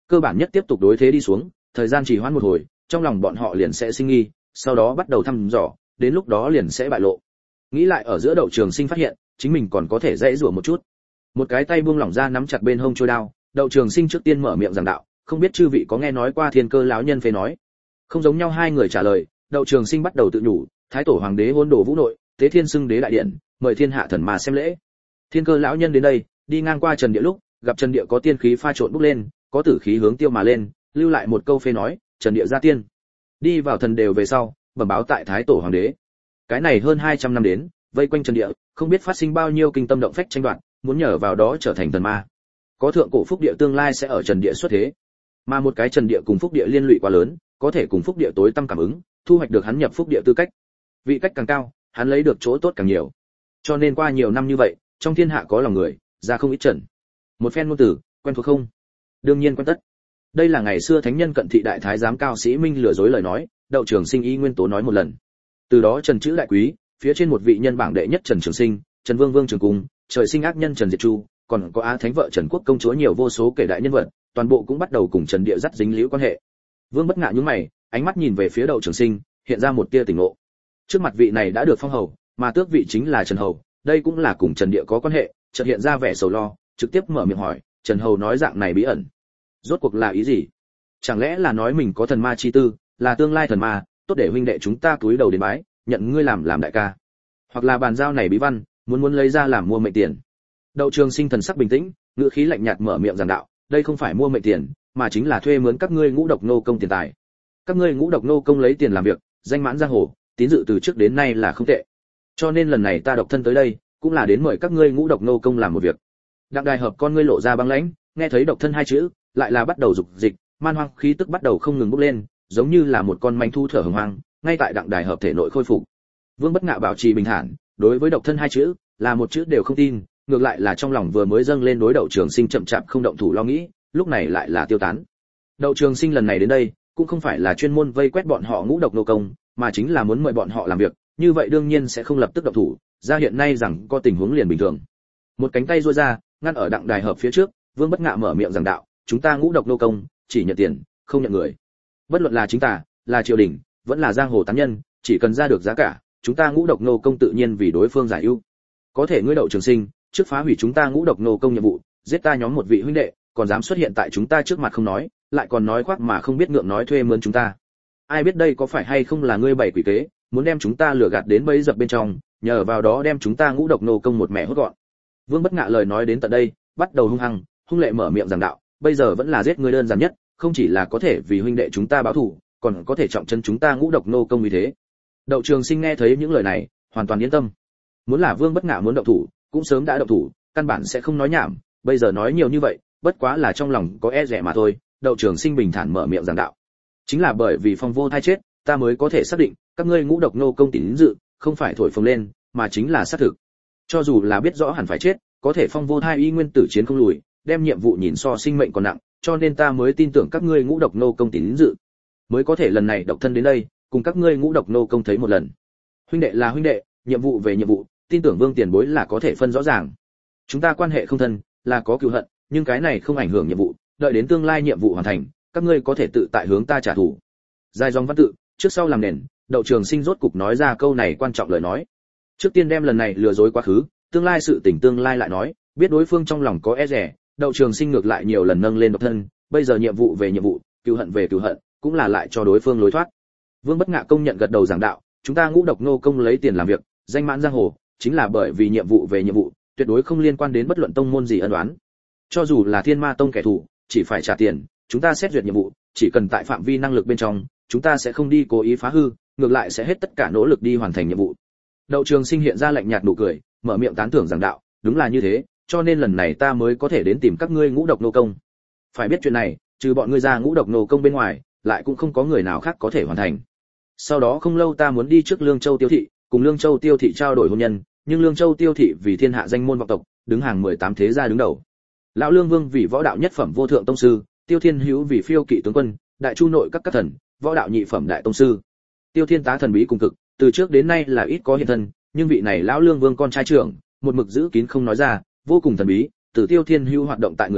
Cơ bản nhất tiếp tục đối thế đi xuống, thời gian chỉ hoãn một hồi, trong lòng bọn họ liền sẽ sinh nghi, sau đó bắt đầu thăm dò, đến lúc đó liền sẽ bại lộ. Nghĩ lại ở giữa Đậu Trường Sinh phát hiện, chính mình còn có thể dễ dụa một chút. Một cái tay buông lỏng ra nắm chặt bên hông trôi đao, Đậu Trường Sinh trước tiên mở miệng giảng đạo, không biết chư vị có nghe nói qua Thiên Cơ lão nhân phế nói. Không giống nhau hai người trả lời, Đậu Trường Sinh bắt đầu tự nhủ, Thái tổ hoàng đế hôn đồ vũ nội, tế thiên xưng đế đại điện, mời thiên hạ thần mà xem lễ. Thiên Cơ lão nhân đến đây, đi ngang qua Trần Địa lúc, gặp Trần Địa có tiên khí pha trộn bốc lên, có tử khí hướng tiêu mà lên, lưu lại một câu phế nói, Trần Địa ra tiên. Đi vào thần đều về sau, bẩm báo tại Thái tổ hoàng đế. Cái này hơn 200 năm đến, vây quanh Trần Địa, không biết phát sinh bao nhiêu kinh tâm động phách tranh đoạt, muốn nhờ vào đó trở thành thần ma. Có thượng cổ phúc địa tương lai sẽ ở Trần Địa xuất thế, mà một cái Trần Địa cùng phúc địa liên lụy quá lớn, có thể cùng phúc địa tối tâm cảm ứng, thu hoạch được hắn nhập phúc địa tư cách. Vị cách càng cao, hắn lấy được chỗ tốt càng nhiều. Cho nên qua nhiều năm như vậy, trong thiên hạ có lòng người, ra không ít trận. Một phen ngôn từ, quen thuộc không? Đương nhiên quen tất. Đây là ngày xưa thánh nhân Cận Thị đại thái giám Cao Sĩ Minh lừa dối lời nói, Đậu Trường Sinh y nguyên tố nói một lần. Từ đó Trần chữ đại quý, phía trên một vị nhân bảng đệ nhất Trần Trường Sinh, Trần Vương Vương Trường Cung, trời sinh ác nhân Trần Diệt Chu, còn có Á Thánh vợ Trần Quốc công chúa nhiều vô số kể đại nhân vật, toàn bộ cũng bắt đầu cùng Trần Địa dắt dính liễu quan hệ. Vương Bất Ngạ nhướng mày, ánh mắt nhìn về phía Đậu Trường Sinh, hiện ra một tia tỉnh ngộ. Trước mặt vị này đã được phong hầu, mà tước vị chính là Trần hầu, đây cũng là cùng Trần Địa có quan hệ, chợt hiện ra vẻ sầu lo, trực tiếp mở miệng hỏi, Trần hầu nói dạng này bí ẩn, rốt cuộc là ý gì? Chẳng lẽ là nói mình có thần ma chi tư, là tương lai thần ma, tốt để huynh đệ chúng ta cúi đầu đến bái, nhận ngươi làm đại ca? Hoặc là bàn giao này bí văn, muốn lấy ra làm mua mệnh tiền? Đậu Trường Sinh thần sắc bình tĩnh, ngữ khí lạnh nhạt mở miệng giảng đạo, đây không phải mua mệnh tiền, mà chính là thuê mướn các ngươi Ngũ Độc nô công tiền tài. Các ngươi Ngũ Độc nô công lấy tiền làm việc, danh mãn giang hồ, tín dự từ trước đến nay là không tệ. Cho nên lần này ta độc thân tới đây, cũng là đến mời các ngươi Ngũ Độc nô công làm một việc. Đặng Đài Hợp con ngươi lộ ra băng lãnh, nghe thấy độc thân hai chữ, lại là bắt đầu dục dịch, man hoang khí tức bắt đầu không ngừng bốc lên, giống như là một con manh thu thở hừng hoang, ngay tại Đặng Đài Hợp thể nội khôi phục. Vương Bất Ngạ bảo trì bình thản, đối với độc thân hai chữ, là một chữ đều không tin, ngược lại là trong lòng vừa mới dâng lên đối Đậu Trường Sinh chậm chạp không động thủ lo nghĩ, lúc này lại là tiêu tán. Đậu Trường Sinh lần này đến đây, cũng không phải là chuyên môn vây quét bọn họ Ngũ Độc nô công, mà chính là muốn mời bọn họ làm việc, như vậy đương nhiên sẽ không lập tức động thủ, ra hiện nay rằng có tình huống liền bình thường. Một cánh tay duỗi ra, ngăn ở Đặng Đài Hợp phía trước, Vương Bất Ngạ mở miệng giảng đạo, chúng ta Ngũ Độc nô công, chỉ nhận tiền, không nhận người. Bất luận là chính ta, là triều đình, vẫn là giang hồ tán nhân, chỉ cần ra được giá cả, chúng ta Ngũ Độc nô công tự nhiên vì đối phương giải ưu. Có thể ngươi Đậu Trường Sinh, trước phá hủy chúng ta Ngũ Độc nô công nhiệm vụ, giết ta nhóm một vị huynh đệ, còn dám xuất hiện tại chúng ta trước mặt không nói, lại còn nói khoác mà không biết ngượng nói thuê mướn chúng ta. Ai biết đây có phải hay không là ngươi bày quỷ kế, muốn đem chúng ta lừa gạt đến bẫy dập bên trong, nhờ vào đó đem chúng ta Ngũ Độc nô công một mẻ hốt gọn. Vương Bất Ngạ lời nói đến tận đây, bắt đầu hung hăng, hung lệ mở miệng giảng đạo, bây giờ vẫn là giết ngươi đơn giản nhất, không chỉ là có thể vì huynh đệ chúng ta báo thù, còn có thể trọng trấn chúng ta Ngũ Độc nô công như thế. Đậu Trường Sinh nghe thấy những lời này, hoàn toàn yên tâm. Muốn là Vương Bất Ngạ muốn động thủ, cũng sớm đã động thủ, căn bản sẽ không nói nhảm, bây giờ nói nhiều như vậy, bất quá là trong lòng có e dè mà thôi. Đậu Trường Sinh bình thản mở miệng giảng đạo, chính là bởi vì Phong Vô Thai chết, ta mới có thể xác định, các ngươi Ngũ Độc nô công tín dự, không phải thổi phồng lên, mà chính là xác thực. Cho dù là biết rõ hẳn phải chết, có thể Phong Vô Thai y nguyên tử chiến không lùi, đem nhiệm vụ nhìn so sinh mệnh còn nặng, cho nên ta mới tin tưởng các ngươi Ngũ Độc nô công tín dự, mới có thể lần này độc thân đến đây, cùng các ngươi Ngũ Độc nô công thấy một lần. Huynh đệ là huynh đệ, nhiệm vụ về nhiệm vụ, tin tưởng Vương tiền bối là có thể phân rõ ràng. Chúng ta quan hệ không thân, là có cừu hận, nhưng cái này không ảnh hưởng nhiệm vụ, đợi đến tương lai nhiệm vụ hoàn thành, các ngươi có thể tự tại hướng ta trả thù. Dài dòng văn tự, trước sau làm nền, Đậu Trường Sinh rốt cục nói ra câu này quan trọng lời nói. Trước tiên đem lần này lừa dối quá khứ, tương lai sự tình tương lai lại nói, biết đối phương trong lòng có e dè, Đậu Trường Sinh ngược lại nhiều lần nâng lên độc thân, bây giờ nhiệm vụ về nhiệm vụ, cừu hận về cừu hận, cũng là lại cho đối phương lối thoát. Vương Bất Ngạ công nhận gật đầu giảng đạo, chúng ta Ngũ Độc nô công lấy tiền làm việc, danh mãn giang hồ, chính là bởi vì nhiệm vụ về nhiệm vụ, tuyệt đối không liên quan đến bất luận tông môn gì ân oán. Cho dù là Thiên Ma tông kẻ thù, chỉ phải trả tiền, chúng ta xét duyệt nhiệm vụ, chỉ cần tại phạm vi năng lực bên trong, chúng ta sẽ không đi cố ý phá hư, ngược lại sẽ hết tất cả nỗ lực đi hoàn thành nhiệm vụ. Đậu Trường Sinh hiện ra lạnh nhạt nụ cười, mở miệng tán thưởng giảng đạo, đúng là như thế, cho nên lần này ta mới có thể đến tìm các ngươi Ngũ Độc nô công. Phải biết chuyện này, trừ bọn ngươi ra Ngũ Độc nô công bên ngoài, lại cũng không có người nào khác có thể hoàn thành. Sau đó không lâu ta muốn đi trước Lương Châu Tiêu thị, cùng Lương Châu Tiêu thị trao đổi hôn nhân, nhưng Lương Châu Tiêu thị vì thiên hạ danh môn vọng tộc, đứng hàng 18 thế gia đứng đầu. Lão Lương Vương vì võ đạo nhất phẩm vô thượng tông sư, Tiêu Thiên Hữu vì phiêu kỵ tướng quân, đại chu nội các thần, võ đạo nhị phẩm đại tông sư. Tiêu Thiên tá thần bí cùng cực, từ trước đến nay là ít có hiện thân, nhưng vị này lão Lương Vương con trai trưởng, một mực giữ kín không nói ra, vô cùng thần bí, từ Tiêu Thiên Hữu hoạt động tại người trước,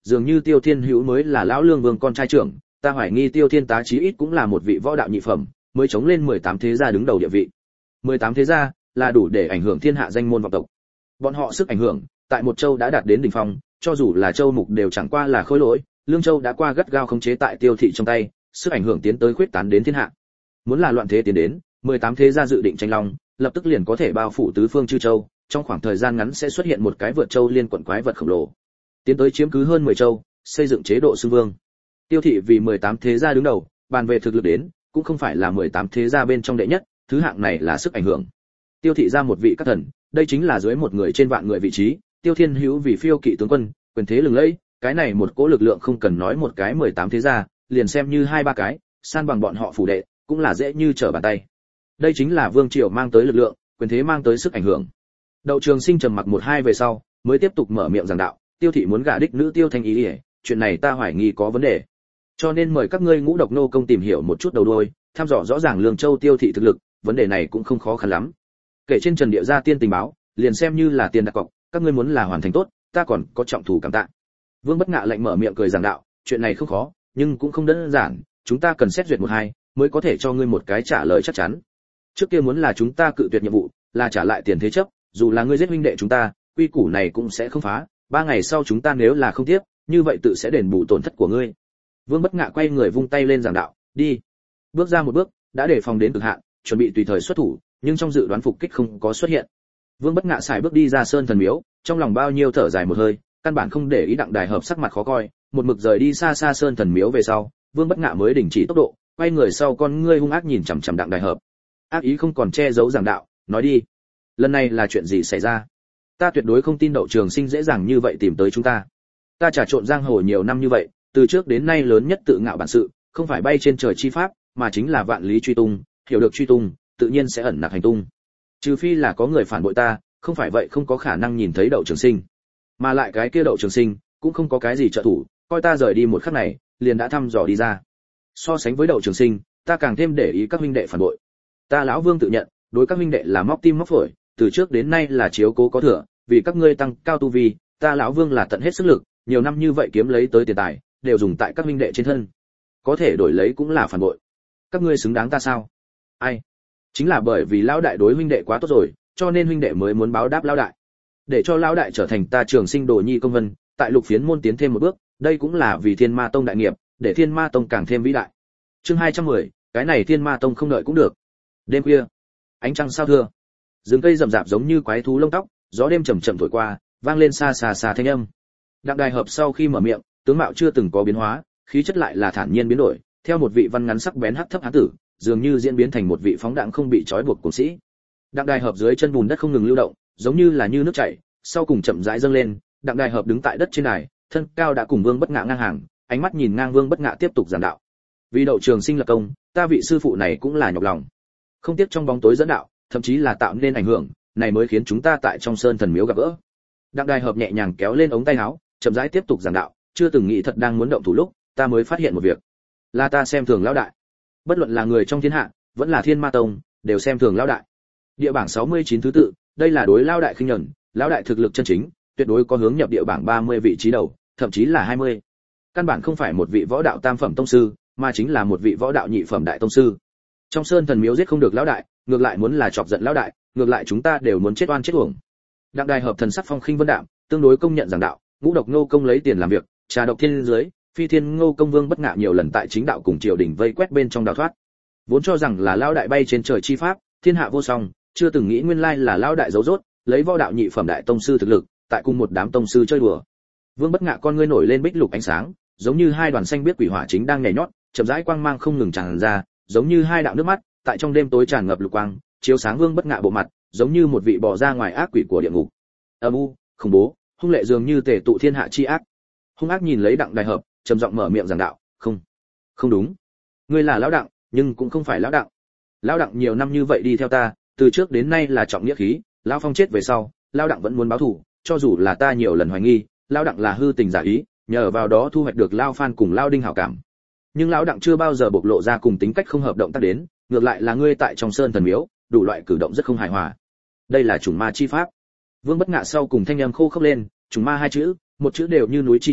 dường như Tiêu Thiên Hữu mới là lão Lương Vương con trai trưởng, ta hoài nghi Tiêu Thiên tá chí ít cũng là một vị võ đạo nhị phẩm, mới chống lên 18 thế gia đứng đầu địa vị. 18 thế gia là đủ để ảnh hưởng thiên hạ danh môn vọng tộc. Bọn họ sức ảnh hưởng tại một châu đã đạt đến đỉnh phong, cho dù là châu mục đều chẳng qua là khối lỗi, Lương Châu đã qua gắt gao khống chế tại Tiêu thị trong tay, sức ảnh hưởng tiến tới khuyết tán đến thiên hạ. Muốn là loạn thế tiến đến, 18 thế gia dự định tranh long, lập tức liền có thể bao phủ tứ phương chư châu, trong khoảng thời gian ngắn sẽ xuất hiện một cái vượt châu liên quận quái vật khổng lồ, tiến tới chiếm cứ hơn 10 châu, xây dựng chế độ xưng vương. Tiêu thị vì 18 thế gia đứng đầu, bàn về thực lực đến, cũng không phải là 18 thế gia bên trong đệ nhất, thứ hạng này là sức ảnh hưởng. Tiêu thị ra một vị các thần, đây chính là dưới một người trên vạn người vị trí, Tiêu Thiên Hữu vì phiêu kỵ tướng quân, quyền thế lừng lẫy, cái này một cỗ lực lượng không cần nói một cái 18 thế gia, liền xem như 2-3 cái, san bằng bọn họ phủ đệ, cũng là dễ như trở bàn tay. Đây chính là vương triều mang tới lực lượng, quyền thế mang tới sức ảnh hưởng. Đậu Trường Sinh trầm mặc 1-2 về sau, mới tiếp tục mở miệng giảng đạo, Tiêu thị muốn gả đích nữ Tiêu Thanh Ý, chuyện này ta hoài nghi có vấn đề. Cho nên mời các ngươi Ngũ Độc nô công tìm hiểu một chút đầu đuôi, thăm dò rõ ràng Lương Châu Tiêu thị thực lực, vấn đề này cũng không khó khăn lắm. Kể trên Trần Địa gia tiên tình báo, liền xem như là tiền đặt cọc, các ngươi muốn là hoàn thành tốt, ta còn có trọng thù cảm tạ. Vương Bất Ngạ lạnh mở miệng cười giảng đạo, chuyện này không khó, nhưng cũng không đơn giản, chúng ta cần xét duyệt 1-2 mới có thể cho ngươi một cái trả lời chắc chắn. Trước kia muốn là chúng ta cự tuyệt nhiệm vụ, là trả lại tiền thế chấp, dù là ngươi giết huynh đệ chúng ta, quy củ này cũng sẽ không phá, 3 ngày sau chúng ta nếu là không tiếp, như vậy tự sẽ đền bù tổn thất của ngươi. Vương Bất Ngạ quay người vung tay lên giảng đạo, đi. Bước ra một bước, đã để phòng đến cực hạn, chuẩn bị tùy thời xuất thủ, nhưng trong dự đoán phục kích không có xuất hiện. Vương Bất Ngạ xài bước đi ra Sơn Thần Miếu, trong lòng bao nhiêu thở dài một hơi, căn bản không để ý Đặng Đài Hợp sắc mặt khó coi, một mực rời đi xa xa Sơn Thần Miếu về sau, Vương Bất Ngạ mới đình chỉ tốc độ, quay người sau con ngươi hung ác nhìn chằm chằm Đặng Đài Hợp. Ác ý không còn che giấu giảng đạo, nói đi, lần này là chuyện gì xảy ra? Ta tuyệt đối không tin Đậu Trường Sinh dễ dàng như vậy tìm tới chúng ta. Ta trà trộn giang hồ nhiều năm như vậy, từ trước đến nay lớn nhất tự ngạo bản sự, không phải bay trên trời chi pháp, mà chính là vạn lý truy tung, hiểu được truy tung, tự nhiên sẽ ẩn nặc hành tung. Trừ phi là có người phản bội ta, không phải vậy không có khả năng nhìn thấy Đậu Trường Sinh. Mà lại cái kia Đậu Trường Sinh cũng không có cái gì trợ thủ, coi ta rời đi một khắc này, liền đã thăm dò đi ra. So sánh với Đậu Trường Sinh, ta càng thêm để ý các huynh đệ phản bội. Ta lão Vương tự nhận, đối các huynh đệ là móc tim móc phổi, từ trước đến nay là chiếu cố có thừa, vì các ngươi tăng cao tu vi, ta lão Vương là tận hết sức lực, nhiều năm như vậy kiếm lấy tới tiền tài, đều dùng tại các huynh đệ trên thân. Có thể đổi lấy cũng là phản bội. Các ngươi xứng đáng ta sao? Ai? Chính là bởi vì lão đại đối huynh đệ quá tốt rồi, cho nên huynh đệ mới muốn báo đáp lão đại. Để cho lão đại trở thành ta Trường Sinh đồ nhi công vân, tại Lục Phiến môn tiến thêm một bước, đây cũng là vì Thiên Ma Tông đại nghiệp, để Thiên Ma Tông càng thêm vĩ đại. Chương 210, cái này Thiên Ma Tông không đợi cũng được. Đêm khuya, ánh trăng sao thưa, rừng cây rậm rạp giống như quái thú lông tóc, gió đêm chậm chậm thổi qua, vang lên xa xa xa thanh âm. Đặng Đài Hợp sau khi mở miệng, tướng mạo chưa từng có biến hóa, khí chất lại là thản nhiên biến đổi, theo một vị văn ngắn sắc bén hắc thấp hán tử, dường như diễn biến thành một vị phóng đãng không bị trói buộc cuồng sĩ. Đặng Đài Hợp dưới chân bùn đất không ngừng lưu động, giống như là như nước chảy, sau cùng chậm rãi dâng lên. Đặng Đài Hợp đứng tại đất trên đài, thân cao đã cùng Vương Bất Ngạ ngang hàng, ánh mắt nhìn ngang Vương Bất Ngạ tiếp tục giảng đạo. Vì Đậu Trường Sinh lập công, ta vị sư phụ này cũng là nhọc lòng, không tiếc trong bóng tối dẫn đạo, thậm chí là tạo nên ảnh hưởng, này mới khiến chúng ta tại trong Sơn Thần Miếu gặp gỡ. Đặng Đài Hợp nhẹ nhàng kéo lên ống tay áo, chậm rãi tiếp tục giảng đạo, chưa từng nghĩ thật đang muốn động thủ lúc, ta mới phát hiện một việc, là ta xem thường lão đại. Bất luận là người trong thiên hạ, vẫn là Thiên Ma Tông, đều xem thường lão đại. Địa bảng 69 thứ tự, đây là đối lão đại khinh nhẫn, lão đại thực lực chân chính, tuyệt đối có hướng nhập địa bảng 30 vị trí đầu, thậm chí là 20. Căn bản không phải một vị võ đạo tam phẩm tông sư, mà chính là một vị võ đạo nhị phẩm đại tông sư. Trong Sơn Thần Miếu giết không được lão đại, ngược lại muốn là chọc giận lão đại, ngược lại chúng ta đều muốn chết oan chết uổng. Đặng Đài Hợp thần sắc phong khinh vân đạm, tương đối công nhận giảng đạo, Ngũ Độc nô công lấy tiền làm việc, trà độc thiên dưới, Phi Thiên Ngô công Vương Bất Ngạ nhiều lần tại chính đạo cùng triều đình vây quét bên trong đào thoát. Vốn cho rằng là lão đại bay trên trời chi pháp, thiên hạ vô song, chưa từng nghĩ nguyên lai là lão đại giấu rốt, lấy võ đạo nhị phẩm đại tông sư thực lực, tại cùng một đám tông sư chơi đùa. Vương Bất Ngạ con ngươi nổi lên bích lục ánh sáng, giống như hai đoàn xanh biếc quỷ hỏa chính đang nhảy nhót, chậm rãi quang mang không ngừng tràn ra, giống như hai đạo nước mắt, tại trong đêm tối tràn ngập lục quang, chiếu sáng Vương Bất Ngạ bộ mặt, giống như một vị bò ra ngoài ác quỷ của địa ngục. Âm u, khủng bố, hung lệ dường như tề tụ thiên hạ chi ác. Hung ác nhìn lấy Đặng Đài Hợp, trầm giọng mở miệng giảng đạo, không đúng, ngươi là lão Đặng, nhưng cũng không phải lão Đặng. Lão Đặng nhiều năm như vậy đi theo ta, từ trước đến nay là trọng nghĩa khí, lão Phong chết về sau, lão Đặng vẫn muốn báo thù, cho dù là ta nhiều lần hoài nghi, lão Đặng là hư tình giả ý, nhờ vào đó thu hoạch được lão Phan cùng lão Đinh hảo cảm. Nhưng lão Đặng chưa bao giờ bộc lộ ra cùng tính cách không hợp động tác đến, ngược lại là ngươi tại trong Sơn Thần Miếu, đủ loại cử động rất không hài hòa. Đây là chủng ma chi pháp. Vương Bất Ngạ sau cùng thanh âm khô khốc lên, chủng ma hai chữ, một chữ đều như núi chi trọng,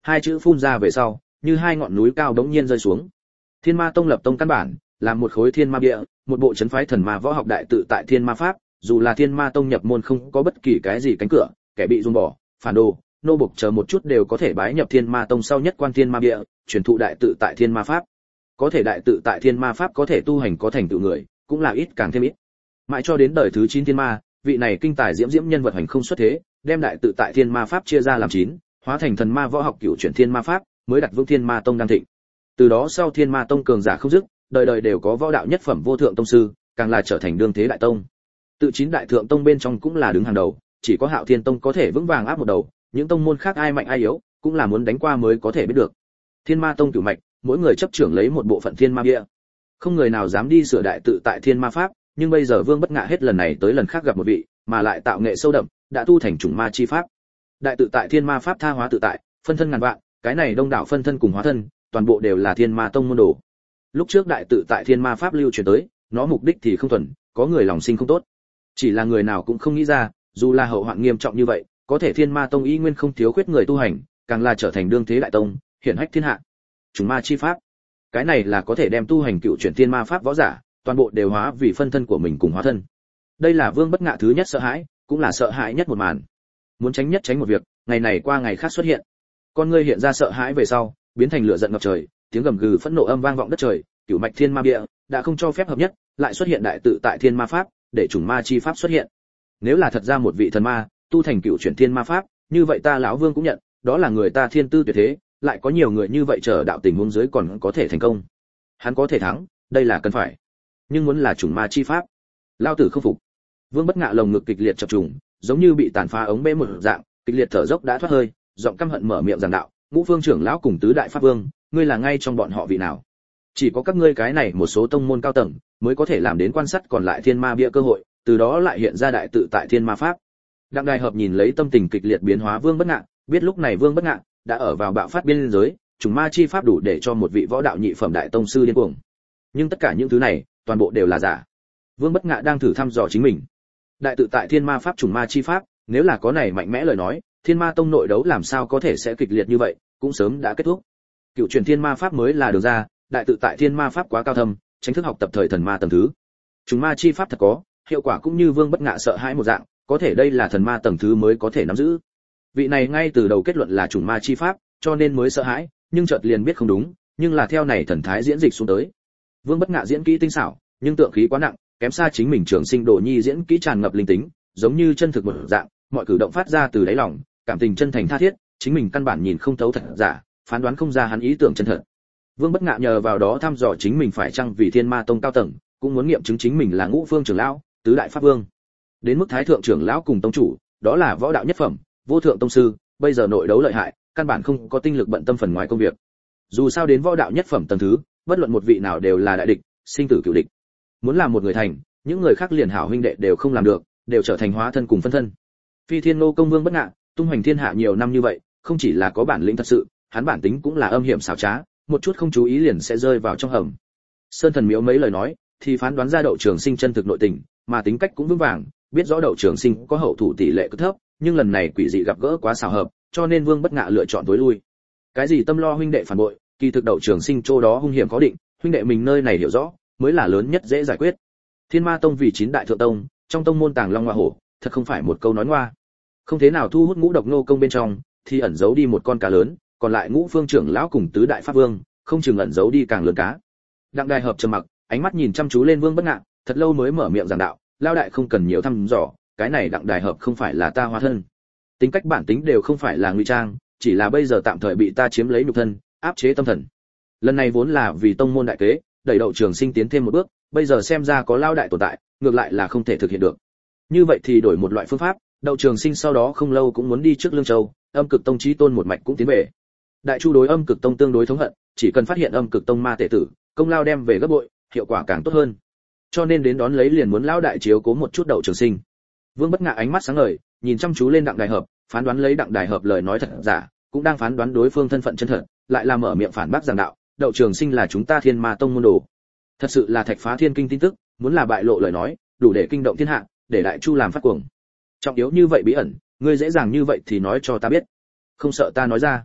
hai chữ phun ra về sau, như hai ngọn núi cao đống nhiên rơi xuống. Thiên Ma Tông lập tông căn bản, là một khối thiên ma bia, một bộ trấn phái thần ma võ học đại tự tại thiên ma pháp, dù là Thiên Ma Tông nhập môn không có bất kỳ cái gì cánh cửa, kẻ bị ruồng bỏ, phản đồ, nô bộc chờ một chút đều có thể bái nhập Thiên Ma Tông sau nhất quan thiên ma bia, truyền thụ đại tự tại thiên ma pháp. Có thể đại tự tại thiên ma pháp có thể tu hành có thành tựu người, cũng là ít càng thêm ít. Mãi cho đến đời thứ 9 thiên ma, vị này kinh tài diễm diễm nhân vật hành không xuất thế, đem đại tự tại thiên ma pháp chia ra làm 9, hóa thành thần ma võ học cửu chuyển thiên ma pháp, mới đặt vững Thiên Ma Tông đang thịnh. Từ đó sau Thiên Ma Tông cường giả không dứt, đời đời đều có võ đạo nhất phẩm vô thượng tông sư, càng là trở thành đương thế đại tông. Tự 9 đại thượng tông bên trong cũng là đứng hàng đầu, chỉ có Hạo Thiên Tông có thể vững vàng áp một đầu, những tông môn khác ai mạnh ai yếu, cũng là muốn đánh qua mới có thể biết được. Thiên Ma Tông cửu mạch, mỗi người chấp trưởng lấy một bộ phận thiên ma bia. Không người nào dám đi sửa đại tự tại thiên ma pháp, nhưng bây giờ Vương Bất Ngạ hết lần này tới lần khác gặp một vị, mà lại tạo nghệ sâu đậm, đã tu thành chủng ma chi pháp. Đại tự tại thiên ma pháp tha hóa tự tại, phân thân ngàn vạn, cái này đông đảo phân thân cùng hóa thân, toàn bộ đều là Thiên Ma Tông môn đồ. Lúc trước đại tự tại thiên ma pháp lưu truyền tới, nó mục đích thì không thuần, có người lòng sinh không tốt. Chỉ là người nào cũng không nghĩ ra, dù là hậu hoạn nghiêm trọng như vậy, có thể Thiên Ma Tông y nguyên không thiếu khuyết người tu hành, càng là trở thành đương thế đại tông, hiển hách thiên hạ. Chủng ma chi pháp, cái này là có thể đem tu hành cựu chuyển thiên ma pháp võ giả, toàn bộ đều hóa vì phân thân của mình cùng hóa thân. Đây là Vương Bất Ngạ thứ nhất sợ hãi, cũng là sợ hãi nhất một màn. Muốn tránh nhất tránh một việc, ngày này qua ngày khác xuất hiện. Con ngươi hiện ra sợ hãi về sau, biến thành lửa giận ngập trời, tiếng gầm gừ phẫn nộ âm vang vọng đất trời, cửu mạch thiên ma bia đã không cho phép hợp nhất, lại xuất hiện đại tự tại thiên ma pháp, để chủng ma chi pháp xuất hiện. Nếu là thật ra một vị thần ma, tu thành cửu chuyển thiên ma pháp, như vậy ta lão Vương cũng nhận, đó là người ta thiên tư tuyệt thế, lại có nhiều người như vậy chờ đạo tình huống dưới còn có thể thành công. Hắn có thể thắng, đây là cần phải. Nhưng muốn là chủng ma chi pháp, lao tử không phục. Vương Bất Ngạ lồng ngực kịch liệt chập trùng, giống như bị tàn phá ống bể một dạng, kịch liệt thở dốc đã thoát hơi, giọng căm hận mở miệng giảng đạo, Ngũ Phương trưởng lão cùng tứ đại pháp vương, ngươi là ngay trong bọn họ vị nào? Chỉ có các ngươi cái này một số tông môn cao tầng mới có thể làm đến quan sát còn lại thiên ma bia cơ hội, từ đó lại hiện ra đại tự tại thiên ma pháp. Đặng Đài Hợp nhìn lấy tâm tình kịch liệt biến hóa Vương Bất Ngạ, biết lúc này Vương Bất Ngạ đã ở vào bạo phát biên giới, chủng ma chi pháp đủ để cho một vị võ đạo nhị phẩm đại tông sư điên cuồng. Nhưng tất cả những thứ này, toàn bộ đều là giả. Vương Bất Ngạ đang thử thăm dò chính mình. Đại tự tại thiên ma pháp chủng ma chi pháp, nếu là có này mạnh mẽ lời nói, Thiên Ma Tông nội đấu làm sao có thể sẽ kịch liệt như vậy, cũng sớm đã kết thúc. Cựu truyền thiên ma pháp mới là đường ra, đại tự tại thiên ma pháp quá cao thâm, tránh thức học tập thời thần ma tầng thứ. Chủng ma chi pháp thật có, hiệu quả cũng như Vương Bất Ngạ sợ hãi một dạng, có thể đây là thần ma tầng thứ mới có thể nắm giữ. Vị này ngay từ đầu kết luận là chủng ma chi pháp, cho nên mới sợ hãi, nhưng chợt liền biết không đúng, nhưng là theo này thần thái diễn dịch xuống tới. Vương Bất Ngạ diễn kỹ tinh xảo, nhưng tượng khí quá nặng, kém xa chính mình Trường Sinh Đồ Nhi diễn kỹ tràn ngập linh tính, giống như chân thực một dạng, mọi cử động phát ra từ đáy lòng, cảm tình chân thành tha thiết, chính mình căn bản nhìn không thấu thật giả, phán đoán không ra hắn ý tưởng chân thật. Vương Bất Ngạ nhờ vào đó thăm dò chính mình phải chăng vì Thiên Ma Tông cao tầng, cũng muốn nghiệm chứng chính mình là Ngũ Phương trưởng lão, tứ đại pháp vương. Đến mức thái thượng trưởng lão cùng tông chủ, đó là võ đạo nhất phẩm, vô thượng tông sư, bây giờ nội đấu lợi hại, căn bản không có tinh lực bận tâm phần ngoài công việc. Dù sao đến võ đạo nhất phẩm tầng thứ, bất luận một vị nào đều là đại địch, sinh tử cửu địch. Muốn làm một người thành, những người khác liền hảo huynh đệ đều không làm được, đều trở thành hóa thân cùng phân thân. Phi Thiên Nô công Vương Bất Ngạ, tung hoành thiên hạ nhiều năm như vậy, không chỉ là có bản lĩnh thật sự, hắn bản tính cũng là âm hiểm xảo trá, một chút không chú ý liền sẽ rơi vào trong hầm. Sơn Thần Miếu mấy lời nói, thì phán đoán ra Đậu Trường Sinh chân thực nội tình, mà tính cách cũng vững vàng, biết rõ Đậu Trường Sinh có hậu thủ tỷ lệ cực thấp, nhưng lần này quỷ dị gặp gỡ quá xảo hợp, cho nên Vương Bất Ngạ lựa chọn tối lui. Cái gì tâm lo huynh đệ phản bội, kỳ thực Đậu Trường Sinh chỗ đó hung hiểm có định, huynh đệ mình nơi này hiểu rõ, mới là lớn nhất dễ giải quyết. Thiên Ma Tông vì 9 đại thượng tông, trong tông môn tàng long hoa hổ, thật không phải một câu nói ngoa. Không thế nào thu hút Ngũ Độc Nô công bên trong, thì ẩn giấu đi một con cá lớn, còn lại Ngũ Phương trưởng lão cùng tứ đại pháp vương, không chừng ẩn giấu đi càng lớn cá. Đặng Đài Hợp trầm mặc, ánh mắt nhìn chăm chú lên Vương Bất Ngạ, thật lâu mới mở miệng giảng đạo, lao đại không cần nhiều thăm dò, cái này Đặng Đài Hợp không phải là ta hóa thân. Tính cách bản tính đều không phải là ngụy trang, chỉ là bây giờ tạm thời bị ta chiếm lấy nhục thân, áp chế tâm thần. Lần này vốn là vì tông môn đại kế, đẩy Đậu Trường Sinh tiến thêm một bước, bây giờ xem ra có lao đại tồn tại, ngược lại là không thể thực hiện được. Như vậy thì đổi một loại phương pháp, Đậu Trường Sinh sau đó không lâu cũng muốn đi trước Lương Châu, Âm Cực Tông chí tôn một mạch cũng tiến về. Đại Chu đối Âm Cực Tông tương đối thống hận, chỉ cần phát hiện Âm Cực Tông ma tệ tử, công lao đem về gấp bội, hiệu quả càng tốt hơn. Cho nên đến đón lấy liền muốn lão đại chiếu cố một chút Đậu Trường Sinh. Vương Bất Ngạ ánh mắt sáng ngời, nhìn chăm chú lên Đặng Đài Hợp, phán đoán lấy Đặng Đài Hợp lời nói thật giả, cũng đang phán đoán đối phương thân phận chân thật, lại làm mở miệng phản bác giảng đạo, Đậu Trường Sinh là chúng ta Thiên Ma Tông môn đồ. Thật sự là thạch phá thiên kinh tin tức, muốn là bại lộ lời nói, đủ để kinh động thiên hạ, để Đại Chu làm phát cuồng. Trọng yếu như vậy bí ẩn, ngươi dễ dàng như vậy thì nói cho ta biết, không sợ ta nói ra.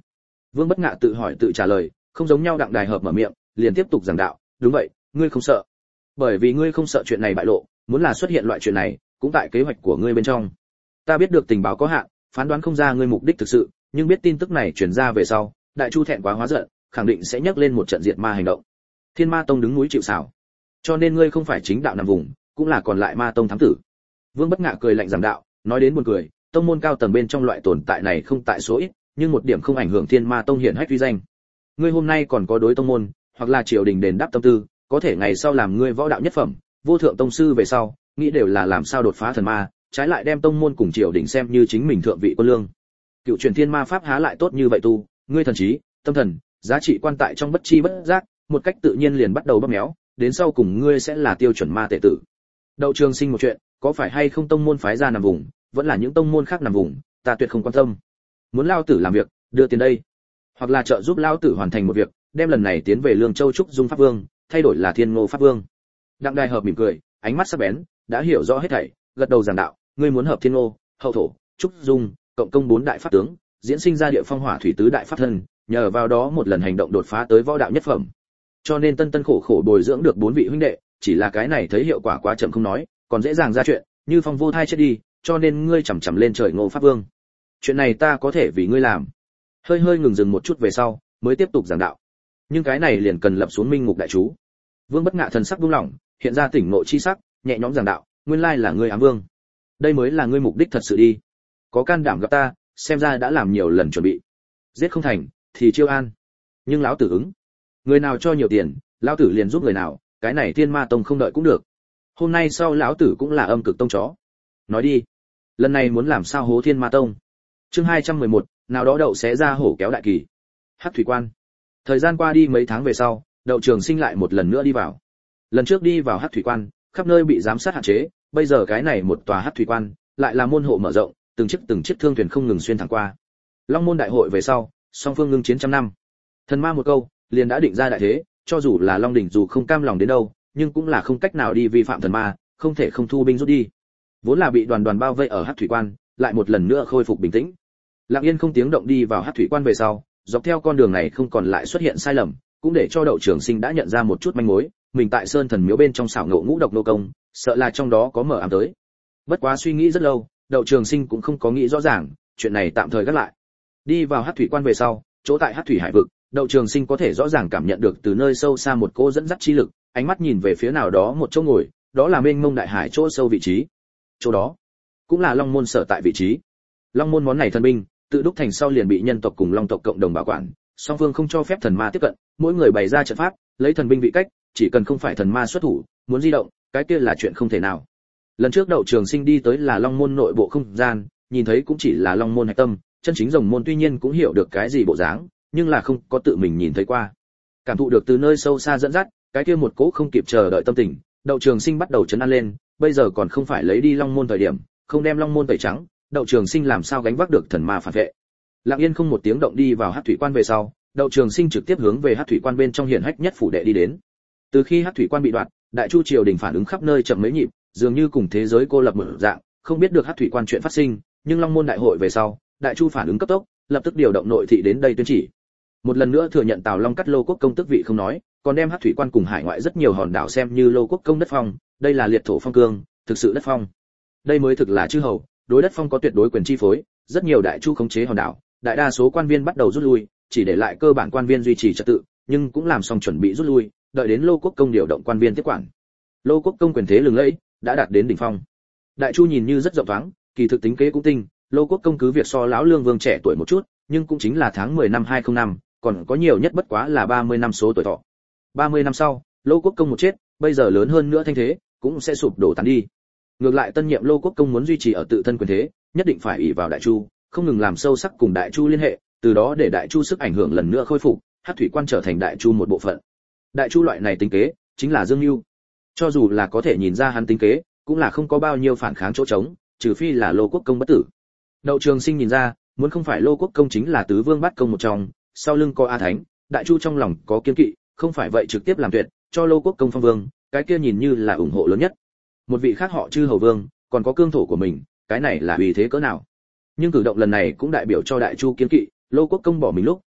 Vương Bất Ngạ tự hỏi tự trả lời, không giống nhau. Đặng Đài Hợp mở miệng, liền tiếp tục giảng đạo, đúng vậy, ngươi không sợ. Bởi vì ngươi không sợ chuyện này bại lộ, muốn là xuất hiện loại chuyện này, cũng tại kế hoạch của ngươi bên trong. Ta biết được tình báo có hạn, phán đoán không ra ngươi mục đích thực sự, nhưng biết tin tức này truyền ra về sau, Đại Chu thẹn quá hóa giận, khẳng định sẽ nhấc lên một trận diệt ma hành động. Thiên Ma Tông đứng núi chịu sào, cho nên ngươi không phải chính đạo nằm vùng, cũng là còn lại Ma Tông thám tử. Vương Bất Ngạ cười lạnh giảng đạo, nói đến buồn cười, tông môn cao tầng bên trong loại tồn tại này không tại số ít, nhưng một điểm không ảnh hưởng Thiên Ma Tông hiển hách uy danh. Ngươi hôm nay còn có đối tông môn, hoặc là triều đình đền đáp tâm tư, có thể ngày sau làm ngươi võ đạo nhất phẩm, vô thượng tông sư về sau, nghĩ đều là làm sao đột phá thần ma, trái lại đem tông môn cùng triều đình xem như chính mình thượng vị quân lương. Cựu truyền thiên ma pháp há lại tốt như vậy tu, ngươi thần trí, tâm thần, giá trị quan tại trong bất chi bất giác, một cách tự nhiên liền bắt đầu bóp méo, đến sau cùng ngươi sẽ là tiêu chuẩn ma tệ tử. Đậu Trường Sinh một chuyện, có phải hay không tông môn phái ra nằm vùng, vẫn là những tông môn khác nằm vùng, ta tuyệt không quan tâm. Muốn lao tử làm việc, đưa tiền đây, hoặc là trợ giúp lao tử hoàn thành một việc, đem lần này tiến về Lương Châu trúc dung pháp vương, thay đổi là Thiên Ngô pháp vương. Đặng Đài Hợp mỉm cười, ánh mắt sắc bén, đã hiểu rõ hết thảy, gật đầu giảng đạo, ngươi muốn hợp Thiên Ngô, Hậu Thổ, trúc dung, cộng công 4 đại pháp tướng, diễn sinh ra địa phong hỏa thủy tứ đại pháp thân, nhờ vào đó một lần hành động đột phá tới võ đạo nhất phẩm. Cho nên tân tân khổ khổ bồi dưỡng được 4 vị huynh đệ, chỉ là cái này thấy hiệu quả quá chậm không nói, còn dễ dàng ra chuyện, như Phong vô thai chết đi, cho nên ngươi chằm chằm lên trời Ngô pháp vương. Chuyện này ta có thể vì ngươi làm. Hơi hơi ngừng dừng một chút về sau, mới tiếp tục giảng đạo. Nhưng cái này liền cần lập xuống minh ngục đại chú. Vương Bất Ngạ thần sắc buông lỏng, hiện ra tỉnh ngộ chi sắc, nhẹ nhõm giảng đạo, nguyên lai là ngươi ám vương. Đây mới là ngươi mục đích thật sự đi. Có can đảm gặp ta, xem ra đã làm nhiều lần chuẩn bị. Giết không thành thì chiêu an. Nhưng lão tử ứng. Người nào cho nhiều tiền, lão tử liền giúp người nào, cái này Thiên Ma Tông không đợi cũng được. Hôm nay sau lão tử cũng là âm cực tông chó. Nói đi, lần này muốn làm sao hố Thiên Ma Tông. Chương 211, nào đó đậu xé ra hổ kéo đại kỳ. Hắc thủy quan. Thời gian qua đi mấy tháng về sau, Đậu Trường Sinh lại một lần nữa đi vào. Lần trước đi vào Hắc thủy quan, khắp nơi bị giám sát hạn chế, bây giờ cái này một tòa Hắc thủy quan, lại là môn hộ mở rộng, từng chiếc thương thuyền không ngừng xuyên thẳng qua. Long môn đại hội về sau, song phương ngưng chiến trăm năm. Thần ma một câu, liền đã định ra đại thế, cho dù là Long đỉnh dù không cam lòng đến đâu, nhưng cũng là không cách nào đi vi phạm thần ma, không thể không thu binh rút đi. Vốn là bị đoàn đoàn bao vây ở Hắc thủy quan, lại một lần nữa khôi phục bình tĩnh. Lặng yên không tiếng động đi vào Hắc thủy quan về sau, dọc theo con đường này không còn lại xuất hiện sai lầm, cũng để cho Đậu Trường Sinh đã nhận ra một chút manh mối, mình tại Sơn Thần Miếu bên trong xảo ngộ ngũ độc nô công, sợ là trong đó có mở ám tới. Bất quá suy nghĩ rất lâu, Đậu Trường Sinh cũng không có nghĩ rõ ràng, chuyện này tạm thời gác lại. Đi vào Hắc thủy quan về sau, chỗ tại Hắc thủy hải vực, Đậu Trường Sinh có thể rõ ràng cảm nhận được từ nơi sâu xa một cỗ dẫn dắt chi lực, ánh mắt nhìn về phía nào đó một chỗ ngồi, đó là mênh mông đại hải chỗ sâu vị trí. Chỗ đó cũng là Long môn sở tại vị trí. Long môn món này thần binh, tự đúc thành sau liền bị nhân tộc cùng Long tộc cộng đồng bảo quản, song phương không cho phép thần ma tiếp cận, mỗi người bày ra trận pháp, lấy thần binh vị cách, chỉ cần không phải thần ma xuất thủ, muốn di động, cái kia là chuyện không thể nào. Lần trước Đậu Trường Sinh đi tới là Long môn nội bộ không gian, nhìn thấy cũng chỉ là Long môn hạch tâm, chân chính rồng môn tuy nhiên cũng hiểu được cái gì bộ dáng, nhưng là không có tự mình nhìn thấy qua. Cảm thụ được từ nơi sâu xa dẫn dắt, cái kia một cỗ không kịp chờ đợi tâm tình, Đậu Trường Sinh bắt đầu chấn an lên, bây giờ còn không phải lấy đi Long môn thời điểm, không đem Long môn tẩy trắng, Đậu Trường Sinh làm sao gánh vác được thần ma phản vệ. Lặng yên không một tiếng động đi vào Hắc thủy quan về sau, Đậu Trường Sinh trực tiếp hướng về Hắc thủy quan bên trong hiển hách nhất phủ đệ đi đến. Từ khi Hắc thủy quan bị đoạt, Đại Chu triều đình phản ứng khắp nơi chậm mấy nhịp, dường như cùng thế giới cô lập một dạng, không biết được Hắc thủy quan chuyện phát sinh, nhưng Long môn đại hội về sau, Đại Chu phản ứng cấp tốc, lập tức điều động nội thị đến đây tuyên chỉ. Một lần nữa thừa nhận Tào Long cắt Lô Quốc công tước vị không nói, còn đem Hắc thủy quan cùng hải ngoại rất nhiều hòn đảo xem như Lô Quốc công đất phong, đây là liệt thổ phong cương, thực sự đất phong. Đây mới thực là chư hầu, đối đất phong có tuyệt đối quyền chi phối, rất nhiều Đại Chu khống chế hòn đảo, đại đa số quan viên bắt đầu rút lui, chỉ để lại cơ bản quan viên duy trì trật tự, nhưng cũng làm xong chuẩn bị rút lui, đợi đến Lô Quốc công điều động quan viên tiếp quản. Lô Quốc công quyền thế lừng lẫy, đã đạt đến đỉnh phong. Đại Chu nhìn như rất rộng thoáng, kỳ thực tính kế cũng tinh, Lô Quốc công cứ việc so lão Lương Vương trẻ tuổi một chút, nhưng cũng chính là tháng 10 năm 205, còn có nhiều nhất bất quá là 30 năm số tuổi thọ. 30 năm sau, Lô Quốc công một chết, bây giờ lớn hơn nữa thanh thế, cũng sẽ sụp đổ tàn đi. Ngược lại tân nhiệm Lô Quốc công muốn duy trì ở tự thân quyền thế, nhất định phải ỷ vào Đại Chu, không ngừng làm sâu sắc cùng Đại Chu liên hệ, từ đó để Đại Chu sức ảnh hưởng lần nữa khôi phục, Hắc thủy quan trở thành Đại Chu một bộ phận. Đại Chu loại này tính kế, chính là Dương Nưu. Cho dù là có thể nhìn ra hắn tính kế, cũng là không có bao nhiêu phản kháng chỗ trống, trừ phi là Lô Quốc công bất tử. Đậu Trường Sinh nhìn ra, muốn không phải Lô Quốc công chính là tứ vương bát công một trong, sau lưng có A Thánh, Đại Chu trong lòng có kiên kỵ, không phải vậy trực tiếp làm tuyệt, cho Lô Quốc công phong vương, cái kia nhìn như là ủng hộ lớn nhất. Một vị khác họ Chư hầu vương, còn có cương thổ của mình, cái này là uy thế cỡ nào. Nhưng cử động lần này cũng đại biểu cho Đại Chu kiên kỵ, Lô Quốc công bỏ mình lúc,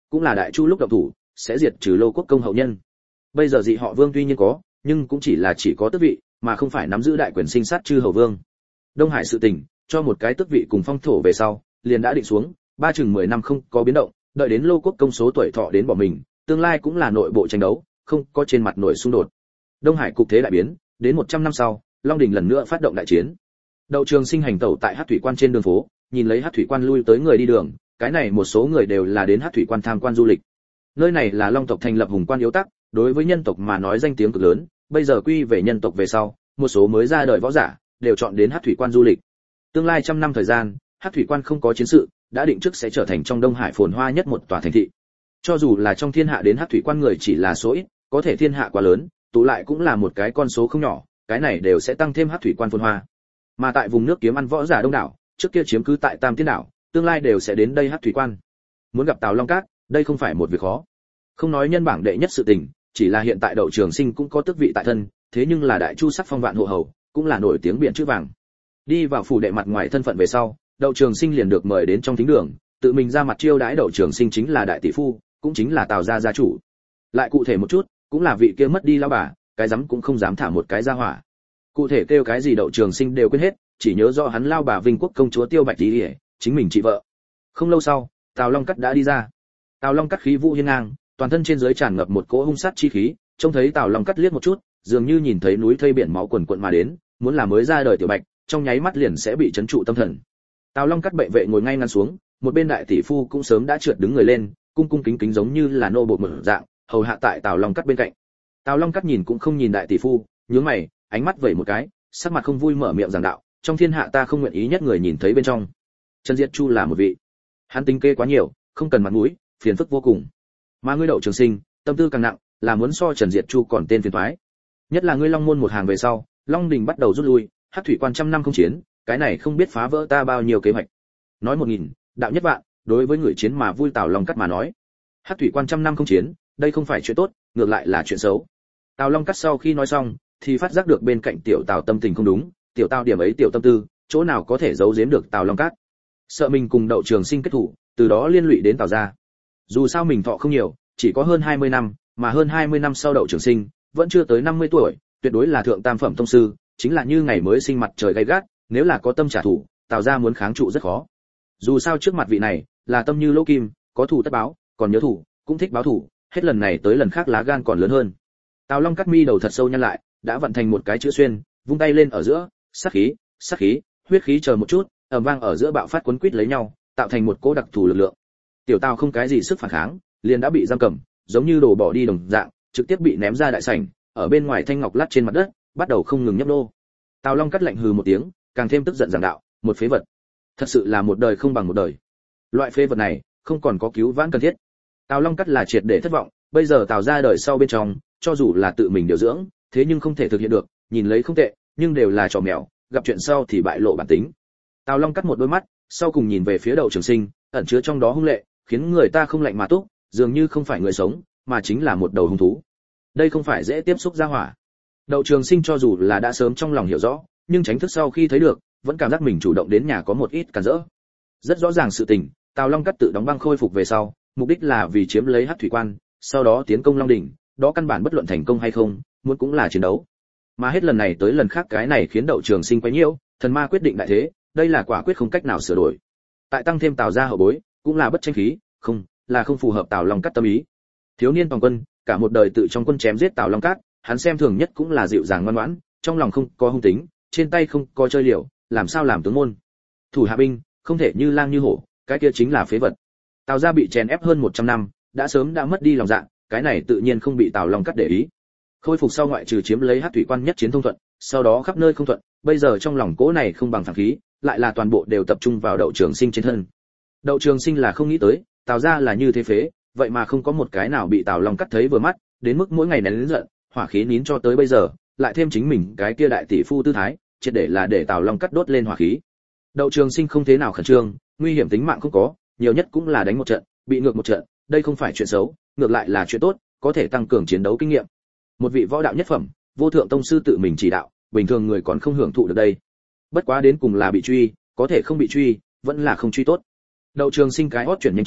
cũng là Đại Chu lúc động thủ sẽ diệt trừ Lô Quốc công hậu nhân. Bây giờ dị họ Vương tuy nhiên có, nhưng cũng chỉ có tước vị, mà không phải nắm giữ đại quyền sinh sát chư hầu vương. Đông Hải sự tình, cho một cái tước vị cùng phong thổ về sau, liền đã định xuống, ba chừng 10 năm không có biến động, đợi đến Lô Quốc công số tuổi thọ đến bỏ mình, tương lai cũng là nội bộ tranh đấu, không có trên mặt nội xung đột. Đông Hải cục thế đại biến, đến 100 năm sau, Long Đình lần nữa phát động đại chiến. Đậu Trường Sinh hành tẩu tại Hắc Thủy Quan trên đường phố, nhìn lấy Hắc Thủy Quan lui tới người đi đường, cái này một số người đều là đến Hắc Thủy Quan tham quan du lịch. Nơi này là Long tộc thành lập hùng quan yếu tắc, đối với nhân tộc mà nói danh tiếng cực lớn, bây giờ quy về nhân tộc về sau, một số mới ra đời võ giả đều chọn đến Hắc Thủy Quan du lịch. Tương lai trăm năm thời gian, Hắc Thủy Quan không có chiến sự, đã định trước sẽ trở thành trong Đông Hải phồn hoa nhất một tòa thành thị. Cho dù là trong thiên hạ đến Hắc Thủy Quan người chỉ là số ít, có thể thiên hạ quá lớn, tụ lại cũng là một cái con số không nhỏ, cái này đều sẽ tăng thêm Hắc Thủy Quan phồn hoa. Mà tại vùng nước kiếm ăn võ giả đông đảo, trước kia chiếm cứ tại Tam Tiên đảo, tương lai đều sẽ đến đây Hắc Thủy Quan. Muốn gặp Tào Long Cát, đây không phải một việc khó. Không nói nhân bảng đệ nhất sự tình, chỉ là hiện tại Đậu Trường Sinh cũng có tước vị tại thân, thế nhưng là Đại Chu sắc phong vạn hộ hầu, cũng là nổi tiếng biển chữ vàng. Đi vào phủ đệ mặt ngoài thân phận về sau, Đậu Trường Sinh liền được mời đến trong thính đường, tự mình ra mặt chiêu đãi. Đậu Trường Sinh chính là đại tỷ phu, cũng chính là Tào gia gia chủ. Lại cụ thể một chút, cũng là vị kia mất đi lão bà, cái dám cũng không dám thả một cái ra hỏa. Cụ thể kêu cái gì Đậu Trường Sinh đều quên hết, chỉ nhớ rõ hắn lao bà Vinh Quốc công chúa Tiêu Bạch Tỷ, chính mình chị vợ. Không lâu sau, Tào Long Cắt đã đi ra. Tào Long Cắt khí vũ hiên ngang, toàn thân trên dưới tràn ngập một cỗ hung sát chi khí, trông thấy Tào Long Cắt liếc một chút, dường như nhìn thấy núi thây biển máu quần quần mà đến, muốn là mới ra đời tiểu bạch, trong nháy mắt liền sẽ bị chấn trụ tâm thần. Tào Long Cắt bệ vệ ngồi ngay ngắn xuống, một bên đại tỷ phu cũng sớm đã trượt đứng người lên, cung cung kính kính giống như là nô bộc mở dạng, hầu hạ tại Tào Long Cắt bên cạnh. Tào Long Cắt nhìn cũng không nhìn đại tỷ phu, nhướng mày, ánh mắt vẩy một cái, sắc mặt không vui mở miệng giảng đạo, trong thiên hạ ta không nguyện ý nhất người nhìn thấy bên trong. Trần Diệt Chu là một vị, hắn tính kế quá nhiều, không cần mặt mũi, phiền phức vô cùng. Mà ngươi Đậu Trường Sinh, tâm tư càng nặng, là muốn so Trần Diệt Chu còn tên phiền toái. Nhất là ngươi Long môn một hàng về sau, Long Đình bắt đầu rút lui, Hắc Thủy Quan trăm năm không chiến, cái này không biết phá vỡ ta bao nhiêu kế hoạch. Nói 1000, đạo nhất vạn, đối với người chiến mà vui Tào Long Cắt mà nói. Hắc Thủy Quan trăm năm không chiến, đây không phải chuyện tốt, ngược lại là chuyện xấu. Tào Long Cắt sau khi nói xong, thì phát giác được bên cạnh tiểu Tào tâm tình không đúng, tiểu Tào điểm ấy tiểu tâm tư, chỗ nào có thể giấu giếm được Tào Long Cắt. Sợ mình cùng Đậu Trường Sinh kết thủ, từ đó liên lụy đến Tào gia. Dù sao mình thọ không nhiều, chỉ có hơn 20 năm, mà hơn 20 năm sau Đậu Trường Sinh, vẫn chưa tới 50 tuổi, tuyệt đối là thượng tam phẩm tông sư, chính là như ngày mới sinh mặt trời gay gắt, nếu là có tâm trả thù, Tào gia muốn kháng trụ rất khó. Dù sao trước mặt vị này, là tâm như lỗ kim, có thù tất báo, còn nhớ thù, cũng thích báo thù, hết lần này tới lần khác lá gan còn lớn hơn. Tào Long Cắt mi đầu thật sâu nhăn lại, đã vận thành một cái chữ xuyên, vung tay lên ở giữa, sát khí, huyết khí chờ một chút, ầm vang ở giữa bạo phát cuốn quýt lấy nhau, tạo thành một cỗ đặc thù lực lượng. Tiểu Tào không cái gì sức phản kháng, liền đã bị giam cầm, giống như đồ bỏ đi đồng dạng, trực tiếp bị ném ra đại sảnh, ở bên ngoài thanh ngọc lát trên mặt đất, bắt đầu không ngừng nhấp nô. Tào Long Cắt lạnh hừ một tiếng, càng thêm tức giận giảng đạo, một phế vật. Thật sự là một đời không bằng một đời. Loại phế vật này, không còn có cứu vãn cần thiết. Tào Long Cắt là triệt để thất vọng, bây giờ Tào gia đời sau bên trong, cho dù là tự mình điều dưỡng, thế nhưng không thể thực hiện được, nhìn lấy không tệ, nhưng đều là trò mèo, gặp chuyện sau thì bại lộ bản tính. Tào Long Cắt một đôi mắt, sau cùng nhìn về phía Đậu Trường Sinh, ẩn chứa trong đó hung lệ, khiến người ta không lạnh mà túc, dường như không phải người sống, mà chính là một đầu hung thú. Đây không phải dễ tiếp xúc ra hỏa. Đậu Trường Sinh cho dù là đã sớm trong lòng hiểu rõ, nhưng tránh thức sau khi thấy được, vẫn cảm giác mình chủ động đến nhà có một ít cản rỡ. Rất rõ ràng sự tình, Tào Long Cắt tự đóng băng khôi phục về sau, mục đích là vì chiếm lấy Hắc Thủy Quan, sau đó tiến công Long Đỉnh, đó căn bản bất luận thành công hay không, muốn cũng là chiến đấu. Mà hết lần này tới lần khác cái này khiến Đậu Trường Sinh quấy nhiễu, thần ma quyết định đại thế, đây là quả quyết không cách nào sửa đổi. Tại tăng thêm Tào gia hậu bối, cũng là bất tranh khí, không, là không phù hợp Tào Long Cắt tâm ý. Thiếu niên toàn quân, cả một đời tự trong quân chém giết Tào Long Cát, hắn xem thường nhất cũng là dịu dàng ngoan ngoãn, trong lòng không có hung tính, trên tay không có chơi liều, làm sao làm tướng môn. Thủ hạ binh, không thể như lang như hổ, cái kia chính là phế vật. Tào gia bị chèn ép hơn 100 năm, đã sớm đã mất đi lòng dạ, cái này tự nhiên không bị Tào Long Cắt để ý. Khôi phục sau ngoại trừ chiếm lấy Hắc Thủy Quan nhất chiến thông thuận, sau đó khắp nơi không thuận, bây giờ trong lòng cố này không bằng phản khí, lại là toàn bộ đều tập trung vào Đậu Trường Sinh trên thân. Đậu Trường Sinh là không nghĩ tới, Tào gia là như thế phế, vậy mà không có một cái nào bị Tào Long Cắt thấy vừa mắt, đến mức mỗi ngày nén lớn giận, hỏa khí nín cho tới bây giờ, lại thêm chính mình cái kia đại tỷ phu tư thái, triệt để là để Tào Long Cắt đốt lên hỏa khí. Đậu Trường Sinh không thế nào khẩn trương, nguy hiểm tính mạng không có, nhiều nhất cũng là đánh một trận, bị ngược một trận, đây không phải chuyện xấu, ngược lại là chuyện tốt, có thể tăng cường chiến đấu kinh nghiệm. Một vị võ đạo nhất phẩm, vô thượng tông sư tự mình chỉ đạo, bình thường người còn không hưởng thụ được đây. Bất quá đến cùng là bị truy, có thể không bị truy, vẫn là không truy tốt. Đậu Trường Sinh cái hót chuyển nhanh chóng,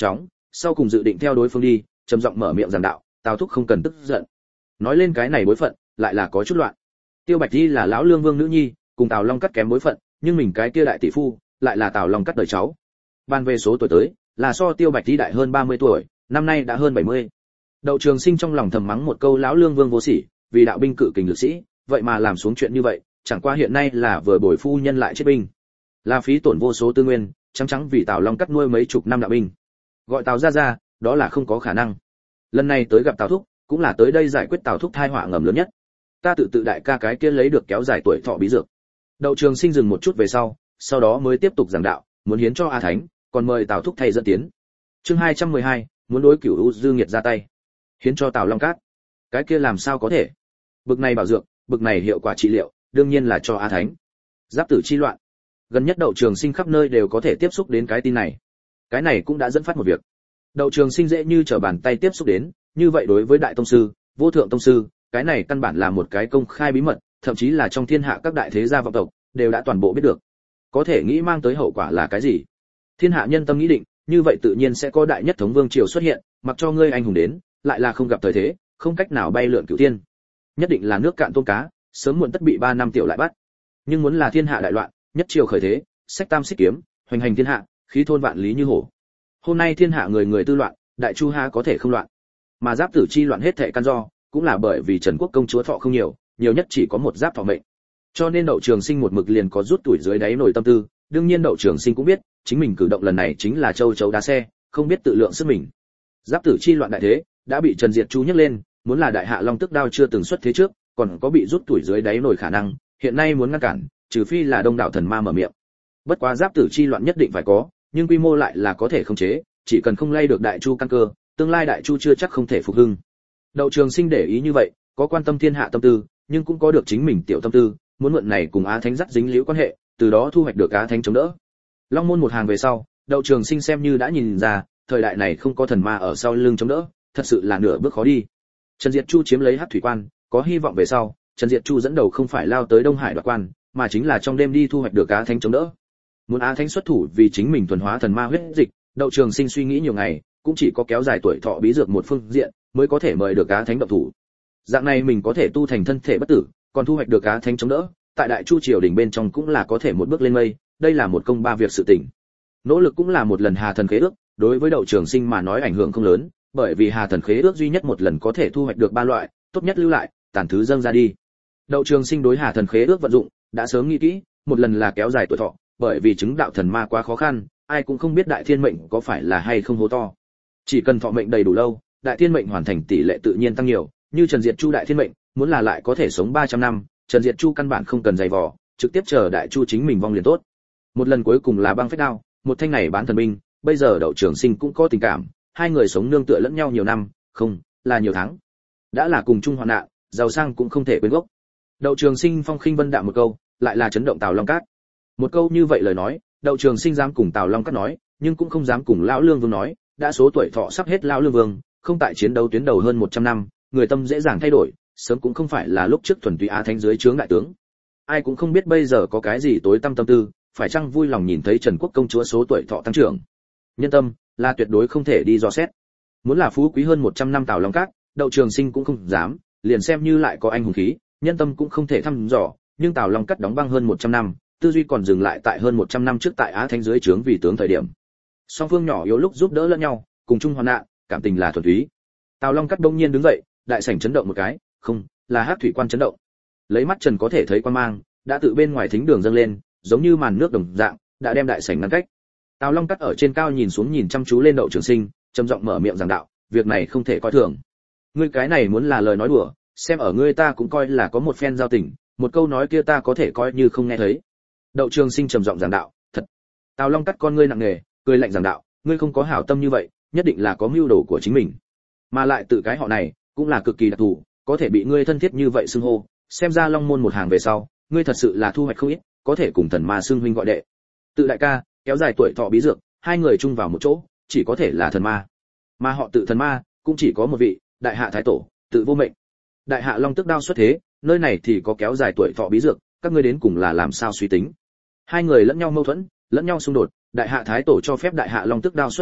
sau cùng dự định theo đối phương đi, trầm giọng mở miệng giảng đạo, Tào thúc không cần tức giận. Nói lên cái này bối phận, lại là có chút loạn. Tiêu Bạch Di là lão Lương Vương nữ nhi, cùng Tào Long Cắt kém bối phận, nhưng mình cái kia đại tỷ phu, lại là Tào Long Cắt đời cháu. Ban về số tuổi tới, là so Tiêu Bạch Di đại hơn 30 tuổi, năm nay đã hơn 70. Đậu Trường Sinh trong lòng thầm mắng một câu lão Lương Vương vô sỉ, vì đạo binh cự kình lực sĩ, vậy mà làm xuống chuyện như vậy, chẳng qua hiện nay là vừa bồi phu nhân lại chết binh, là phí tổn vô số tư nguyên, trắng vì Tào Long Cắt nuôi mấy chục năm đạo binh. Gọi Tào ra, đó là không có khả năng. Lần này tới gặp Tào thúc, cũng là tới đây giải quyết Tào thúc tai họa ngầm lớn nhất. Ta tự đại ca cái kia lấy được kéo dài tuổi thọ bí dược. Đậu Trường Sinh dừng một chút về sau đó mới tiếp tục giảng đạo, muốn hiến cho A Thánh, còn mời Tào thúc thay dẫn tiến. Chương 212, muốn đối Cửu U Dư Nghiệt ra tay. Hiến cho Tào Long Cát? Cái kia làm sao có thể? Bực này bảo dược, bực này hiệu quả trị liệu, đương nhiên là cho A Thánh. Giáp tử chi loạn. Gần nhất Đậu Trường Sinh khắp nơi đều có thể tiếp xúc đến cái tin này. Cái này cũng đã dẫn phát một việc. Đậu Trường Sinh dễ như trở bàn tay tiếp xúc đến, như vậy đối với đại tông sư, vô thượng tông sư, cái này căn bản là một cái công khai bí mật, thậm chí là trong thiên hạ các đại thế gia vọng tộc đều đã toàn bộ biết được. Có thể nghĩ mang tới hậu quả là cái gì? Thiên hạ nhân tâm nghĩ định, như vậy tự nhiên sẽ có đại nhất thống vương triều xuất hiện, mặc cho ngươi anh hùng đến, lại là không gặp thời thế, không cách nào bay lượn cửu thiên. Nhất định là nước cạn tôm cá, sớm muộn tất bị 3 năm tiểu lại bắt. Nhưng muốn là thiên hạ đại loạn, nhất triều khởi thế, sách tam xích kiếm, hoành hành thiên hạ, khí thôn vạn lý như hổ. Hôm nay thiên hạ người người tư loạn, đại chu ha có thể không loạn. Mà giáp tử chi loạn hết thệ căn do, cũng là bởi vì Trần Quốc công chúa thọ không nhiều, nhiều nhất chỉ có một giáp thọ mệnh. Cho nên Đậu Trường Sinh một mực liền có rút tuổi dưới đáy nổi tâm tư, đương nhiên Đậu Trường Sinh cũng biết, chính mình cử động lần này chính là châu chấu đá xe, không biết tự lượng sức mình. Giáp tử chi loạn đại thế, đã bị Trần Diệt Chu nhấc lên, muốn là đại hạ Long Tức Đao chưa từng xuất thế trước, còn có bị rút tuổi dưới đáy nổi khả năng, hiện nay muốn ngăn cản, trừ phi là Đông đảo thần ma mở miệng. Bất quá giáp tử chi loạn nhất định phải có, nhưng quy mô lại là có thể khống chế, chỉ cần không lay được đại chu căn cơ, tương lai đại chu chưa chắc không thể phục hưng. Đậu Trường Sinh để ý như vậy, có quan tâm thiên hạ tâm tư, nhưng cũng có được chính mình tiểu tâm tư, muốn mượn này cùng Á Thánh dắt dính liễu quan hệ, từ đó thu hoạch được Á Thánh chống đỡ. Long môn một hàng về sau, Đậu Trường Sinh xem như đã nhìn ra, thời đại này không có thần ma ở sau lưng chống đỡ, thật sự là nửa bước khó đi. Trần Diệt Chu chiếm lấy Hắc Thủy Quan, có hy vọng về sau, Trần Diệt Chu dẫn đầu không phải lao tới Đông Hải đoạt quan, mà chính là trong đêm đi thu hoạch được Á Thánh chống đỡ. Muốn Á Thánh xuất thủ vì chính mình thuần hóa thần ma huyết dịch, Đậu Trường Sinh suy nghĩ nhiều ngày, cũng chỉ có kéo dài tuổi thọ bí dược một phương diện, mới có thể mời được Á Thánh động thủ. Dạng này mình có thể tu thành thân thể bất tử, còn thu hoạch được Á Thánh chống đỡ, tại Đại Chu triều đình bên trong cũng là có thể một bước lên mây, đây là một công ba việc sự tình. Nỗ lực cũng là một lần Hà Thần khế ước, đối với Đậu Trường Sinh mà nói ảnh hưởng không lớn, bởi vì Hà Thần khế ước duy nhất một lần có thể thu hoạch được 3 loại, tốt nhất lưu lại, tàn thứ dâng ra đi. Đậu Trường Sinh đối Hà Thần khế ước vận dụng, đã sớm nghĩ kỹ, một lần là kéo dài tuổi thọ, bởi vì chứng đạo thần ma quá khó khăn, ai cũng không biết đại thiên mệnh có phải là hay không hố to. Chỉ cần thọ mệnh đầy đủ lâu, đại thiên mệnh hoàn thành tỷ lệ tự nhiên tăng nhiều, như Trần Diệt Chu đại thiên mệnh, muốn là lại có thể sống 300 năm, Trần Diệt Chu căn bản không cần dày vò, trực tiếp chờ đại chu chính mình vong liền tốt. Một lần cuối cùng là băng phách đao, một thanh này bán thần binh, bây giờ Đậu Trường Sinh cũng có tình cảm, hai người sống nương tựa lẫn nhau nhiều năm, không, là nhiều tháng. Đã là cùng chung hoạn nạn, giàu sang cũng không thể quên gốc. Đậu Trường Sinh phong khinh vân đạm một câu, lại là chấn động Tào Long Cát. Một câu như vậy lời nói, Đậu Trường Sinh dám cùng Tào Long Cát nói, nhưng cũng không dám cùng lão Lương Vương nói, đã số tuổi thọ sắp hết lão Lương Vương, không tại chiến đấu tuyến đầu hơn 100 năm, người tâm dễ dàng thay đổi, sớm cũng không phải là lúc trước thuần túy Á Thánh dưới trướng đại tướng. Ai cũng không biết bây giờ có cái gì tối tâm tâm tư, phải chăng vui lòng nhìn thấy Trần Quốc công chúa số tuổi thọ tăng trưởng. Nhân tâm là tuyệt đối không thể đi dò xét. Muốn là phú quý hơn 100 năm Tào Long Cát, Đậu Trường Sinh cũng không dám, liền xem như lại có anh hùng khí, nhân tâm cũng không thể thăm dò, nhưng Tào Long Cát đóng băng hơn 100 năm, tư duy còn dừng lại tại hơn 100 năm trước tại Á Thánh dưới trướng vì tướng thời điểm. Song phương nhỏ yếu lúc giúp đỡ lẫn nhau, cùng chung hoạn nạn, cảm tình là thuần túy. Tào Long Cát bỗng nhiên đứng dậy, đại sảnh chấn động một cái, không, là Hắc Thủy Quan chấn động. Lấy mắt Trần có thể thấy quan mang, đã tự bên ngoài thính đường dâng lên, giống như màn nước đồng dạng, đã đem đại sảnh ngăn cách. Tào Long Cát ở trên cao nhìn xuống nhìn chăm chú lên Đậu Trường Sinh, trầm giọng mở miệng giảng đạo, việc này không thể coi thường. Ngươi cái này muốn là lời nói đùa, xem ở ngươi ta cũng coi là có một phen giao tình, một câu nói kia ta có thể coi như không nghe thấy. Đậu Trường Sinh trầm giọng giảng đạo, thật. Tào Long Cát con ngươi nặng nề, cười lạnh giảng đạo, ngươi không có hảo tâm như vậy, nhất định là có mưu đồ của chính mình. Mà lại tự cái họ này, cũng là cực kỳ đặc thù, có thể bị ngươi thân thiết như vậy xưng hô, xem ra Long môn một hàng về sau, ngươi thật sự là thu hoạch không ít, có thể cùng thần ma xưng huynh gọi đệ. Tự đại ca, kéo dài tuổi thọ bí dược, hai người chung vào một chỗ, chỉ có thể là thần ma. Mà họ tự thần ma, cũng chỉ có một vị, đại hạ thái tổ, tự vô mệnh. Đại hạ Long Tức Đao xuất thế, nơi này thì có kéo dài tuổi thọ bí dược, các ngươi đến cùng là làm sao suy tính? Hai người lẫn nhau mâu thuẫn, lẫn nhau xung đột, đại hạ thái tổ cho phép đại hạ Long Tức Đao xuất thế,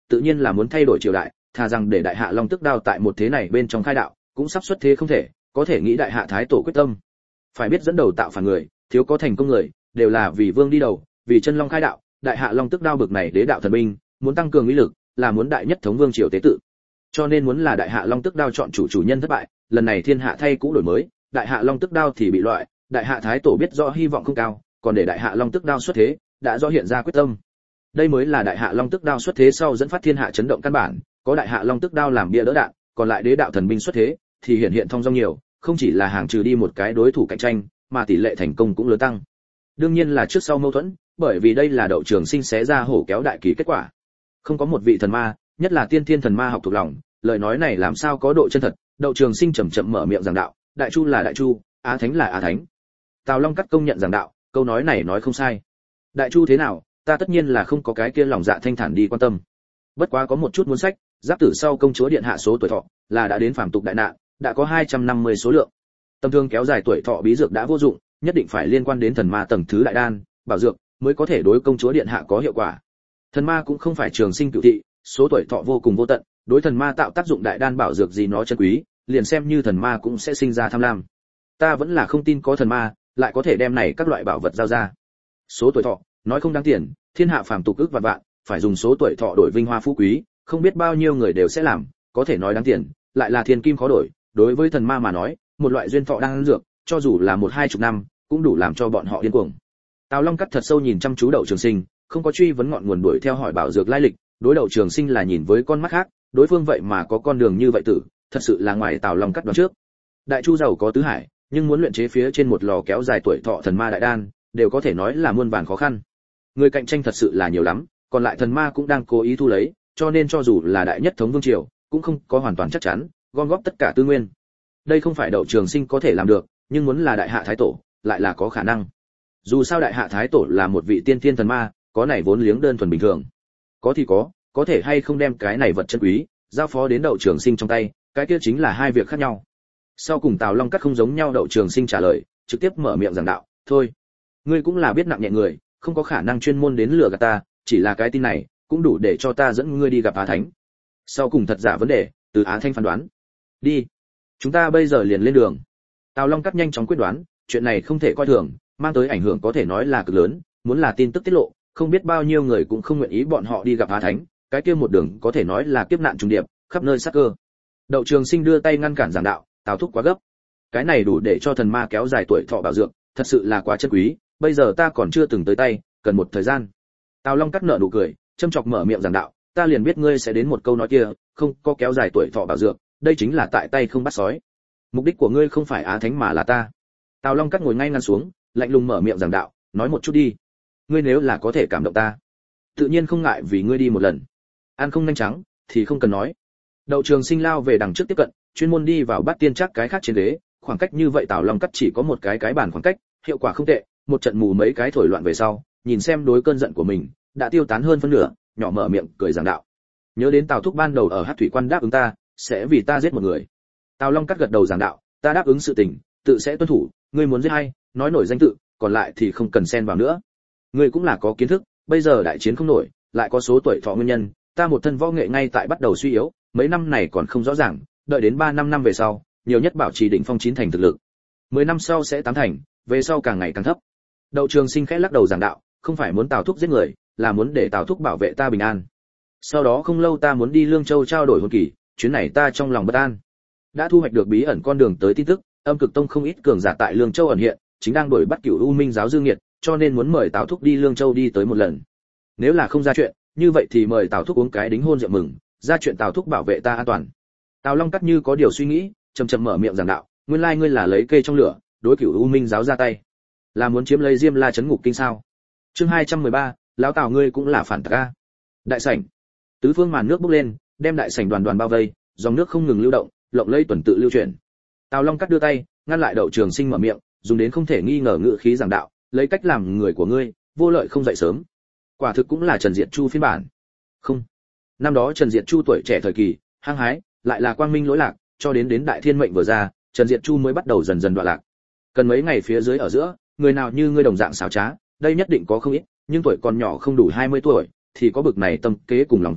tự nhiên là muốn thay đổi triều đại, thà rằng để đại hạ long tức đao tại một thế này bên trong khai đạo, cũng sắp xuất thế không thể, có thể nghĩ đại hạ thái tổ quyết tâm. Phải biết dẫn đầu tạo phản người, thiếu có thành công người, đều là vì vương đi đầu, vì chân long khai đạo, đại hạ long tức đao bực này đế đạo thần binh, muốn tăng cường uy lực, là muốn đại nhất thống vương triều tế tự. Cho nên muốn là đại hạ long tức đao chọn chủ nhân thất bại, lần này thiên hạ thay cũ đổi mới, đại hạ long tức đao thì bị loại, đại hạ thái tổ biết rõ hy vọng không cao, còn để đại hạ long tức đao xuất thế, đã rõ hiện ra quyết tâm. Đây mới là đại hạ long tức đao xuất thế sau dẫn phát thiên hạ chấn động căn bản, có đại hạ long tức đao làm bia đỡ đạn, còn lại đế đạo thần binh xuất thế, thì hiện thông dong nhiều, không chỉ là hàng trừ đi một cái đối thủ cạnh tranh, mà tỷ lệ thành công cũng lớn tăng. Đương nhiên là trước sau mâu thuẫn, bởi vì đây là Đậu Trường Sinh xé ra hổ kéo đại kỳ kết quả. Không có một vị thần ma, nhất là tiên thiên thần ma học thuộc lòng, lời nói này làm sao có độ chân thật. Đậu Trường Sinh chậm chậm mở miệng giảng đạo, đại chu là đại chu, á thánh là á thánh. Tào Long cắt công nhận giảng đạo, câu nói này nói không sai. Đại chu thế nào, ta tất nhiên là không có cái kia lòng dạ thanh thản đi quan tâm. Bất quá có một chút muốn sách, giáp tử sau công chúa điện hạ số tuổi thọ là đã đến phàm tục đại nạn, đã có 250 số lượng. Tầm thường kéo dài tuổi thọ bí dược đã vô dụng, nhất định phải liên quan đến thần ma tầng thứ đại đan, bảo dược mới có thể đối công chúa điện hạ có hiệu quả. Thần ma cũng không phải trường sinh cửu thị, số tuổi thọ vô cùng vô tận, đối thần ma tạo tác dụng đại đan bảo dược gì nó chân quý, liền xem như thần ma cũng sẽ sinh ra tham lam. Ta vẫn là không tin có thần ma lại có thể đem này các loại bảo vật giao ra. Số tuổi thọ, nói không đáng tiền, thiên hạ phàm tục ước vạn vạn, phải dùng số tuổi thọ đổi vinh hoa phú quý, không biết bao nhiêu người đều sẽ làm, có thể nói đáng tiền, lại là thiên kim khó đổi, đối với thần ma mà nói, một loại duyên thọ đang dược, cho dù là 1-2 năm, cũng đủ làm cho bọn họ điên cuồng. Tào Long cắt thật sâu nhìn chăm chú Đậu Trường Sinh, không có truy vấn ngọn nguồn đuổi theo hỏi bảo dược lai lịch, đối Đậu Trường Sinh là nhìn với con mắt khác, đối phương vậy mà có con đường như vậy tử, thật sự là ngoài Tào Long cắt đoán trước. Đại chu giàu có tứ hải, nhưng muốn luyện chế phía trên một lò kéo dài tuổi thọ thần ma đại đan, đều có thể nói là muôn vàn khó khăn. Người cạnh tranh thật sự là nhiều lắm, còn lại thần ma cũng đang cố ý thu lấy, cho nên cho dù là đại nhất thống vương triều, cũng không có hoàn toàn chắc chắn gom góp tất cả tư nguyên. Đây không phải Đậu Trường Sinh có thể làm được, nhưng muốn là đại hạ thái tổ, lại là có khả năng. Dù sao đại hạ thái tổ là một vị tiên thiên thần ma, có này vốn liếng đơn thuần bình thường. Có thì có thể hay không đem cái này vật chân quý giao phó đến Đậu Trường Sinh trong tay, cái kia chính là hai việc khác nhau. Sau cùng Tào Long cắt không giống nhau, Đậu Trường Sinh trả lời, trực tiếp mở miệng giảng đạo, thôi, ngươi cũng là biết nặng nhẹ người, không có khả năng chuyên môn đến lừa gạt ta, chỉ là cái tin này cũng đủ để cho ta dẫn ngươi đi gặp Á Thánh. Sau cùng thật giả vấn đề, từ Á Thánh phán đoán. Đi, chúng ta bây giờ liền lên đường. Tào Long cắt nhanh chóng quyết đoán, chuyện này không thể coi thường, mang tới ảnh hưởng có thể nói là cực lớn, muốn là tin tức tiết lộ, không biết bao nhiêu người cũng không nguyện ý bọn họ đi gặp Á Thánh, cái kia một đường có thể nói là kiếp nạn trùng điệp, khắp nơi sát cơ. Đậu Trường Sinh đưa tay ngăn cản giảng đạo, Tào thúc quá gấp. Cái này đủ để cho thần ma kéo dài tuổi thọ bảo dược, thật sự là quá chân quý, bây giờ ta còn chưa từng tới tay, cần một thời gian. Tào Long cắt nở nụ cười, châm chọc mở miệng giảng đạo, ta liền biết ngươi sẽ đến một câu nói kia, không có kéo dài tuổi thọ bảo dược, đây chính là tại tay không bắt sói. Mục đích của ngươi không phải Á Thánh mà là ta. Tào Long cắt ngồi ngay ngắn xuống, lạnh lùng mở miệng giảng đạo, nói một chút đi. Ngươi nếu là có thể cảm động ta, tự nhiên không ngại vì ngươi đi một lần. Ăn không nhanh trắng thì không cần nói. Đậu Trường Sinh lao về đằng trước tiếp cận, chuyên môn đi vào bắt tiên chắc cái khác trên ghế, khoảng cách như vậy Tào Long cắt chỉ có một cái bàn khoảng cách, hiệu quả không tệ, một trận mù mấy cái thổi loạn về sau, nhìn xem đối cơn giận của mình đã tiêu tán hơn phân nửa, nhỏ mở miệng cười giảng đạo, nhớ đến Tào thúc ban đầu ở Hắc Thủy Quan đáp ứng ta, sẽ vì ta giết một người. Tào Long cắt gật đầu giảng đạo, ta đáp ứng sự tình, tự sẽ tuân thủ, ngươi muốn giết hay, nói nổi danh tự, còn lại thì không cần xen vào nữa. Ngươi cũng là có kiến thức, bây giờ đại chiến không nổi, lại có số tuổi thọ nguyên nhân, ta một thân võ nghệ ngay tại bắt đầu suy yếu, mấy năm này còn không rõ ràng, đợi đến 3-5 năm về sau, nhiều nhất bảo trì đỉnh phong 9 thành thực lực. 10 năm sau sẽ 8 thành, về sau càng ngày càng thấp. Đậu Trường Sinh khẽ lắc đầu giảng đạo, không phải muốn Tào thúc giết người, là muốn để Tào thúc bảo vệ ta bình an. Sau đó không lâu ta muốn đi Lương Châu trao đổi hôn kỳ, chuyến này ta trong lòng bất an. Đã thu hoạch được bí ẩn con đường tới tin tức, Âm Cực Tông không ít cường giả tại Lương Châu ẩn hiện, chính đang đuổi bắt Cửu U Minh giáo Dương Nghiệt, cho nên muốn mời Tào thúc đi Lương Châu đi tới một lần. Nếu là không ra chuyện, như vậy thì mời Tào thúc uống cái đính hôn rượu mừng, ra chuyện Tào thúc bảo vệ ta an toàn. Tào Long cắt như có điều suy nghĩ, chậm chậm mở miệng giảng đạo, nguyên lai ngươi là lấy cây trong lửa, đối Cửu U Minh giáo ra tay, là muốn chiếm lấy Diêm La trấn ngục kinh sao? Chương 213, lão Tào ngươi cũng là phản tặc a. Đại sảnh, tứ phương màn nước bốc lên, đem đại sảnh đoàn đoàn bao vây, dòng nước không ngừng lưu động, lộng lẫy tuần tự lưu chuyển. Tào Long cắt đưa tay, ngăn lại Đậu Trường Sinh mở miệng, dùng đến không thể nghi ngờ ngữ khí giảng đạo, lấy cách làm người của ngươi, vô lợi không dậy sớm. Quả thực cũng là Trần Diệt Chu phiên bản. Không, năm đó Trần Diệt Chu tuổi trẻ thời kỳ, hăng hái, lại là quang minh lỗi lạc, cho đến Đại Thiên mệnh vừa ra, Trần Diệt Chu mới bắt đầu dần dần đoạn lạc. Cần mấy ngày phía dưới ở giữa, người nào như ngươi đồng dạng xảo trá, đây nhất định có không ít, nhưng tuổi còn nhỏ không đủ 20 tuổi, thì có bực này tâm kế cùng lòng dạ,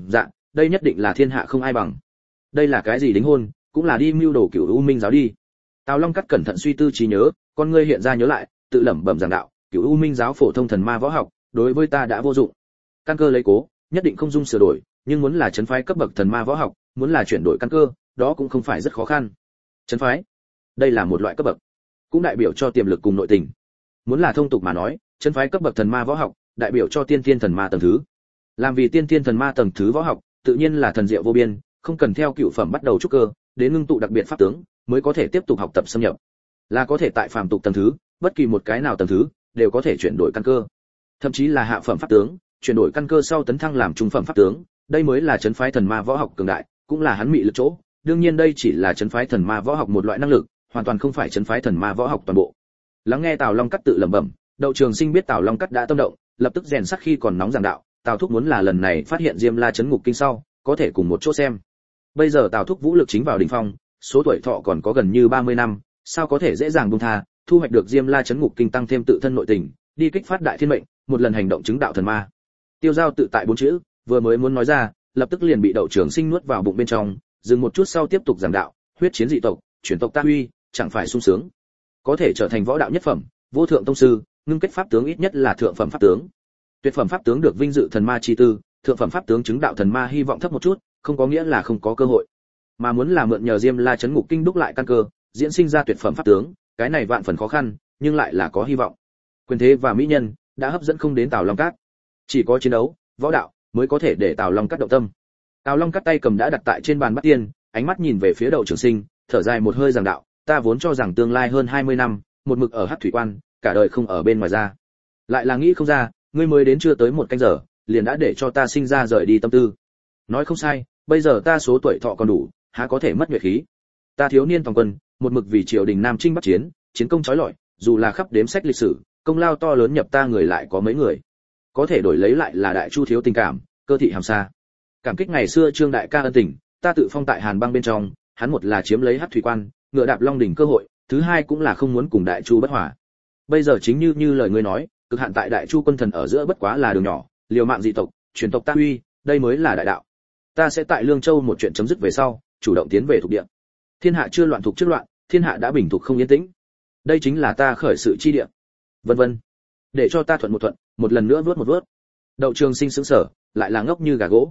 đây nhất định là thiên hạ không ai bằng. Đây là cái gì đính hôn, cũng là đi mưu đồ Cửu U Minh giáo đi. Tào Long cắt cẩn thận suy tư trí nhớ, con ngươi hiện ra nhớ lại, tự lẩm bẩm giảng đạo, Cửu U Minh giáo phổ thông thần ma võ học, đối với ta đã vô dụng. Căn cơ lấy cố, nhất định không dung sửa đổi, nhưng muốn là trấn phái cấp bậc thần ma võ học, muốn là chuyển đổi căn cơ, đó cũng không phải rất khó khăn. Trấn phái, đây là một loại cấp bậc, cũng đại biểu cho tiềm lực cùng nội tình. Muốn là thông tục mà nói, trấn phái cấp bậc thần ma võ học, đại biểu cho tiên thiên thần ma tầng thứ. Làm vì tiên thiên thần ma tầng thứ võ học, tự nhiên là thần diệu vô biên, không cần theo cựu phẩm bắt đầu trúc cơ, đến ngưng tụ đặc biệt pháp tướng, mới có thể tiếp tục học tập xâm nhập. Là có thể tại phàm tục tầng thứ, bất kỳ một cái nào tầng thứ, đều có thể chuyển đổi căn cơ. Thậm chí là hạ phẩm pháp tướng, chuyển đổi căn cơ sau tấn thăng làm trung phẩm pháp tướng, đây mới là trấn phái thần ma võ học cường đại, cũng là hắn mị lực chỗ. Đương nhiên đây chỉ là trấn phái thần ma võ học một loại năng lực, hoàn toàn không phải trấn phái thần ma võ học toàn bộ. Lắng nghe Tào Long cắt tự lẩm bẩm, Đậu Trường Sinh biết Tào Long cắt đã tâm động, lập tức rèn sắc khi còn nóng giảng đạo, Tào thúc muốn là lần này phát hiện Diêm La trấn ngục kinh sau, có thể cùng một chỗ xem. Bây giờ Tào thúc vũ lực chính vào đỉnh phong, số tuổi thọ còn có gần như 30 năm, sao có thể dễ dàng buông tha, thu hoạch được Diêm La trấn ngục kinh tăng thêm tự thân nội tình, đi kích phát đại thiên mệnh, một lần hành động chứng đạo thần ma. Tiêu Giao tự tại bốn chữ, vừa mới muốn nói ra, lập tức liền bị Đậu Trường Sinh nuốt vào bụng bên trong, dừng một chút sau tiếp tục giảng đạo, huyết chiến dị tộc, chuyển tộc ta huy, chẳng phải sung sướng. Có thể trở thành võ đạo nhất phẩm, vô thượng tông sư, ngưng kết pháp tướng ít nhất là thượng phẩm pháp tướng. Tuyệt phẩm pháp tướng được vinh dự thần ma chi tư, thượng phẩm pháp tướng chứng đạo thần ma hy vọng thấp một chút, không có nghĩa là không có cơ hội. Mà muốn là mượn nhờ Diêm La trấn ngục kinh đúc lại căn cơ, diễn sinh ra tuyệt phẩm pháp tướng, cái này vạn phần khó khăn, nhưng lại là có hy vọng. Quyền thế và mỹ nhân đã hấp dẫn không đến Tào Long Cát. Chỉ có chiến đấu, võ đạo mới có thể để Tào Long Cát động tâm. Tào Long Cát tay cầm đã đặt tại trên bàn bát tiên, ánh mắt nhìn về phía Đậu Trường Sinh, thở dài một hơi giảng đạo, ta vốn cho rằng tương lai hơn 20 năm, một mực ở Hắc Thủy Quan, cả đời không ở bên ngoài ra. Lại là nghĩ không ra, ngươi mới đến chưa tới một canh giờ, liền đã để cho ta sinh ra rời đi tâm tư. Nói không sai, bây giờ ta số tuổi thọ còn đủ, há có thể mất nhuệ khí. Ta thiếu niên toàn quân, một mực vì triều đình Nam Trinh Bắc chiến, chiến công chói lọi, dù là khắp đếm sách lịch sử, công lao to lớn nhập ta người lại có mấy người. Có thể đổi lấy lại là đại chu thiếu tình cảm, cơ thị hàm xa. Cảm kích ngày xưa Trương đại ca ân tình, ta tự phong tại Hàn Băng bên trong, hắn một là chiếm lấy Hắc Thủy Quan, ngựa đạp Long đỉnh cơ hội, thứ hai cũng là không muốn cùng đại chu bất hòa. Bây giờ chính như lời ngươi nói, cực hạn tại đại chu quân thần ở giữa bất quá là đường nhỏ, liều mạng dị tộc, truyền tộc ta huy, đây mới là đại đạo. Ta sẽ tại Lương Châu một chuyện chấm dứt về sau, chủ động tiến về thuộc địa. Thiên hạ chưa loạn thuộc trước loạn, thiên hạ đã bình thuộc không yên tĩnh. Đây chính là ta khởi sự chi địa. Vân vân. Để cho ta thuận, một lần nữa vuốt một vuốt. Đậu Trường Sinh sững sờ, lại là ngốc như gà gỗ.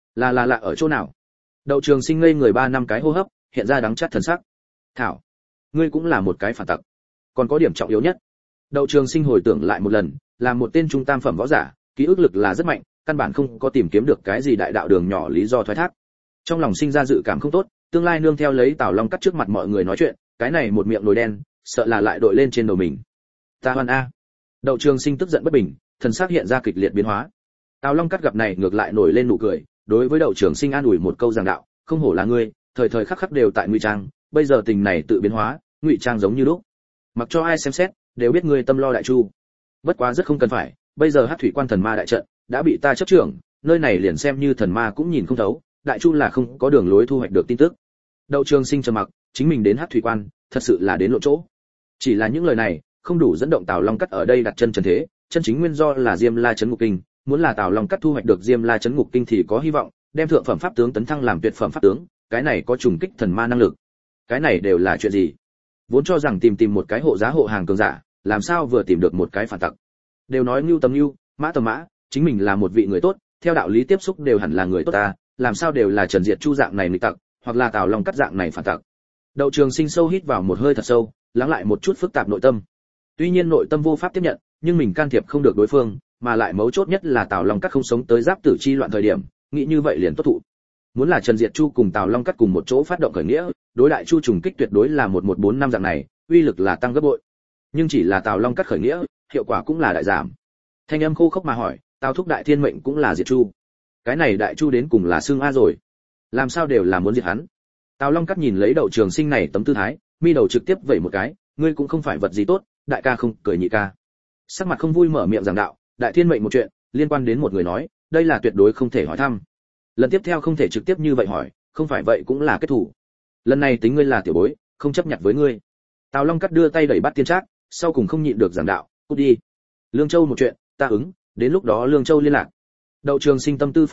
Là ở chỗ nào? Đậu Trường Sinh ngây người 3 năm cái hô hấp, hiện ra đắng chát thần sắc. Thảo, ngươi cũng là một cái phản tặc. Còn có điểm trọng yếu nhất. Đậu Trường Sinh hồi tưởng lại một lần, là một tên trung tam phẩm võ giả, ký ức lực là rất mạnh, căn bản không có tìm kiếm được cái gì đại đạo đường nhỏ lý do thoái thác. Trong lòng sinh ra dự cảm không tốt, tương lai nương theo lấy Tào Long cắt trước mặt mọi người nói chuyện, cái này một miệng nồi đen, sợ là lại đội lên trên đầu mình. Ta hoan a. Đậu Trường Sinh tức giận bất bình, thần sắc hiện ra kịch liệt biến hóa. Tào Long cắt gặp này ngược lại nổi lên nụ cười, đối với Đậu Trường Sinh an ủi một câu giảng đạo, không hổ là ngươi, thời thời khắc khắc đều tại ngụy trang, bây giờ tình này tự biến hóa, ngụy trang giống như lúc. Mặc cho ai xem xét, đều biết ngươi tâm lo đại chu. Bất quá rất không cần phải, bây giờ Hắc Thủy Quan thần ma đại trận đã bị ta chấp trưởng, nơi này liền xem như thần ma cũng nhìn không thấu, đại chu là không có đường lối thu hoạch được tin tức. Đậu Trường Sinh trầm mặc, chính mình đến Hắc Thủy Quan, thật sự là đến lộ chỗ. Chỉ là những lời này, không đủ dẫn động Tào Long cắt ở đây đặt chân trần thế, chân chính nguyên do là Diêm La trấn ngục kinh, muốn là Tào Long cắt thu hoạch được Diêm La trấn ngục kinh thì có hy vọng, đem thượng phẩm pháp tướng tấn thăng làm tuyệt phẩm pháp tướng, cái này có trùng kích thần ma năng lực. Cái này đều là chuyện gì? Vốn cho rằng tìm một cái hộ giá hộ hàng cường giả, làm sao vừa tìm được một cái phản tặc. Đều nói Ngưu tầm Ngưu, Mã tầm Mã, chính mình là một vị người tốt, theo đạo lý tiếp xúc đều hẳn là người tốt ta, làm sao đều là Trần Diệt Chu dạng này nghịch tặc, hoặc là Tào Long cắt dạng này phản tặc. Đậu Trường Sinh sâu hít vào một hơi thật sâu, lắng lại một chút phức tạp nội tâm. Tuy nhiên nội tâm vô pháp tiếp nhận, nhưng mình can thiệp không được đối phương, mà lại mấu chốt nhất là Tào Long cắt không sống tới giáp tử chi loạn thời điểm, nghĩ như vậy liền tốt thụ. Muốn là Trần Diệt Chu cùng Tào Long cắt cùng một chỗ phát động khởi nghĩa, đối đại chu trùng kích tuyệt đối là 1145 dạng này, uy lực là tăng gấp bội. Nhưng chỉ là Tào Long cắt khởi nghĩa, hiệu quả cũng là đại giảm. Thanh âm khô khốc mà hỏi, Tào thúc đại thiên mệnh cũng là diệt chu. Cái này đại chu đến cùng là xương a rồi, làm sao đều là muốn diệt hắn. Tào Long cắt nhìn lấy Đậu Trường Sinh này tấm tư thái, mi đầu trực tiếp vẩy một cái, ngươi cũng không phải vật gì tốt, đại ca không cười nhị ca. Sắc mặt không vui mở miệng giảng đạo, đại thiên mệnh một chuyện, liên quan đến một người nói, đây là tuyệt đối không thể hỏi thăm. Lần tiếp theo không thể trực tiếp như vậy hỏi, không phải vậy cũng là kết thủ. Lần này tính ngươi là tiểu bối, không chấp nhận với ngươi. Tào Long cắt đưa tay đẩy bắt tiên trác, sau cùng không nhịn được giảng đạo, cút đi. Lương Châu một chuyện, ta ứng, đến lúc đó Lương Châu liên lạc. Đậu Trường Sinh tâm tư phức tạp,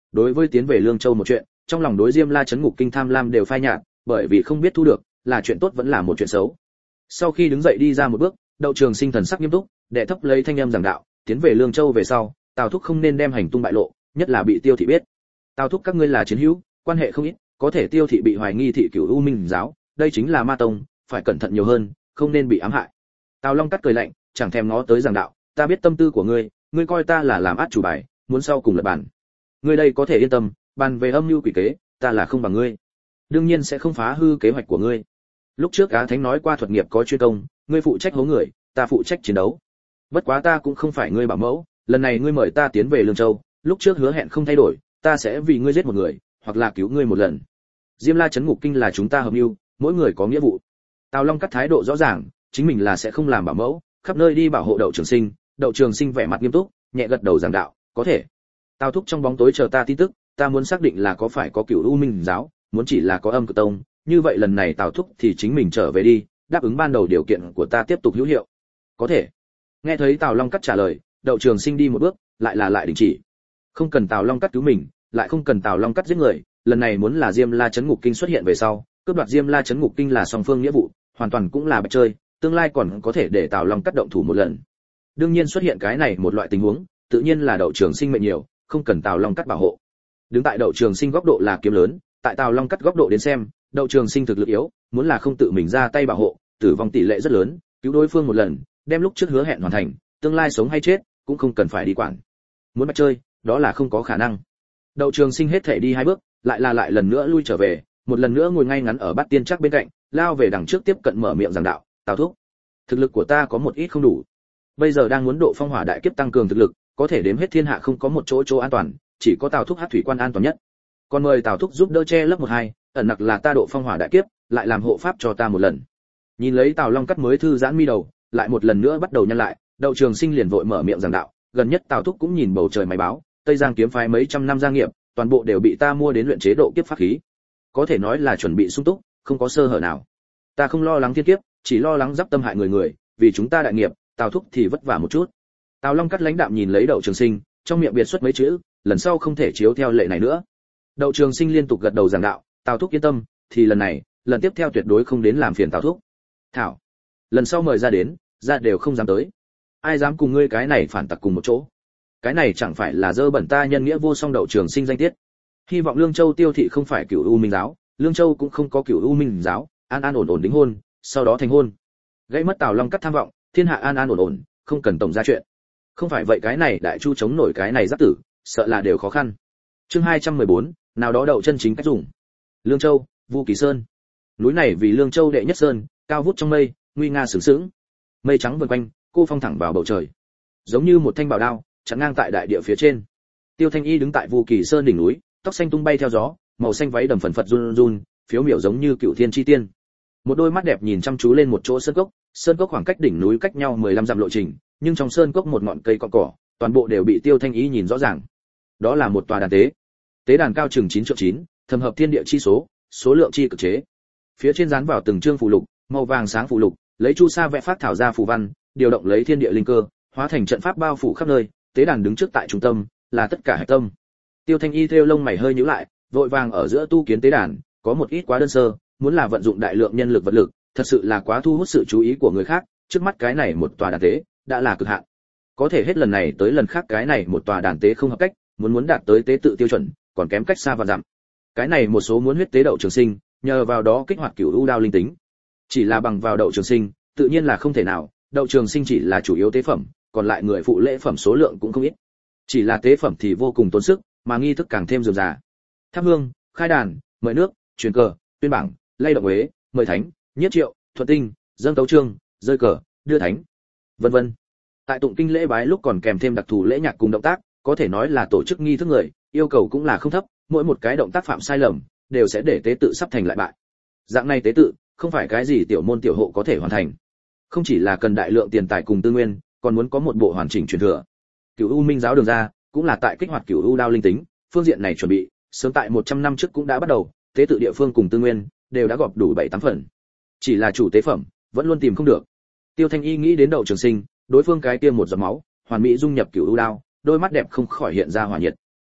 đối với tiến về Lương Châu một chuyện, trong lòng đối Diêm La Chấn Ngục Kinh tham lam đều phai nhạt, bởi vì không biết thu được, là chuyện tốt vẫn là một chuyện xấu. Sau khi đứng dậy đi ra một bước, Đậu Trường Sinh thần sắc nghiêm túc, đệ thấp lấy thanh âm giảng đạo, tiến về Lương Châu về sau, Tào thúc không nên đem hành tung bại lộ, nhất là bị Tiêu thị biết. Tào thúc các ngươi là chiến hữu, quan hệ không ít, có thể Tiêu thị bị hoài nghi thị Cửu U Minh giáo, đây chính là ma tông, phải cẩn thận nhiều hơn, không nên bị ám hại. Tào Long cắt cười lạnh, chẳng thèm ngó tới giảng đạo, ta biết tâm tư của ngươi, ngươi coi ta là làm át chủ bài, muốn sau cùng lật bàn. Ngươi đây có thể yên tâm, bàn về âm mưu quỷ kế, ta là không bằng ngươi. Đương nhiên sẽ không phá hư kế hoạch của ngươi. Lúc trước Á Thánh nói qua thuật nghiệp có chuyên công, ngươi phụ trách hố người, ta phụ trách chiến đấu. Bất quá ta cũng không phải ngươi bảo mẫu, lần này ngươi mời ta tiến về Lương Châu, lúc trước hứa hẹn không thay đổi, ta sẽ vì ngươi giết một người, hoặc là cứu ngươi một lần. Diêm La Chấn Ngục Kinh là chúng ta hợp mưu, mỗi người có nghĩa vụ. Tào Long cắt thái độ rõ ràng, chính mình là sẽ không làm bảo mẫu, khắp nơi đi bảo hộ Đậu Trường Sinh. Đậu Trường Sinh vẻ mặt nghiêm túc, nhẹ gật đầu giảng đạo, có thể. Tào thúc trong bóng tối chờ ta tin tức, ta muốn xác định là có phải có Cửu U Minh giáo, muốn chỉ là có Âm Cực Tông, như vậy lần này Tào thúc thì chính mình trở về đi, đáp ứng ban đầu điều kiện của ta tiếp tục hữu hiệu. Có thể. Nghe thấy Tào Long cắt trả lời, Đậu Trường Sinh đi một bước, lại đình chỉ. Không cần Tào Long cắt cứu mình, lại không cần Tào Long cắt giết người, lần này muốn là Diêm La Chấn Ngục Kinh xuất hiện về sau, cướp đoạt Diêm La Chấn Ngục Kinh là song phương nghĩa vụ, hoàn toàn cũng là bạch chơi, tương lai còn có thể để Tào Long cắt động thủ một lần. Đương nhiên xuất hiện cái này một loại tình huống, tự nhiên là Đậu Trường Sinh mệnh nhiều, không cần Tào Long cắt bảo hộ. Đứng tại Đậu Trường Sinh góc độ là kiếm lớn, tại Tào Long cắt góc độ đến xem, Đậu Trường Sinh thực lực yếu, muốn là không tự mình ra tay bảo hộ, tử vong tỷ lệ rất lớn, cứu đối phương một lần, đem lúc trước hứa hẹn hoàn thành, tương lai sống hay chết cũng không cần phải đi quản. Muốn bạch chơi, đó là không có khả năng. Đậu Trường Sinh hết thể đi hai bước, lại lần nữa lui trở về, một lần nữa ngồi ngay ngắn ở Bát Tiên Trác bên cạnh, lao về đằng trước tiếp cận mở miệng giảng đạo, Tào thúc, thực lực của ta có một ít không đủ, bây giờ đang muốn độ phong hỏa đại kiếp tăng cường thực lực, có thể đếm hết thiên hạ không có một chỗ an toàn, chỉ có Tào thúc Hắc thủy quan an toàn nhất. Còn mời Tào thúc giúp đỡ che lấp một hai, ẩn nặc là ta độ phong hỏa đại kiếp, lại làm hộ pháp cho ta một lần. Nhìn lấy Tào Long cắt mới thư giãn mi đầu, lại một lần nữa bắt đầu nhăn lại, Đậu Trường Sinh liền vội mở miệng giảng đạo, gần nhất Tào thúc cũng nhìn bầu trời máy báo, Tây Giang kiếm phái mấy trăm năm gia nghiệp, toàn bộ đều bị ta mua đến luyện chế độ kiếp pháp khí, có thể nói là chuẩn bị sung túc, không có sơ hở nào. Ta không lo lắng thiên kiếp, chỉ lo lắng giáp tâm hại người, vì chúng ta đại nghiệp, Tào thúc thì vất vả một chút. Tào Long cắt lãnh đạm nhìn lấy Đậu Trường Sinh, trong miệng biệt xuất mấy chữ, lần sau không thể chiếu theo lệ này nữa. Đậu Trường Sinh liên tục gật đầu giảng đạo, Tào thúc yên tâm, thì lần này, lần tiếp theo tuyệt đối không đến làm phiền Tào thúc. Thảo, lần sau mời ra đến, ra đều không dám tới. Ai dám cùng ngươi cái này phản tặc cùng một chỗ? Cái này chẳng phải là dơ bẩn ta nhân nghĩa vô song Đậu Trường Sinh danh tiết. Hy vọng Lương Châu Tiêu thị không phải Cửu U Minh giáo, Lương Châu cũng không có Cửu U Minh giáo, an an ổn ổn đính hôn, sau đó thành hôn. Gãy mất Tào Long cắt tham vọng, thiên hạ an an ổn ổn, không cần tổng ra chuyện. Không phải vậy cái này đại chu chống nổi cái này giáp tử, sợ là đều khó khăn. Chương 214, nào đó Đậu chân chính cách dùng. Lương Châu, Vu Kỳ Sơn. Núi này vì Lương Châu đệ nhất sơn, cao vút trong mây, nguy nga sướng sướng. Mây trắng vần quanh, cô phong thẳng vào bầu trời. Giống như một thanh bảo đao, chặn ngang tại đại địa phía trên. Tiêu Thanh Y đứng tại Vu Kỳ Sơn đỉnh núi, tóc xanh tung bay theo gió, màu xanh váy đầm phần phật run run, phiếu miểu giống như cựu thiên chi tiên. Một đôi mắt đẹp nhìn chăm chú lên một chỗ sơn cốc khoảng cách đỉnh núi cách nhau 15 dặm lộ trình, nhưng trong sơn cốc một ngọn cây cọn cỏ, toàn bộ đều bị Tiêu Thanh Y nhìn rõ ràng. Đó là một tòa đàn tế. Tế đàn cao chừng 9 trượng 9, thầm hợp thiên địa chi số lượng chi cực chế. Phía trên dán vào từng chương phù lục, màu vàng sáng phù lục, lấy chu sa vẽ phát thảo ra phù văn, điều động lấy thiên địa linh cơ, hóa thành trận pháp bao phủ khắp nơi. Tế đàn đứng trước tại trung tâm, là tất cả hạch tâm. Tiêu Thanh Y thêu lông mày hơi nhíu lại, vội vàng ở giữa tu kiến tế đàn, có một ít quá đơn sơ, muốn là vận dụng đại lượng nhân lực vật lực, thật sự là quá thu hút sự chú ý của người khác, trước mắt cái này một tòa đàn tế, đã là cực hạn. Có thể hết lần này tới lần khác cái này một tòa đàn tế không hợp cách, muốn đạt tới tế tự tiêu chuẩn, còn kém cách xa và dặm. Cái này một số muốn huyết tế Đậu Trường Sinh, nhờ vào đó kích hoạt Cửu U đao linh tính. Chỉ là bằng vào Đậu Trường Sinh, tự nhiên là không thể nào, Đậu Trường Sinh chỉ là chủ yếu tế phẩm, còn lại người phụ lễ phẩm số lượng cũng không ít. Chỉ là tế phẩm thì vô cùng tốn sức, mà nghi thức càng thêm rườm rà. Thắp hương, khai đàn, mời nước, truyền cờ, tuyên bảng, lay động huế, mời thánh, nhiếp triệu, thuận tinh, dâng tấu chương, rơi cờ, đưa thánh, vân vân. Tại tụng kinh lễ bái lúc còn kèm thêm đặc thù lễ nhạc cùng động tác, có thể nói là tổ chức nghi thức người, yêu cầu cũng là không thấp, mỗi một cái động tác phạm sai lầm, đều sẽ để tế tự sắp thành lại bại. Dạng này tế tự, không phải cái gì tiểu môn tiểu hộ có thể hoàn thành. Không chỉ là cần đại lượng tiền tài cùng tư nguyên, còn muốn có một bộ hoàn chỉnh truyền thừa. Cửu U Minh giáo đường ra, cũng là tại kích hoạt Cửu U đao linh tính, phương diện này chuẩn bị, sớm tại 100 năm trước cũng đã bắt đầu, tế tự địa phương cùng tư nguyên đều đã gọp đủ 7-8 phần. Chỉ là chủ tế phẩm, vẫn luôn tìm không được. Tiêu Thanh Y nghĩ đến Đậu Trường Sinh, đối phương cái kia một giọt máu, hoàn mỹ dung nhập Cửu U đao, đôi mắt đẹp không khỏi hiện ra hỏa nhiệt.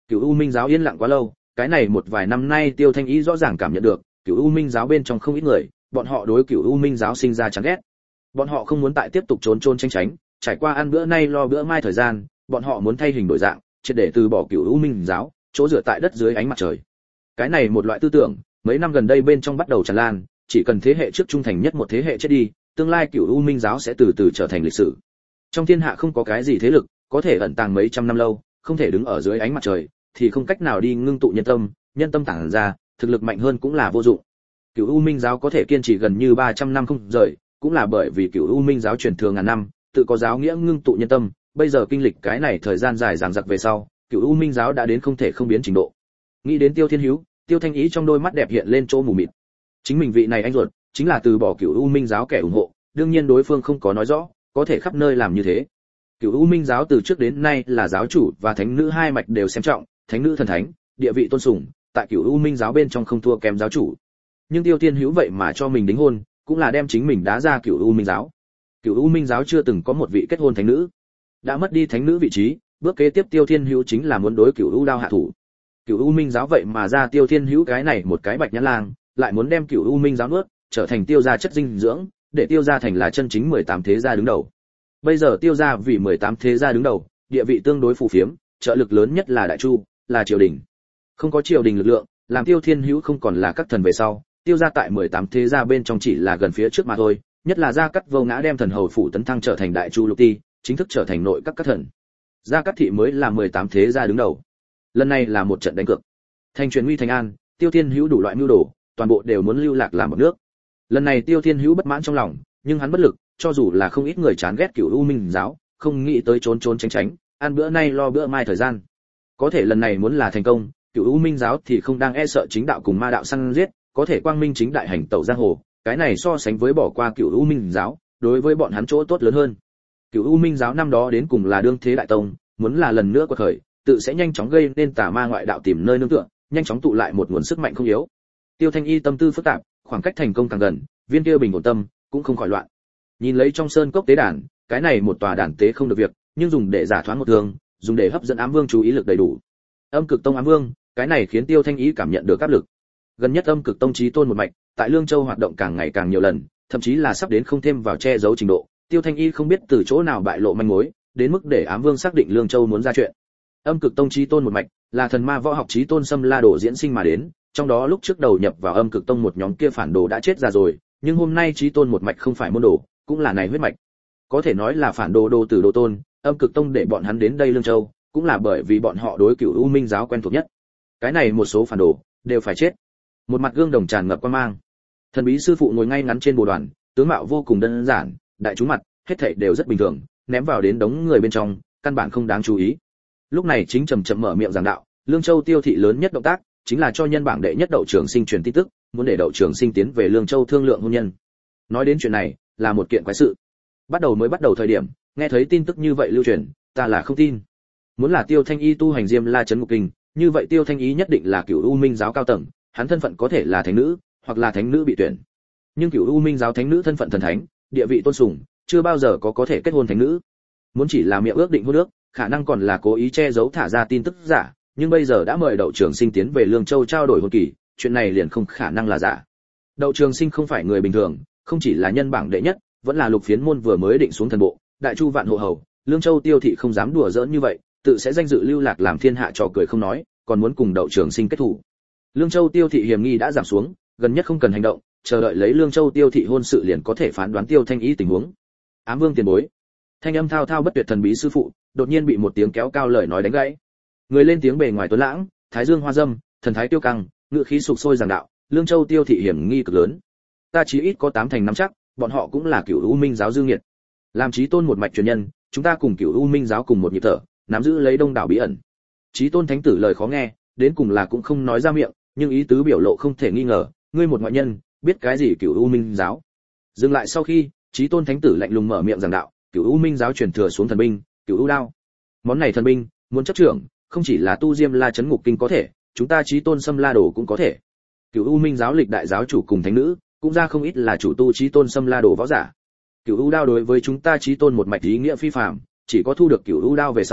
Cửu U Minh giáo yên lặng quá lâu, cái này một vài năm nay Tiêu Thanh Ý rõ ràng cảm nhận được, Cửu U Minh giáo bên trong không ít người, bọn họ đối Cửu U Minh giáo sinh ra chán ghét. Bọn họ không muốn tại tiếp tục trốn trốn tránh tránh, trải qua ăn bữa nay lo bữa mai thời gian, bọn họ muốn thay hình đổi dạng, triệt để từ bỏ Cửu U Minh giáo, chỗ dựa tại đất dưới ánh mặt trời. Cái này một loại tư tưởng, mấy năm gần đây bên trong bắt đầu tràn lan, chỉ cần thế hệ trước trung thành nhất một thế hệ chết đi, tương lai Cửu U Minh giáo sẽ từ từ trở thành lịch sử. Trong thiên hạ không có cái gì thế lực có thể ẩn tàng mấy trăm năm lâu, không thể đứng ở dưới ánh mặt trời, thì không cách nào đi ngưng tụ nhân tâm tản ra, thực lực mạnh hơn cũng là vô dụng. Cửu U Minh giáo có thể kiên trì gần như 300 năm không rời, cũng là bởi vì Cửu U Minh giáo truyền thừa ngàn năm, tự có giáo nghĩa ngưng tụ nhân tâm, bây giờ kinh lịch cái này thời gian dài dằng dặc về sau, Cửu U Minh giáo đã đến không thể không biến trình độ. Nghĩ đến Tiêu Thiên Hữu, Tiêu Thanh Ý trong đôi mắt đẹp hiện lên chỗ mù mịt. Chính mình vị này anh ruột, chính là từ bỏ Cửu U Minh giáo kẻ ủng hộ, đương nhiên đối phương không có nói rõ, có thể khắp nơi làm như thế. Cửu U Minh giáo từ trước đến nay là giáo chủ và thánh nữ hai mạch đều xem trọng, thánh nữ thần thánh, địa vị tôn sùng, tại Cửu U Minh giáo bên trong không thua kém giáo chủ. Nhưng Tiêu Thiên Hữu vậy mà cho mình đính hôn, cũng là đem chính mình đá ra Cửu U Minh giáo. Cửu U Minh giáo chưa từng có một vị kết hôn thánh nữ, đã mất đi thánh nữ vị trí, bước kế tiếp Tiêu Thiên Hữu chính là muốn đối Cửu U Đao hạ thủ. Cửu U Minh giáo vậy mà ra Tiêu Thiên Hữu cái này một cái bạch nhãn lang, lại muốn đem Cửu U Minh giáo nuốt, trở thành Tiêu gia chất dinh dưỡng, để Tiêu gia thành là chân chính 18 thế gia đứng đầu. Bây giờ Tiêu gia vì 18 thế gia đứng đầu, địa vị tương đối phù phiếm, trợ lực lớn nhất là Đại Chu, là triều đình. Không có triều đình lực lượng, làm Tiêu Thiên Hữu không còn là các thần về sau, Tiêu gia tại 18 thế gia bên trong chỉ là gần phía trước mà thôi, nhất là Gia Cát Vô Ngã đem thần hầu phủ tấn thăng trở thành Đại Chu lục ti, chính thức trở thành nội các thần. Gia Cát thị mới là 18 thế gia đứng đầu. Lần này là một trận đánh cược. Thành truyền nguy thành an, Tiêu Thiên Hữu đủ loại mưu đồ, toàn bộ đều muốn lưu lạc làm một nước. Lần này Tiêu Thiên Hữu bất mãn trong lòng, nhưng hắn bất lực, cho dù là không ít người chán ghét Cửu U Minh giáo, không nghĩ tới trốn trốn tránh tránh, ăn bữa nay lo bữa mai thời gian. Có thể lần này muốn là thành công, Cửu U Minh giáo thì không đang e sợ chính đạo cùng ma đạo săn giết, có thể quang minh chính đại hành tẩu giang hồ, cái này so sánh với bỏ qua Cửu U Minh giáo, đối với bọn hắn chỗ tốt lớn hơn. Cửu U Minh giáo năm đó đến cùng là đương thế đại tông, muốn là lần nữa quật khởi, tự sẽ nhanh chóng gây nên tà ma ngoại đạo tìm nơi nương tựa, nhanh chóng tụ lại một nguồn sức mạnh không yếu. Tiêu Thanh Y tâm tư phức tạp, khoảng cách thành công càng gần, viên kia bình ổn tâm cũng không khỏi loạn. Nhìn lấy trong sơn cốc tế đàn, cái này một tòa đàn tế không được việc, nhưng dùng để giả thoáng một thường, dùng để hấp dẫn ám vương chú ý lực đầy đủ. Âm Cực Tông ám vương, cái này khiến Tiêu Thanh Y cảm nhận được áp lực. Gần nhất Âm Cực Tông chí tôn một mạch, tại Lương Châu hoạt động càng ngày càng nhiều lần, thậm chí là sắp đến không thêm vào che giấu trình độ. Tiêu Thanh Y không biết từ chỗ nào bại lộ manh mối, đến mức để ám vương xác định Lương Châu muốn ra chuyện. Âm Cực Tông chí tôn một mạch, là thần ma võ học chí tôn Sâm La Đồ diễn sinh mà đến, trong đó lúc trước đầu nhập vào Âm Cực Tông một nhóm kia phản đồ đã chết ra rồi, nhưng hôm nay chí tôn một mạch không phải môn đồ, cũng là này huyết mạch. Có thể nói là phản đồ đồ tử đồ tôn, Âm Cực Tông để bọn hắn đến đây Lương Châu, cũng là bởi vì bọn họ đối Cửu U Minh giáo quen thuộc nhất. Cái này một số phản đồ đều phải chết. Một mặt gương đồng tràn ngập quang mang. Thần bí sư phụ ngồi ngay ngắn trên bồ đoàn, tướng mạo vô cùng đơn giản, đại chúng mặt, hết thảy đều rất bình thường, ném vào đến đống người bên trong, căn bản không đáng chú ý. Lúc này chính chậm chậm mở miệng giảng đạo, Lương Châu Tiêu thị lớn nhất động tác, chính là cho nhân bảng đệ nhất Đậu Trường Sinh truyền tin tức, muốn để Đậu Trường Sinh tiến về Lương Châu thương lượng hôn nhân. Nói đến chuyện này, là một kiện quái sự. Mới bắt đầu thời điểm, nghe thấy tin tức như vậy lưu truyền, ta là không tin. Muốn là Tiêu Thanh Y tu hành Diêm La trấn ngục kinh, như vậy Tiêu Thanh Y nhất định là Cửu U Minh giáo cao tầng, hắn thân phận có thể là thánh nữ, hoặc là thánh nữ bị tuyển. Nhưng Cửu U Minh giáo thánh nữ thân phận thần thánh, địa vị tôn sùng, chưa bao giờ có thể kết hôn thánh nữ. Muốn chỉ là miệng ước định hôn ước, khả năng còn là cố ý che giấu thả ra tin tức giả, nhưng bây giờ đã mời Đậu Trường Sinh tiến về Lương Châu trao đổi hôn kỳ, chuyện này liền không khả năng là giả. Đậu Trường Sinh không phải người bình thường, không chỉ là nhân bảng đệ nhất, vẫn là lục phiến môn vừa mới định xuống thần bộ, đại chu vạn hộ hầu, Lương Châu Tiêu thị không dám đùa giỡn như vậy, tự sẽ danh dự lưu lạc làm thiên hạ trò cười không nói, còn muốn cùng Đậu Trường Sinh kết thủ. Lương Châu Tiêu thị hiểm nghi đã giảm xuống, gần nhất không cần hành động, chờ đợi lấy Lương Châu Tiêu thị hôn sự liền có thể phán đoán Tiêu Thanh Y tình huống. Ám Vương tiền bối. Thanh âm thao thao bất tuyệt thần bí sư phụ, đột nhiên bị một tiếng kéo cao lời nói đánh gãy. Người lên tiếng bề ngoài tuấn lãng, thái dương hoa dâm, thần thái tiêu căng, ngựa khí sục sôi giảng đạo, Lương Châu Tiêu thị hiểm nghi cực lớn. Ta chí ít có 8 thành 5 chắc, bọn họ cũng là Cửu U Minh giáo dư nghiệt. Làm chí tôn một mạch truyền nhân, chúng ta cùng Cửu U Minh giáo cùng một nhịp thở, nắm giữ lấy đông đảo bí ẩn. Chí tôn thánh tử lời khó nghe, đến cùng là cũng không nói ra miệng, nhưng ý tứ biểu lộ không thể nghi ngờ, ngươi một ngoại nhân, biết cái gì Cửu U Minh giáo? Dừng lại sau khi, chí tôn thánh tử lạnh lùng mở miệng giảng đạo, Cửu U Minh giáo truyền thừa xuống thần binh, Cửu U đao. Món này thần binh, muốn chấp trưởng, không chỉ là tu Diêm La trấn ngục kinh có thể, chúng ta chí tôn Sâm La Đồ cũng có thể. Cửu U Minh giáo lịch đại giáo chủ cùng thánh nữ, cũng ra không ít là chủ tu chí tôn Sâm La Đồ võ giả. Cửu U đao đối với chúng ta chí tôn một mạch ý nghĩa phi phàm, chỉ có thu được Cửu U đao về sau,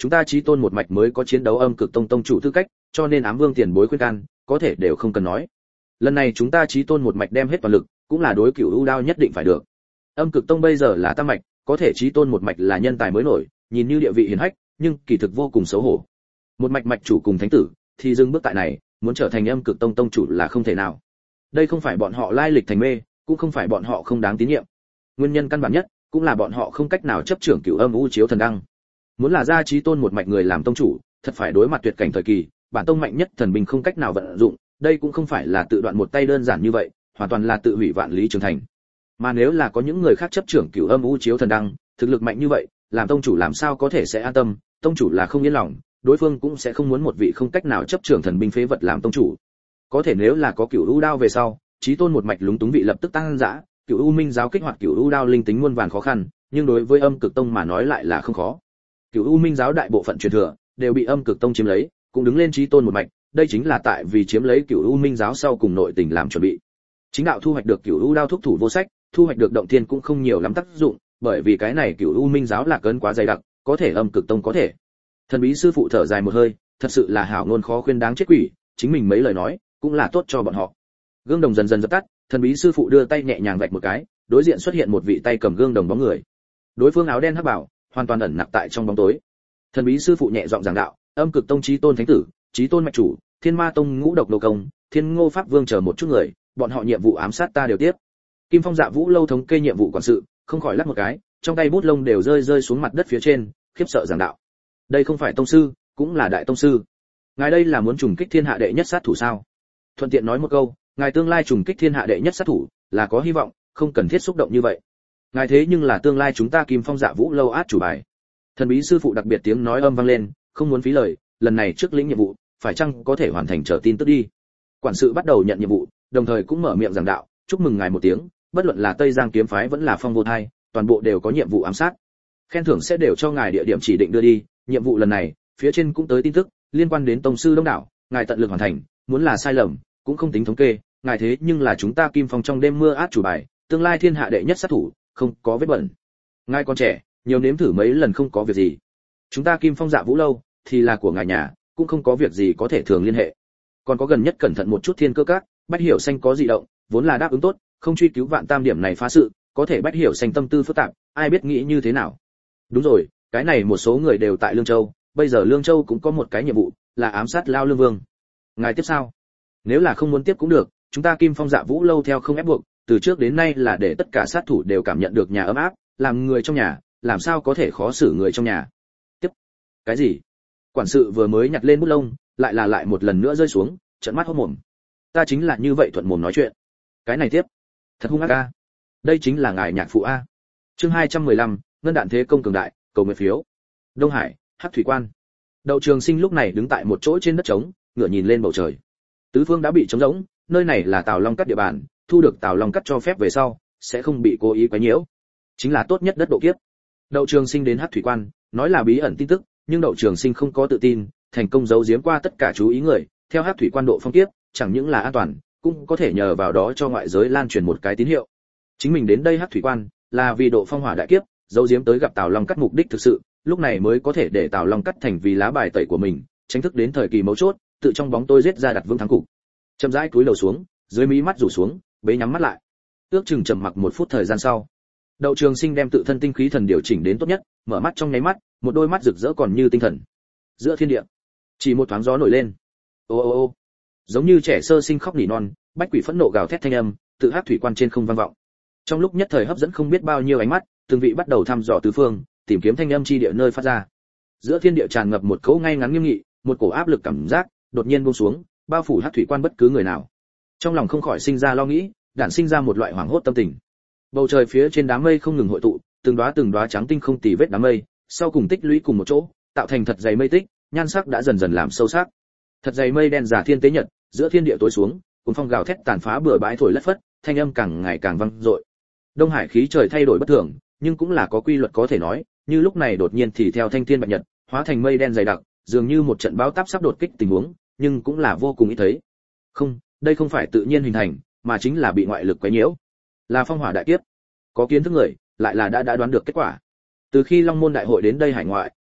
chúng ta chí tôn một mạch mới có chiến đấu âm cực tông tông chủ tư cách, cho nên ám vương tiền bối khuyên can, có thể đều không cần nói. Lần này chúng ta chí tôn một mạch đem hết toàn lực, cũng là đối cửu u đao nhất định phải được. Âm cực tông bây giờ là tam mạch, có thể chí tôn một mạch là nhân tài mới nổi, nhìn như địa vị hiển hách, nhưng kỳ thực vô cùng xấu hổ. Một mạch mạch chủ cùng thánh tử, thì dừng bước tại này, muốn trở thành âm cực tông tông chủ là không thể nào. Đây không phải bọn họ lai lịch thành mê, cũng không phải bọn họ không đáng tín nhiệm. Nguyên nhân căn bản nhất, cũng là bọn họ không cách nào chấp trưởng cửu âm u chiếu thần đăng. Muốn là ra chí tôn một mạch người làm tông chủ, thật phải đối mặt tuyệt cảnh thời kỳ, bản tông mạnh nhất thần binh không cách nào vận dụng, đây cũng không phải là tự đoạn một tay đơn giản như vậy, hoàn toàn là tự hủy vạn lý trường thành. Mà nếu là có những người khác chấp trưởng cửu âm u chiếu thần đăng, thực lực mạnh như vậy, làm tông chủ làm sao có thể sẽ an tâm, tông chủ là không yên lòng, đối phương cũng sẽ không muốn một vị không cách nào chấp trưởng thần binh phế vật làm tông chủ. Có thể nếu là có cửu u đao về sau, chí tôn một mạch lúng túng vị lập tức tăng dã, cửu u minh giáo kích hoạt cửu u đao linh tính muôn vàn khó khăn, nhưng đối với âm cực tông mà nói lại là không khó. Cửu u minh giáo đại bộ phận truyền thừa đều bị âm cực tông chiếm lấy, cũng đứng lên chí tôn một mạch, đây chính là tại vì chiếm lấy cửu u minh giáo sau cùng nội tình làm chuẩn bị. Chính đạo thu hoạch được cửu u đao thúc thủ vô sách, thu hoạch được động thiên cũng không nhiều lắm tác dụng, bởi vì cái này cửu u minh giáo là cơn quá dày đặc, có thể âm cực tông có thể. Thần bí sư phụ thở dài một hơi, thật sự là hảo ngôn khó khuyên đáng chết quỷ, chính mình mấy lời nói cũng là tốt cho bọn họ. Gương đồng dần dần dập tắt, thần bí sư phụ đưa tay nhẹ nhàng vạch một cái, đối diện xuất hiện một vị tay cầm gương đồng bóng người. Đối phương áo đen hắc bảo, hoàn toàn ẩn nặc tại trong bóng tối. Thần bí sư phụ nhẹ giọng giảng đạo, âm cực tông chí tôn thánh tử, chí tôn mạch chủ, thiên ma tông ngũ độc lô công, thiên ngô pháp vương chờ một chút người, bọn họ nhiệm vụ ám sát ta đều tiếp. Kim Phong Dạ Vũ lâu thống kê nhiệm vụ quản sự, không khỏi lắc một cái, trong tay bút lông đều rơi xuống mặt đất phía trên, khiếp sợ giảng đạo. Đây không phải tông sư, cũng là đại tông sư. Ngài đây là muốn trùng kích thiên hạ đệ nhất sát thủ sao? Thuận tiện nói một câu, ngài tương lai trùng kích thiên hạ đệ nhất sát thủ, là có hy vọng, không cần thiết xúc động như vậy. Ngài thế nhưng là tương lai chúng ta Kim Phong Dạ Vũ lâu át chủ bài. Thần bí sư phụ đặc biệt tiếng nói âm vang lên, không muốn phí lời, lần này trước lĩnh nhiệm vụ, phải chăng có thể hoàn thành chờ tin tức đi. Quản sự bắt đầu nhận nhiệm vụ, đồng thời cũng mở miệng giảng đạo, chúc mừng ngài một tiếng, bất luận là Tây Giang kiếm phái vẫn là Phong Vô Thai, toàn bộ đều có nhiệm vụ ám sát. Khen thưởng sẽ đều cho ngài địa điểm chỉ định đưa đi, nhiệm vụ lần này, phía trên cũng tới tin tức liên quan đến tông sư đông đảo, ngài tận lực hoàn thành, muốn là sai lầm, cũng không tính thống kê, ngài thế nhưng là chúng ta Kim Phong trong đêm mưa át chủ bài, tương lai thiên hạ đệ nhất sát thủ, không có vết bẩn. Ngài còn trẻ, nhiều nếm thử mấy lần không có việc gì. Chúng ta Kim Phong Dạ Vũ lâu thì là của ngài nhà, cũng không có việc gì có thể thường liên hệ. Còn có gần nhất cẩn thận một chút Thiên Cơ Các, Bách Hiểu Xanh có dị động, vốn là đáp ứng tốt, không truy cứu Vạn Tam điểm này phá sự, có thể Bách Hiểu Xanh tâm tư phức tạp, ai biết nghĩ như thế nào. Đúng rồi, cái này một số người đều tại Lương Châu, bây giờ Lương Châu cũng có một cái nhiệm vụ, là ám sát Lao Lương Vương. Ngài tiếp sao? Nếu là không muốn tiếp cũng được, chúng ta Kim Phong Dạ Vũ lâu theo không ép buộc, từ trước đến nay là để tất cả sát thủ đều cảm nhận được nhà ấm áp, làm người trong nhà, làm sao có thể khó xử người trong nhà. Tiếp. Cái gì? Quản sự vừa mới nhặt lên bút lông, lại một lần nữa rơi xuống, trợn mắt hốt mồm. Ta chính là như vậy thuận mồm nói chuyện. Cái này tiếp. Thật hung ác a. Đây chính là ngài nhạc phụ a. Chương 215, ngân đạn thế công cường đại, cầu nguyện phiếu. Đông Hải, Hắc thủy quan. Đậu Trường Sinh lúc này đứng tại một chỗ trên đất trống, ngửa nhìn lên bầu trời. Tứ phương đã bị trống rỗng, nơi này là Tào Long Cắt địa bàn, thu được Tào Long Cắt cho phép về sau, sẽ không bị cố ý quấy nhiễu. Chính là tốt nhất đất độ kiếp. Đậu Trường Sinh đến Hắc thủy quan, nói là bí ẩn tin tức, nhưng Đậu Trường Sinh không có tự tin, thành công giấu giếm qua tất cả chú ý người, theo Hắc thủy quan độ phong kiếp, chẳng những là an toàn, cũng có thể nhờ vào đó cho ngoại giới lan truyền một cái tín hiệu. Chính mình đến đây Hắc thủy quan, là vì độ phong hỏa đại kiếp, giấu giếm tới gặp Tào Long Cắt mục đích thực sự, lúc này mới có thể để Tào Long Cắt thành vì lá bài tẩy của mình, tránh thức đến thời kỳ mấu chốt, tự trong bóng tối giết ra đặt vững thắng cục. Chậm rãi cúi đầu xuống, dưới mí mắt rủ xuống, bế nhắm mắt lại. Ước chừng trầm mặc một phút thời gian sau, Đậu Trường Sinh đem tự thân tinh khí thần điều chỉnh đến tốt nhất, mở mắt trong nháy mắt, một đôi mắt rực rỡ còn như tinh thần. Giữa thiên địa, chỉ một thoáng gió nổi lên. Ô ô ô, giống như trẻ sơ sinh khóc nỉ non, bách quỷ phẫn nộ gào thét thanh âm, tự Hắc thủy quan trên không vang vọng. Trong lúc nhất thời hấp dẫn không biết bao nhiêu ánh mắt, từng vị bắt đầu thăm dò tứ phương, tìm kiếm thanh âm chi địa nơi phát ra. Giữa thiên địa tràn ngập một cỗ ngay ngắn nghiêm nghị, một cổ áp lực cảm giác đột nhiên buông xuống, bao phủ Hắc thủy quan bất cứ người nào. Trong lòng không khỏi sinh ra lo nghĩ, đản sinh ra một loại hoảng hốt tâm tình. Bầu trời phía trên đám mây không ngừng hội tụ, từng đóa trắng tinh không tì vết đám mây, sau cùng tích lũy cùng một chỗ, tạo thành thật dày mây tích, nhan sắc đã dần dần làm sâu sắc. Thật dày mây đen giả thiên tế nhật, giữa thiên địa tối xuống, cuốn phong gào thét tàn phá bừa bãi thổi lất phất, thanh âm càng ngày càng vang dội. Đông Hải khí trời thay đổi bất thường, nhưng cũng là có quy luật có thể nói, như lúc này đột nhiên thì theo thanh thiên bạch nhật, hóa thành mây đen dày đặc, dường như một trận bão táp sắp đột kích tình huống, nhưng cũng là vô cùng ít thấy. Không, đây không phải tự nhiên hình thành, mà chính là bị ngoại lực quấy nhiễu. Là phong hỏa đại kiếp. Có kiến thức người, lại là đã đoán được kết quả. Từ khi Long Môn đại hội đến đây hải ngoại,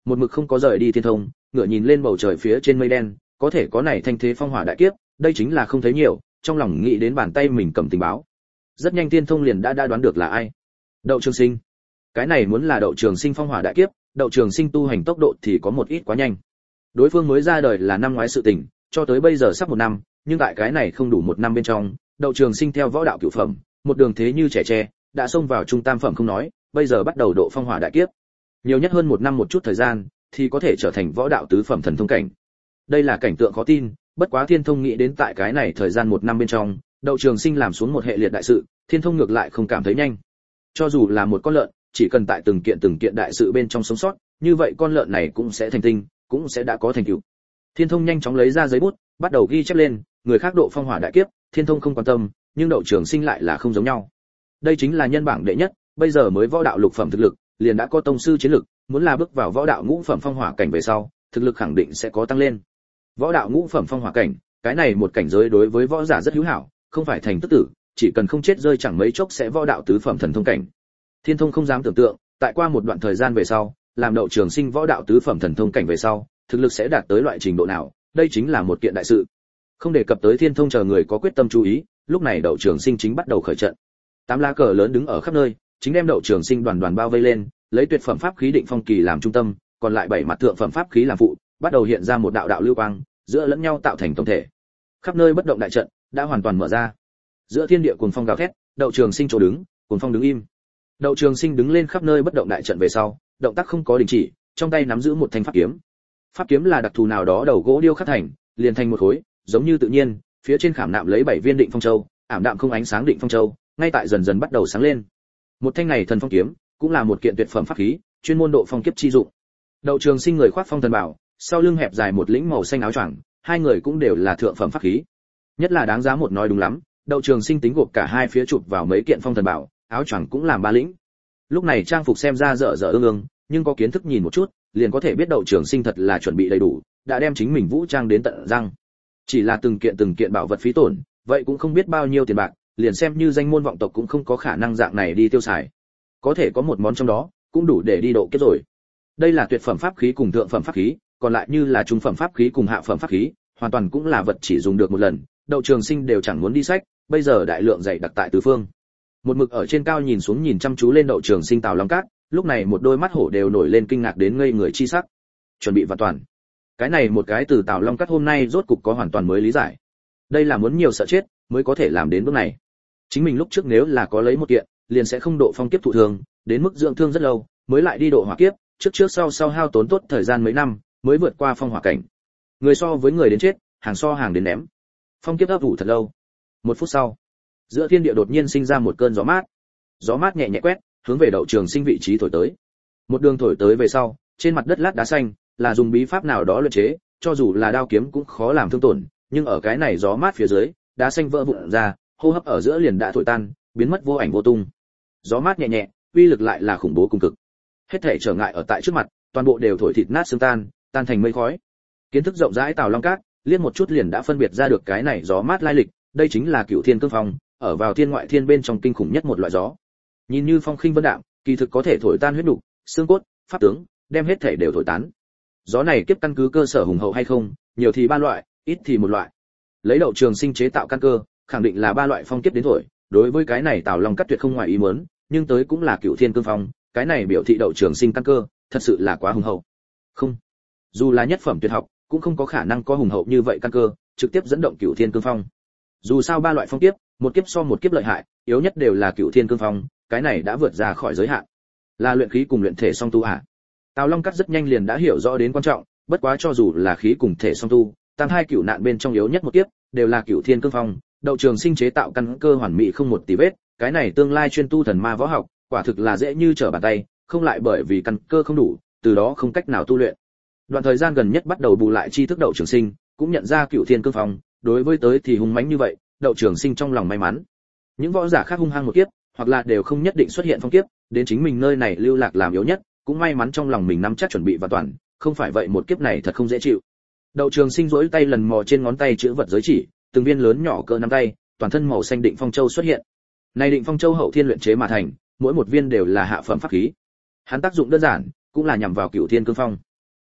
một mực không có rời đi Thiên Thông, ngửa nhìn lên bầu trời phía trên mây đen, có thể có này thanh thế phong hỏa đại kiếp, đây chính là không thấy nhiều, trong lòng nghĩ đến bàn tay mình cầm tình báo. Rất nhanh Thiên Thông liền đã đoán được là ai. Đậu Trường Sinh. Cái này muốn là Đậu Trường Sinh phong hỏa đại kiếp, Đậu Trường Sinh tu hành tốc độ thì có một ít quá nhanh. Đối phương mới ra đời là năm ngoái sự tình, cho tới bây giờ sắp 1 năm, nhưng tại cái này không đủ 1 năm bên trong, Đậu Trường Sinh theo võ đạo cửu phẩm, một đường thế như trẻ tre, đã xông vào trung tam phẩm không nói, bây giờ bắt đầu độ phong hỏa đại kiếp. Nhiều nhất hơn 1 năm một chút thời gian, thì có thể trở thành võ đạo tứ phẩm thần thông cảnh. Đây là cảnh tượng khó tin, bất quá Thiên Thông nghĩ đến tại cái này thời gian 1 năm bên trong, Đậu Trường Sinh làm xuống một hệ liệt đại sự, Thiên Thông ngược lại không cảm thấy nhanh. Cho dù là một con lợn, chỉ cần tại từng kiện đại sự bên trong sống sót, như vậy con lợn này cũng sẽ thành tinh, cũng sẽ đã có thành tựu. Thiên Thông nhanh chóng lấy ra giấy bút, bắt đầu ghi chép lên, người khác độ phong hỏa đại kiếp, Thiên Thông không quan tâm, nhưng Đậu Trường Sinh lại là không giống nhau. Đây chính là nhân bảng đệ nhất, bây giờ mới võ đạo lục phẩm thực lực, liền đã có tông sư chiến lực, muốn là bước vào võ đạo ngũ phẩm phong hỏa cảnh về sau, thực lực khẳng định sẽ có tăng lên. Võ đạo ngũ phẩm phong hỏa cảnh, cái này một cảnh giới đối với võ giả rất hữu hảo, không phải thành tức tử, chỉ cần không chết rơi chẳng mấy chốc sẽ võ đạo tứ phẩm thần thông cảnh. Thiên Thông không dám tưởng tượng, tại qua một đoạn thời gian về sau, làm Đậu Trường Sinh võ đạo tứ phẩm thần thông cảnh về sau, thực lực sẽ đạt tới loại trình độ nào, đây chính là một kiện đại sự. Không đề cập tới Thiên Thông chờ người có quyết tâm chú ý, lúc này Đậu Trường Sinh chính bắt đầu khởi trận. 8 lá cờ lớn đứng ở khắp nơi, chính đem Đậu Trường Sinh đoàn bao vây lên, lấy tuyệt phẩm pháp khí Định Phong Kỳ làm trung tâm, còn lại 7 mặt thượng phẩm pháp khí làm phụ, bắt đầu hiện ra một đạo lưu quang, giữa lẫn nhau tạo thành tổng thể. Khắp nơi bất động đại trận đã hoàn toàn mở ra. Giữa thiên địa cuồng phong gào thét, Đậu Trường Sinh chỗ đứng, cuồng phong đứng im. Đậu Trường Sinh đứng lên khắp nơi bất động đại trận về sau, động tác không có đình chỉ, trong tay nắm giữ một thanh pháp kiếm. Pháp kiếm là đặc thù nào đó đầu gỗ điêu khắc thành, liền thành một khối, giống như tự nhiên, phía trên khảm nạm lấy 7 viên Định Phong Châu, ảm đạm không ánh sáng Định Phong Châu, ngay tại dần dần bắt đầu sáng lên. Một thanh này thần phong kiếm, cũng là một kiện tuyệt phẩm pháp khí, chuyên môn độ phong kiếp chi dụng. Đậu Trường Sinh người khoác phong thần bảo, sau lưng hẹp dài một lĩnh màu xanh áo choàng, hai người cũng đều là thượng phẩm pháp khí. Nhất là đáng giá một nói đúng lắm, Đậu Trường Sinh tính gộp cả hai phía chụp vào mấy kiện phong thần bảo, áo choàng cũng làm 3 lĩnh. Lúc này trang phục xem ra dở dở ương ương, nhưng có kiến thức nhìn một chút, liền có thể biết Đậu Trường Sinh thật là chuẩn bị đầy đủ, đã đem chính mình vũ trang đến tận răng. Chỉ là từng kiện bảo vật phí tổn, vậy cũng không biết bao nhiêu tiền bạc, liền xem như danh môn vọng tộc cũng không có khả năng dạng này đi tiêu xài. Có thể có một món trong đó, cũng đủ để đi độ kiếp rồi. Đây là tuyệt phẩm pháp khí cùng thượng phẩm pháp khí, còn lại như là trung phẩm pháp khí cùng hạ phẩm pháp khí, hoàn toàn cũng là vật chỉ dùng được một lần, Đậu Trường Sinh đều chẳng muốn đi sách, bây giờ đại lượng dày đặc tại tứ phương. Một mực ở trên cao nhìn xuống nhìn chăm chú lên Đậu Trường Sinh Tào Long Cát, lúc này một đôi mắt hổ đều nổi lên kinh ngạc đến ngây người chi sắc. Chuẩn bị hoàn toàn. Cái này một cái từ Tào Long Cát hôm nay rốt cục có hoàn toàn mới lý giải. Đây là muốn nhiều sợ chết mới có thể làm đến bước này. Chính mình lúc trước nếu là có lấy một kiện, liền sẽ không độ phong kiếp thụ thương, đến mức dưỡng thương rất lâu, mới lại đi độ hỏa kiếp, trước sau hao tốn tốt thời gian mấy năm, mới vượt qua phong hỏa cảnh. Người so với người đến chết, hàng so hàng đến ném. Phong kiếp ấp ủ thật lâu. 1 phút sau, giữa thiên địa đột nhiên sinh ra một cơn gió mát. Gió mát nhẹ nhẹ quét, hướng về Đậu Trường Sinh vị trí thổi tới. Một đường thổi tới về sau, trên mặt đất lát đá xanh, là dùng bí pháp nào đó luyện chế, cho dù là đao kiếm cũng khó làm thương tổn, nhưng ở cái này gió mát phía dưới, đá xanh vỡ vụn ra, hô hấp ở giữa liền đã thổi tan, biến mất vô ảnh vô tung. Gió mát nhẹ nhẹ, uy lực lại là khủng bố cùng cực. Hết thảy trở ngại ở tại trước mặt, toàn bộ đều thổi thịt nát xương tan, tan thành mây khói. Kiến thức rộng rãi Tào Long Cát, liếc một chút liền đã phân biệt ra được cái này gió mát lai lịch, đây chính là Cửu Thiên Cương Phong, ở vào thiên ngoại thiên bên trong kinh khủng nhất một loại gió. Nhìn như phong khinh vân đạm, kỳ thực có thể thổi tan huyết nục, xương cốt, pháp tướng, đem hết thảy đều thổi tán. Gió này kiếp căn cứ cơ sở hùng hậu hay không, nhiều thì 3 loại, ít thì 1 loại. Lấy Đậu Trường Sinh chế tạo căn cơ, khẳng định là 3 loại phong kiếp đến thổi, đối với cái này Tào Long Cát tuyệt không ngoài ý muốn, nhưng tới cũng là Cửu Thiên Cương Phong, cái này biểu thị Đậu Trường Sinh căn cơ, thật sự là quá hùng hậu. Không, dù là nhất phẩm tuyệt học, cũng không có khả năng có hùng hậu như vậy căn cơ, trực tiếp dẫn động Cửu Thiên Cương Phong. Dù sao 3 loại phong kiếp, một kiếp so một kiếp lợi hại, yếu nhất đều là Cửu Thiên Cương Phong, cái này đã vượt ra khỏi giới hạn. Là luyện khí cùng luyện thể song tu à? Tào Long Cát rất nhanh liền đã hiểu rõ đến quan trọng, bất quá cho dù là khí cùng thể song tu, tam hai cửu nạn bên trong yếu nhất một kiếp, đều là Cửu Thiên Cương Phong, Đậu Trường Sinh chế tạo căn cơ hoàn mỹ không một tì vết, cái này tương lai chuyên tu thần ma võ học, quả thực là dễ như trở bàn tay, không lại bởi vì căn cơ không đủ, từ đó không cách nào tu luyện. Đoạn thời gian gần nhất bắt đầu bù lại tri thức Đậu Trường Sinh, cũng nhận ra Cửu Thiên Cương Phong, đối với tới thì hung mãnh như vậy, Đậu Trường Sinh trong lòng may mắn. Những võ giả khác hung hăng một kiếp, hoặc là đều không nhất định xuất hiện phong kiếp, đến chính mình nơi này lưu lạc làm yếu nhất, cũng may mắn trong lòng mình nắm chắc chuẩn bị và toàn, không phải vậy một kiếp này thật không dễ chịu. Đậu Trường Sinh duỗi tay lần mò trên ngón tay chữ vật giới chỉ, từng viên lớn nhỏ cỡ nắm tay, toàn thân màu xanh định phong châu xuất hiện. Này định phong châu hậu thiên luyện chế mà thành, mỗi một viên đều là hạ phẩm pháp khí. Hắn tác dụng đơn giản, cũng là nhằm vào Cửu Thiên Cương Phong.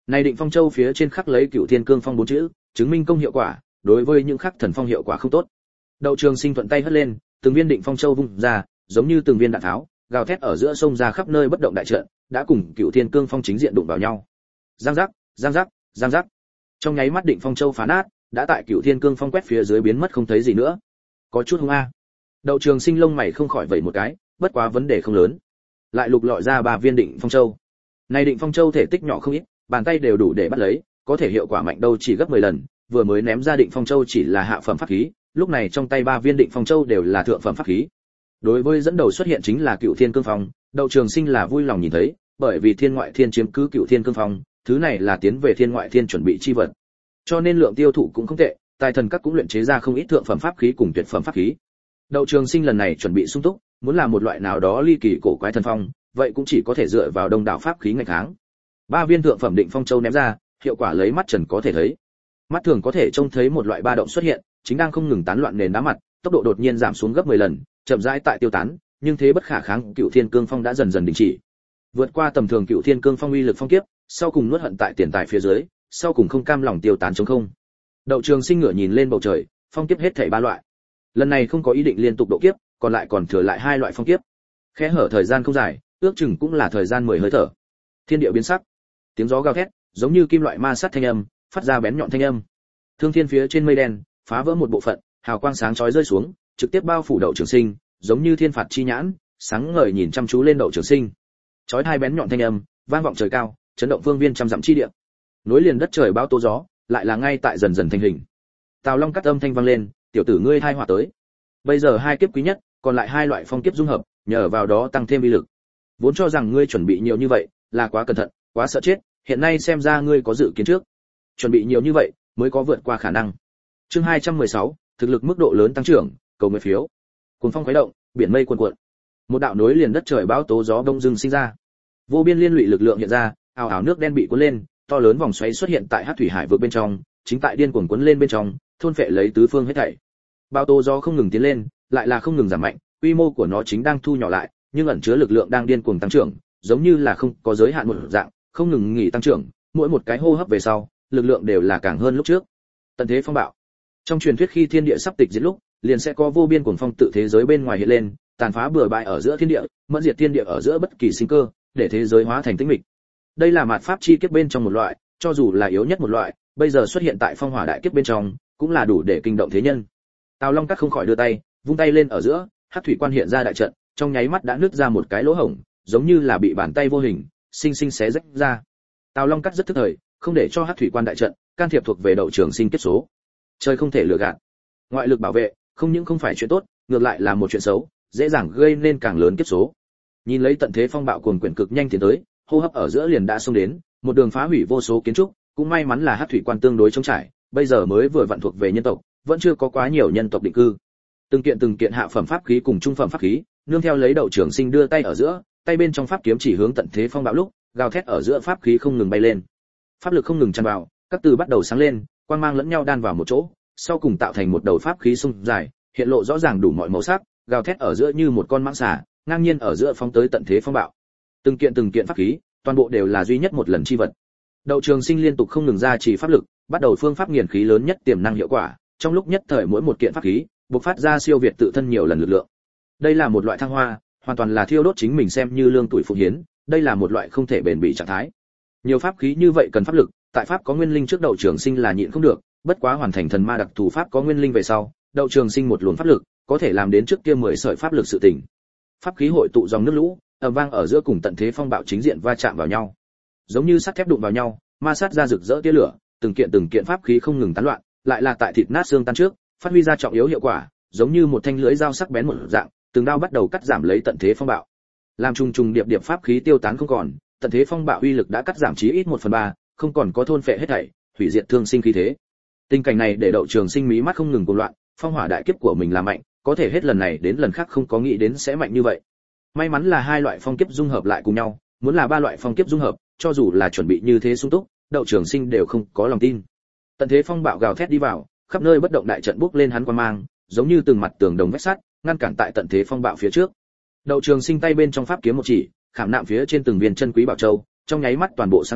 Này Định Phong Châu phía trên khắc lấy Cửu Thiên Cương Phong 4 chữ, chứng minh công hiệu quả, đối với những khắc thần phong hiệu quả không tốt. Đậu Trường Sinh thuận tay hất lên, từng viên Định Phong Châu vung ra, giống như từng viên đạn tháo, gào thét ở giữa sông ra khắp nơi bất động đại trận, đã cùng Cửu Thiên Cương Phong chính diện đụng vào nhau. Giang giác, giang giác, giang giác. Trong nháy mắt Định Phong Châu phá nát, đã tại Cửu Thiên Cương Phong quét phía dưới biến mất không thấy gì nữa. Có chút hung a. Đậu Trường Sinh lông mày không khỏi vẩy một cái, bất quá vấn đề không lớn. Lại lục lọi ra 3 viên Định Phong Châu. Này Định Phong Châu thể tích nhỏ không ít, bàn tay đều đủ để bắt lấy, có thể hiệu quả mạnh đâu chỉ gấp 10 lần, vừa mới ném ra Định Phong Châu chỉ là hạ phẩm pháp khí, lúc này trong tay 3 viên Định Phong Châu đều là thượng phẩm pháp khí. Đối với dẫn đầu xuất hiện chính là Cửu Thiên Cương Phong, Đậu Trường Sinh là vui lòng nhìn thấy, bởi vì Thiên Ngoại Thiên chiếm cứ Cửu Thiên Cương Phong, thứ này là tiến về Thiên Ngoại Thiên chuẩn bị chi vật. Cho nên lượng tiêu thụ cũng không tệ, Tài Thần Các cũng luyện chế ra không ít thượng phẩm pháp khí cùng tuyệt phẩm pháp khí. Đậu Trường Sinh lần này chuẩn bị sung túc, muốn làm một loại nào đó ly kỳ cổ quái thần phong, vậy cũng chỉ có thể dựa vào đông đảo pháp khí nghênh kháng. 3 viên thượng phẩm Định Phong Châu ném ra, hiệu quả lấy mắt trần có thể thấy. Mắt thường có thể trông thấy một loại ba động xuất hiện, chính đang không ngừng tán loạn nền đá mặt, tốc độ đột nhiên giảm xuống gấp 10 lần, chậm rãi tại tiêu tán, nhưng thế bất khả kháng, Cửu Thiên Cương Phong đã dần dần đình chỉ. Vượt qua tầm thường Cửu Thiên Cương Phong uy lực phong kiếp, sau cùng nuốt hận tại tiền tài phía dưới, sau cùng không cam lòng tiêu tán trống không. Đậu Trường Sinh ngửa nhìn lên bầu trời, phong kiếp hết thảy 3 loại. Lần này không có ý định liên tục độ kiếp, còn lại còn thừa lại 2 loại phong kiếp. Khẽ hở thời gian không dài, ước chừng cũng là thời gian 10 hơi thở. Thiên địa biến sắc, tiếng gió gào thét, giống như kim loại ma sát thanh âm, phát ra bén nhọn thanh âm. Thương thiên phía trên mây đen, phá vỡ một bộ phận, hào quang sáng chói rơi xuống, trực tiếp bao phủ Đậu Trường Sinh, giống như thiên phạt chi nhãn, sáng ngời nhìn chăm chú lên Đậu Trường Sinh. Chói tai bén nhọn thanh âm, vang vọng trời cao, chấn động phương viên trăm dặm chi địa. Nối liền đất trời bão tố gió, lại là ngay tại dần dần thành hình. Tào Long cắt âm thanh vang lên, tiểu tử ngươi thai họa tới. Bây giờ 2 kiếp quý nhất, còn lại 2 loại phong kiếp dung hợp, nhờ vào đó tăng thêm uy lực. Vốn cho rằng ngươi chuẩn bị nhiều như vậy, là quá cẩn thận, quá sợ chết, hiện nay xem ra ngươi có dự kiến trước. Chuẩn bị nhiều như vậy, mới có vượt qua khả năng. Chương 216, thực lực mức độ lớn tăng trưởng, cầu nguyện phiếu. Cuồng phong khuấy động, biển mây cuồn cuộn. Một đạo nối liền đất trời bão tố gió đông dưng sinh ra. Vô biên liên lụy lực lượng hiện ra, ào ào nước đen bị cuốn lên, to lớn vòng xoáy xuất hiện tại Hắc Thủy Hải vực bên trong, chính tại điên cuồng cuốn lên bên trong, thôn phệ lấy tứ phương hết thảy. Bão tố gió không ngừng tiến lên, lại là không ngừng giảm mạnh, quy mô của nó chính đang thu nhỏ lại, nhưng ẩn chứa lực lượng đang điên cuồng tăng trưởng, giống như là không có giới hạn một dạng, không ngừng nghỉ tăng trưởng, mỗi một cái hô hấp về sau, lực lượng đều là càng hơn lúc trước. Tận thế phong bạo. Trong truyền thuyết khi thiên địa sắp tịch diệt lúc, liền sẽ có vô biên cuồng phong tự thế giới bên ngoài hiện lên, tàn phá bừa bãi ở giữa thiên địa, mẫn diệt thiên địa ở giữa bất kỳ sinh cơ, để thế giới hóa thành tĩnh mịch. Đây là mạt pháp chi kiếp bên trong một loại, cho dù là yếu nhất một loại, bây giờ xuất hiện tại phong hỏa đại kiếp bên trong, cũng là đủ để kinh động thế nhân. Tào Long Cắt không khỏi đưa tay, vung tay lên ở giữa, Hắc Thủy Quan hiện ra đại trận, trong nháy mắt đã nứt ra một cái lỗ hổng, giống như là bị bàn tay vô hình sinh sinh xé rách ra. Tào Long Cắt rất thức thời, không để cho Hắc Thủy Quan đại trận can thiệp thuộc về Đậu Trường Sinh kiếp số. Trời không thể lừa gạt. Ngoại lực bảo vệ, không những không phải chuyện tốt, ngược lại là một chuyện xấu, dễ dàng gây nên càng lớn kiếp số. Nhìn lấy tận thế phong bạo cuồn quyển cực nhanh tiến tới, hô hấp ở giữa liền đã xông đến, một đường phá hủy vô số kiến trúc, cũng may mắn là Hắc Thủy Quan tương đối trống trải, bây giờ mới vừa vặn thuộc về nhân tộc, vẫn chưa có quá nhiều nhân tộc định cư. Từng kiện hạ phẩm pháp khí cùng trung phẩm pháp khí, nương theo lấy Đậu Trường Sinh đưa tay ở giữa, tay bên trong pháp kiếm chỉ hướng tận thế phong bạo lúc, gào thét ở giữa pháp khí không ngừng bay lên. Pháp lực không ngừng tràn vào, các từ bắt đầu sáng lên, quang mang lẫn nhau đan vào một chỗ, sau cùng tạo thành một đầu pháp khí sung dài, hiện lộ rõ ràng đủ mọi màu sắc, gào thét ở giữa như một con mãng xà, ngang nhiên ở giữa phóng tới tận thế phong bạo. Từng kiện pháp khí, toàn bộ đều là duy nhất một lần chi vật. Đậu Trường Sinh liên tục không ngừng ra chỉ pháp lực, bắt đầu phương pháp nghiền khí lớn nhất tiềm năng hiệu quả, trong lúc nhất thời mỗi một kiện pháp khí, bộc phát ra siêu việt tự thân nhiều lần lực lượng. Đây là một loại thăng hoa, hoàn toàn là thiêu đốt chính mình xem như lương tuổi phụng hiến, đây là một loại không thể bền bỉ trạng thái. Nhiều pháp khí như vậy cần pháp lực, tại pháp có nguyên linh trước Đậu Trường Sinh là nhịn không được, bất quá hoàn thành thần ma đặc thù pháp có nguyên linh về sau, Đậu Trường Sinh một luồng pháp lực, có thể làm đến trước kia 10 sợi pháp lực sự tỉnh. Pháp khí hội tụ dòng nước lũ, ầm vang ở giữa cùng tận thế phong bạo chính diện va chạm vào nhau. Giống như sắt thép đụng vào nhau, ma sát ra rực rỡ tia lửa, từng kiện pháp khí không ngừng tán loạn, lại là tại thịt nát xương tan trước, phát huy ra trọng yếu hiệu quả, giống như một thanh lưỡi dao sắc bén một dạng, từng đao bắt đầu cắt giảm lấy tận thế phong bạo. Làm trùng điệp pháp khí tiêu tán không còn, tận thế phong bạo uy lực đã cắt giảm chí ít 1/3, không còn có thôn phệ hết thảy, hủy diệt thương sinh khí thế. Tình cảnh này để Đậu Trường Sinh mí mắt không ngừng cuồng loạn, phong hỏa đại kiếp của mình là mạnh, có thể hết lần này đến lần khác không có nghĩ đến sẽ mạnh như vậy. May mắn là 2 loại phong kiếp dung hợp lại cùng nhau, muốn là 3 loại phong kiếp dung hợp, cho dù là chuẩn bị như thế sung túc, Đậu Trường Sinh đều không có lòng tin. Tận thế phong bạo gào thét đi vào, khắp nơi bất động đại trận bốc lên hắn quang mang, giống như từng mặt tường đồng vách sắt, ngăn cản tại tận thế phong bạo phía trước. Đậu Trường Sinh tay bên trong pháp kiếm một chỉ, khảm nạm phía trên từng viên chân quý bảo châu, trong nháy mắt toàn bộ sáng ngời,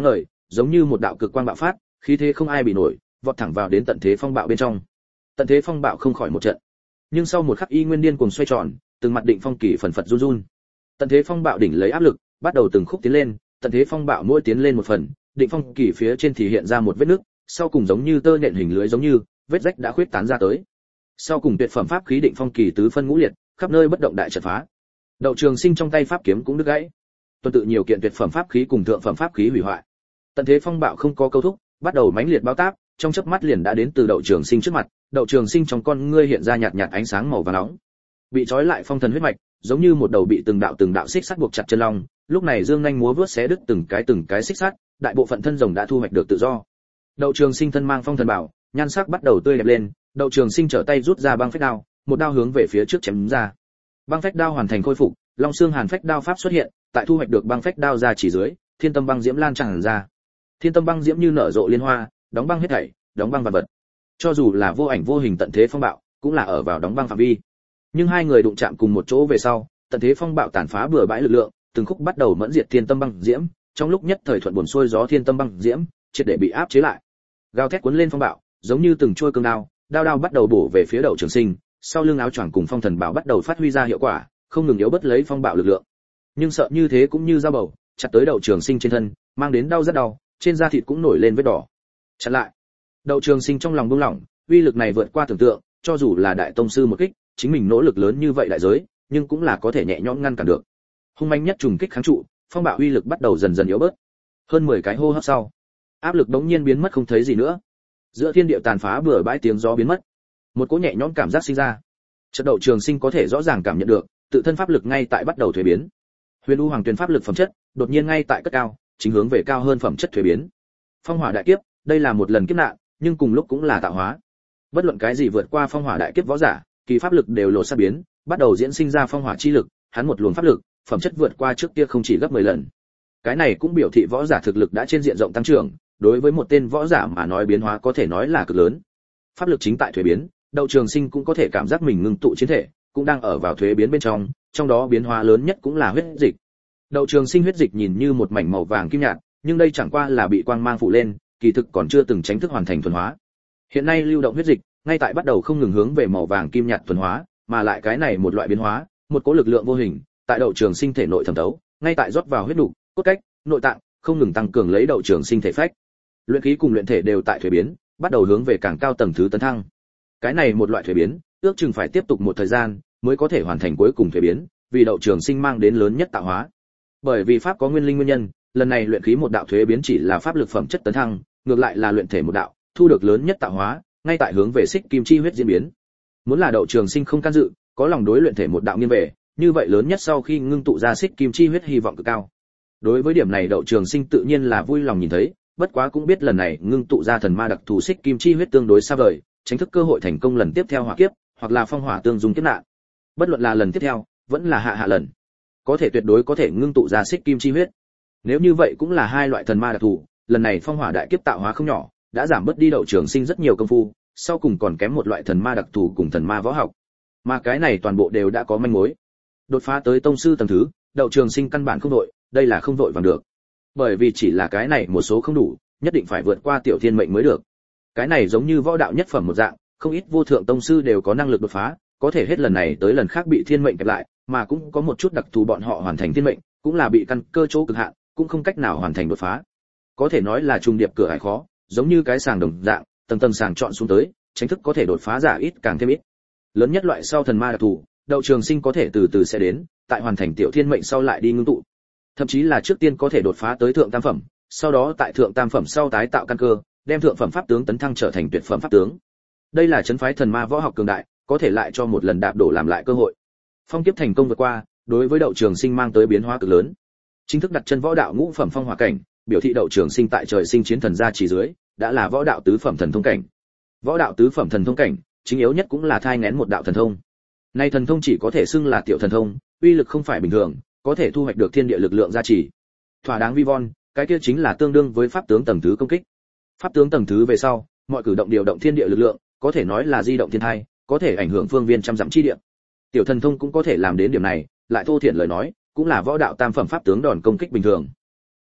giống như một đạo cực quang bạo phát, khí thế không ai bị nổi, vọt thẳng vào đến tận thế phong bạo bên trong. Tận thế phong bạo không khỏi một trận, nhưng sau một khắc y nguyên điên cuồng xoay tròn, từng mặt định phong kỳ phần phật run run. Tận thế phong bạo đỉnh lấy áp lực, bắt đầu từng khúc tiến lên, tận thế phong bạo mỗi tiến lên một phần, định phong kỳ phía trên thì hiện ra một vết nứt, sau cùng giống như tơ nhện hình lưới giống như, vết rách đã khuyết tán ra tới. Sau cùng tuyệt phẩm pháp khí định phong kỳ tứ phân ngũ liệt, khắp nơi bất động đại trận phá. Đậu Trường Sinh trong tay pháp kiếm cũng đứt gãy. Tuần tự nhiều kiện tuyệt phẩm pháp khí cùng thượng phẩm pháp khí hủy hoại. Tận thế phong bạo không có câu thúc, bắt đầu mãnh liệt bao táp, trong chớp mắt liền đã đến từ Đậu Trường Sinh trước mặt, Đậu Trường Sinh trong con ngươi hiện ra nhạt nhạt ánh sáng màu vàng nóng. Bị trói lại phong thần huyết mạch, giống như một đầu bị từng đạo xích sắt buộc chặt chân long, lúc này dương nhanh múa vuốt xé đứt từng cái xích sắt, đại bộ phận thân rồng đã thu hoạch được tự do. Đậu Trường Sinh thân mang phong thần bảo, nhan sắc bắt đầu tươi đẹp lên, Đậu Trường Sinh trở tay rút ra băng phách đao, một đao hướng về phía trước chém ra. Băng phách đao hoàn thành khôi phục, Long Xương Hàn phách đao pháp xuất hiện, tại thu hoạch được băng phách đao ra chỉ dưới, thiên tâm băng diễm lan tràn ra. Thiên tâm băng diễm như nở rộ liên hoa, đóng băng hết thảy, đóng băng vạn vật. Cho dù là vô ảnh vô hình tận thế phong bạo, cũng là ở vào đóng băng phạm vi. Nhưng hai người đụng chạm cùng một chỗ về sau, tận thế phong bạo tàn phá bừa bãi lực lượng, từng khúc bắt đầu mẫn diệt thiên tâm băng diễm, trong lúc nhất thời thuận buồn xuôi gió thiên tâm băng diễm, triệt để bị áp chế lại. Gào thét cuốn lên phong bạo, giống như từng chuôi cương đao, đao bắt đầu bổ về phía Đậu Trường Sinh, sau lưng áo choàng cùng phong thần bảo bắt đầu phát huy ra hiệu quả, không ngừng yếu bớt lấy phong bạo lực lượng. Nhưng sợ như thế cũng như dao bầu, chặt tới Đậu Trường Sinh trên thân, mang đến đau rất đau, trên da thịt cũng nổi lên vết đỏ. Chặn lại. Đậu Trường Sinh trong lòng buông lỏng, uy lực này vượt qua tưởng tượng, cho dù là đại tông sư một kích, chính mình nỗ lực lớn như vậy đại giới, nhưng cũng là có thể nhẹ nhõm ngăn cản được. Hung manh nhất trùng kích kháng trụ, phong bạo uy lực bắt đầu dần dần yếu bớt. Hơn 10 cái hô hấp sau, áp lực đống nhiên biến mất không thấy gì nữa. Giữa thiên địa tàn phá bừa bãi tiếng gió biến mất, một cỗ nhẹ nhõm cảm giác sinh ra. Chợt Đậu Trường Sinh có thể rõ ràng cảm nhận được, tự thân pháp lực ngay tại bắt đầu thuế biến. Huyền U Hoàng Tuyền pháp lực phẩm chất, đột nhiên ngay tại cất cao, chính hướng về cao hơn phẩm chất thuế biến. Phong hỏa đại kiếp, đây là một lần kiếp nạn, nhưng cùng lúc cũng là tạo hóa. Bất luận cái gì vượt qua phong hỏa đại kiếp võ giả, kỳ pháp lực đều lột xác biến, bắt đầu diễn sinh ra phong hỏa chi lực, hắn một luồng pháp lực, phẩm chất vượt qua trước kia không chỉ gấp 10 lần. Cái này cũng biểu thị võ giả thực lực đã trên diện rộng tăng trưởng, đối với một tên võ giả mà nói biến hóa có thể nói là cực lớn. Pháp lực chính tại thuế biến, Đậu Trường Sinh cũng có thể cảm giác mình ngưng tụ chiến thể, cũng đang ở vào thuế biến bên trong đó biến hóa lớn nhất cũng là huyết dịch. Đậu Trường Sinh huyết dịch nhìn như một mảnh màu vàng kim nhạt, nhưng đây chẳng qua là bị quang mang phủ lên, kỳ thực còn chưa từng chính thức hoàn thành thuần hóa. Hiện nay lưu động huyết dịch, ngay tại bắt đầu không ngừng hướng về màu vàng kim nhạt thuần hóa, mà lại cái này một loại biến hóa, một cỗ lực lượng vô hình, tại Đậu Trường Sinh thể nội thẩm thấu, ngay tại rót vào huyết đủ, cốt cách, nội tạng, không ngừng tăng cường lấy Đậu Trường Sinh thể phách. Luyện khí cùng luyện thể đều tại thuế biến, bắt đầu hướng về càng cao tầng thứ tấn thăng. Cái này một loại thuế biến, ước chừng phải tiếp tục một thời gian mới có thể hoàn thành cuối cùng thuế biến, vì Đậu Trường Sinh mang đến lớn nhất tạo hóa. Bởi vì pháp có nguyên linh nguyên nhân, lần này luyện khí một đạo thuế biến chỉ là pháp lực phẩm chất tấn thăng, ngược lại là luyện thể một đạo, thu được lớn nhất tạo hóa, ngay tại hướng về xích kim chi huyết diễn biến. Muốn là Đậu Trường Sinh không can dự, có lòng đối luyện thể một đạo nghiêng về, như vậy lớn nhất sau khi ngưng tụ ra xích kim chi huyết hy vọng cực cao. Đối với điểm này Đậu Trường Sinh tự nhiên là vui lòng nhìn thấy, bất quá cũng biết lần này ngưng tụ ra thần ma đặc thù xích kim chi huyết tương đối xa vời, tránh thức cơ hội thành công lần tiếp theo hỏa kiếp, hoặc là phong hỏa tương dung kiếp nạn. Bất luận là lần tiếp theo, vẫn là hạ lần, có thể tuyệt đối có thể ngưng tụ ra xích kim chi huyết. Nếu như vậy cũng là hai loại thần ma đặc thù, lần này phong hỏa đại kiếp tạo hóa không nhỏ, đã giảm bớt đi Đậu Trường Sinh rất nhiều công phu, sau cùng còn kém một loại thần ma đặc thù cùng thần ma võ học. Mà cái này toàn bộ đều đã có manh mối. Đột phá tới tông sư tầng thứ, Đậu Trường Sinh căn bản không đội, đây là không vội vàng được. Bởi vì chỉ là cái này một số không đủ, nhất định phải vượt qua tiểu thiên mệnh mới được. Cái này giống như võ đạo nhất phẩm một dạng, không ít vô thượng tông sư đều có năng lực đột phá, có thể hết lần này tới lần khác bị thiên mệnh kẹp lại, mà cũng có một chút đặc thù bọn họ hoàn thành thiên mệnh, cũng là bị căn cơ chỗ cực hạn, cũng không cách nào hoàn thành đột phá. Có thể nói là trùng điệp cửa ải khó, giống như cái sàng đồng dạng, tầng tầng sàng chọn xuống tới, chính thức có thể đột phá giả ít càng thêm ít. Lớn nhất loại sau thần ma đặc thù, Đậu Trường Sinh có thể từ từ sẽ đến, tại hoàn thành tiểu thiên mệnh sau lại đi ngưng tụ. Thậm chí là trước tiên có thể đột phá tới thượng tam phẩm, sau đó tại thượng tam phẩm sau tái tạo căn cơ, đem thượng phẩm pháp tướng tấn thăng trở thành tuyệt phẩm pháp tướng. Đây là trấn phái thần ma võ học cường đại, có thể lại cho một lần đạp đổ làm lại cơ hội. Phong kiếp thành công vượt qua, đối với Đậu Trường Sinh mang tới biến hóa cực lớn. Chính thức đặt chân võ đạo ngũ phẩm phong hỏa cảnh, biểu thị Đậu Trường Sinh tại trời sinh chiến thần gia chỉ dưới, đã là võ đạo tứ phẩm thần thông cảnh. Võ đạo tứ phẩm thần thông cảnh, chính yếu nhất cũng là thai nghén một đạo thần thông. Nay thần thông chỉ có thể xưng là tiểu thần thông, uy lực không phải bình thường, có thể thu hoạch được thiên địa lực lượng gia trì. Thỏa đáng vi von, cái kia chính là tương đương với pháp tướng tầng thứ công kích. Pháp tướng tầng thứ về sau, mọi cử động điều động thiên địa lực lượng, có thể nói là di động thiên thai, có thể ảnh hưởng phương viên trăm dặm chi địa. Tiểu thần thông cũng có thể làm đến điểm này, lại thô thiển lời nói, cũng là võ đạo tam phẩm pháp tướng đòn công kích bình thường.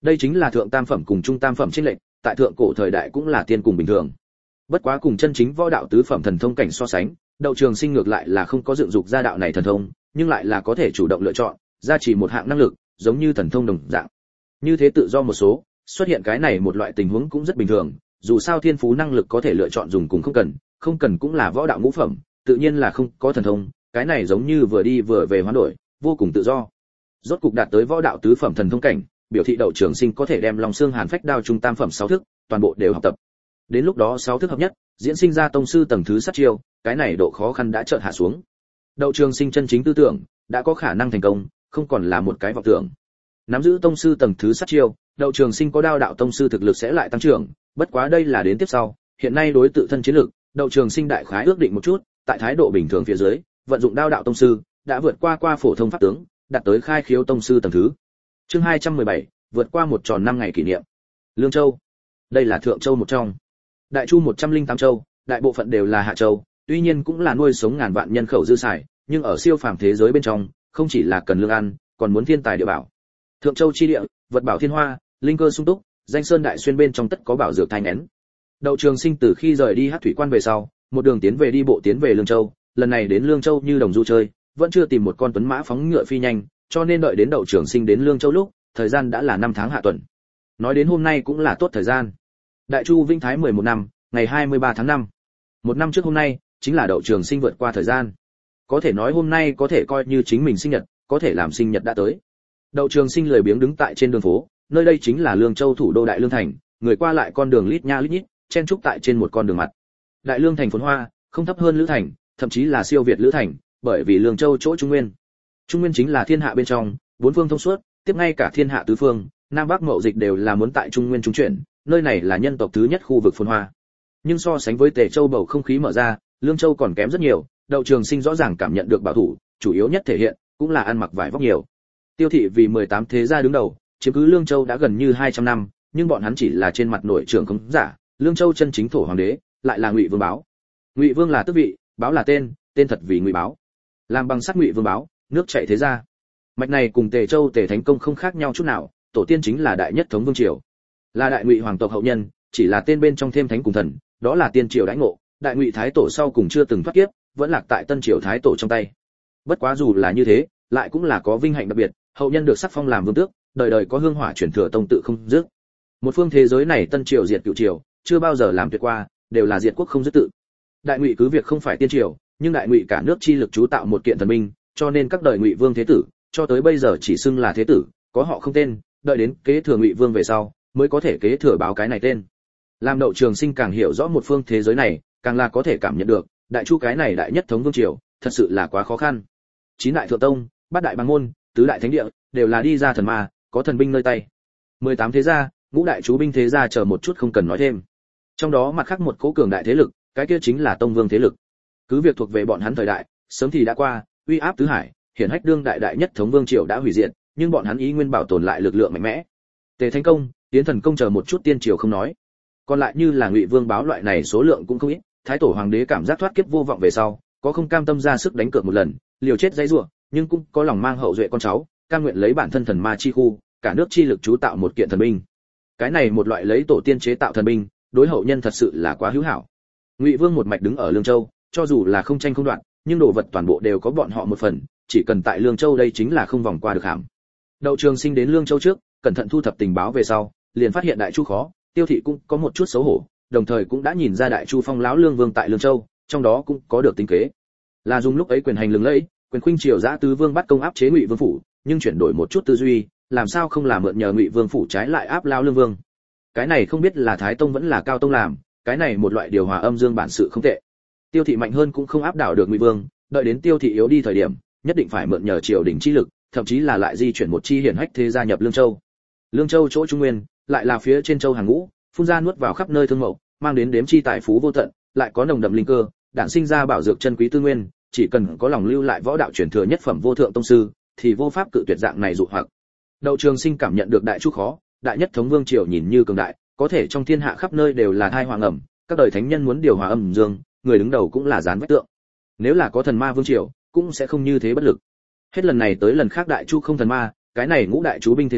Đây chính là thượng tam phẩm cùng trung tam phẩm chênh lệch, tại thượng cổ thời đại cũng là tiên cùng bình thường. Bất quá cùng chân chính võ đạo tứ phẩm thần thông cảnh so sánh, Đậu Trường Sinh ngược lại là không có dựng dục ra đạo này thần thông, nhưng lại là có thể chủ động lựa chọn, gia trì một hạng năng lực, giống như thần thông đồng dạng. Như thế tự do một số, xuất hiện cái này một loại tình huống cũng rất bình thường, dù sao thiên phú năng lực có thể lựa chọn dùng cùng không cần cũng là võ đạo ngũ phẩm, tự nhiên là không có thần thông, cái này giống như vừa đi vừa về hoán đổi, vô cùng tự do. Rốt cục đạt tới võ đạo tứ phẩm thần thông cảnh, biểu thị Đậu Trường Sinh có thể đem Long Xương Hàn Phách Đao trung tam phẩm 6 thức, toàn bộ đều học tập. Đến lúc đó 6 thức hợp nhất, diễn sinh ra tông sư tầng thứ sát chiêu, cái này độ khó khăn đã chợt hạ xuống. Đậu Trường Sinh chân chính tư tưởng đã có khả năng thành công, không còn là một cái vọng tưởng. Nắm giữ tông sư tầng thứ sát chiêu, Đậu Trường Sinh có đao đạo tông sư thực lực sẽ lại tăng trưởng, bất quá đây là đến tiếp sau, hiện nay đối tự thân chiến lực, Đậu Trường Sinh đại khái ước định một chút, tại thái độ bình thường phía dưới, vận dụng đao đạo tông sư, đã vượt qua phổ thông pháp tướng, đạt tới khai khiếu tông sư tầng thứ. Chương 217, vượt qua một tròn 5 ngày kỷ niệm. Lương Châu. Đây là thượng châu một trong. Đại chu 108 châu, đại bộ phận đều là hạ châu, tuy nhiên cũng là nuôi sống ngàn vạn nhân khẩu dư xài, nhưng ở siêu phàm thế giới bên trong, không chỉ là cần lương ăn, còn muốn thiên tài địa bảo. Thượng châu chi địa, vật bảo thiên hoa, linh cơ sung túc, danh sơn đại xuyên bên trong tất có bảo dược thanh nén. Đậu Trường Sinh từ khi rời đi Hắc Thủy Quan về sau, một đường tiến về đi bộ tiến về Lương Châu, lần này đến Lương Châu như đồng du chơi, vẫn chưa tìm một con tuấn mã phóng ngựa phi nhanh, cho nên đợi đến Đậu Trường Sinh đến Lương Châu lúc, thời gian đã là 5 tháng hạ tuần. Nói đến hôm nay cũng là tốt thời gian. Đại Chu Vinh Thái 11 năm, ngày 23 tháng 5. Một năm trước hôm nay, chính là Đậu Trường Sinh vượt qua thời gian. Có thể nói hôm nay có thể coi như chính mình sinh nhật, có thể làm sinh nhật đã tới. Đậu Trường Sinh lười biếng đứng tại trên đường phố, nơi đây chính là Lương Châu thủ đô Đại Lương thành, người qua lại con đường lít nha lít nhít, chen chúc tại trên một con đường mặt. Đại Lương thành phồn hoa, không thấp hơn Lữ thành, thậm chí là siêu việt Lữ thành, bởi vì Lương Châu chỗ Trung Nguyên. Trung Nguyên chính là thiên hạ bên trong, bốn phương thông suốt, tiếp ngay cả thiên hạ tứ phương, nam bắc mậu dịch đều là muốn tại Trung Nguyên trung chuyển, nơi này là nhân tộc thứ nhất khu vực phồn hoa. Nhưng so sánh với Tề Châu bầu không khí mở ra, Lương Châu còn kém rất nhiều, Đậu Trường Sinh rõ ràng cảm nhận được bảo thủ, chủ yếu nhất thể hiện cũng là ăn mặc vải vóc nhiều. Tiêu thị vì 18 thế gia đứng đầu, chiếm cứ Lương Châu đã gần như 200 năm, nhưng bọn hắn chỉ là trên mặt nổi trưởng không giả, Lương Châu chân chính thổ hoàng đế lại là Ngụy Vương Báo. Ngụy Vương là tước vị, Báo là tên, tên thật vì Ngụy Báo. Làm bằng sắt Ngụy Vương Báo, nước chảy thế gia. Mạch này cùng Tề Châu Tề Thánh Công không khác nhau chút nào, tổ tiên chính là đại nhất thống vương triều. Là đại Ngụy hoàng tộc hậu nhân, chỉ là tên bên trong thêm thánh cùng thần, đó là tiên triều đãi ngộ, đại Ngụy thái tổ sau cùng chưa từng thoát kiếp, vẫn lạc tại tân triều thái tổ trong tay. Bất quá dù là như thế, lại cũng là có vinh hạnh đặc biệt, hậu nhân được sắc phong làm vương tước, đời đời có hương hỏa truyền thừa tông tự không dứt. Một phương thế giới này tân triều diệt cựu triều, chưa bao giờ làm tuyệt qua, đều là diệt quốc không dứt tự. Đại Ngụy cứ việc không phải tiên triều, nhưng đại Ngụy cả nước chi lực chú tạo một kiện thần binh, cho nên các đời Ngụy vương thế tử, cho tới bây giờ chỉ xưng là thế tử, có họ không tên, đợi đến kế thừa Ngụy vương về sau, mới có thể kế thừa báo cái này tên. Làm Đậu Trường Sinh càng hiểu rõ một phương thế giới này, càng là có thể cảm nhận được, đại chu cái này đại nhất thống vương triều, thật sự là quá khó khăn. 9 đại thượng tông, 8 đại bang môn, 4 đại thánh địa, đều là đi ra thần ma, có thần binh nơi tay. 18 thế gia, ngũ đại chú binh thế gia chờ một chút không cần nói thêm. Trong đó mặt khác một cố cường đại thế lực, cái kia chính là tông vương thế lực. Cứ việc thuộc về bọn hắn thời đại, sớm thì đã qua, uy áp tứ hải, hiển hách đương đại đại nhất thống vương triều đã hủy diệt, nhưng bọn hắn ý nguyên bảo tồn lại lực lượng mạnh mẽ. Tề Thánh Công, Tiến Thần Công chờ một chút tiên triều không nói, còn lại như là Ngụy Vương Báo loại này số lượng cũng không ít, thái tổ hoàng đế cảm giác thoát kiếp vô vọng về sau, có không cam tâm ra sức đánh cược một lần, liều chết dãy rủa, nhưng cũng có lòng mang hậu duệ con cháu, cam nguyện lấy bản thân thần ma chi khu, cả nước chi lực chú tạo một kiện thần binh. Cái này một loại lấy tổ tiên chế tạo thần binh, đối hậu nhân thật sự là quá hữu hảo. Ngụy Vương một mạch đứng ở Lương Châu, cho dù là không tranh không đoạn, nhưng đồ vật toàn bộ đều có bọn họ một phần, chỉ cần tại Lương Châu đây chính là không vòng qua được hàm. Đậu Trường Sinh đến Lương Châu trước, cẩn thận thu thập tình báo về sau, liền phát hiện đại chu khó, Tiêu thị cũng có một chút xấu hổ, đồng thời cũng đã nhìn ra đại chu phong lão lương vương tại Lương Châu, trong đó cũng có được tính kế. Là dùng lúc ấy quyền hành lừng lẫy, quyền khuynh triều dã tứ vương bắt công áp chế Ngụy Vương phủ, nhưng chuyển đổi một chút tư duy, làm sao không làm mượn nhờ Ngụy Vương phủ trái lại áp lao lương vương. Cái này không biết là Thái Tông vẫn là Cao Tông làm, cái này một loại điều hòa âm dương bản sự không tệ. Tiêu thị mạnh hơn cũng không áp đảo được Ngụy Vương, đợi đến Tiêu thị yếu đi thời điểm, nhất định phải mượn nhờ triều đình chi lực, thậm chí là lại di chuyển một chi hiển hách thế gia nhập Lương Châu. Lương Châu chỗ Trung Nguyên, lại là phía trên châu hàng ngũ, phun ra nuốt vào khắp nơi thương mậu, mang đến đếm chi tài phú vô tận, lại có nồng đậm linh cơ, đản sinh ra bảo dược chân quý tư nguyên, chỉ cần có lòng lưu lại võ đạo truyền thừa nhất phẩm vô thượng tông sư, thì vô pháp cự tuyệt dạng này dụ hoặc. Đậu Trường Sinh cảm nhận được đại chu khó, đại nhất thống vương triều nhìn như cường đại, có thể trong thiên hạ khắp nơi đều là thai hoàng ẩm, các đời thánh nhân muốn điều hòa âm dương, người đứng đầu cũng là gián vách tượng. Nếu là có thần ma vương triều, cũng sẽ không như thế bất lực. Hết lần này tới lần khác đại chu không thần ma, cái này ngũ đại chú binh thế gia,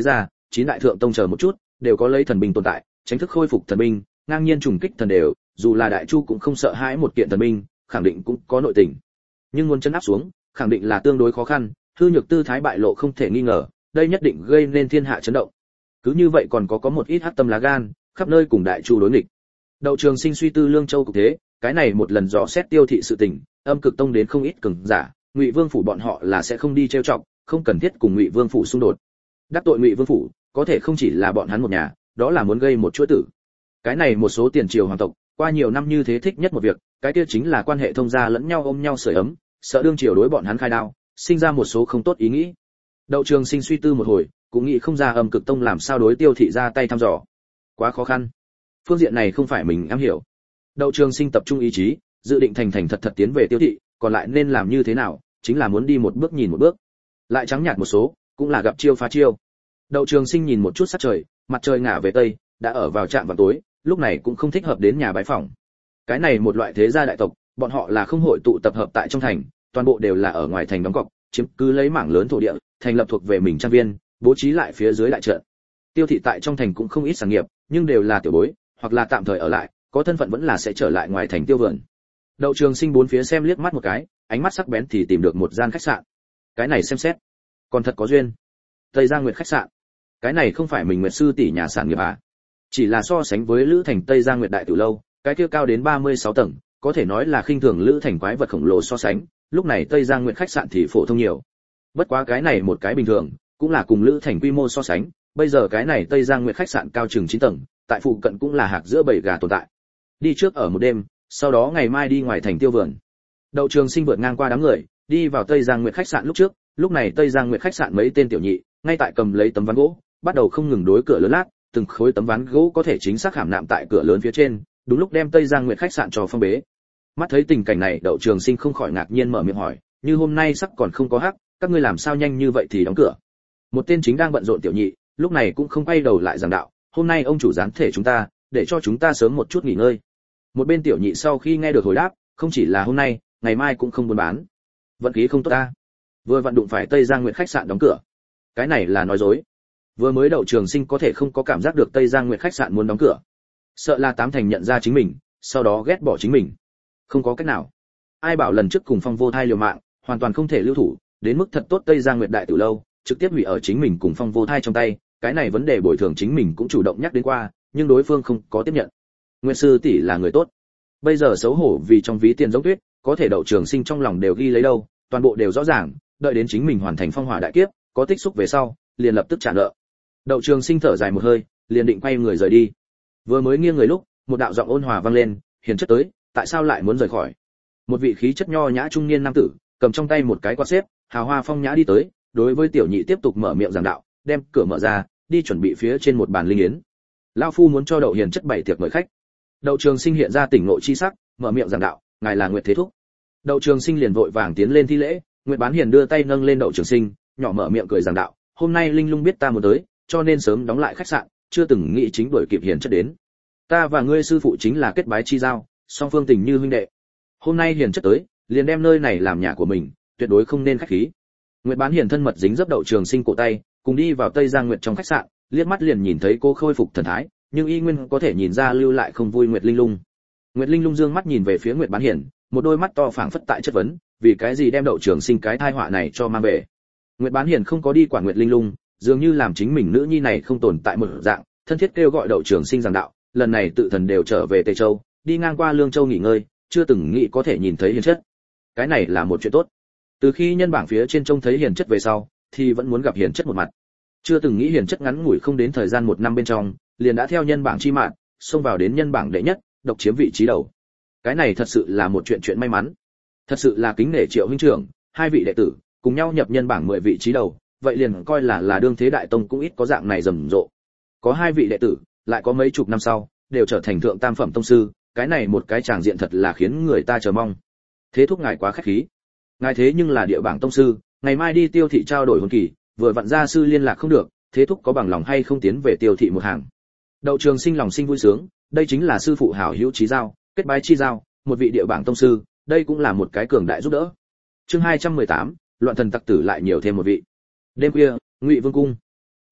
chín đại thượng tông chờ một chút đều có lấy thần binh tồn tại, tránh thức khôi phục thần binh, ngang nhiên trùng kích thần đều, dù là đại chu cũng không sợ hãi một kiện thần binh, khẳng định cũng có nội tình. Nhưng muốn chấn áp xuống, khẳng định là tương đối khó khăn, hư nhược tư thái bại lộ không thể nghi ngờ, đây nhất định gây nên thiên hạ chấn động. Cứ như vậy còn có một ít hắc tâm lá gan, khắp nơi cùng đại chu đối nghịch. Đậu Trường Sinh suy tư lương châu cục thế, cái này một lần dò xét tiêu thị sự tình, âm cực tông đến không ít cường giả, Ngụy Vương phủ bọn họ là sẽ không đi trêu chọc, không cần thiết cùng Ngụy Vương phủ xung đột. Đắc tội Ngụy Vương phủ, có thể không chỉ là bọn hắn một nhà, đó là muốn gây một chuỗi tử. Cái này một số tiền triều hoàng tộc, qua nhiều năm như thế thích nhất một việc, cái kia chính là quan hệ thông gia lẫn nhau ôm nhau sưởi ấm, sợ đương triều đối bọn hắn khai đao, sinh ra một số không tốt ý nghĩ. Đậu Trường Sinh suy tư một hồi, cũng nghĩ không ra âm cực tông làm sao đối tiêu thị ra tay thăm dò. Quá khó khăn. Phương diện này không phải mình am hiểu. Đậu Trường Sinh tập trung ý chí, dự định thành thành thật thật tiến về tiêu thị, còn lại nên làm như thế nào, chính là muốn đi một bước nhìn một bước. Lại trắng nhạt một số, cũng là gặp chiêu phá chiêu. Đậu Trường Sinh nhìn một chút sắc trời, mặt trời ngả về tây, đã ở vào trạm vào tối, lúc này cũng không thích hợp đến nhà bái phỏng. Cái này một loại thế gia đại tộc, bọn họ là không hội tụ tập hợp tại trong thành, toàn bộ đều là ở ngoài thành đóng cọc, chiếm cứ lấy mảng lớn thổ địa, thành lập thuộc về mình trang viên, bố trí lại phía dưới đại trận. Tiêu thị tại trong thành cũng không ít sản nghiệp, nhưng đều là tiểu bối, hoặc là tạm thời ở lại, có thân phận vẫn là sẽ trở lại ngoài thành tiêu vườn. Đậu Trường Sinh bốn phía xem liếc mắt một cái, ánh mắt sắc bén thì tìm được một gian khách sạn. Cái này xem xét, còn thật có duyên. Tây Giang Nguyệt khách sạn. Cái này không phải mình Nguyệt sư tỷ nhà sản nghiệp à? Chỉ là so sánh với Lữ Thành Tây Giang Nguyệt đại tử lâu, cái kia cao đến 36 tầng, có thể nói là khinh thường Lữ Thành quái vật khổng lồ so sánh, lúc này Tây Giang Nguyệt khách sạn thì phổ thông nhiều. Bất quá cái này một cái bình thường, cũng là cùng Lữ Thành quy mô so sánh, bây giờ cái này Tây Giang Nguyệt khách sạn cao chừng 9 tầng, tại phụ cận cũng là hạc giữa bầy gà tồn tại. Đi trước ở một đêm, sau đó ngày mai đi ngoài thành tiêu vườn. Đậu Trường Sinh vượt ngang qua đám người, đi vào Tây Giang Nguyệt khách sạn lúc trước, lúc này Tây Giang Nguyệt khách sạn mấy tên tiểu nhị, ngay tại cầm lấy tấm ván gỗ, bắt đầu không ngừng đối cửa lớn lát, từng khối tấm ván gỗ có thể chính xác khảm nạm tại cửa lớn phía trên, đúng lúc đem Tây Giang Nguyệt khách sạn cho phong bế. Mắt thấy tình cảnh này, Đậu Trường Sinh không khỏi ngạc nhiên mở miệng hỏi, như hôm nay sắc còn không có hắc, các ngươi làm sao nhanh như vậy thì đóng cửa? Một tên chính đang bận rộn tiểu nhị, lúc này cũng không quay đầu lại giảng đạo, hôm nay ông chủ gián thể chúng ta, để cho chúng ta sớm một chút nghỉ ngơi. Một bên tiểu nhị sau khi nghe được hồi đáp, không chỉ là hôm nay, ngày mai cũng không buôn bán. Vận khí không tốt ta. Vừa vận đụng phải Tây Giang Nguyệt khách sạn đóng cửa. Cái này là nói dối. Vừa mới Đậu Trường Sinh có thể không có cảm giác được Tây Giang Nguyệt khách sạn muốn đóng cửa. Sợ là tám thành nhận ra chính mình, sau đó ghét bỏ chính mình. Không có cách nào. Ai bảo lần trước cùng Phong Vô Thai liều mạng, hoàn toàn không thể lưu thủ, đến mức thật tốt Tây Giang Nguyệt đại tử lâu, trực tiếp hủy ở chính mình cùng Phong Vô Thai trong tay, cái này vấn đề bồi thường chính mình cũng chủ động nhắc đến qua, nhưng đối phương không có tiếp nhận. Nguyệt sư tỷ là người tốt. Bây giờ xấu hổ vì trong ví tiền giống tuyết, có thể Đậu Trường Sinh trong lòng đều ghi lấy đâu, toàn bộ đều rõ ràng, đợi đến chính mình hoàn thành phong hỏa đại kiếp, có tích xúc về sau, liền lập tức trả nợ. Đậu Trường Sinh thở dài một hơi, liền định quay người rời đi. Vừa mới nghiêng người lúc, một đạo giọng ôn hòa vang lên, "Hiền chất tới, tại sao lại muốn rời khỏi?" Một vị khí chất nho nhã trung niên nam tử, cầm trong tay một cái quạt xếp, hào hoa phong nhã đi tới, đối với tiểu nhị tiếp tục mở miệng giảng đạo, đem cửa mở ra, đi chuẩn bị phía trên một bàn linh yến. Lão phu muốn cho Đậu Hiền chất bày tiệc mời khách. Đậu Trường Sinh hiện ra tỉnh ngộ chi sắc, mở miệng giảng đạo, "Ngài là Nguyệt Thế Thúc." Đậu Trường Sinh liền vội vàng tiến lên thi lễ, Nguyệt Bán Hiền đưa tay nâng lên Đậu Trường Sinh, nhỏ mở miệng cười giảng đạo, "Hôm nay Linh Lung biết ta muốn tới, cho nên sớm đóng lại khách sạn, chưa từng nghĩ chính đuổi kịp Hiền chất đến. Ta và ngươi sư phụ chính là kết bái chi giao, song phương tình như huynh đệ. Hôm nay Hiền chất tới, liền đem nơi này làm nhà của mình, tuyệt đối không nên khách khí." Nguyệt Bán Hiền thân mật dính dấp Đậu Trường Sinh cổ tay, cùng đi vào Tây Giang Nguyệt trong khách sạn, liếc mắt liền nhìn thấy cô khôi phục thần thái, nhưng y nguyên có thể nhìn ra lưu lại không vui Nguyệt Linh Lung. Nguyệt Linh Lung dương mắt nhìn về phía Nguyệt Bán Hiền, một đôi mắt to phảng phất tại chất vấn, vì cái gì đem Đậu Trường Sinh cái tai họa này cho mang về. Nguyệt Bán Hiền không có đi quản Nguyệt Linh Lung, dường như làm chính mình nữ nhi này không tồn tại một dạng, thân thiết kêu gọi Đậu Trường Sinh giảng đạo, lần này tự thần đều trở về Tây Châu, đi ngang qua Lương Châu nghỉ ngơi, chưa từng nghĩ có thể nhìn thấy Hiền chất. Cái này là một chuyện tốt. Từ khi nhân bảng phía trên trông thấy Hiền chất về sau, thì vẫn muốn gặp Hiền chất một mặt. Chưa từng nghĩ Hiền chất ngắn ngủi không đến thời gian một năm bên trong, liền đã theo nhân bảng chi mạng, xông vào đến nhân bảng đệ nhất, độc chiếm vị trí đầu. Cái này thật sự là một chuyện may mắn. Thật sự là kính nể Triệu huynh trưởng, hai vị đệ tử cùng nhau nhập nhân bảng 10 vị trí đầu, vậy liền coi là đương thế đại tông cũng ít có dạng này rầm rộ. Có hai vị đệ tử, lại có mấy chục năm sau, đều trở thành thượng tam phẩm tông sư, cái này một cái tràng diện thật là khiến người ta chờ mong. Thế thúc ngài quá khách khí. Ngài thế nhưng là địa bảng tông sư, ngày mai đi Tiêu thị trao đổi hôn kỳ, vừa vặn gia sư liên lạc không được, thế thúc có bằng lòng hay không tiến về Tiêu thị một hàng. Đậu Trường Sinh lòng sinh vui sướng, đây chính là sư phụ hảo hữu chí giao, kết bái chi giao, một vị địa bảng tông sư, đây cũng là một cái cường đại giúp đỡ. Chương 218, loạn thần tặc tử lại nhiều thêm một vị. Đêm khuya, Ngụy Vương cung.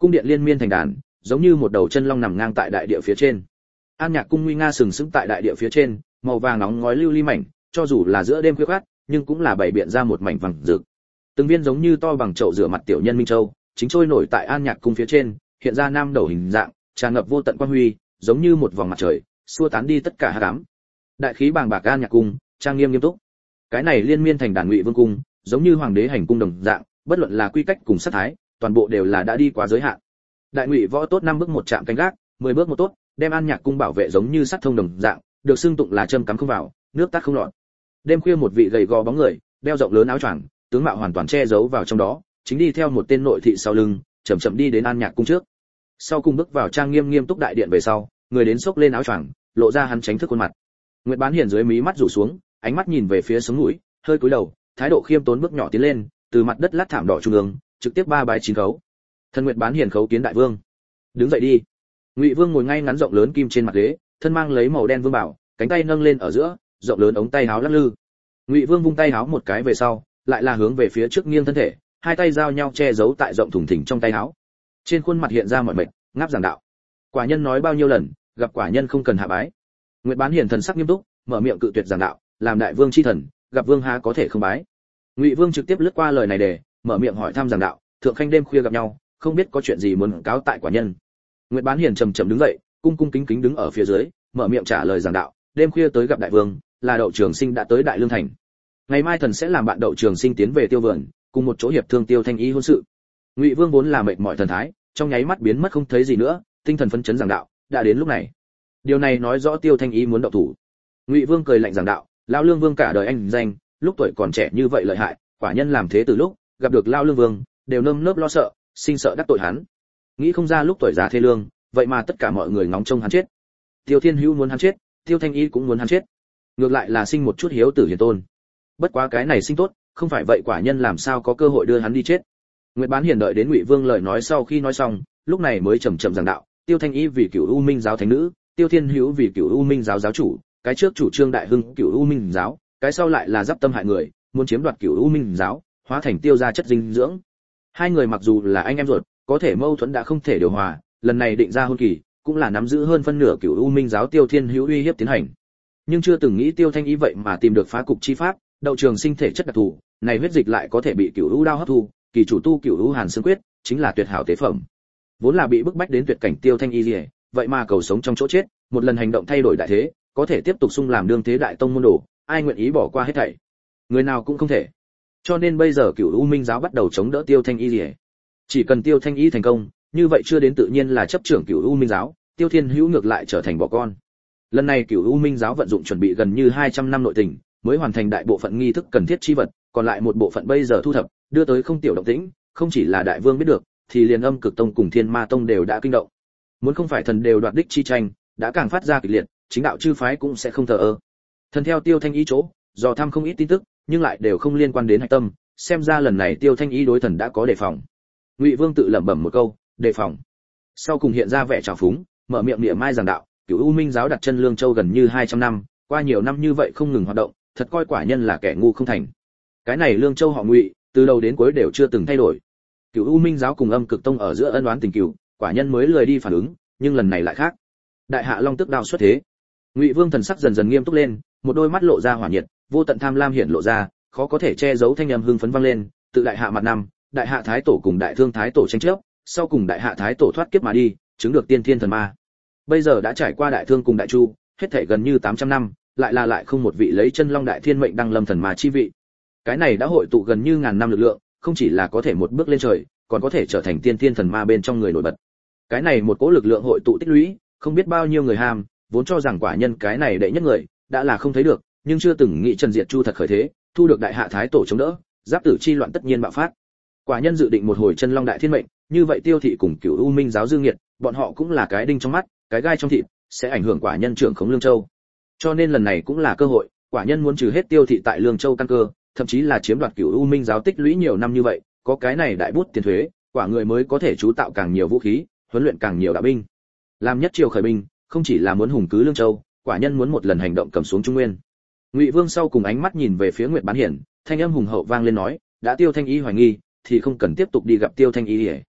cung điện liên miên thành đàn, giống như một đầu chân long nằm ngang tại đại địa phía trên. An Nhạc cung nguy nga sừng sững tại đại địa phía trên, màu vàng nóng ngói lưu ly mảnh, cho dù là giữa đêm khuya khoắt, nhưng cũng là bày biện ra một mảnh vàng rực. Từng viên giống như to bằng chậu rửa mặt tiểu nhân minh châu, chính trôi nổi tại An Nhạc cung phía trên, hiện ra nam đầu hình dạng, tràn ngập vô tận quang huy, giống như một vòng mặt trời, xua tán đi tất cả hắc ám. Đại khí bàng bạc An Nhạc cung, trang nghiêm nghiêm túc. Cái này liên miên thành đàn Ngụy Vương cung, giống như hoàng đế hành cung đồng dạng, bất luận là quy cách cùng sát thái, toàn bộ đều là đã đi quá giới hạn. Đại Ngụy võ tốt 5 bước một chạm canh gác, 10 bước một tốt, đem An Nhạc cung bảo vệ giống như sắt thông đồng dạng, được xưng tụng là châm cắm không vào, nước tắt không lọt. Đêm khuya một vị gầy gò bóng người, đeo rộng lớn áo choàng, tướng mạo hoàn toàn che giấu vào trong đó, chính đi theo một tên nội thị sau lưng, chậm chậm đi đến An Nhạc cung trước. Sau cùng bước vào trang nghiêm nghiêm túc đại điện về sau, người đến xốc lên áo choàng, lộ ra hắn tránh thức khuôn mặt. Nguyệt Bán Hiền dưới mí mắt rủ xuống, ánh mắt nhìn về phía sống mũi, hơi cúi đầu, thái độ khiêm tốn bước nhỏ tiến lên, từ mặt đất lát thảm đỏ trung ương, trực tiếp ba bái chín khấu. Thân Nguyệt Bán Hiền khấu kiến đại vương. Đứng dậy đi. Ngụy Vương ngồi ngay ngắn rộng lớn kim trên mặt ghế, thân mang lấy màu đen vương bảo, cánh tay nâng lên ở giữa, rộng lớn ống tay áo lắc lư. Ngụy Vương vung tay áo một cái về sau, lại là hướng về phía trước nghiêng thân thể, hai tay giao nhau che giấu tại rộng thùng thình trong tay áo. Trên khuôn mặt hiện ra mọi mệt, ngáp giảng đạo. Quả nhân nói bao nhiêu lần, gặp quả nhân không cần hạ bái. Nguyệt Bán Hiền thần sắc nghiêm túc, mở miệng cự tuyệt giảng đạo, làm đại vương chi thần, gặp vương há có thể không bái. Ngụy Vương trực tiếp lướt qua lời này để, mở miệng hỏi thăm giảng đạo, thượng khanh đêm khuya gặp nhau, không biết có chuyện gì muốn cáo tại quả nhân. Nguyệt Bán Hiền chậm chậm đứng dậy, cung cung kính kính đứng ở phía dưới, mở miệng trả lời giảng đạo, đêm khuya tới gặp đại vương, là Đậu Trường Sinh đã tới Đại Lương thành. Ngày mai thần sẽ làm bạn Đậu Trường Sinh tiến về Tiêu Vườn, cùng một chỗ hiệp thương Tiêu Thanh Y hôn sự. Ngụy Vương vốn là mệt mỏi thần thái, trong nháy mắt biến mất không thấy gì nữa, tinh thần phấn chấn giảng đạo, đã đến lúc này. Điều này nói rõ Tiêu Thanh Y muốn động thủ. Ngụy Vương cười lạnh giảng đạo, Lão Lương Vương cả đời anh danh, lúc tuổi còn trẻ như vậy lợi hại, quả nhân làm thế từ lúc gặp được Lão Lương Vương, đều nơm nớp lo sợ, sinh sợ đắc tội hắn. Nghĩ không ra lúc tuổi già thê lương, vậy mà tất cả mọi người ngóng trông hắn chết. Tiêu Thiên Hữu muốn hắn chết, Tiêu Thanh Y cũng muốn hắn chết. Ngược lại là sinh một chút hiếu tử hiền tôn. Bất quá cái này sinh tốt, không phải vậy quả nhân làm sao có cơ hội đưa hắn đi chết. Nguyệt Bán Hiền đợi đến Ngụy Vương lời nói sau khi nói xong, lúc này mới chậm chậm giảng đạo, Tiêu Thanh Y vì Cửu U Minh giáo thánh nữ, Tiêu Thiên Hữu vì Cửu U Minh giáo giáo chủ, cái trước chủ trương đại hưng Cửu U Minh giáo, cái sau lại là giáp tâm hại người, muốn chiếm đoạt Cửu U Minh giáo, hóa thành Tiêu gia chất dinh dưỡng. Hai người mặc dù là anh em ruột, có thể mâu thuẫn đã không thể điều hòa, lần này định ra hôn kỳ, cũng là nắm giữ hơn phân nửa Cửu U Minh giáo Tiêu Thiên Hữu uy hiếp tiến hành. Nhưng chưa từng nghĩ Tiêu Thanh Y vậy mà tìm được phá cục chi pháp, Đậu Trường Sinh thể chất đặc thù, này huyết dịch lại có thể bị Cửu U đao hấp thu, kỳ chủ tu Cửu U Hàn Xương Quyết, chính là tuyệt hảo tế phẩm. Vốn là bị bức bách đến tuyệt cảnh Tiêu Thanh Y liễu, vậy mà cầu sống trong chỗ chết, một lần hành động thay đổi đại thế, có thể tiếp tục xung làm đương thế đại tông môn đồ, ai nguyện ý bỏ qua hết thảy? Người nào cũng không thể. Cho nên bây giờ Cửu U Minh giáo bắt đầu chống đỡ Tiêu Thanh Y liễu. Chỉ cần Tiêu Thanh Y thành công, như vậy chưa đến tự nhiên là chấp trưởng Cửu U Minh giáo, Tiêu Thiên Hữu ngược lại trở thành bỏ con. Lần này Cửu U Minh giáo vận dụng chuẩn bị gần như 200 năm nội tình, mới hoàn thành đại bộ phận nghi thức cần thiết chi vật, còn lại một bộ phận bây giờ thu thập, đưa tới không tiểu động tĩnh, không chỉ là đại vương biết được, thì liền Âm Cực Tông cùng Thiên Ma Tông đều đã kinh động. Muốn không phải thần đều đoạt đích chi tranh, đã càng phát ra kịch liệt, chính đạo chư phái cũng sẽ không thờ ơ. Thần theo Tiêu Thanh Y chỗ, dò thăm không ít tin tức, nhưng lại đều không liên quan đến hạch tâm, xem ra lần này Tiêu Thanh Y đối thần đã có đề phòng. Ngụy Vương tự lẩm bẩm một câu, đề phòng. Sau cùng hiện ra vẻ trào phúng, mở miệng niệm mai giảng đạo, Cửu U Minh giáo đặt chân Lương Châu gần như 200 năm, qua nhiều năm như vậy không ngừng hoạt động, thật coi quả nhân là kẻ ngu không thành. Cái này Lương Châu họ Ngụy, từ đầu đến cuối đều chưa từng thay đổi. Cửu U Minh giáo cùng Âm Cực Tông ở giữa ân oán tình cừu, quả nhân mới lười đi phản ứng, nhưng lần này lại khác. Đại hạ Long Tức đao xuất thế. Ngụy Vương thần sắc dần dần nghiêm túc lên, một đôi mắt lộ ra hỏa nhiệt, vô tận tham lam hiện lộ ra, khó có thể che giấu thanh âm hưng phấn vang lên, tự đại hạ mặt năm, đại hạ thái tổ cùng đại thương thái tổ tranh chấp, sau cùng đại hạ thái tổ thoát kiếp mà đi, chứng được tiên thiên thần ma. Bây giờ đã trải qua đại thương cùng đại chu, hết thảy gần như 800 năm, lại không một vị lấy chân long đại thiên mệnh đăng lâm thần ma chi vị. Cái này đã hội tụ gần như ngàn năm lực lượng, không chỉ là có thể một bước lên trời, còn có thể trở thành tiên thiên thần ma bên trong người nổi bật. Cái này một cỗ lực lượng hội tụ tích lũy, không biết bao nhiêu người ham, vốn cho rằng quả nhân cái này đệ nhất người, đã là không thấy được, nhưng chưa từng nghĩ Trần Diệt Chu thật khởi thế, thu được đại hạ thái tổ chống đỡ, giáp tử chi loạn tất nhiên bạo phát. Quả nhân dự định một hồi chân long đại thiên mệnh, như vậy Tiêu thị cùng Cửu U Minh giáo dương nghiệt, bọn họ cũng là cái đinh trong mắt, cái gai trong thịt, sẽ ảnh hưởng quả nhân trưởng khống Lương Châu. Cho nên lần này cũng là cơ hội, quả nhân muốn trừ hết Tiêu thị tại Lương Châu căn cơ, thậm chí là chiếm đoạt Cửu U Minh giáo tích lũy nhiều năm như vậy, có cái này đại bút tiền thuế, quả người mới có thể chú tạo càng nhiều vũ khí, huấn luyện càng nhiều đạo binh. Làm nhất triều khởi binh, không chỉ là muốn hùng cứ Lương Châu, quả nhân muốn một lần hành động cầm xuống Trung Nguyên. Ngụy Vương sau cùng ánh mắt nhìn về phía Nguyệt Bán Hiển, thanh âm hùng hậu vang lên nói, đã Tiêu Thanh Y hoài nghi, thì không cần tiếp tục đi gặp Tiêu Thanh Y.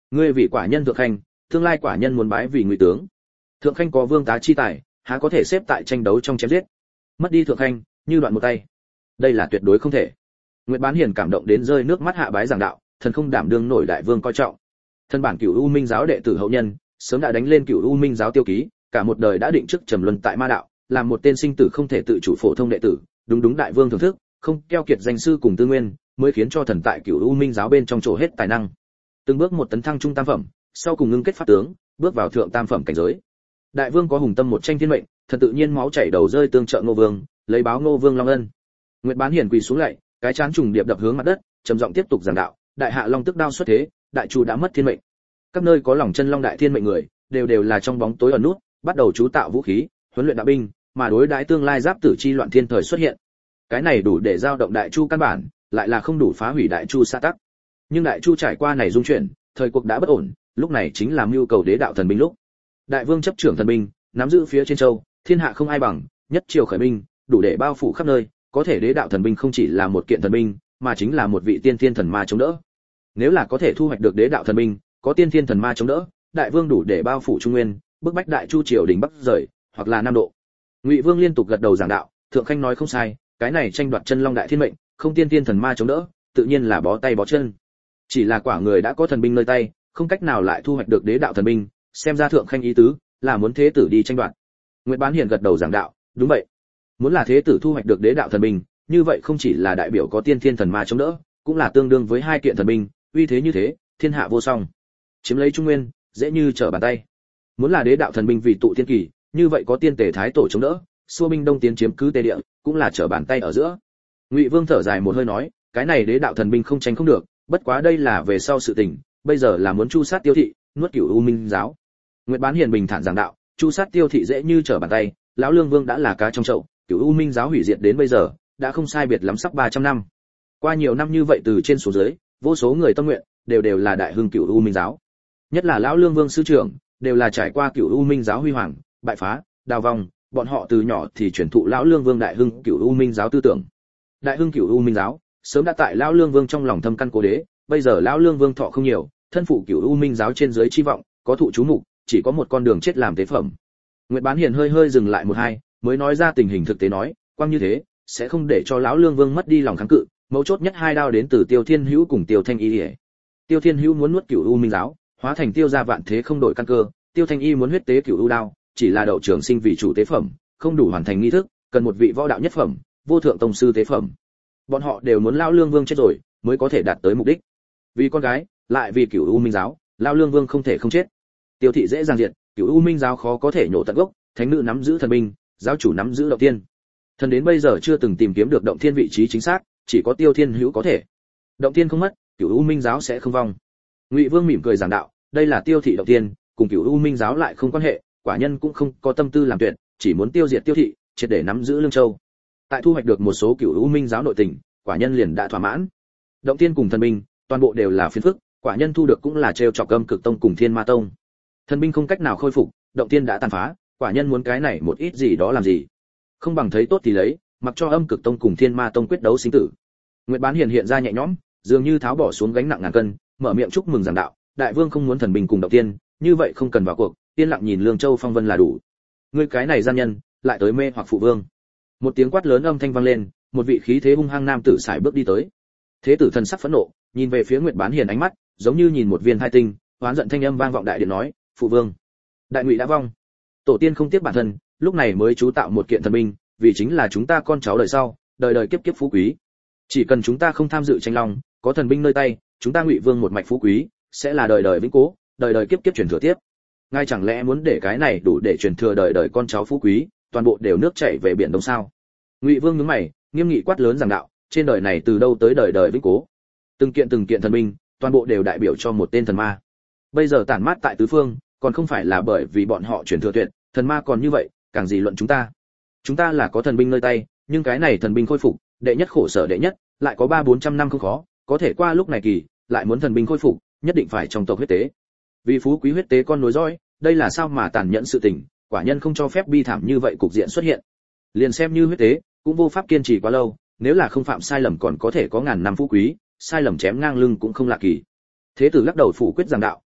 Ngươi vị quả nhân thượng khanh, tương lai quả nhân muốn bái vì ngụy tướng. Thượng khanh có vương tá chi tài, há có thể xếp tại tranh đấu trong chém giết. Mất đi thượng khanh, như đoạn một tay. Đây là tuyệt đối không thể. Nguyệt Bán Hiền cảm động đến rơi nước mắt hạ bái giảng đạo, thần không đảm đương nổi đại vương coi trọng. Thân bản Cửu U Minh giáo đệ tử hậu nhân, sớm đã đánh lên Cửu U Minh giáo tiêu ký, cả một đời đã định trước trầm luân tại ma đạo, làm một tên sinh tử không thể tự chủ phổ thông đệ tử, đúng đại vương thưởng thức, không keo kiệt danh sư cùng tư nguyên, mới khiến cho thần tại Cửu U Minh giáo bên trong trổ hết tài năng. Từng bước một tấn thăng trung tam phẩm, sau cùng ngưng kết pháp tướng, bước vào thượng tam phẩm cảnh giới. Đại vương có hùng tâm một tranh thiên mệnh, thần tự nhiên máu chảy đầu rơi tương trợ Ngô Vương, lấy báo Ngô Vương long ân. Nguyệt Bán Hiền quỳ xuống lạy, cái chán trùng điệp đập hướng mặt đất, trầm giọng tiếp tục giảng đạo, đại hạ long tức đao xuất thế, đại chu đã mất thiên mệnh. Các nơi có lòng chân long đại thiên mệnh người, đều là trong bóng tối ẩn nút, bắt đầu chú tạo vũ khí, huấn luyện đạo binh, mà đối đãi tương lai giáp tử chi loạn thiên thời xuất hiện. Cái này đủ để giao động đại chu căn bản, lại là không đủ phá hủy đại chu xã tắc. Nhưng đại chu trải qua này dung chuyển, thời cuộc đã bất ổn, lúc này chính là mưu cầu đế đạo thần binh lúc. Đại vương chấp trưởng thần binh, nắm giữ phía trên châu, thiên hạ không ai bằng, nhất triều khởi binh, đủ để bao phủ khắp nơi, có thể đế đạo thần binh không chỉ là một kiện thần binh, mà chính là một vị tiên thiên thần ma chống đỡ. Nếu là có thể thu hoạch được đế đạo thần binh, có tiên thiên thần ma chống đỡ, đại vương đủ để bao phủ trung nguyên, bức bách đại chu triều đình bắc rời, hoặc là nam độ. Ngụy Vương liên tục gật đầu giảng đạo, thượng khanh nói không sai, cái này tranh đoạt chân long đại thiên mệnh, không tiên thiên thần ma chống đỡ, tự nhiên là bó tay bó chân. Chỉ là quả người đã có thần binh nơi tay, không cách nào lại thu hoạch được đế đạo thần binh, xem ra thượng khanh ý tứ là muốn thế tử đi tranh đoạt. Nguyệt Bán Hiền gật đầu giảng đạo, đúng vậy. Muốn là thế tử thu hoạch được đế đạo thần binh, như vậy không chỉ là đại biểu có tiên thiên thần ma chống đỡ, cũng là tương đương với hai kiện thần binh, uy thế như thế, thiên hạ vô song. Chiếm lấy trung nguyên, dễ như trở bàn tay. Muốn là đế đạo thần binh vì tụ thiên kỳ, như vậy có tiên tề thái tổ chống đỡ, xua binh đông tiến chiếm cứ tề địa, cũng là trở bàn tay ở giữa. Ngụy Vương thở dài một hơi nói, cái này đế đạo thần binh không tranh không được, bất quá đây là về sau sự tình, bây giờ là muốn chu sát Tiêu thị, nuốt Cửu U Minh giáo. Nguyệt Bán Hiền bình thản giảng đạo, chu sát Tiêu thị dễ như trở bàn tay, lão Lương Vương đã là cá trong chậu, Cửu U Minh giáo hủy diệt đến bây giờ, đã không sai biệt lắm sắp 300 năm. Qua nhiều năm như vậy từ trên xuống dưới, vô số người tâm nguyện đều là đại hưng Cửu U Minh giáo. Nhất là lão Lương Vương sư trưởng, đều là trải qua Cửu U Minh giáo huy hoàng, bại phá, đào vong, bọn họ từ nhỏ thì truyền thụ lão Lương Vương đại hưng Cửu U Minh giáo tư tưởng. Đại hưng Cửu U Minh giáo, sớm đã tại lão Lương Vương trong lòng thâm căn cố đế, bây giờ lão Lương Vương thọ không nhiều, thân phụ Cửu U Minh giáo trên dưới chi vọng, có thụ chú mục, chỉ có một con đường chết làm tế phẩm. Nguyệt Bán Hiền hơi dừng lại một hai, mới nói ra tình hình thực tế nói, quang như thế, sẽ không để cho lão Lương Vương mất đi lòng kháng cự, mấu chốt nhất hai đao đến từ Tiêu Thiên Hữu cùng Tiêu Thanh Y. Tiêu Thiên Hữu muốn nuốt Cửu U Minh giáo, hóa thành tiêu gia vạn thế không đổi căn cơ, Tiêu Thanh Y muốn huyết tế Cửu U đao, chỉ là đậu trưởng sinh vì chủ tế phẩm, không đủ hoàn thành nghi thức, cần một vị võ đạo nhất phẩm, vô thượng tông sư tế phẩm. Bọn họ đều muốn lão Lương Vương chết rồi, mới có thể đạt tới mục đích. Vì con gái, lại vì Cửu U Minh giáo, lão Lương Vương không thể không chết. Tiêu thị dễ dàng diệt, Cửu U Minh giáo khó có thể nhổ tận gốc, thánh nữ nắm giữ thần binh, giáo chủ nắm giữ động tiên. Thần đến bây giờ chưa từng tìm kiếm được động thiên vị trí chính xác, chỉ có Tiêu Thiên Hữu có thể. Động tiên không mất, Cửu U Minh giáo sẽ không vong. Ngụy Vương mỉm cười giảng đạo, đây là Tiêu thị động tiên, cùng Cửu U Minh giáo lại không quan hệ, quả nhân cũng không có tâm tư làm tuyệt, chỉ muốn tiêu diệt Tiêu thị, triệt để nắm giữ Lương Châu. Tại thu hoạch được một số Cửu U Minh giáo nội tình, quả nhân liền đã thỏa mãn. Động tiên cùng thần binh, toàn bộ đều là phiền phức, quả nhân thu được cũng là trêu chọc Âm Cực Tông cùng Thiên Ma Tông. Thần binh không cách nào khôi phục, động tiên đã tàn phá, quả nhân muốn cái này một ít gì đó làm gì? Không bằng thấy tốt thì lấy, mặc cho Âm Cực Tông cùng Thiên Ma Tông quyết đấu sinh tử. Nguyệt Bán Hiền hiện ra nhẹ nhõm, dường như tháo bỏ xuống gánh nặng ngàn cân, mở miệng chúc mừng giảng đạo, đại vương không muốn thần binh cùng động tiên, như vậy không cần vào cuộc, yên lặng nhìn Lương Châu phong vân là đủ. Ngươi cái này gian nhân, lại tới mê hoặc phụ vương. Một tiếng quát lớn âm thanh vang lên, một vị khí thế hung hăng nam tử sải bước đi tới. Thế tử thần sắc phẫn nộ, nhìn về phía Nguyệt Bán Hiền ánh mắt, giống như nhìn một viên hai tinh, oán giận thanh âm vang vọng đại điện nói, phụ vương, đại ngụy đã vong. Tổ tiên không tiếc bản thân, lúc này mới chú tạo một kiện thần binh, vì chính là chúng ta con cháu đời sau, đời đời kiếp kiếp phú quý. Chỉ cần chúng ta không tham dự tranh long, có thần binh nơi tay, chúng ta Ngụy Vương một mạch phú quý, sẽ là đời đời vĩnh cố, đời đời kiếp kiếp truyền thừa tiếp. Ngay chẳng lẽ muốn để cái này đủ để truyền thừa đời đời con cháu phú quý, toàn bộ đều nước chảy về biển đông sao? Ngụy Vương nhướng mày, nghiêm nghị quát lớn giảng đạo, trên đời này từ đâu tới đời đời vĩnh cố? Từng kiện thần binh, toàn bộ đều đại biểu cho một tên thần ma. Bây giờ tản mát tại tứ phương, còn không phải là bởi vì bọn họ truyền thừa tuyệt, thần ma còn như vậy, càng gì luận chúng ta. Chúng ta là có thần binh nơi tay, nhưng cái này thần binh khôi phục, đệ nhất khổ sở đệ nhất, lại có 300-400 năm không khó, có thể qua lúc này kỳ, lại muốn thần binh khôi phục, nhất định phải trong tộc huyết tế. Vì phú quý huyết tế con nối dõi, đây là sao mà tàn nhẫn sự tình, quả nhân không cho phép bi thảm như vậy cục diện xuất hiện. Liền xem như huyết tế, cũng vô pháp kiên trì quá lâu, nếu là không phạm sai lầm còn có thể có ngàn năm phú quý, sai lầm chém ngang lưng cũng không lạ kỳ. Thế tử lắc đầu phủ quyết giảng đạo,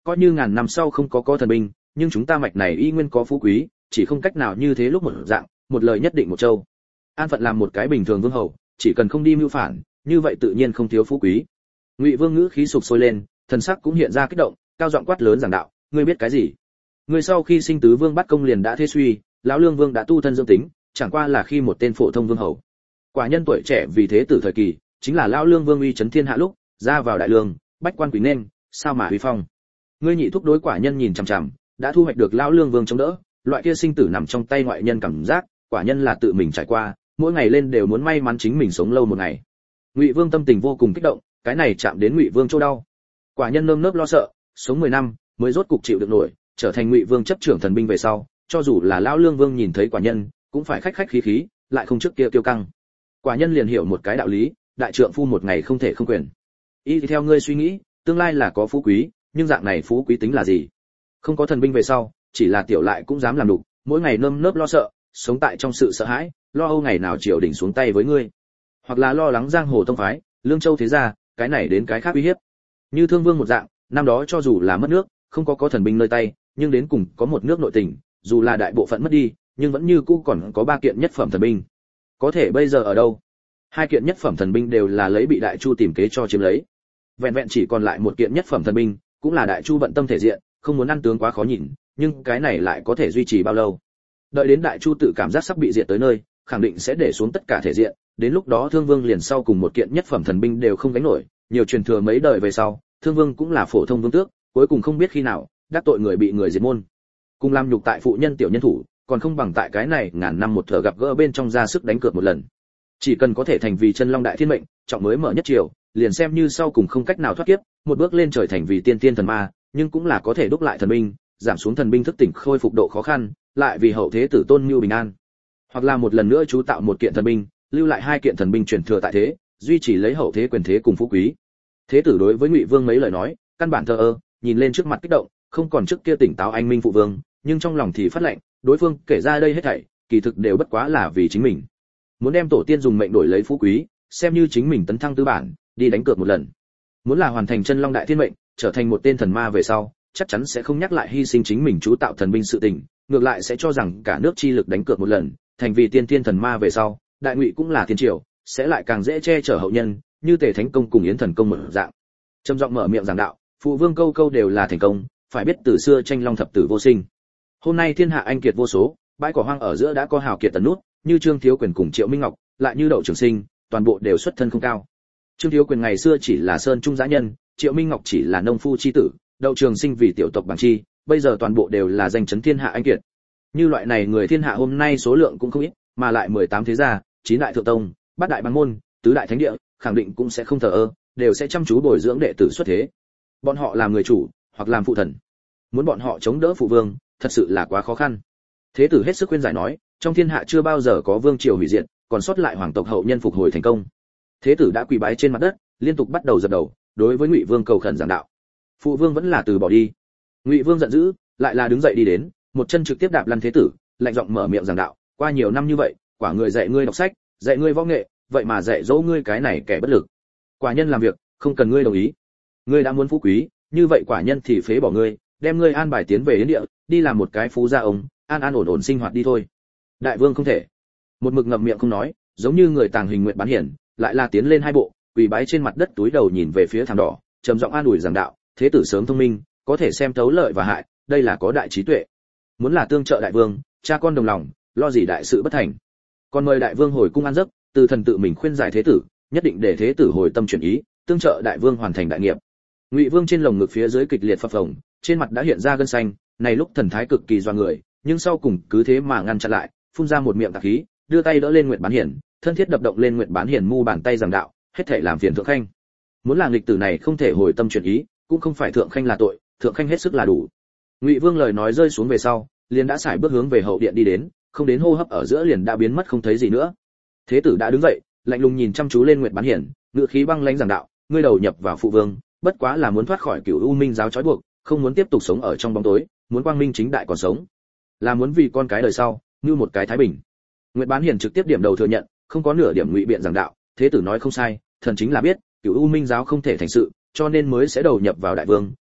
coi như ngàn năm sau không có thần binh, nhưng chúng ta mạch này y nguyên có phú quý, chỉ không cách nào như thế lúc một dạng, một lời nhất định một châu. An phận làm một cái bình thường vương hầu, chỉ cần không đi mưu phản, như vậy tự nhiên không thiếu phú quý. Ngụy Vương ngữ khí sục sôi lên, thần sắc cũng hiện ra kích động, cao giọng quát lớn giảng đạo, ngươi biết cái gì? Ngươi sau khi sinh tứ vương bắt công liền đã thế suy, lão lương vương đã tu thân dương tính, chẳng qua là khi một tên phổ thông vương hầu. Quả nhân tuổi trẻ vì thế tử thời kỳ, chính là lão lương vương uy chấn thiên hạ lúc, ra vào đại lương, bách quan quý nên, sao mà uy phong. Ngươi nhị thúc đối quả nhân nhìn chằm chằm, đã thu hoạch được lão lương vương chống đỡ, loại kia sinh tử nằm trong tay ngoại nhân cảm giác, quả nhân là tự mình trải qua, mỗi ngày lên đều muốn may mắn chính mình sống lâu một ngày. Ngụy Vương tâm tình vô cùng kích động, cái này chạm đến Ngụy Vương chỗ đau. Quả nhân nơm nớp lo sợ, sống 10 năm mới rốt cục chịu được nổi, trở thành Ngụy Vương chấp trưởng thần binh về sau, cho dù là lão lương vương nhìn thấy quả nhân, cũng phải khách khách khí khí, lại không trước kia kiêu căng. Quả nhân liền hiểu một cái đạo lý, đại trượng phu một ngày không thể không quyền. Y theo ngươi suy nghĩ, tương lai là có phú quý, nhưng dạng này phú quý tính là gì? Không có thần binh về sau, chỉ là tiểu lại cũng dám làm đủ, mỗi ngày nơm nớp lo sợ, sống tại trong sự sợ hãi, lo âu ngày nào triều đình xuống tay với ngươi, hoặc là lo lắng giang hồ tông phái, lương châu thế gia, cái này đến cái khác uy hiếp. Như Thương Vương một dạng, năm đó cho dù là mất nước, không có thần binh nơi tay, nhưng đến cùng có một nước nội tình, dù là đại bộ phận mất đi, nhưng vẫn như cũ còn có 3 kiện nhất phẩm thần binh. Có thể bây giờ ở đâu? 2 kiện nhất phẩm thần binh đều là lấy bị Đại Chu tìm kế cho chiếm lấy. Vẹn vẹn chỉ còn lại 1 kiện nhất phẩm thần binh, cũng là Đại Chu bận tâm thể diện, không muốn ăn tướng quá khó nhìn, nhưng cái này lại có thể duy trì bao lâu? Đợi đến Đại Chu tự cảm giác sắp bị diệt tới nơi, khẳng định sẽ để xuống tất cả thể diện, đến lúc đó Thương Vương liền sau cùng 1 kiện nhất phẩm thần binh đều không gánh nổi, nhiều truyền thừa mấy đời về sau, Thương Vương cũng là phổ thông vương tước, cuối cùng không biết khi nào đắc tội người bị người diệt môn. Cùng làm nhục tại phụ nhân tiểu nhân thủ, còn không bằng tại cái này ngàn năm một thở gặp gỡ bên trong ra sức đánh cược một lần. Chỉ cần có thể thành vì chân long đại thiên mệnh, trọng mới mở nhất triều, liền xem như sau cùng không cách nào thoát kiếp, một bước lên trời thành vì tiên tiên thần ma, nhưng cũng là có thể đúc lại thần binh, giảm xuống thần binh thức tỉnh khôi phục độ khó khăn, lại vì hậu thế tử tôn như bình an. Hoặc là một lần nữa chú tạo 1 kiện thần binh, lưu lại 2 kiện thần binh truyền thừa tại thế, duy trì lấy hậu thế quyền thế cùng phú quý. Thế tử đối với Ngụy Vương mấy lời nói, căn bản thờ ơ, nhìn lên trước mặt kích động, không còn trước kia tỉnh táo anh minh phụ vương, nhưng trong lòng thì phát lệnh, đối phương kể ra đây hết thảy, kỳ thực đều bất quá là vì chính mình. Muốn đem tổ tiên dùng mệnh đổi lấy phú quý, xem như chính mình tấn thăng tư bản, đi đánh cược một lần. Muốn là hoàn thành chân long đại thiên mệnh, trở thành một tên thần ma về sau, chắc chắn sẽ không nhắc lại hy sinh chính mình chú tạo thần binh sự tình, ngược lại sẽ cho rằng cả nước chi lực đánh cược một lần, thành vì tiên tiên thần ma về sau, đại ngụy cũng là thiên triều, sẽ lại càng dễ che chở hậu nhân, như Tề Thánh Công cùng Yến Thần Công một dạng. Trầm giọng mở miệng giảng đạo, phụ vương câu câu đều là thành công, phải biết từ xưa tranh long thập tử vô sinh. Hôm nay thiên hạ anh kiệt vô số, bãi cỏ hoang ở giữa đã có hào kiệt tần nút, như Trương Thiếu Quyền cùng Triệu Minh Ngọc, lại như Đậu Trường Sinh, toàn bộ đều xuất thân không cao. Trương Thiếu Quyền ngày xưa chỉ là sơn trung dã nhân, Triệu Minh Ngọc chỉ là nông phu chi tử, Đậu Trường Sinh vì tiểu tộc bằng chi, bây giờ toàn bộ đều là danh chấn thiên hạ anh kiệt. Như loại này người thiên hạ hôm nay số lượng cũng không ít, mà lại 18 thế gia, 9 đại thượng tông, 8 đại bang môn, 4 đại thánh địa, khẳng định cũng sẽ không thờ ơ, đều sẽ chăm chú bồi dưỡng đệ tử xuất thế. Bọn họ làm người chủ, hoặc làm phụ thần. Muốn bọn họ chống đỡ phụ vương, thật sự là quá khó khăn. Thế tử hết sức khuyên giải nói, trong thiên hạ chưa bao giờ có vương triều hủy diệt, còn sót lại hoàng tộc hậu nhân phục hồi thành công. Thế tử đã quỳ bái trên mặt đất, liên tục bắt đầu dập đầu, đối với Ngụy Vương cầu khẩn giảng đạo. Phụ vương vẫn là từ bỏ đi. Ngụy Vương giận dữ, lại là đứng dậy đi đến, một chân trực tiếp đạp lăn thế tử, lạnh giọng mở miệng giảng đạo, qua nhiều năm như vậy, quả người dạy ngươi đọc sách, dạy ngươi võ nghệ, vậy mà dạy dỗ ngươi cái này kẻ bất lực. Quả nhân làm việc, không cần ngươi đồng ý. Ngươi đã muốn phú quý, như vậy quả nhân thì phế bỏ ngươi, đem ngươi an bài tiến về yến địa, đi làm một cái phú gia ông, an an ổn ổn sinh hoạt đi thôi. Đại vương không thể. Một mực ngậm miệng không nói, giống như người tàng hình nguyện bán hiển, lại là tiến lên 2 bộ, quỳ bái trên mặt đất túi đầu nhìn về phía thảm đỏ, trầm giọng an ủi giảng đạo, thế tử sớm thông minh, có thể xem thấu lợi và hại, đây là có đại trí tuệ. Muốn là tương trợ đại vương, cha con đồng lòng, lo gì đại sự bất thành. Còn mời đại vương hồi cung ăn giấc, từ thần tự mình khuyên giải thế tử, nhất định để thế tử hồi tâm chuyển ý, tương trợ đại vương hoàn thành đại nghiệp. Ngụy Vương trên lồng ngực phía dưới kịch liệt phập phồng, trên mặt đã hiện ra gân xanh, này lúc thần thái cực kỳ doa người, nhưng sau cùng cứ thế mà ngăn chặn lại, phun ra một miệng tạc khí, đưa tay đỡ lên Nguyệt Bán Hiển, thân thiết đập động lên Nguyệt Bán Hiển mu bàn tay giảng đạo, hết thảy làm phiền thượng khanh. Muốn là nghịch tử này không thể hồi tâm chuyển ý, cũng không phải thượng khanh là tội, thượng khanh hết sức là đủ. Ngụy Vương lời nói rơi xuống về sau, liền đã sải bước hướng về hậu điện đi đến, không đến hô hấp ở giữa liền đã biến mất không thấy gì nữa. Thế tử đã đứng dậy, lạnh lùng nhìn chăm chú lên Nguyệt Bán Hiển, ngữ khí băng lãnh giảng đạo, ngươi đầu nhập vào phụ vương, bất quá là muốn thoát khỏi Cửu U Minh giáo trói buộc, không muốn tiếp tục sống ở trong bóng tối, muốn quang minh chính đại còn sống, là muốn vì con cái đời sau, như một cái thái bình. Nguyệt Bán Hiển trực tiếp điểm đầu thừa nhận, không có nửa điểm ngụy biện giảng đạo, thế tử nói không sai, thần chính là biết, Cửu U Minh giáo không thể thành sự, cho nên mới sẽ đầu nhập vào đại vương,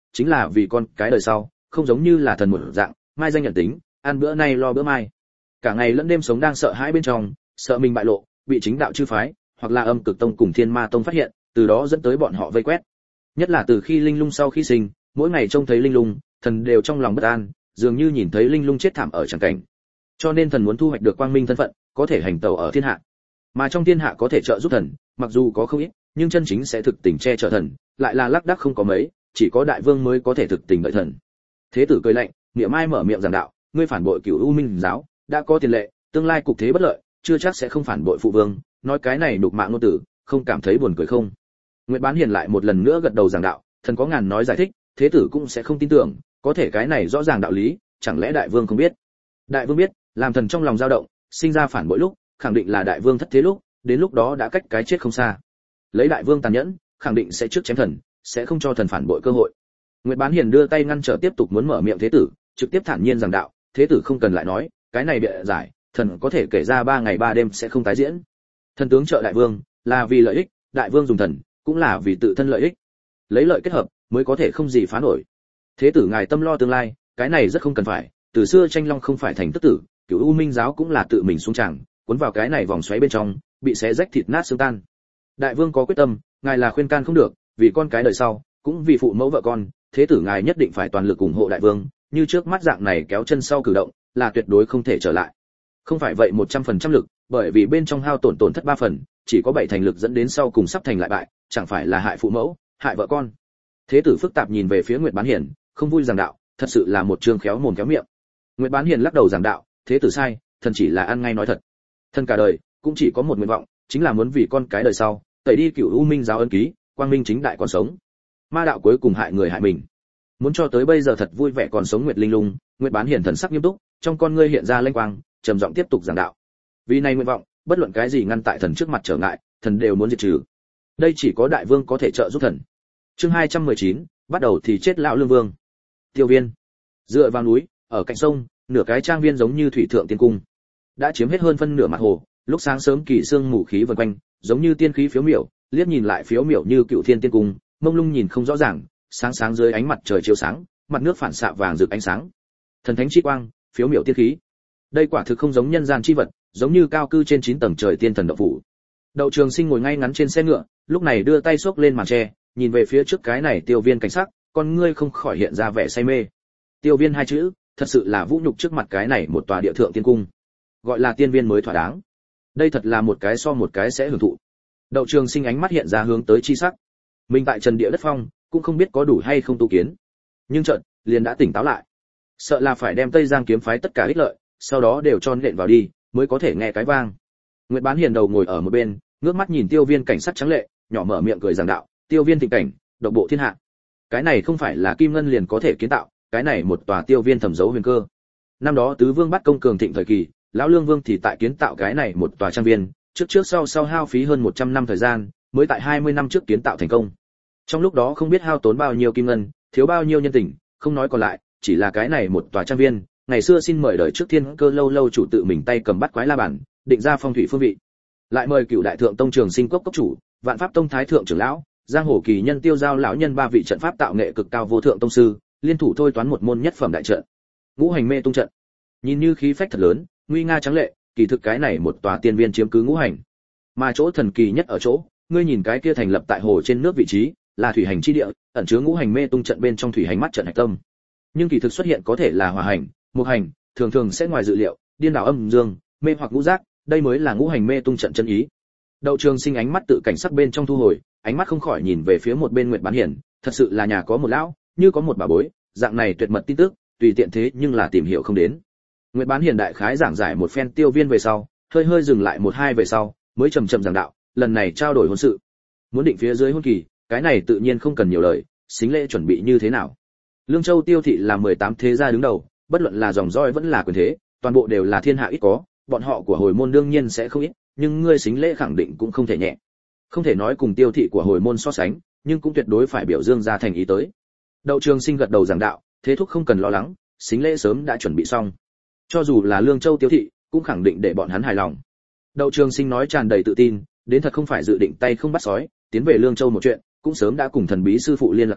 chính là vì con cái đời sau, không giống như là thần một dạng, mai danh nhận tính, ăn bữa nay lo bữa mai. Cả ngày lẫn đêm sống đang sợ hãi bên trong, sợ mình bại lộ, bị chính đạo chư phái, hoặc là Âm Cực Tông cùng Thiên Ma Tông phát hiện, từ đó dẫn tới bọn họ vây quét. Nhất là từ khi Linh Lung sau khi sinh, mỗi ngày trông thấy Linh Lung, thần đều trong lòng bất an, dường như nhìn thấy Linh Lung chết thảm ở chẳng cảnh. Cho nên thần muốn thu hoạch được quang minh thân phận, có thể hành tẩu ở thiên hạ. Mà trong thiên hạ có thể trợ giúp thần, mặc dù có không ít, nhưng chân chính sẽ thực tình che chở thần, lại là lác đác không có mấy, chỉ có đại vương mới có thể thực tình đợi thần. Thế tử cười lạnh, Niệm Ai mở miệng giảng đạo, ngươi phản bội Cửu U Minh giáo, đã có tiền lệ, tương lai cục thế bất lợi, chưa chắc sẽ không phản bội phụ vương, nói cái này nhục mạ ngôn tử, không cảm thấy buồn cười không? Nguyệt Bán Hiền lại một lần nữa gật đầu giảng đạo, thần có ngàn nói giải thích, thế tử cũng sẽ không tin tưởng, có thể cái này rõ ràng đạo lý, chẳng lẽ đại vương không biết? Đại vương biết, làm thần trong lòng dao động, sinh ra phản bội lúc, khẳng định là đại vương thất thế lúc, đến lúc đó đã cách cái chết không xa. Lấy đại vương tàn nhẫn, khẳng định sẽ trước chém thần, sẽ không cho thần phản bội cơ hội. Nguyệt Bán Hiền đưa tay ngăn trở tiếp tục muốn mở miệng thế tử, trực tiếp thản nhiên giảng đạo, thế tử không cần lại nói, cái này bịa giải, thần có thể kể ra 3 ngày 3 đêm sẽ không tái diễn. Thần tướng trợ đại vương, là vì lợi ích, đại vương dùng thần, cũng là vì tự thân lợi ích. Lấy lợi kết hợp, mới có thể không gì phá nổi. Thế tử ngài tâm lo tương lai, cái này rất không cần phải, từ xưa tranh long không phải thành tức tử, Cửu U Minh giáo cũng là tự mình xuống tràng, cuốn vào cái này vòng xoáy bên trong, bị xé rách thịt nát xương tan. Đại vương có quyết tâm, ngài là khuyên can không được, vì con cái đời sau, cũng vì phụ mẫu vợ con, thế tử ngài nhất định phải toàn lực ủng hộ đại vương, như trước mắt dạng này kéo chân sau cử động, là tuyệt đối không thể trở lại. Không phải vậy 100% lực, bởi vì bên trong hao tổn thất 3 phần, chỉ có 7 thành lực dẫn đến sau cùng sắp thành lại bại, chẳng phải là hại phụ mẫu, hại vợ con. Thế tử phức tạp nhìn về phía Nguyệt Bán Hiền, không vui giảng đạo, thật sự là một chương khéo mồm khéo miệng. Nguyệt Bán Hiền lắc đầu giảng đạo, thế tử sai, thần chỉ là ăn ngay nói thật. Thần cả đời cũng chỉ có một nguyện vọng, chính là muốn vì con cái đời sau, tẩy đi Cửu U Minh giáo ân ký, quang minh chính đại còn sống. Ma đạo cuối cùng hại người hại mình. Muốn cho tới bây giờ thật vui vẻ còn sống Nguyệt Linh Lung, Nguyệt Bán Hiền thần sắc nghiêm túc, trong con ngươi hiện ra lanh quang, trầm giọng tiếp tục giảng đạo. Vì này nguyện vọng, bất luận cái gì ngăn tại thần trước mặt trở ngại, thần đều muốn diệt trừ. Đây chỉ có đại vương có thể trợ giúp thần. Chương 219, bắt đầu thì chết lão lương vương. Tiêu Viên, dựa vào núi, ở cạnh sông, nửa cái trang viên giống như thủy thượng tiên cung, đã chiếm hết hơn phân nửa mặt hồ. Lúc sáng sớm kỳ sương mù khí vần quanh, giống như tiên khí phiếu miểu, liếc nhìn lại phiếu miểu như cựu thiên tiên cung, mông lung nhìn không rõ ràng, sáng sáng dưới ánh mặt trời chiếu sáng, mặt nước phản xạ vàng rực ánh sáng. Thần thánh chi quang, phiếu miểu tiên khí. Đây quả thực không giống nhân gian chi vật, giống như cao cư trên 9 tầng trời tiên thần động phủ. Đậu Trường Sinh ngồi ngay ngắn trên xe ngựa, lúc này đưa tay xốc lên màn che, nhìn về phía trước cái này Tiêu Viên cảnh sắc, con ngươi không khỏi hiện ra vẻ say mê. Tiêu Viên hai chữ, thật sự là vũ nhục trước mặt cái này một tòa địa thượng tiên cung. Gọi là tiên viên mới thỏa đáng. Đây thật là một cái so một cái sẽ hưởng thụ. Đậu Trường Sinh ánh mắt hiện ra hướng tới chi sắc. Mình tại trần địa đất phong, cũng không biết có đủ hay không tu kiến. Nhưng chợt, liền đã tỉnh táo lại. Sợ là phải đem Tây Giang kiếm phái tất cả ích lợi, sau đó đều cho nện vào đi, mới có thể nghe cái vang. Nguyệt Bán Hiền đầu ngồi ở một bên, ngước mắt nhìn Tiêu Viên cảnh sắc trắng lệ, nhỏ mở miệng cười giảng đạo, Tiêu Viên thịnh cảnh, độc bộ thiên hạ. Cái này không phải là kim ngân liền có thể kiến tạo, cái này một tòa Tiêu Viên thẩm dấu huyền cơ. Năm đó tứ vương bắt công cường thịnh thời kỳ, lão lương vương thì tại kiến tạo cái này một tòa trang viên, trước sau hao phí hơn 100 năm thời gian, mới tại 20 năm trước kiến tạo thành công. Trong lúc đó không biết hao tốn bao nhiêu kim ngân, thiếu bao nhiêu nhân tình, không nói còn lại, chỉ là cái này một tòa trang viên, ngày xưa xin mời đời trước Thiên Cơ lâu lâu chủ tự mình tay cầm bắt quái la bản, định ra phong thủy phương vị. Lại mời Cửu Đại Thượng Tông Trường Sinh Cốc cốc chủ, Vạn Pháp Tông Thái thượng trưởng lão, Giang Hồ Kỳ Nhân Tiêu Giao lão nhân 3 vị trận pháp tạo nghệ cực cao vô thượng tông sư, liên thủ thôi toán một môn nhất phẩm đại trận. Ngũ Hành Mê Tung trận. Nhìn như khí phách thật lớn, nguy nga trắng lệ, kỳ thực cái này một tòa tiên viên chiếm cứ ngũ hành. Mà chỗ thần kỳ nhất ở chỗ, ngươi nhìn cái kia thành lập tại hồ trên nước vị trí, là thủy hành chi địa, ẩn chứa ngũ hành mê tung trận bên trong thủy hành mắt trận hạch tâm. Nhưng kỳ thực xuất hiện có thể là hỏa hành, mộc hành, thường thường sẽ ngoài dự liệu, điên đảo âm dương, mê hoặc ngũ giác, đây mới là ngũ hành mê tung trận chân ý. Đậu Trường Sinh ánh mắt tự cảnh sắc bên trong thu hồi, ánh mắt không khỏi nhìn về phía một bên Nguyệt Bán Hiền, thật sự là nhà có một lão, như có một bà bối, dạng này tuyệt mật tin tức, tùy tiện thế nhưng là tìm hiểu không đến. Nguyệt Bán Hiền đại khái giảng giải một phen Tiêu Viên về sau, hơi dừng lại một hai về sau, mới chậm giảng đạo, lần này trao đổi hôn sự, muốn định phía dưới hôn kỳ, cái này tự nhiên không cần nhiều lời, xính lễ chuẩn bị như thế nào? Lương Châu Tiêu thị là 18 thế gia đứng đầu, bất luận là dòng dõi vẫn là quyền thế, toàn bộ đều là thiên hạ ít có, bọn họ của Hồi môn đương nhiên sẽ không ít, nhưng ngươi xính lễ khẳng định cũng không thể nhẹ. Không thể nói cùng Tiêu thị của Hồi môn so sánh, nhưng cũng tuyệt đối phải biểu dương ra thành ý tới. Đậu Trường Sinh gật đầu giảng đạo, thế thúc không cần lo lắng, xính lễ sớm đã chuẩn bị xong. Cho dù là Lương Châu Tiêu thị, cũng khẳng định để bọn hắn hài lòng. Đậu Trường Sinh nói tràn đầy tự tin, đến thật không phải dự định tay không bắt sói, tiến về Lương Châu một chuyện, cũng sớm đã cùng thần bí sư phụ liên lạc qua,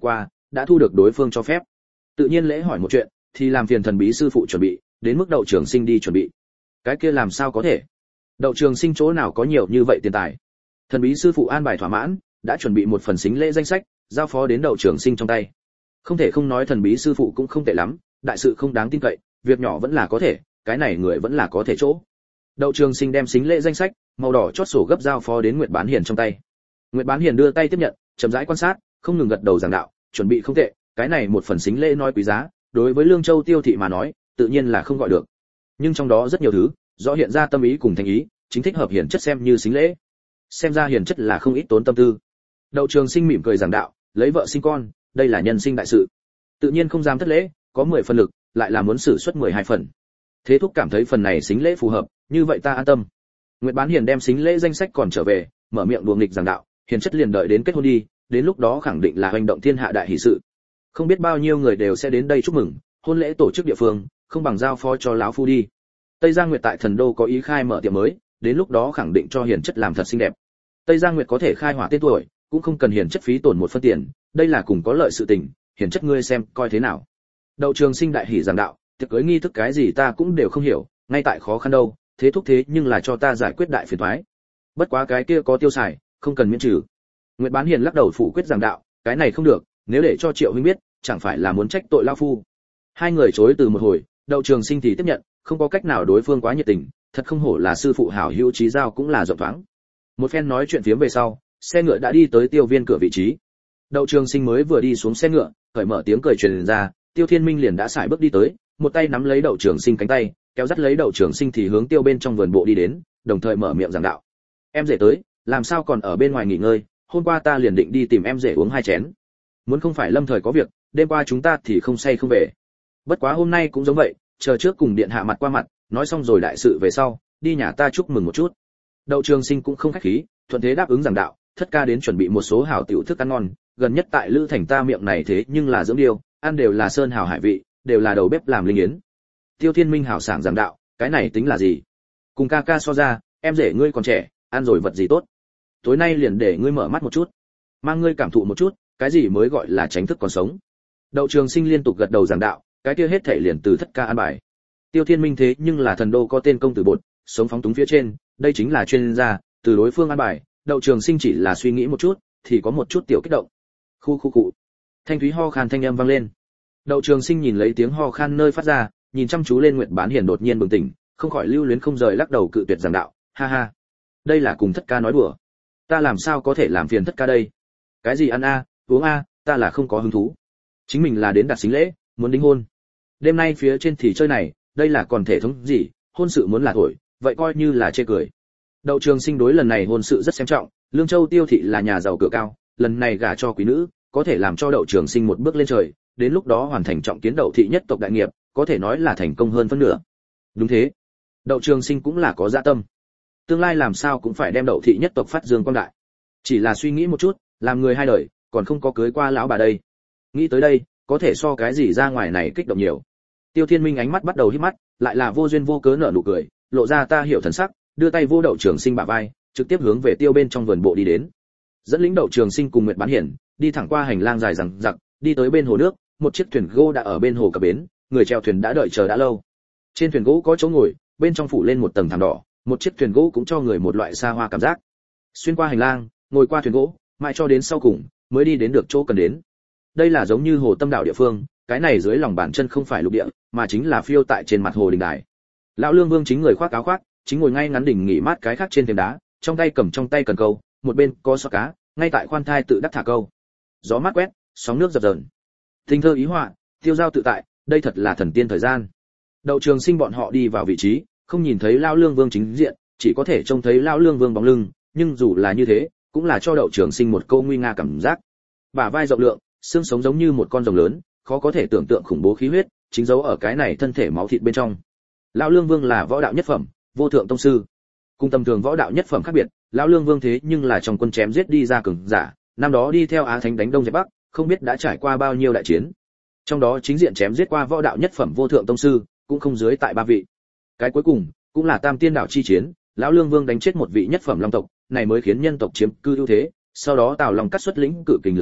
đã thu được đối phương cho phép. Tự nhiên lễ hỏi một chuyện, thì làm phiền thần bí sư phụ chuẩn bị, đến mức Đậu Trường Sinh đi chuẩn bị. Cái kia làm sao có thể? Đậu Trường Sinh chỗ nào có nhiều như vậy tiền tài? Thần bí sư phụ an bài thỏa mãn, đã chuẩn bị một phần xính lễ danh sách, giao phó đến Đậu Trường Sinh trong tay. Không thể không nói thần bí sư phụ cũng không tệ lắm, đại sự không đáng tin cậy, việc nhỏ vẫn là có thể, cái này người vẫn là có thể chỗ. Đậu Trường Sinh đem xính lễ danh sách màu đỏ chót sổ gấp giao phó đến Nguyệt Bán Hiền trong tay. Nguyệt Bán Hiền đưa tay tiếp nhận, chậm rãi quan sát, không ngừng gật đầu giảng đạo, chuẩn bị không tệ, cái này một phần xính lễ nói quý giá, đối với Lương Châu Tiêu thị mà nói, tự nhiên là không gọi được. Nhưng trong đó rất nhiều thứ, rõ hiện ra tâm ý cùng thành ý, chính thích hợp hiền chất xem như xính lễ. Xem ra hiền chất là không ít tốn tâm tư. Đậu Trường Sinh mỉm cười giảng đạo, lấy vợ sinh con, đây là nhân sinh đại sự, tự nhiên không dám thất lễ, có 10 phần lực, lại là muốn sử xuất 12 phần. Thế thúc cảm thấy phần này xính lễ phù hợp, như vậy ta an tâm. Nguyệt Bán Hiền đem xính lễ danh sách còn trở về, mở miệng đùa nghịch giảng đạo, hiền chất liền đợi đến kết hôn đi, đến lúc đó khẳng định là hoành động thiên hạ đại hỷ sự. Không biết bao nhiêu người đều sẽ đến đây chúc mừng, hôn lễ tổ chức địa phương, không bằng giao phó cho lão phu đi. Tây Giang Nguyệt tại Thần Đô có ý khai mở tiệm mới, đến lúc đó khẳng định cho hiền chất làm thật xinh đẹp. Tây Giang Nguyệt có thể khai hỏa tên tuổi, cũng không cần hiền chất phí tổn một phân tiền, đây là cùng có lợi sự tình, hiền chất ngươi xem coi thế nào. Đậu Trường Sinh đại hỉ giảng đạo, tiệc cưới nghi thức cái gì ta cũng đều không hiểu, ngay tại khó khăn đâu, thế thúc thế nhưng là cho ta giải quyết đại phiền toái. Bất quá cái kia có tiêu xài, không cần miễn trừ. Nguyệt Bán Hiền lắc đầu phủ quyết giảng đạo, cái này không được, nếu để cho Triệu huynh biết, chẳng phải là muốn trách tội lão phu. Hai người chối từ một hồi, Đậu Trường Sinh thì tiếp nhận, không có cách nào đối phương quá nhiệt tình, thật không hổ là sư phụ hảo hữu trí giao cũng là rộng thoáng. Một phen nói chuyện phiếm về sau, xe ngựa đã đi tới Tiêu Viên cửa vị trí. Đậu Trường Sinh mới vừa đi xuống xe ngựa, cởi mở tiếng cười truyền ra, Tiêu Thiên Minh liền đã sải bước đi tới, một tay nắm lấy Đậu Trường Sinh cánh tay, kéo dắt lấy Đậu Trường Sinh thì hướng Tiêu bên trong vườn bộ đi đến, đồng thời mở miệng giảng đạo: "Em rể tới, làm sao còn ở bên ngoài nghỉ ngơi, hôm qua ta liền định đi tìm em rể uống 2 chén. Muốn không phải lâm thời có việc, đêm qua chúng ta thì không say không về. Bất quá hôm nay cũng giống vậy, chờ trước cùng điện hạ mặt qua mặt, nói xong rồi đại sự về sau, đi nhà ta chúc mừng một chút." Đậu Trường Sinh cũng không khách khí, thuận thế đáp ứng giảng đạo, thất ca đến chuẩn bị một số hảo tiểu thức ăn ngon, gần nhất tại Lữ Thành ta miệng này thế nhưng là dưỡng điêu, ăn đều là sơn hào hải vị, đều là đầu bếp làm linh yến. Tiêu Thiên Minh hảo sảng giảng đạo, cái này tính là gì? Cùng ca ca so ra, em rể ngươi còn trẻ, ăn rồi vật gì tốt? Tối nay liền để ngươi mở mắt một chút, mang ngươi cảm thụ một chút, cái gì mới gọi là tránh thức còn sống. Đậu Trường Sinh liên tục gật đầu giảng đạo, cái kia hết thảy liền từ thất ca an bài. Tiêu Thiên Minh thế nhưng là thần đô có tên công tử bột, sống phóng túng phía trên, đây chính là chuyên gia, từ đối phương an bài, Đậu Trường Sinh chỉ là suy nghĩ một chút, thì có một chút tiểu kích động. Khu khu cụ. Thanh thúy ho khan thanh âm vang lên. Đậu Trường Sinh nhìn lấy tiếng ho khan nơi phát ra, nhìn chăm chú lên Nguyệt Bán Hiền đột nhiên bừng tỉnh, không khỏi lưu luyến không rời lắc đầu cự tuyệt giảng đạo, ha ha, đây là cùng thất ca nói đùa, ta làm sao có thể làm phiền thất ca đây? Cái gì ăn a, uống a, ta là không có hứng thú. Chính mình là đến đặt xính lễ, muốn đính hôn. Đêm nay phía trên thì chơi này, đây là còn thể thống gì, hôn sự muốn là thổi, vậy coi như là chê cười. Đậu Trường Sinh đối lần này hôn sự rất xem trọng, Lương Châu Tiêu thị là nhà giàu cửa cao, lần này gả cho quý nữ, có thể làm cho Đậu Trường Sinh một bước lên trời, đến lúc đó hoàn thành trọng kiến Đậu thị nhất tộc đại nghiệp, có thể nói là thành công hơn phân nửa. Đúng thế, Đậu Trường Sinh cũng là có dạ tâm, tương lai làm sao cũng phải đem Đậu thị nhất tộc phát dương quang đại. Chỉ là suy nghĩ một chút, làm người hai đời, còn không có cưới qua lão bà đây. Nghĩ tới đây, có thể so cái gì ra ngoài này kích động nhiều. Tiêu Thiên Minh ánh mắt bắt đầu híp mắt, lại là vô duyên vô cớ nở nụ cười, lộ ra ta hiểu thần sắc, đưa tay vô Đậu Trường Sinh bả vai, trực tiếp hướng về Tiêu bên trong vườn bộ đi đến. Dẫn lính Đậu Trường Sinh cùng Nguyệt Bán Hiển, đi thẳng qua hành lang dài dằng dặc, đi tới bên hồ nước, một chiếc thuyền gỗ đã ở bên hồ cập bến, người chèo thuyền đã đợi chờ đã lâu. Trên thuyền gỗ có chỗ ngồi, bên trong phủ lên một tầng thảm đỏ, một chiếc thuyền gỗ cũng cho người một loại xa hoa cảm giác. Xuyên qua hành lang, ngồi qua thuyền gỗ, mãi cho đến sau cùng mới đi đến được chỗ cần đến. Đây là giống như hồ Tâm Đảo địa phương, cái này dưới lòng bàn chân không phải lục địa, mà chính là phiêu tại trên mặt hồ đình đài. Lão Lương Vương chính người khoác áo khoác, chính ngồi ngay ngắn đỉnh nghỉ mát cái khác trên thềm đá, trong tay cầm trong tay cần câu, một bên có xóa cá, ngay tại khoan thai tự đắc thả câu. Gió mát quét, sóng nước dập dờn. Tình thơ ý họa, tiêu dao tự tại, đây thật là thần tiên thời gian. Đậu Trường Sinh bọn họ đi vào vị trí, không nhìn thấy Lão Lương Vương chính diện, chỉ có thể trông thấy Lão Lương Vương bóng lưng, nhưng dù là như thế, cũng là cho Đậu Trường Sinh một câu nguy nga cảm giác. Bả vai rộng lượng, xương sống giống như một con rồng lớn, khó có thể tưởng tượng khủng bố khí huyết, chính giấu ở cái này thân thể máu thịt bên trong. Lão Lương Vương là võ đạo nhất phẩm, vô thượng tông sư. Cùng tầm thường võ đạo nhất phẩm khác biệt, Lão Lương Vương thế nhưng là trong quân chém giết đi ra cường giả, năm đó đi theo Á Thánh đánh Đông dẹp Bắc, không biết đã trải qua bao nhiêu đại chiến. Trong đó chính diện chém giết qua võ đạo nhất phẩm vô thượng tông sư, cũng không dưới tại 3 vị. Cái cuối cùng, cũng là Tam Tiên đảo chi chiến, Lão Lương Vương đánh chết một vị nhất phẩm long tộc, này mới khiến nhân tộc chiếm cư ưu thế, sau đó Tào Long cắt xuất lĩnh cự kình lực sĩ,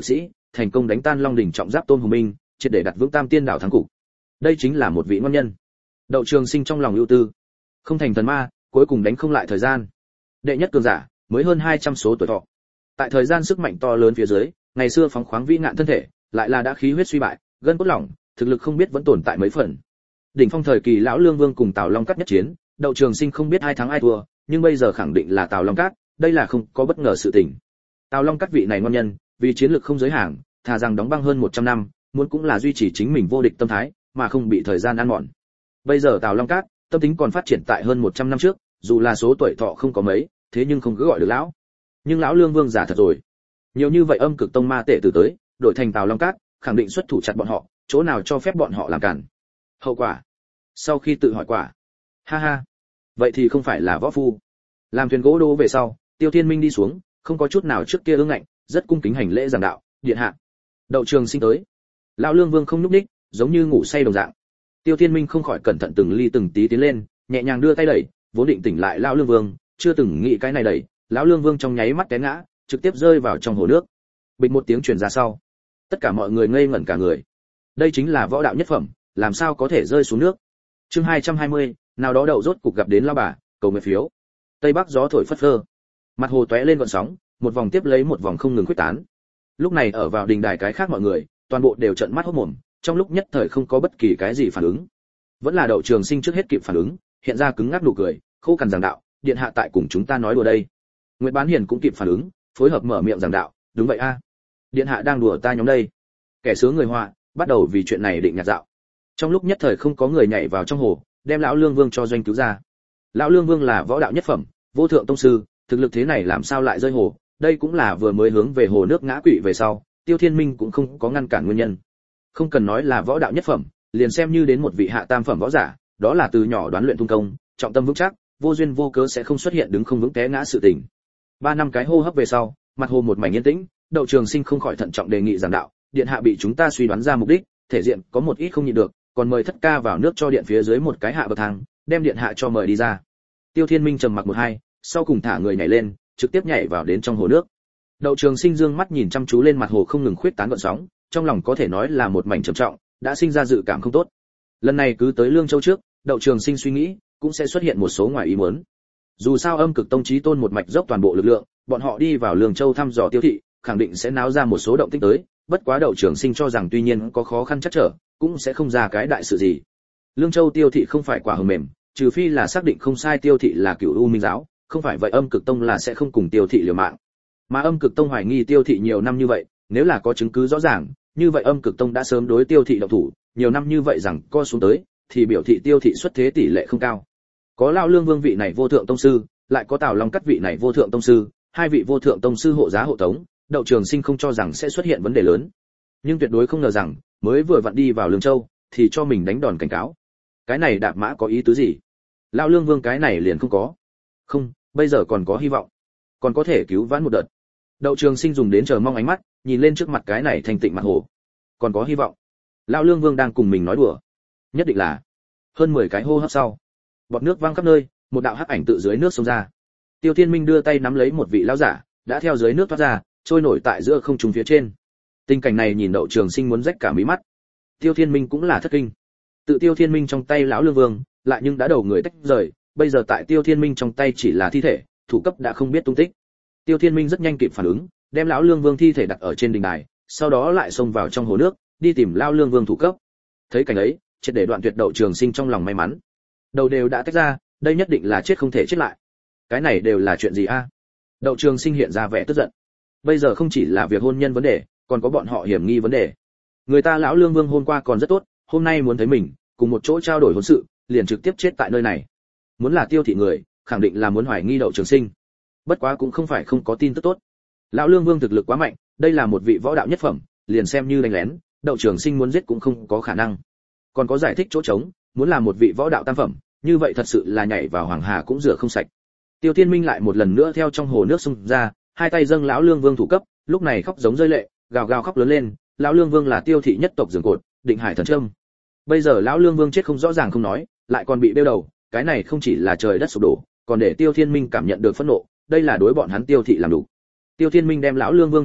thành công đánh tan Long đỉnh trọng giáp Tôn Hùng Minh, triệt để đặt vững Tam Tiên đảo thắng cục. Đây chính là một vị ngon nhân. Đậu Trường Sinh trong lòng ưu tư, không thành thần ma, cuối cùng đánh không lại thời gian. Đệ nhất cường giả, mới hơn 200 số tuổi thọ. Tại thời gian sức mạnh to lớn phía dưới, ngày xưa phóng khoáng vĩ ngạn thân thể, lại là đã khí huyết suy bại, gân cốt lỏng, thực lực không biết vẫn tồn tại mấy phần. Đỉnh phong thời kỳ lão Lương Vương cùng Tào Long Cát nhất chiến, Đậu Trường Sinh không biết ai thắng ai thua, nhưng bây giờ khẳng định là Tào Long Cát, đây là không có bất ngờ sự tình. Tào Long Cát vị này ngon nhân, vì chiến lược không giới hạn, thà rằng đóng băng hơn 100 năm, muốn cũng là duy trì chính mình vô địch tâm thái, mà không bị thời gian ăn mòn. Bây giờ Tào Long Cát, tâm tính còn phát triển tại hơn 100 năm trước, dù là số tuổi thọ không có mấy, thế nhưng không cứ gọi được lão. Nhưng lão Lương Vương giả thật rồi. Nhiều như vậy Âm Cực Tông ma tệ từ tới, đổi thành Tào Long Cát, khẳng định xuất thủ chặt bọn họ, chỗ nào cho phép bọn họ làm cản. Hậu quả. Sau khi tự hỏi quả. Ha ha. Vậy thì không phải là võ phu. Làm thuyền gỗ đỗ về sau, Tiêu Thiên Minh đi xuống, không có chút nào trước kia ương ngạnh, rất cung kính hành lễ giảng đạo, điện hạ. Đậu Trường Sinh tới. Lão Lương Vương không nhúc nhích, giống như ngủ say đồng dạng. Tiêu Thiên Minh không khỏi cẩn thận từng ly từng tí tiến lên, nhẹ nhàng đưa tay đẩy, vốn định tỉnh lại lão Lương Vương, chưa từng nghĩ cái này đẩy, lão Lương Vương trong nháy mắt té ngã, trực tiếp rơi vào trong hồ nước. Bịch một tiếng truyền ra sau, tất cả mọi người ngây ngẩn cả người. Đây chính là võ đạo nhất phẩm, làm sao có thể rơi xuống nước? Chương 220, nào đó đậu rốt cục gặp đến lão bà, cầu nguyện phiếu. Tây bắc gió thổi phất phơ, mặt hồ tóe lên gợn sóng, một vòng tiếp lấy một vòng không ngừng khuếch tán. Lúc này ở vào đình đài cái khác mọi người, toàn bộ đều trợn mắt hốt mồm, trong lúc nhất thời không có bất kỳ cái gì phản ứng. Vẫn là Đậu Trường Sinh trước hết kịp phản ứng, hiện ra cứng ngắc nụ cười, khô cằn giảng đạo, điện hạ tại cùng chúng ta nói đùa đây. Nguyệt Bán Hiền cũng kịp phản ứng, phối hợp mở miệng giảng đạo, đúng vậy a, điện hạ đang đùa ta nhóm đây. Kẻ sướng người họa, bắt đầu vì chuyện này định nhạc dạo. Trong lúc nhất thời không có người nhảy vào trong hồ, đem lão Lương Vương cho doanh cứu ra. Lão Lương Vương là võ đạo nhất phẩm, vô thượng tông sư, thực lực thế này làm sao lại rơi hồ? Đây cũng là vừa mới hướng về hồ nước ngã quỵ về sau, Tiêu Thiên Minh cũng không có ngăn cản nguyên nhân. Không cần nói là võ đạo nhất phẩm, liền xem như đến một vị hạ tam phẩm võ giả, đó là từ nhỏ đoán luyện tung công, trọng tâm vững chắc, vô duyên vô cớ sẽ không xuất hiện đứng không vững té ngã sự tình. 3 năm cái hô hấp về sau, mặt hồ một mảnh yên tĩnh, Đậu Trường Sinh không khỏi thận trọng đề nghị giảng đạo, điện hạ bị chúng ta suy đoán ra mục đích, thể diện có một ít không nhịn được, còn mời thất ca vào nước cho điện phía dưới một cái hạ bậc thang, đem điện hạ cho mời đi ra. Tiêu Thiên Minh trầm mặc một hai, sau cùng thả người nhảy lên, trực tiếp nhảy vào đến trong hồ nước. Đậu Trường Sinh dương mắt nhìn chăm chú lên mặt hồ không ngừng khuếch tán gợn sóng, trong lòng có thể nói là một mảnh trầm trọng, đã sinh ra dự cảm không tốt. Lần này cứ tới Lương Châu trước, Đậu Trường Sinh suy nghĩ, cũng sẽ xuất hiện một số ngoài ý muốn. Dù sao Âm Cực Tông chí tôn một mạch dốc toàn bộ lực lượng, bọn họ đi vào Lương Châu thăm dò Tiêu thị, khẳng định sẽ náo ra một số động tĩnh tới, bất quá Đậu Trường Sinh cho rằng tuy nhiên có khó khăn chắc trở, cũng sẽ không ra cái đại sự gì. Lương Châu Tiêu thị không phải quả hờ mềm, trừ phi là xác định không sai Tiêu thị là Cửu U Minh giáo, không phải vậy Âm Cực Tông là sẽ không cùng Tiêu thị liều mạng. Mà Âm Cực Tông hoài nghi Tiêu thị nhiều năm như vậy, nếu là có chứng cứ rõ ràng, như vậy Âm Cực Tông đã sớm đối Tiêu thị động thủ, nhiều năm như vậy rằng co xuống tới, thì biểu thị Tiêu thị xuất thế tỷ lệ không cao. Có Lão Lương Vương vị này vô thượng tông sư, lại có Tào Long Cát vị này vô thượng tông sư, hai vị vô thượng tông sư hộ giá hộ tống, Đậu Trường Sinh không cho rằng sẽ xuất hiện vấn đề lớn. Nhưng tuyệt đối không ngờ rằng, mới vừa vặn đi vào Lương Châu, thì cho mình đánh đòn cảnh cáo. Cái này đạp mã có ý tứ gì? Lão Lương Vương cái này liền không có. Không, bây giờ còn có hy vọng, còn có thể cứu vãn một đợt. Đậu Trường Sinh dùng đến chờ mong ánh mắt, nhìn lên trước mặt cái này thanh tịnh mặt hồ. Còn có hy vọng. Lão Lương Vương đang cùng mình nói đùa. Nhất định là. Hơn 10 cái hô hấp sau, bọt nước văng khắp nơi, một đạo hắc ảnh tự dưới nước xông ra. Tiêu Thiên Minh đưa tay nắm lấy một vị lão giả, đã theo dưới nước thoát ra, trôi nổi tại giữa không trung phía trên. Tình cảnh này nhìn Đậu Trường Sinh muốn rách cả mí mắt. Tiêu Thiên Minh cũng là thất kinh. Tự Tiêu Thiên Minh trong tay lão Lương Vương, lại nhưng đã đầu người tách rời, bây giờ tại Tiêu Thiên Minh trong tay chỉ là thi thể, thủ cấp đã không biết tung tích. Tiêu Thiên Minh rất nhanh kịp phản ứng, đem lão Lương Vương thi thể đặt ở trên đình đài, sau đó lại xông vào trong hồ nước, đi tìm lão Lương Vương thủ cấp. Thấy cảnh ấy, triệt để đoạn tuyệt Đậu Trường Sinh trong lòng may mắn. Đầu đều đã tách ra, đây nhất định là chết không thể chết lại. Cái này đều là chuyện gì a? Đậu Trường Sinh hiện ra vẻ tức giận. Bây giờ không chỉ là việc hôn nhân vấn đề, còn có bọn họ hiểm nghi vấn đề. Người ta lão Lương Vương hôm qua còn rất tốt, hôm nay muốn thấy mình, cùng một chỗ trao đổi hôn sự, liền trực tiếp chết tại nơi này. Muốn là Tiêu thị người, khẳng định là muốn hoài nghi Đậu Trường Sinh. Bất quá cũng không phải không có tin tức tốt. Lão Lương Vương thực lực quá mạnh, đây là một vị võ đạo nhất phẩm, liền xem như đánh lén, Đậu Trường Sinh muốn giết cũng không có khả năng. Còn có giải thích chỗ trống, muốn là một vị võ đạo tam phẩm, như vậy thật sự là nhảy vào hoàng hà cũng rửa không sạch. Tiêu Thiên Minh lại một lần nữa theo trong hồ nước xông ra, hai tay dâng lão Lương Vương thủ cấp, lúc này khóc giống rơi lệ, gào gào khóc lớn lên, lão Lương Vương là Tiêu thị nhất tộc giường cột, định hải thần trâm. Bây giờ lão Lương Vương chết không rõ ràng không nói, lại còn bị bêu đầu, cái này không chỉ là trời đất sụp đổ, còn để Tiêu Thiên Minh cảm nhận được phẫn nộ, đây là đối bọn hắn Tiêu thị làm đủ. Tiêu Thiên Minh đem lão Lương Vương thủ cấp,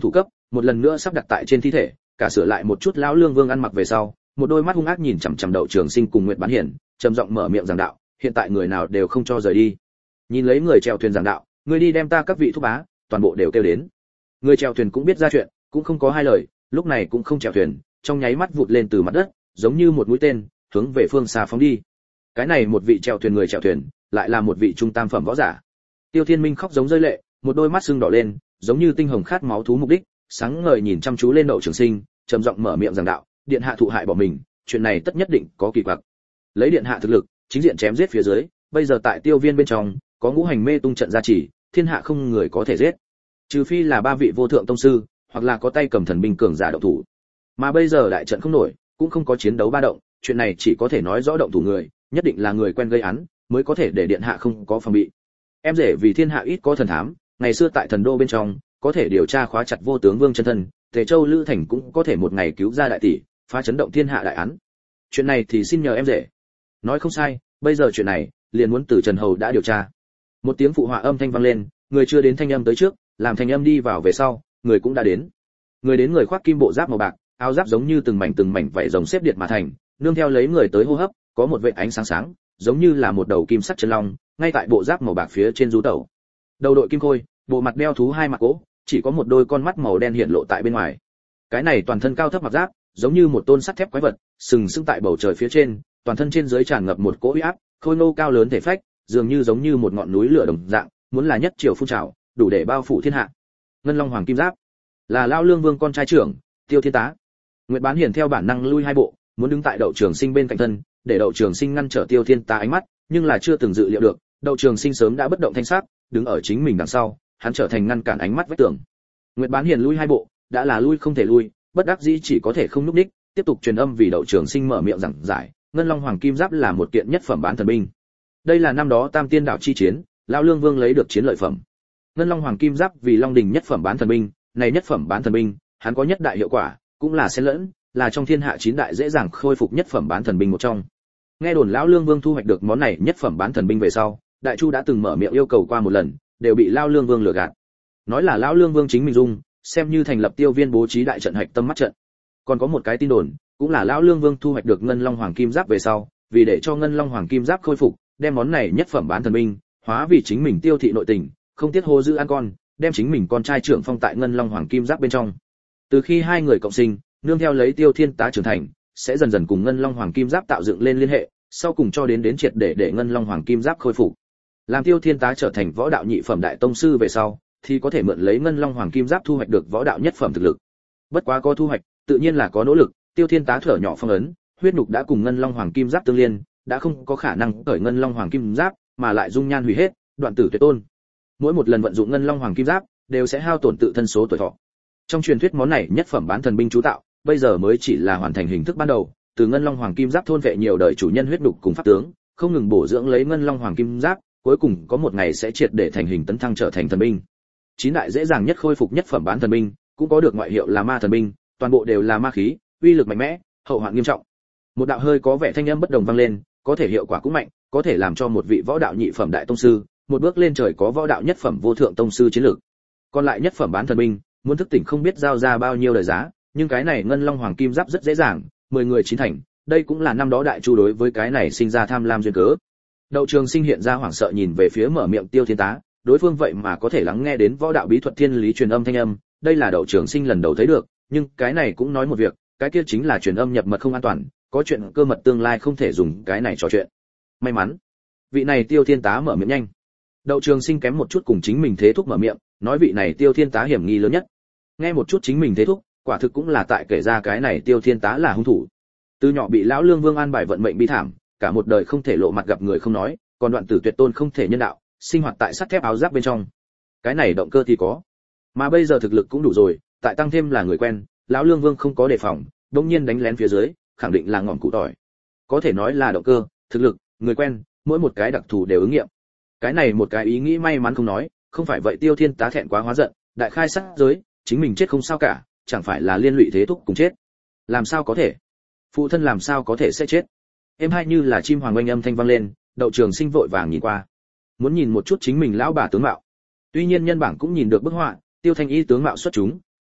một lần nữa sắp đặt tại trên thi thể, cả sửa lại một chút lão lương vương ăn mặc về sau, một đôi mắt hung ác nhìn chằm chằm Đậu Trường Sinh cùng Nguyệt Bán Hiển, trầm giọng mở miệng giảng đạo, hiện tại người nào đều không cho rời đi. Nhìn lấy người chèo thuyền giảng đạo, người đi đem ta các vị thúc bá, toàn bộ đều kêu đến. Người chèo thuyền cũng biết ra chuyện, cũng không có hai lời, lúc này cũng không chèo thuyền, trong nháy mắt vụt lên từ mặt đất, giống như một mũi tên, hướng về phương xa phóng đi. Cái này một vị chèo thuyền người chèo thuyền, lại là một vị trung tam phẩm võ giả. Tiêu Thiên Minh khóc giống rơi lệ, một đôi mắt sưng đỏ lên, giống như tinh hồng khát máu thú mục đích, sáng ngời nhìn chăm chú lên Đậu Trường Sinh, trầm giọng mở miệng giảng đạo, điện hạ thụ hại bỏ mình, chuyện này tất nhất định có kỳ quặc. Lấy điện hạ thực lực, chính diện chém giết phía dưới, bây giờ tại Tiêu Viên bên trong, có ngũ hành mê tung trận gia trì, thiên hạ không người có thể giết. Trừ phi là ba vị vô thượng tông sư, hoặc là có tay cầm thần binh cường giả động thủ. Mà bây giờ đại trận không nổi, cũng không có chiến đấu ba động, chuyện này chỉ có thể nói rõ động thủ người, nhất định là người quen gây án, mới có thể để điện hạ không có phòng bị. Em rể vì thiên hạ ít có thần thám, ngày xưa tại thần đô bên trong, có thể điều tra khóa chặt vô tướng vương chân thân, Tề Châu Lữ Thành cũng có thể một ngày cứu ra đại tỷ, phá chấn động thiên hạ đại án. Chuyện này thì xin nhờ em rể. Nói không sai, bây giờ chuyện này, liền muốn từ Trần Hầu đã điều tra. Một tiếng phụ họa âm thanh vang lên, người chưa đến thanh âm tới trước, làm thanh âm đi vào về sau, người cũng đã đến. Người đến người khoác kim bộ giáp màu bạc, áo giáp giống như từng mảnh vảy rồng xếp điện mà thành, nương theo lấy người tới hô hấp, có một vệt ánh sáng sáng, giống như là một đầu kim sắc chân long, ngay tại bộ giáp màu bạc phía trên du tẩu. Đầu đội kim khôi, bộ mặt đeo thú hai mặt cỗ, chỉ có một đôi con mắt màu đen hiện lộ tại bên ngoài. Cái này toàn thân cao thấp mặc giáp, giống như một tôn sắt thép quái vật, sừng sững tại bầu trời phía trên, toàn thân trên dưới tràn ngập một cỗ uy áp, khôi ngô cao lớn thể phách, dường như giống như một ngọn núi lửa đồng dạng, muốn là nhất triều phun trào, đủ để bao phủ thiên hạ. Ngân Long Hoàng Kim Giáp, là Lão Lương Vương con trai trưởng, Tiêu Thiên Tá. Nguyệt Bán Hiển theo bản năng lui hai bộ, muốn đứng tại Đậu Trường Sinh bên cạnh thân, để Đậu Trường Sinh ngăn trở Tiêu Thiên Tá ánh mắt, nhưng là chưa từng dự liệu được, Đậu Trường Sinh sớm đã bất động thanh sắc, đứng ở chính mình đằng sau, hắn trở thành ngăn cản ánh mắt vách tường. Nguyệt Bán Hiển lui hai bộ, đã là lui không thể lui, bất đắc dĩ chỉ có thể không núp đích, tiếp tục truyền âm vì Đậu Trường Sinh mở miệng giảng giải, Ngân Long Hoàng Kim Giáp là một kiện nhất phẩm bán thần binh. Đây là năm đó Tam Tiên Đảo chi chiến, Lão Lương Vương lấy được chiến lợi phẩm. Ngân Long Hoàng Kim Giáp vì Long Đình nhất phẩm bán thần binh, này nhất phẩm bán thần binh, hắn có nhất đại hiệu quả, cũng là xen lẫn, là trong thiên hạ chín đại dễ dàng khôi phục nhất phẩm bán thần binh một trong. Nghe đồn Lão Lương Vương thu hoạch được món này nhất phẩm bán thần binh về sau, Đại Chu đã từng mở miệng yêu cầu qua một lần, đều bị Lão Lương Vương lừa gạt. Nói là Lão Lương Vương chính mình dung, xem như thành lập Tiêu Viên bố trí đại trận hạch tâm mắt trận. Còn có một cái tin đồn, cũng là Lão Lương Vương thu hoạch được Ngân Long Hoàng Kim Giáp về sau, vì để cho Ngân Long Hoàng Kim Giáp khôi phục, đem món này nhất phẩm bán thần binh hóa vì chính mình tiêu thị nội tình, không tiếc hô giữ ăn con, đem chính mình con trai trưởng phong tại Ngân Long Hoàng Kim Giáp bên trong. Từ khi hai người cộng sinh, nương theo lấy Tiêu Thiên Tá trưởng thành, sẽ dần dần cùng Ngân Long Hoàng Kim Giáp tạo dựng lên liên hệ, sau cùng cho đến triệt để Ngân Long Hoàng Kim Giáp khôi phục. Làm Tiêu Thiên Tá trở thành võ đạo nhị phẩm đại tông sư về sau, thì có thể mượn lấy Ngân Long Hoàng Kim Giáp thu hoạch được võ đạo nhất phẩm thực lực. Bất quá có thu hoạch, tự nhiên là có nỗ lực, Tiêu Thiên Tá thở nhỏ phong ấn, huyết nục đã cùng Ngân Long Hoàng Kim Giáp tương liên, đã không có khả năng cởi Ngân Long Hoàng Kim Giáp, mà lại dung nhan hủy hết, đoạn tử tuyệt tôn. Mỗi một lần vận dụng Ngân Long Hoàng Kim Giáp, đều sẽ hao tổn tự thân số tuổi thọ. Trong truyền thuyết món này nhất phẩm bán thần binh chú tạo, bây giờ mới chỉ là hoàn thành hình thức ban đầu, từ Ngân Long Hoàng Kim Giáp thôn vệ nhiều đời chủ nhân huyết nục cùng pháp tướng, không ngừng bổ dưỡng lấy Ngân Long Hoàng Kim Giáp, cuối cùng có một ngày sẽ triệt để thành hình tấn thăng trở thành thần binh. Chín đại dễ dàng nhất khôi phục nhất phẩm bán thần binh, cũng có được ngoại hiệu là ma thần binh, toàn bộ đều là ma khí, uy lực mạnh mẽ, hậu hoạn nghiêm trọng. Một đạo hơi có vẻ thanh âm bất đồng vang lên, có thể hiệu quả cũng mạnh, có thể làm cho một vị võ đạo nhị phẩm đại tông sư, một bước lên trời có võ đạo nhất phẩm vô thượng tông sư chiến lược. Còn lại nhất phẩm bán thần binh, muốn thức tỉnh không biết giao ra bao nhiêu lời giá, nhưng cái này Ngân Long Hoàng Kim Giáp rất dễ dàng, 10 người chín thành, đây cũng là năm đó Đại Chu đối với cái này sinh ra tham lam duyên cớ. Đậu Trường Sinh hiện ra hoảng sợ nhìn về phía mở miệng Tiêu Thiên Tá, đối phương vậy mà có thể lắng nghe đến võ đạo bí thuật thiên lý truyền âm thanh âm, đây là Đậu Trường Sinh lần đầu thấy được, nhưng cái này cũng nói một việc, cái kia chính là truyền âm nhập mật không an toàn, có chuyện cơ mật tương lai không thể dùng cái này trò chuyện. May mắn, vị này Tiêu Thiên Tá mở miệng nhanh. Đậu Trường Sinh kém một chút cùng chính mình thế thúc mở miệng, nói vị này Tiêu Thiên Tá hiểm nghi lớn nhất. Nghe một chút chính mình thế thúc, quả thực cũng là tại kể ra cái này Tiêu Thiên Tá là hung thủ. Từ nhỏ bị Lão Lương Vương an bài vận mệnh bi thảm, cả một đời không thể lộ mặt gặp người không nói, còn đoạn tử tuyệt tôn không thể nhân đạo, sinh hoạt tại sắt thép áo giáp bên trong. Cái này động cơ thì có, mà bây giờ thực lực cũng đủ rồi, tại tăng thêm là người quen, Lão Lương Vương không có đề phòng, đột nhiên đánh lén phía dưới, khẳng định là ngọn cụ tỏi. Có thể nói là động cơ, thực lực, người quen, mỗi một cái đặc thù đều ứng nghiệm. Cái này một cái ý nghĩ may mắn không nói, không phải vậy Tiêu Thiên Tá thẹn quá hóa giận, đại khai sát giới, chính mình chết không sao cả, chẳng phải là liên lụy thế thúc cùng chết. Làm sao có thể? Phụ thân làm sao có thể sẽ chết? Em hai như là chim hoàng oanh âm thanh vang lên, Đậu Trường Sinh vội vàng nhìn qua, muốn nhìn một chút chính mình lão bà tướng mạo. Tuy nhiên nhân bảng cũng nhìn được bức họa, Tiêu Thanh Y tướng mạo xuất chúng,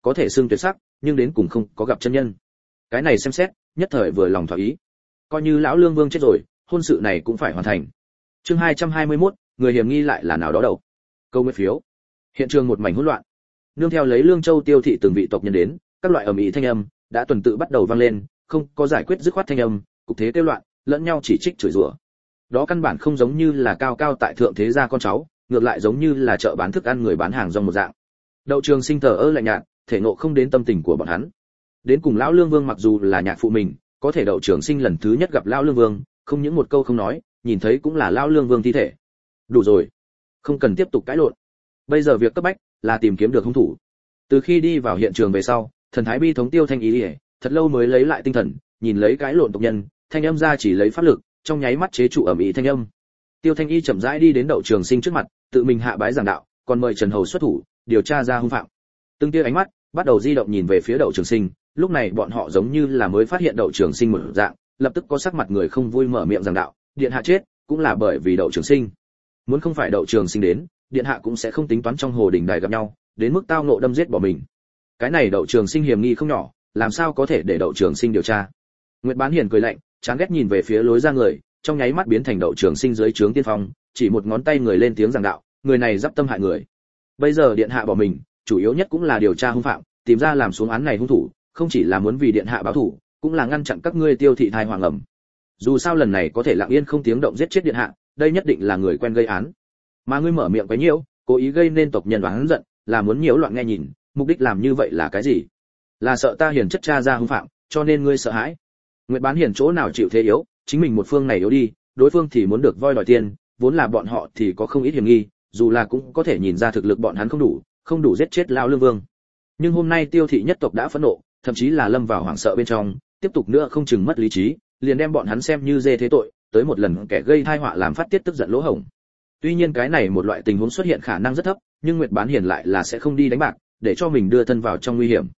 có thể xưng tuyệt sắc, nhưng đến cùng không có gặp chân nhân. Cái này xem xét, nhất thời vừa lòng thỏa ý. Coi như lão Lương Vương chết rồi, hôn sự này cũng phải hoàn thành. Chương 221, người hiểm nghi lại là nào đó đâu. Câu nguyên phiếu. Hiện trường một mảnh hỗn loạn. Nương theo lấy Lương Châu tiêu thị từng vị tộc nhân đến, các loại ầm ĩ thanh âm đã tuần tự bắt đầu vang lên, không có giải quyết dứt khoát thanh âm, cục thế tiêu loạn, lẫn nhau chỉ trích chửi rủa. Đó căn bản không giống như là cao cao tại thượng thế gia con cháu, ngược lại giống như là chợ bán thức ăn người bán hàng rong một dạng. Đậu Trường Sinh thờ ơ lạnh nhạt, thể ngộ không đến tâm tình của bọn hắn. Đến cùng lão Lương Vương mặc dù là nhạc phụ mình, có thể Đậu Trường Sinh lần thứ nhất gặp lão Lương Vương, không những một câu không nói, nhìn thấy cũng là lão Lương Vương thi thể. Đủ rồi, không cần tiếp tục cãi lộn. Bây giờ việc cấp bách là tìm kiếm được hung thủ. Từ khi đi vào hiện trường về sau, thần thái bi thống Tiêu Thanh Ý, thật lâu mới lấy lại tinh thần, nhìn lấy cái lộn tộc nhân, thanh âm ra chỉ lấy pháp lực, trong nháy mắt chế trụ ẩm ĩ thanh âm. Tiêu Thanh Y chậm rãi đi đến Đậu Trường Sinh trước mặt, tự mình hạ bái giảng đạo, còn mời Trần Hầu xuất thủ, điều tra ra hung phạm. Từng tia ánh mắt bắt đầu di động nhìn về phía Đậu Trường Sinh, lúc này bọn họ giống như là mới phát hiện Đậu Trường Sinh một dạng, lập tức có sắc mặt người không vui mở miệng giảng đạo, điện hạ chết, cũng là bởi vì Đậu Trường Sinh. Muốn không phải Đậu Trường Sinh đến, điện hạ cũng sẽ không tính toán trong hồ đình đài gặp nhau, đến mức tao ngộ đâm giết bỏ mình. Cái này Đậu Trường Sinh hiểm nghi không nhỏ, làm sao có thể để Đậu Trường Sinh điều tra? Nguyệt Bán Hiền cười lạnh, chán ghét nhìn về phía lối ra người, trong nháy mắt biến thành Đậu Trường Sinh dưới trướng tiên phong, chỉ một ngón tay người lên tiếng giảng đạo, người này giáp tâm hại người. Bây giờ điện hạ bỏ mình, chủ yếu nhất cũng là điều tra hung phạm, tìm ra làm xuống án này hung thủ, không chỉ là muốn vì điện hạ báo thù, cũng là ngăn chặn các ngươi Tiêu thị thai hoàng ẩm. Dù sao lần này có thể lặng yên không tiếng động giết chết điện hạ, đây nhất định là người quen gây án. Mà ngươi mở miệng quấy nhiễu, cố ý gây nên tộc nhân oán giận, là muốn nhiễu loạn nghe nhìn, mục đích làm như vậy là cái gì? Là sợ ta Hiền chất tra ra hung phạm, cho nên ngươi sợ hãi. Nguyệt Bán Hiền chỗ nào chịu thế yếu, chính mình một phương này yếu đi, đối phương thì muốn được voi đòi tiền, vốn là bọn họ thì có không ít hiểm nghi, dù là cũng có thể nhìn ra thực lực bọn hắn không đủ giết chết lão Lương Vương. Nhưng hôm nay Tiêu thị nhất tộc đã phẫn nộ, thậm chí là lâm vào hoảng sợ bên trong, tiếp tục nữa không chừng mất lý trí, liền đem bọn hắn xem như dê thế tội, tới một lần kẻ gây tai họa làm phát tiết tức giận lỗ hổng. Tuy nhiên cái này một loại tình huống xuất hiện khả năng rất thấp, nhưng Nguyệt Bán Hiền lại là sẽ không đi đánh bạc, để cho mình đưa thân vào trong nguy hiểm.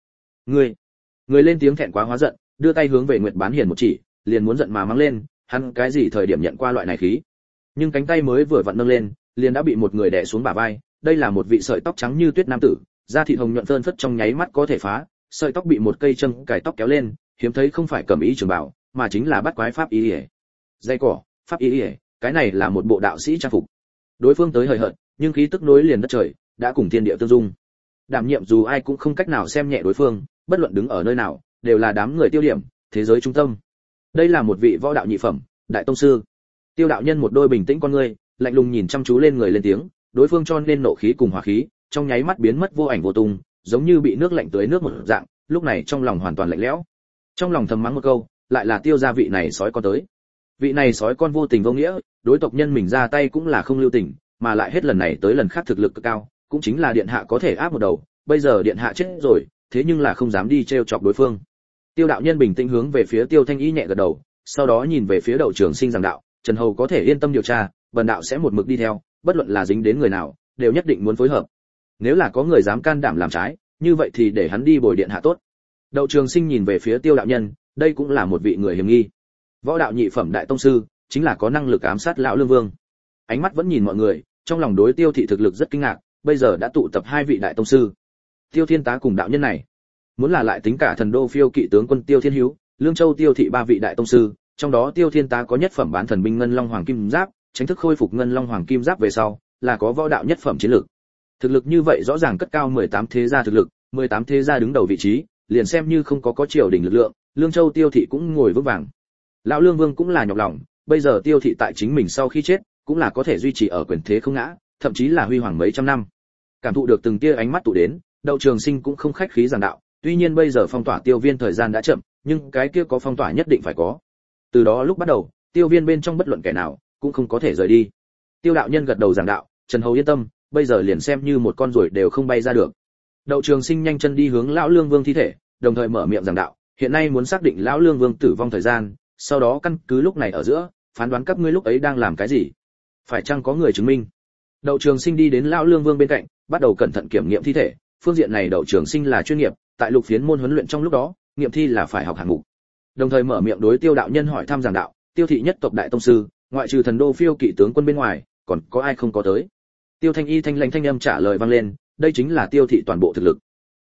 Người lên tiếng thẹn quá hóa giận, đưa tay hướng về Nguyệt Bán Hiền một chỉ, liền muốn giận mà mắng lên, hắn cái gì thời điểm nhận qua loại này khí. Nhưng cánh tay mới vừa vặn nâng lên, liền đã bị một người đè xuống bả vai, đây là một vị sợi tóc trắng như tuyết nam tử, da thịt hồng nhuận phơn phất trong nháy mắt có thể phá, sợi tóc bị một cây châm cài tóc kéo lên, hiếm thấy không phải cẩm y trường bào, mà chính là bắt quái pháp y. Dây cỏ, pháp y, cái này là một bộ đạo sĩ trang phục. Đối phương tới hời hợt, nhưng khí tức nối liền đất trời, đã cùng thiên địa tương dung. Đảm nhiệm dù ai cũng không cách nào xem nhẹ đối phương, bất luận đứng ở nơi nào, đều là đám người tiêu điểm, thế giới trung tâm. Đây là một vị võ đạo nhị phẩm, đại tông sư. Tiêu đạo nhân một đôi bình tĩnh con ngươi, lạnh lùng nhìn chăm chú lên người lên tiếng, đối phương cho nên nộ khí cùng hỏa khí, trong nháy mắt biến mất vô ảnh vô tung, giống như bị nước lạnh tưới nước một dạng, lúc này trong lòng hoàn toàn lạnh lẽo. Trong lòng thầm mắng một câu, lại là Tiêu gia vị này sói con tới. Vị này sói con vô tình vô nghĩa, đối tộc nhân mình ra tay cũng là không lưu tình, mà lại hết lần này tới lần khác thực lực cực cao, cũng chính là điện hạ có thể áp một đầu, bây giờ điện hạ chết rồi, thế nhưng là không dám đi trêu chọc đối phương. Tiêu đạo nhân bình tĩnh hướng về phía Tiêu Thanh Y nhẹ gật đầu, sau đó nhìn về phía Đậu Trường Sinh giảng đạo, Trần Hầu có thể yên tâm điều tra, bần đạo sẽ một mực đi theo, bất luận là dính đến người nào, đều nhất định muốn phối hợp. Nếu là có người dám can đảm làm trái, như vậy thì để hắn đi bồi điện hạ tốt. Đậu Trường Sinh nhìn về phía Tiêu đạo nhân, đây cũng là một vị người hiểm nghi. Võ đạo nhị phẩm đại tông sư, chính là có năng lực ám sát lão Lương Vương. Ánh mắt vẫn nhìn mọi người, trong lòng đối Tiêu thị thực lực rất kinh ngạc, bây giờ đã tụ tập hai vị đại tông sư. Tiêu Thiên Tá cùng đạo nhân này, muốn là lại tính cả thần đô phiêu kỵ tướng quân Tiêu Thiên Hữu, Lương Châu Tiêu thị ba vị đại tông sư, trong đó Tiêu Thiên Tá có nhất phẩm bán thần binh ngân long hoàng kim giáp, chính thức khôi phục ngân long hoàng kim giáp về sau, là có võ đạo nhất phẩm chiến lược. Thực lực như vậy rõ ràng cất cao 18 thế gia thực lực, 18 thế gia đứng đầu vị trí, liền xem như không có triều đình lực lượng, Lương Châu Tiêu thị cũng ngồi vững vàng. Lão Lương Vương cũng là nhọc lòng, bây giờ Tiêu thị tại chính mình sau khi chết, cũng là có thể duy trì ở quyền thế không ngã, thậm chí là huy hoàng mấy trăm năm. Cảm thụ được từng tia ánh mắt tụ đến, Đậu Trường Sinh cũng không khách khí giảng đạo, tuy nhiên bây giờ phong tỏa Tiêu Viên thời gian đã chậm, nhưng cái kia có phong tỏa nhất định phải có. Từ đó lúc bắt đầu, Tiêu Viên bên trong bất luận kẻ nào cũng không có thể rời đi. Tiêu đạo nhân gật đầu giảng đạo, Trần Hầu yên tâm, bây giờ liền xem như một con ruồi đều không bay ra được. Đậu Trường Sinh nhanh chân đi hướng lão Lương Vương thi thể, đồng thời mở miệng giảng đạo, hiện nay muốn xác định lão Lương Vương tử vong thời gian, sau đó căn cứ lúc này ở giữa, phán đoán các ngươi lúc ấy đang làm cái gì. Phải chăng có người chứng minh? Đậu Trường Sinh đi đến lão Lương Vương bên cạnh, bắt đầu cẩn thận kiểm nghiệm thi thể, phương diện này Đậu Trường Sinh là chuyên nghiệp, tại Lục Phiến môn huấn luyện trong lúc đó, nghiệm thi là phải học hạng mục. Đồng thời mở miệng đối Tiêu đạo nhân hỏi thăm giảng đạo, Tiêu thị nhất tộc đại tông sư, ngoại trừ thần đô phiêu kỵ tướng quân bên ngoài, còn có ai không có tới? Tiêu Thanh Y thanh lãnh thanh âm trả lời vang lên, đây chính là Tiêu thị toàn bộ thực lực.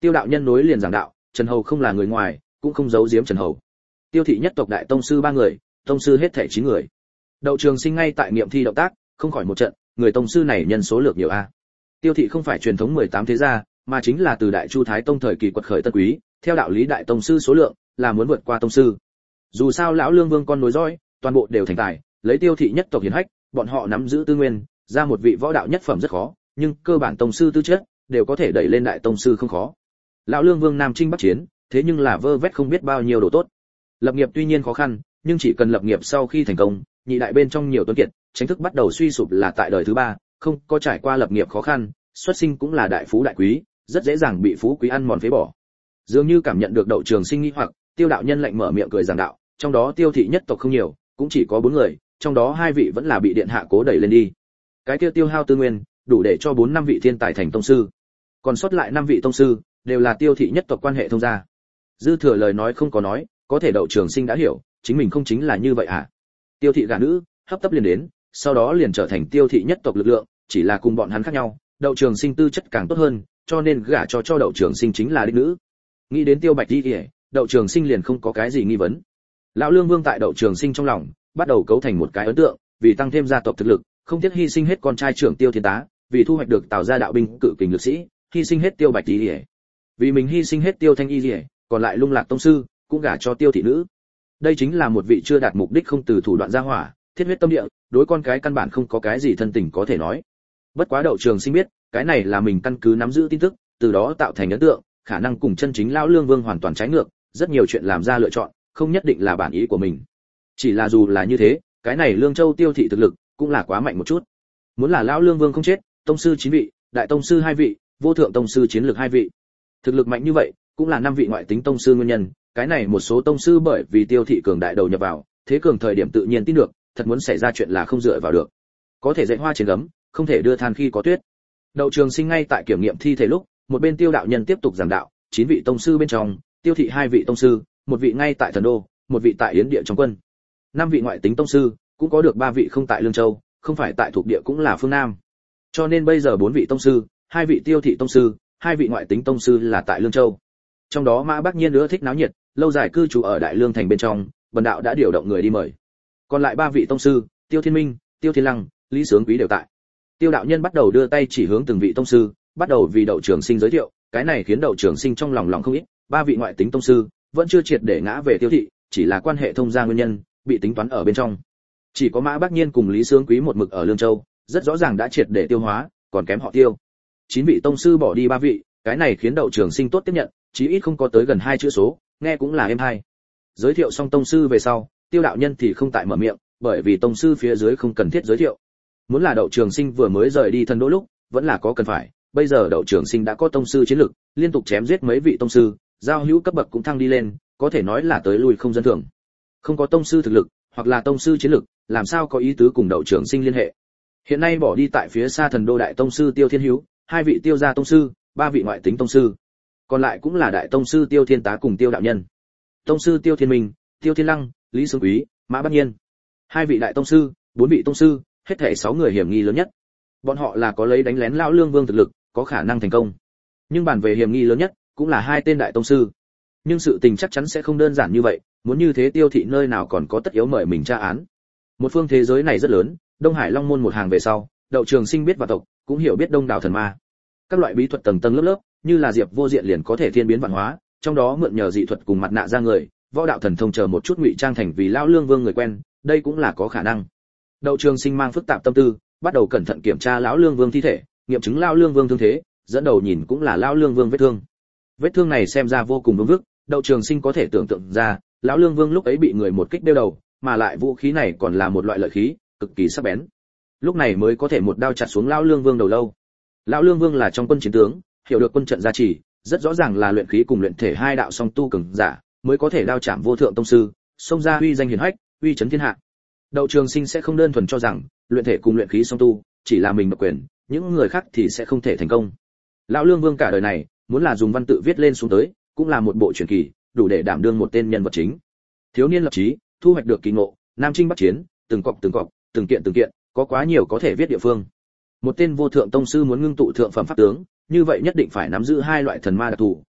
Tiêu đạo nhân nối liền giảng đạo, Trần Hầu không là người ngoài, cũng không giấu giếm Trần Hầu. Tiêu thị nhất tộc đại tông sư 3 người, tông sư hết thảy 9 người. Đậu Trường Sinh ngay tại nghiệm thi động tác, không khỏi một trận, người tông sư này nhân số lượng nhiều a. Tiêu thị không phải truyền thống 18 thế gia, mà chính là từ Đại Chu Thái Tông thời kỳ quật khởi tân quý, theo đạo lý đại tông sư số lượng là muốn vượt qua tông sư. Dù sao lão Lương Vương con nối dõi, toàn bộ đều thành tài, lấy Tiêu thị nhất tộc hiển hách, bọn họ nắm giữ tư nguyên, ra một vị võ đạo nhất phẩm rất khó, nhưng cơ bản tông sư tư chất đều có thể đẩy lên đại tông sư không khó. Lão Lương Vương nam chinh bắc chiến, thế nhưng là vơ vét không biết bao nhiêu đồ tốt. Lập nghiệp tuy nhiên khó khăn, nhưng chỉ cần lập nghiệp sau khi thành công, nhị đại bên trong nhiều tuấn kiệt, chính thức bắt đầu suy sụp là tại đời thứ 3, không có trải qua lập nghiệp khó khăn, xuất sinh cũng là đại phú đại quý, rất dễ dàng bị phú quý ăn mòn phế bỏ. Dường như cảm nhận được Đậu Trường Sinh nghi hoặc, Tiêu đạo nhân lạnh mở miệng cười giảng đạo, trong đó Tiêu thị nhất tộc không nhiều, cũng chỉ có 4 người, trong đó 2 vị vẫn là bị điện hạ cố đẩy lên đi. Cái kia tiêu hao tư nguyên, đủ để cho 4-5 vị thiên tài thành tông sư. Còn sót lại 5 vị tông sư, đều là Tiêu thị nhất tộc quan hệ thông gia. Dư thừa lời nói không có nói, có thể Đậu Trường Sinh đã hiểu, chính mình không chính là như vậy à? Tiêu thị gả nữ, hấp tấp liền đến, sau đó liền trở thành Tiêu thị nhất tộc lực lượng, chỉ là cùng bọn hắn khác nhau, Đậu Trường Sinh tư chất càng tốt hơn, cho nên gả cho Đậu Trường Sinh chính là đích nữ. Nghĩ đến Tiêu Bạch Di, Đậu Trường Sinh liền không có cái gì nghi vấn. Lão Lương Vương tại Đậu Trường Sinh trong lòng, bắt đầu cấu thành một cái ấn tượng, vì tăng thêm gia tộc thực lực, không tiếc hy sinh hết con trai trưởng Tiêu Thiên Tá, vì thu hoạch được Tào gia đạo binh cự kình lực sĩ, hy sinh hết Tiêu Bạch Di, vì mình hy sinh hết Tiêu Thanh Y, còn lại Lung Lạc tông sư, cũng gả cho Tiêu thị nữ. Đây chính là một vị chưa đạt mục đích không từ thủ đoạn gia hỏa, thiết huyết tâm địa, đối con cái căn bản không có cái gì thân tình có thể nói. Bất quá Đậu Trường Sinh biết, cái này là mình căn cứ nắm giữ tin tức, từ đó tạo thành ấn tượng, khả năng cùng chân chính lão Lương Vương hoàn toàn trái ngược, rất nhiều chuyện làm ra lựa chọn, không nhất định là bản ý của mình. Chỉ là dù là như thế, cái này Lương Châu Tiêu thị thực lực cũng là quá mạnh một chút. Muốn là lão Lương Vương không chết, tông sư 9 vị, đại tông sư 2 vị, vô thượng tông sư chiến lược 2 vị. Thực lực mạnh như vậy, cũng là 5 vị ngoại tính tông sư nguyên nhân, cái này một số tông sư bởi vì Tiêu thị cường đại đầu nhập vào, thế cường thời điểm tự nhiên tin được, thật muốn xảy ra chuyện là không dựa vào được. Có thể dạy hoa trên gấm, không thể đưa than khi có tuyết. Đậu Trường Sinh ngay tại kiểm nghiệm thi thể lúc, một bên Tiêu đạo nhân tiếp tục giảng đạo, 9 vị tông sư bên trong, Tiêu thị 2 vị tông sư, một vị ngay tại Thần Đô, một vị tại Yến Địa trong quân. 5 vị ngoại tính tông sư, cũng có được 3 vị không tại Lương Châu, không phải tại thuộc địa cũng là phương Nam. Cho nên bây giờ 4 vị tông sư, 2 vị Tiêu thị tông sư, 2 vị ngoại tính tông sư là tại Lương Châu. Trong đó Mã Bác Nhiên nữa thích náo nhiệt, lâu dài cư trú ở Đại Lương thành bên trong, Bần đạo đã điều động người đi mời. Còn lại 3 vị tông sư, Tiêu Thiên Minh, Tiêu Thiên Lăng, Lý Sướng Quý đều tại. Tiêu đạo nhân bắt đầu đưa tay chỉ hướng từng vị tông sư, bắt đầu vì Đậu Trường Sinh giới thiệu, cái này khiến Đậu Trường Sinh trong lòng không ít, 3 vị ngoại tính tông sư vẫn chưa triệt để ngã về Tiêu thị, chỉ là quan hệ thông gia nguyên nhân bị tính toán ở bên trong. Chỉ có Mã Bác Nhiên cùng Lý Sướng Quý một mực ở Lương Châu, rất rõ ràng đã triệt để tiêu hóa, còn kém họ Tiêu. 9 vị tông sư bỏ đi 3 vị, cái này khiến Đậu Trường Sinh tốt tiếp nhận, chí ít không có tới gần 2 chữ số, nghe cũng là êm hay. Giới thiệu xong tông sư về sau, Tiêu đạo nhân thì không tại mở miệng, bởi vì tông sư phía dưới không cần thiết giới thiệu. Muốn là Đậu Trường Sinh vừa mới rời đi Thần Đô lúc, vẫn là có cần phải, bây giờ Đậu Trường Sinh đã có tông sư chiến lực, liên tục chém giết mấy vị tông sư, giao hữu cấp bậc cũng thăng đi lên, có thể nói là tới lui không dân thường. Không có tông sư thực lực, hoặc là tông sư chiến lực, làm sao có ý tứ cùng Đậu Trường Sinh liên hệ. Hiện nay bỏ đi tại phía xa Thần Đô đại tông sư Tiêu Thiên Hữu, 2 vị Tiêu gia tông sư, 3 vị ngoại tính tông sư. Còn lại cũng là đại tông sư Tiêu Thiên Tá cùng Tiêu đạo nhân. Tông sư Tiêu Thiên Minh, Tiêu Thiên Lăng, Lý Sướng Quý, Mã Bác Nhiên. 2 vị đại tông sư, 4 vị tông sư, hết thảy 6 người hiểm nghi lớn nhất. Bọn họ là có lấy đánh lén lão Lương Vương thực lực, có khả năng thành công. Nhưng bàn về hiểm nghi lớn nhất, cũng là 2 tên đại tông sư. Nhưng sự tình chắc chắn sẽ không đơn giản như vậy, muốn như thế Tiêu thị nơi nào còn có tất yếu mời mình tra án. Một phương thế giới này rất lớn, Đông Hải Long môn một hàng về sau, Đậu Trường Sinh biết và tộc, cũng hiểu biết đông đảo thần ma. Các loại bí thuật tầng tầng lớp lớp, như là Diệp Vô Diện liền có thể thiên biến vạn hóa, trong đó mượn nhờ dị thuật cùng mặt nạ ra người, võ đạo thần thông chờ một chút ngụy trang thành vì lão Lương Vương người quen, đây cũng là có khả năng. Đậu Trường Sinh mang phức tạp tâm tư, bắt đầu cẩn thận kiểm tra lão Lương Vương thi thể, nghiệm chứng lão Lương Vương thương thế, dẫn đầu nhìn cũng là lão Lương Vương vết thương. Vết thương này xem ra vô cùng vương vức, Đậu Trường Sinh có thể tưởng tượng ra, lão Lương Vương lúc ấy bị người một kích đeo đầu, mà lại vũ khí này còn là một loại lợi khí, cực kỳ sắc bén. Lúc này mới có thể một đao chặt xuống lão Lương Vương đầu lâu. Lão Lương Vương là trong quân chiến tướng, hiểu được quân trận gia trì, rất rõ ràng là luyện khí cùng luyện thể 2 đạo song tu cường giả, mới có thể đao chạm vô thượng tông sư, xông ra uy danh hiển hách, uy chấn thiên hạ. Đậu Trường Sinh sẽ không đơn thuần cho rằng luyện thể cùng luyện khí song tu chỉ là mình độc quyền, những người khác thì sẽ không thể thành công. Lão Lương Vương cả đời này, muốn là dùng văn tự viết lên xuống tới, cũng là một bộ truyền kỳ, đủ để đảm đương một tên nhân vật chính. Thiếu niên lập chí, thu hoạch được kỳ ngộ, nam chinh bắc chiến, từng cọc, từng kiện, có quá nhiều có thể viết địa phương. Một tên vô thượng tông sư muốn ngưng tụ thượng phẩm pháp tướng, như vậy nhất định phải nắm giữ 2 loại thần ma đặc thù,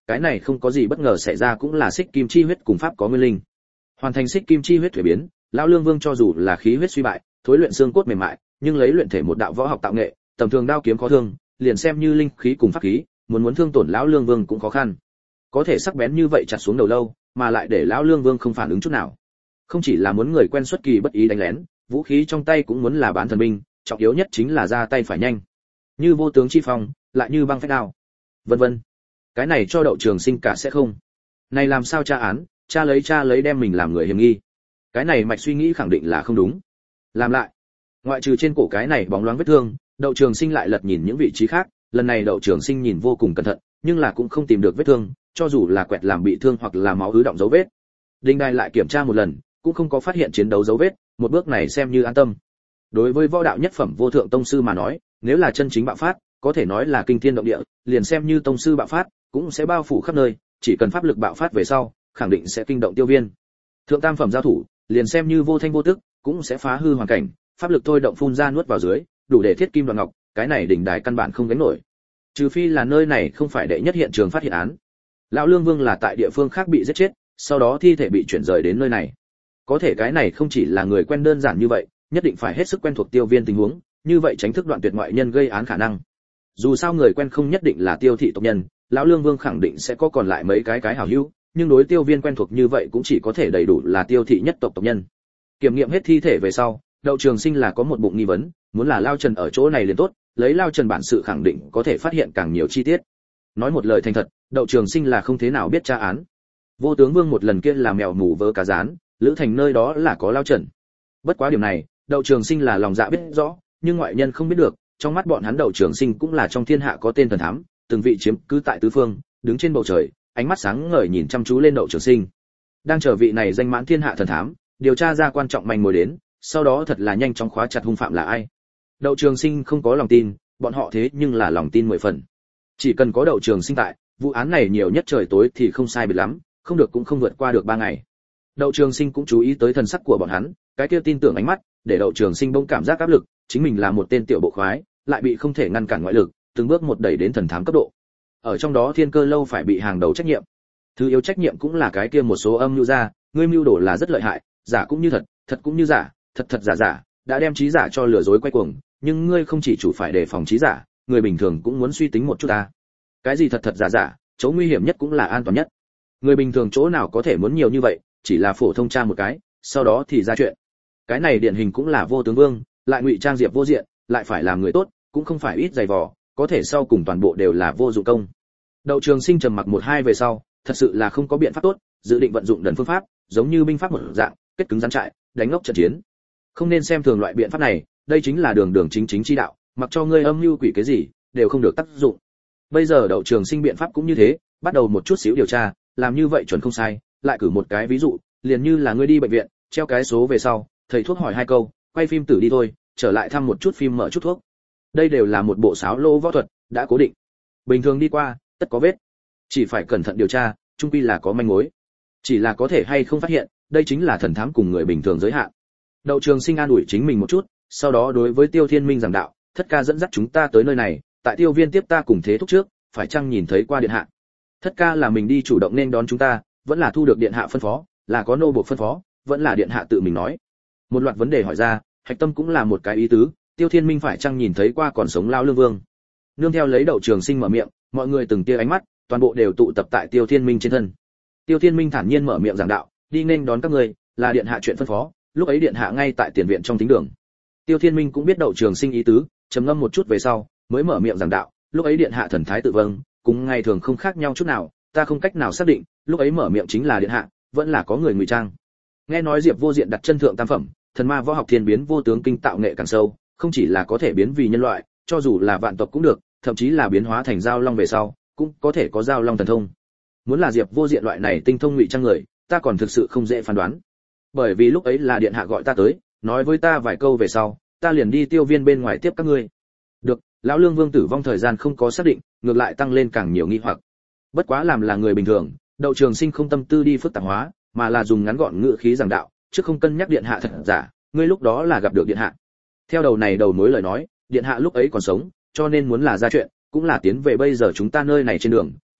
cái này không có gì bất ngờ xảy ra, cũng là xích kim chi huyết cùng pháp có nguyên linh. Hoàn thành xích kim chi huyết thuế biến, lão Lương Vương cho dù là khí huyết suy bại, thối luyện xương cốt mềm mại, nhưng lấy luyện thể một đạo võ học tạo nghệ, tầm thường đao kiếm khó thương, liền xem như linh khí cùng pháp khí, muốn thương tổn lão Lương Vương cũng khó khăn. Có thể sắc bén như vậy chặt xuống đầu lâu, mà lại để lão Lương Vương không phản ứng chút nào. Không chỉ là muốn người quen xuất kỳ bất ý đánh lén, vũ khí trong tay cũng muốn là bán thần binh, trọng yếu nhất chính là ra tay phải nhanh. Như vô tướng chi phong, lại như băng phách đao. Vân vân. Cái này cho Đậu Trường Sinh cả sẽ không. Này làm sao tra án, cha lấy đem mình làm người hiểm nghi. Cái này mạch suy nghĩ khẳng định là không đúng. Làm lại. Ngoại trừ trên cổ cái này bóng loáng vết thương, Đậu Trường Sinh lại lật nhìn những vị trí khác, lần này Đậu Trường Sinh nhìn vô cùng cẩn thận, nhưng là cũng không tìm được vết thương, cho dù là quẹt làm bị thương hoặc là máu ứ đọng dấu vết. Đinh Đài lại kiểm tra một lần, cũng không có phát hiện chiến đấu dấu vết, một bước này xem như an tâm. Đối với võ đạo nhất phẩm vô thượng tông sư mà nói, nếu là chân chính bạo phát, có thể nói là kinh thiên động địa, liền xem như tông sư bạo phát, cũng sẽ bao phủ khắp nơi, chỉ cần pháp lực bạo phát về sau, khẳng định sẽ kinh động tiêu viên. Thượng tam phẩm giao thủ, liền xem như vô thanh vô tức, cũng sẽ phá hư hoàn cảnh, pháp lực thôi động phun ra nuốt vào dưới, đủ để thiết kim đoạt ngọc, cái này đỉnh đài căn bản không gánh nổi. Trừ phi là nơi này không phải đệ nhất hiện trường phát hiện án. Lão Lương Vương là tại địa phương khác bị giết chết, sau đó thi thể bị chuyển rời đến nơi này. Có thể cái này không chỉ là người quen đơn giản như vậy, nhất định phải hết sức quen thuộc tiêu viên tình huống, như vậy tránh thức đoạn tuyệt ngoại nhân gây án khả năng. Dù sao người quen không nhất định là tiêu thị tộc nhân, lão Lương Vương khẳng định sẽ có còn lại mấy cái hảo hữu, nhưng đối tiêu viên quen thuộc như vậy cũng chỉ có thể đầy đủ là tiêu thị nhất tộc nhân. Kiểm nghiệm hết thi thể về sau, Đậu Trường Sinh là có một bụng nghi vấn, muốn là Lao Trần ở chỗ này liền tốt, lấy Lao Trần bản sự khẳng định có thể phát hiện càng nhiều chi tiết. Nói một lời thành thật, Đậu Trường Sinh là không thế nào biết tra án. Vô tướng Vương một lần kia là mèo mù vớ cá rán, Lữ Thành nơi đó là có Lao Trần. Bất quá điểm này, Đậu Trường Sinh là lòng dạ biết rõ, nhưng ngoại nhân không biết được, trong mắt bọn hắn Đậu Trường Sinh cũng là trong thiên hạ có tên thần thám, từng vị chiếm cứ tại tứ phương, đứng trên bầu trời, ánh mắt sáng ngời nhìn chăm chú lên Đậu Trường Sinh. Đang chờ vị này danh mãn thiên hạ thần thám, điều tra ra quan trọng manh mối đến, sau đó thật là nhanh chóng khóa chặt hung phạm là ai. Đậu Trường Sinh không có lòng tin, bọn họ thế nhưng là lòng tin 10 phần. Chỉ cần có Đậu Trường Sinh tại, vụ án này nhiều nhất trời tối thì không sai biệt lắm, không được cũng không vượt qua được 3 ngày. Đậu Trường Sinh cũng chú ý tới thần sắc của bọn hắn, cái kia tin tưởng ánh mắt, để Đậu Trường Sinh bỗng cảm giác áp lực, chính mình là một tên tiểu bộ khoái, lại bị không thể ngăn cản ngoại lực, từng bước một đẩy đến thần thám cấp độ. Ở trong đó Thiên Cơ lâu phải bị hàng đầu trách nhiệm. Thứ yếu trách nhiệm cũng là cái kia một số âm mưu ra, ngươi mưu đồ là rất lợi hại, giả cũng như thật, thật cũng như giả, thật giả, đã đem trí giả cho lừa dối quay cuồng, nhưng ngươi không chỉ chủ phải đề phòng trí giả, người bình thường cũng muốn suy tính một chút ta. Cái gì thật giả, chỗ nguy hiểm nhất cũng là an toàn nhất. Người bình thường chỗ nào có thể muốn nhiều như vậy, chỉ là phổ thông tra một cái, sau đó thì ra chuyện. Cái này điển hình cũng là Vô Tướng Vương, lại ngụy trang Diệp Vô Diện, lại phải làm người tốt, cũng không phải ít dày vò, có thể sau cùng toàn bộ đều là vô dụng công. Đậu Trường Sinh trầm mặc 1-2 về sau, thật sự là không có biện pháp tốt, dự định vận dụng đần phương pháp, giống như binh pháp một dạng, kết cứng rắn trại, đánh ngốc trận chiến. Không nên xem thường loại biện pháp này, đây chính là đường chính chi đạo, mặc cho ngươi âm mưu quỷ cái gì, đều không được tác dụng. Bây giờ Đậu Trường Sinh biện pháp cũng như thế, bắt đầu một chút xíu điều tra, làm như vậy chuẩn không sai, lại cử một cái ví dụ, liền như là ngươi đi bệnh viện, treo cái số về sau, thầy thuốc hỏi 2 câu, quay phim tử đi thôi, trở lại thăm một chút phim mở chút thuốc. Đây đều là một bộ sáo lô võ thuật, đã cố định. Bình thường đi qua, tất có vết. Chỉ phải cẩn thận điều tra, chung quy là có manh mối. Chỉ là có thể hay không phát hiện, đây chính là thần thám cùng người bình thường giới hạn. Đậu Trường Sinh an ủi chính mình một chút, sau đó đối với Tiêu Thiên Minh giảng đạo, Thất ca dẫn dắt chúng ta tới nơi này, tại Tiêu Viên tiếp ta cùng thế thúc trước, phải chăng nhìn thấy qua điện hạ? Thất ca là mình đi chủ động nên đón chúng ta, vẫn là thu được điện hạ phân phó, là có nô buộc phân phó, vẫn là điện hạ tự mình nói. Một loạt vấn đề hỏi ra, hạch tâm cũng là một cái ý tứ, Tiêu Thiên Minh phải chăng nhìn thấy qua còn sống Lao Lương Vương. Nương theo lấy Đậu Trường Sinh mở miệng, mọi người từng tia ánh mắt, toàn bộ đều tụ tập tại Tiêu Thiên Minh trên thân. Tiêu Thiên Minh thản nhiên mở miệng giảng đạo, đi nên đón các ngươi, là điện hạ chuyện phân phó, lúc ấy điện hạ ngay tại tiền viện trong thính đường. Tiêu Thiên Minh cũng biết Đậu Trường Sinh ý tứ, trầm ngâm một chút về sau, mới mở miệng giảng đạo, lúc ấy điện hạ thần thái tự vâng, cùng ngày thường không khác nhau chút nào, ta không cách nào xác định, lúc ấy mở miệng chính là điện hạ, vẫn là có người ngụy trang. Nghe nói Diệp Vô Diện đặt chân thượng tam phẩm, thần ma võ học thiên biến vô tướng kinh tạo nghệ càng sâu, không chỉ là có thể biến vì nhân loại, cho dù là vạn tộc cũng được, thậm chí là biến hóa thành giao long về sau, cũng có thể có giao long thần thông. Muốn là Diệp Vô Diện loại này tinh thông ngụy trang người, ta còn thực sự không dễ phán đoán. Bởi vì lúc ấy là điện hạ gọi ta tới, nói với ta vài câu về sau, ta liền đi Tiêu Viên bên ngoài tiếp các ngươi. Được, lão Lương Vương tử vong thời gian không có xác định, ngược lại tăng lên càng nhiều nghi hoặc. Bất quá làm là người bình thường, Đậu Trường Sinh không tâm tư đi phức tạp hóa, mà là dùng ngắn gọn ngữ khí giảng đạo, chứ không cân nhắc điện hạ thật giả, ngươi lúc đó là gặp được điện hạ. Theo đầu này đầu nối lời nói, điện hạ lúc ấy còn sống, cho nên muốn là ra chuyện, cũng là tiến về bây giờ chúng ta nơi này trên đường,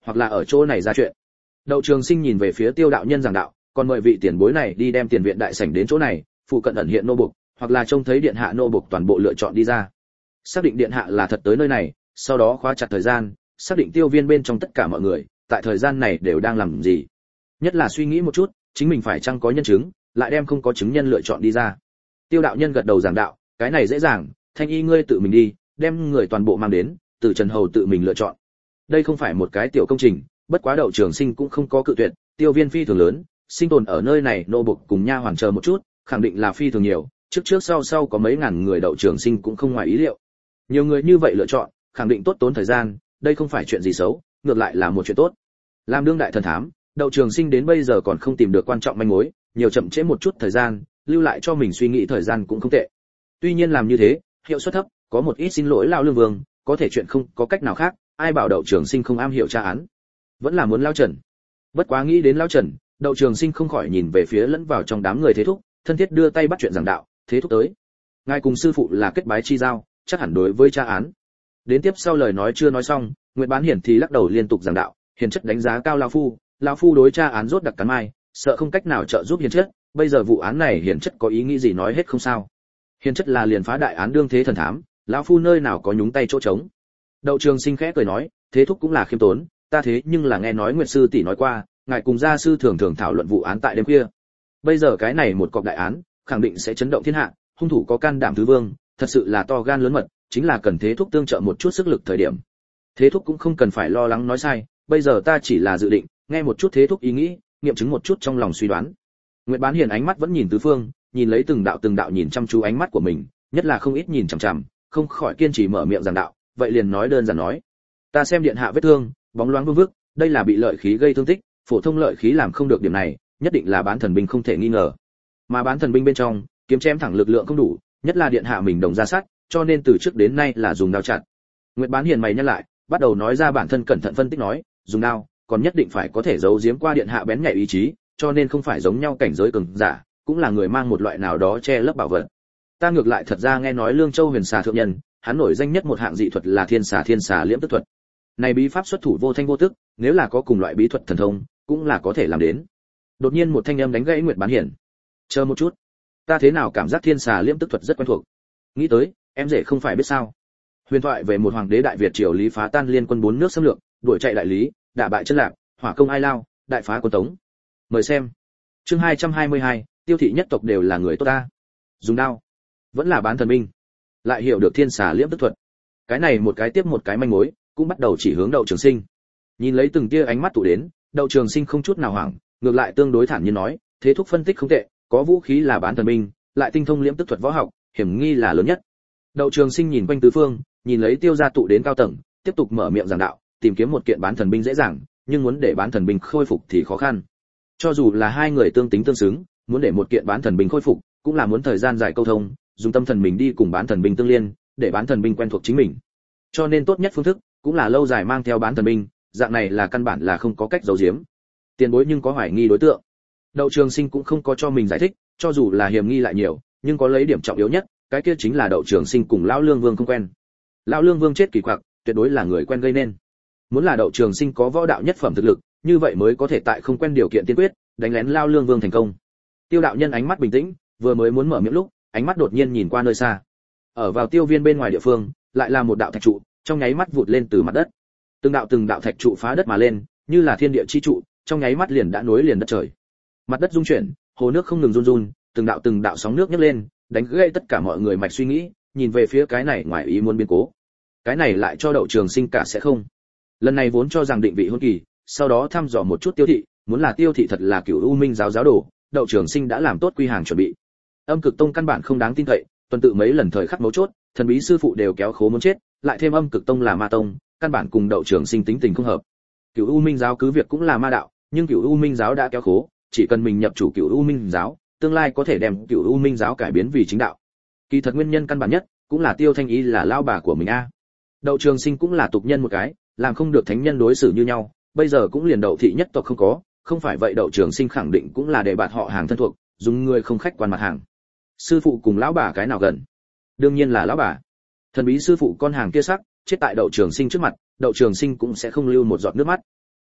hoặc là ở chỗ này ra chuyện. Đậu Trường Sinh nhìn về phía Tiêu đạo nhân giảng đạo, còn mời vị tiền bối này đi đem tiền viện đại sảnh đến chỗ này, phụ cận ẩn hiện nô buộc, hoặc là trông thấy điện hạ nô buộc toàn bộ lựa chọn đi ra. Xác định điện hạ là thật tới nơi này, sau đó khóa chặt thời gian, xác định tiêu viên bên trong tất cả mọi người, tại thời gian này đều đang làm gì. Nhất là suy nghĩ một chút, chính mình phải chăng có nhân chứng, lại đem không có chứng nhân lựa chọn đi ra. Tiêu đạo nhân gật đầu giảng đạo, cái này dễ dàng, Thanh Y ngươi tự mình đi, đem người toàn bộ mang đến, từ Trần Hầu tự mình lựa chọn. Đây không phải một cái tiểu công trình, bất quá Đậu Trường Sinh cũng không có cự tuyệt, tiêu viên phi thường lớn, sinh tồn ở nơi này nô buộc cùng nha hoàn chờ một chút, khẳng định là phi thường nhiều, trước sau có mấy ngàn người. Đậu Trường Sinh cũng không ngoài ý liệu. Nhiều người như vậy lựa chọn, khẳng định tốt tốn thời gian, đây không phải chuyện gì xấu, ngược lại là một chuyện tốt. Làm đương đại thần thám, Đậu Trường Sinh đến bây giờ còn không tìm được quan trọng manh mối, nhiều chậm trễ một chút thời gian, lưu lại cho mình suy nghĩ thời gian cũng không tệ. Tuy nhiên làm như thế, hiệu suất thấp, có một ít xin lỗi lão lương vương, có thể chuyện không có cách nào khác, ai bảo Đậu Trường Sinh không am hiểu tra án, vẫn là muốn lao Trần. Bất quá nghĩ đến lao Trần, Đậu Trường Sinh không khỏi nhìn về phía lẫn vào trong đám người Thế Thúc, thân thiết đưa tay bắt chuyện giảng đạo, Thế Thúc tới. Ngài cùng sư phụ là kết bái chi giao, chắc hẳn đối với tra án. Đến tiếp sau lời nói chưa nói xong, Nguyệt Bán Hiển thì lắc đầu liên tục giảng đạo, hiền chất đánh giá cao lão phu đối tra án rốt đặc cắn mai, sợ không cách nào trợ giúp hiền chất, bây giờ vụ án này hiền chất có ý nghĩ gì nói hết không sao. Hiền chất là liền phá đại án đương thế thần thám, lão phu nơi nào có nhúng tay chỗ trống. Đậu Trường Sinh khẽ cười nói, Thế Thúc cũng là khiêm tốn, ta thế nhưng là nghe nói Nguyệt sư tỷ nói qua, ngài cùng gia sư thường thường thảo luận vụ án tại đêm khuya. Bây giờ cái này một cọc đại án, khẳng định sẽ chấn động thiên hạ, hung thủ có can đảm thứ vương, thật sự là to gan lớn mật, chính là cần Thế Thúc tương trợ một chút sức lực thời điểm. Thế Thúc cũng không cần phải lo lắng nói sai, bây giờ ta chỉ là dự định nghe một chút Thế Thúc ý nghĩ, nghiệm chứng một chút trong lòng suy đoán. Nguyệt Bán Hiền ánh mắt vẫn nhìn tứ phương, nhìn lấy từng đạo nhìn chăm chú ánh mắt của mình, nhất là không ít nhìn chằm chằm, không khỏi kiên trì mở miệng giảng đạo, vậy liền nói đơn giản nói, ta xem điện hạ vết thương, bóng loáng vương vức, đây là bị lợi khí gây thương tích, phổ thông lợi khí làm không được điểm này, nhất định là bán thần binh không thể nghi ngờ. Mà bán thần binh bên trong, kiếm chém thẳng lực lượng không đủ, nhất là điện hạ mình đồng ra sát, cho nên từ trước đến nay là dùng đao chặt. Nguyệt Bán Hiền mày nhăn lại, bắt đầu nói ra bản thân cẩn thận phân tích nói, dùng đao, còn nhất định phải có thể giấu giếm qua điện hạ bén nhạy ý chí, cho nên không phải giống nhau cảnh giới cường giả, cũng là người mang một loại nào đó che lấp bảo vật. Ta ngược lại thật ra nghe nói Lương Châu Huyền Xà thượng nhân, hắn nổi danh nhất một hạng dị thuật là thiên xà liễm tức thuật. Này bí pháp xuất thủ vô thanh vô tức, nếu là có cùng loại bí thuật thần thông, cũng là có thể làm đến. Đột nhiên một thanh âm đánh gãy Nguyệt Bán Hiển. Chờ một chút, ta thế nào cảm giác thiên xà liễm tức thuật rất quen thuộc. Nghĩ tới, em rể không phải biết sao? Huyền thoại về một hoàng đế Đại Việt triều Lý phá tan liên quân 4 nước xâm lược, đuổi chạy đại Lý, đả bại chân Lạc, hỏa công Ai Lao, đại phá quân Tống. Mời xem. Chương 222, tiêu thị nhất tộc đều là người tốt ta. Dùng đao, vẫn là bán thần binh, lại hiểu được thiên xà liễm tức thuật. Cái này một cái tiếp một cái manh mối, cũng bắt đầu chỉ hướng Đậu Trường Sinh. Nhìn lấy từng tia ánh mắt tụ đến, Đậu Trường Sinh không chút nào hoảng, ngược lại tương đối thản nhiên nói, Thế Thúc phân tích không tệ, có vũ khí là bán thần binh, lại tinh thông liễm tức thuật võ học, hiểm nghi là lớn nhất. Đậu Trường Sinh nhìn quanh tứ phương, nhìn lấy Tiêu gia tụ đến cao tầng, tiếp tục mở miệng giảng đạo, tìm kiếm một kiện bán thần binh dễ dàng, nhưng muốn để bán thần binh khôi phục thì khó khăn. Cho dù là hai người tương tính tương xứng, muốn để một kiện bán thần binh khôi phục, cũng là muốn thời gian dài câu thông, dùng tâm thần mình đi cùng bán thần binh tương liên, để bán thần binh quen thuộc chính mình. Cho nên tốt nhất phương thức, cũng là lâu dài mang theo bán thần binh, dạng này là căn bản là không có cách giấu giếm. Tiền bối nhưng có hoài nghi đối tượng. Đậu Trường Sinh cũng không có cho mình giải thích, cho dù là hiểm nghi lại nhiều, nhưng có lấy điểm trọng yếu nhất, cái kia chính là Đậu Trường Sinh cùng lão Lương Vương không quen. Lão Lương Vương chết kỳ quặc, tuyệt đối là người quen gây nên. Muốn là Đậu Trường Sinh có võ đạo nhất phẩm thực lực, như vậy mới có thể tại không quen điều kiện tiên quyết, đánh lén lão Lương Vương thành công. Tiêu đạo nhân ánh mắt bình tĩnh, vừa mới muốn mở miệng lúc, ánh mắt đột nhiên nhìn qua nơi xa. Ở vào tiêu viên bên ngoài địa phương, lại là một đạo thạch trụ, trong nháy mắt vụt lên từ mặt đất. Từng đạo thạch trụ phá đất mà lên, như là thiên địa chi trụ, trong nháy mắt liền đã nối liền đất trời. Mặt đất rung chuyển, hồ nước không ngừng run run, từng đạo sóng nước nhấc lên, đánh gãy tất cả mọi người mạch suy nghĩ, nhìn về phía cái này ngoài ý muốn biến cố. Cái này lại cho Đậu Trường Sinh cả sẽ không. Lần này vốn cho rằng định vị hôn kỳ, sau đó thăm dò một chút Tiêu thị, muốn là Tiêu thị thật là Cửu U Minh giáo đồ, Đậu Trường Sinh đã làm tốt quy hàng chuẩn bị. Âm Cực Tông căn bản không đáng tin cậy, tuần tự mấy lần thời khắc mấu chốt, thần bí sư phụ đều kéo khố muốn chết, lại thêm Âm Cực Tông là ma tông, căn bản cùng Đậu Trường Sinh tính tình không hợp. Cửu U Minh giáo cứ việc cũng là ma đạo, nhưng Cửu U Minh giáo đã kéo khố, chỉ cần mình nhập chủ Cửu U Minh giáo, tương lai có thể đem Cửu U Minh giáo cải biến vì chính đạo. Kỳ thật nguyên nhân căn bản nhất cũng là Tiêu Thanh Ý là lao bà của mình a. Đậu Trường Sinh cũng là tục nhân một cái, làm không được thánh nhân đối xử như nhau, bây giờ cũng liền Đậu thị nhất tộc không có, không phải vậy Đậu Trường Sinh khẳng định cũng là để bạt họ hàng thân thuộc, dùng người không khách quan mặt hàng. Sư phụ cùng lão bà cái nào gần? Đương nhiên là lão bà. Thần bí sư phụ con hàng kia sắc, chết tại Đậu Trường Sinh trước mặt, Đậu Trường Sinh cũng sẽ không lưu một giọt nước mắt.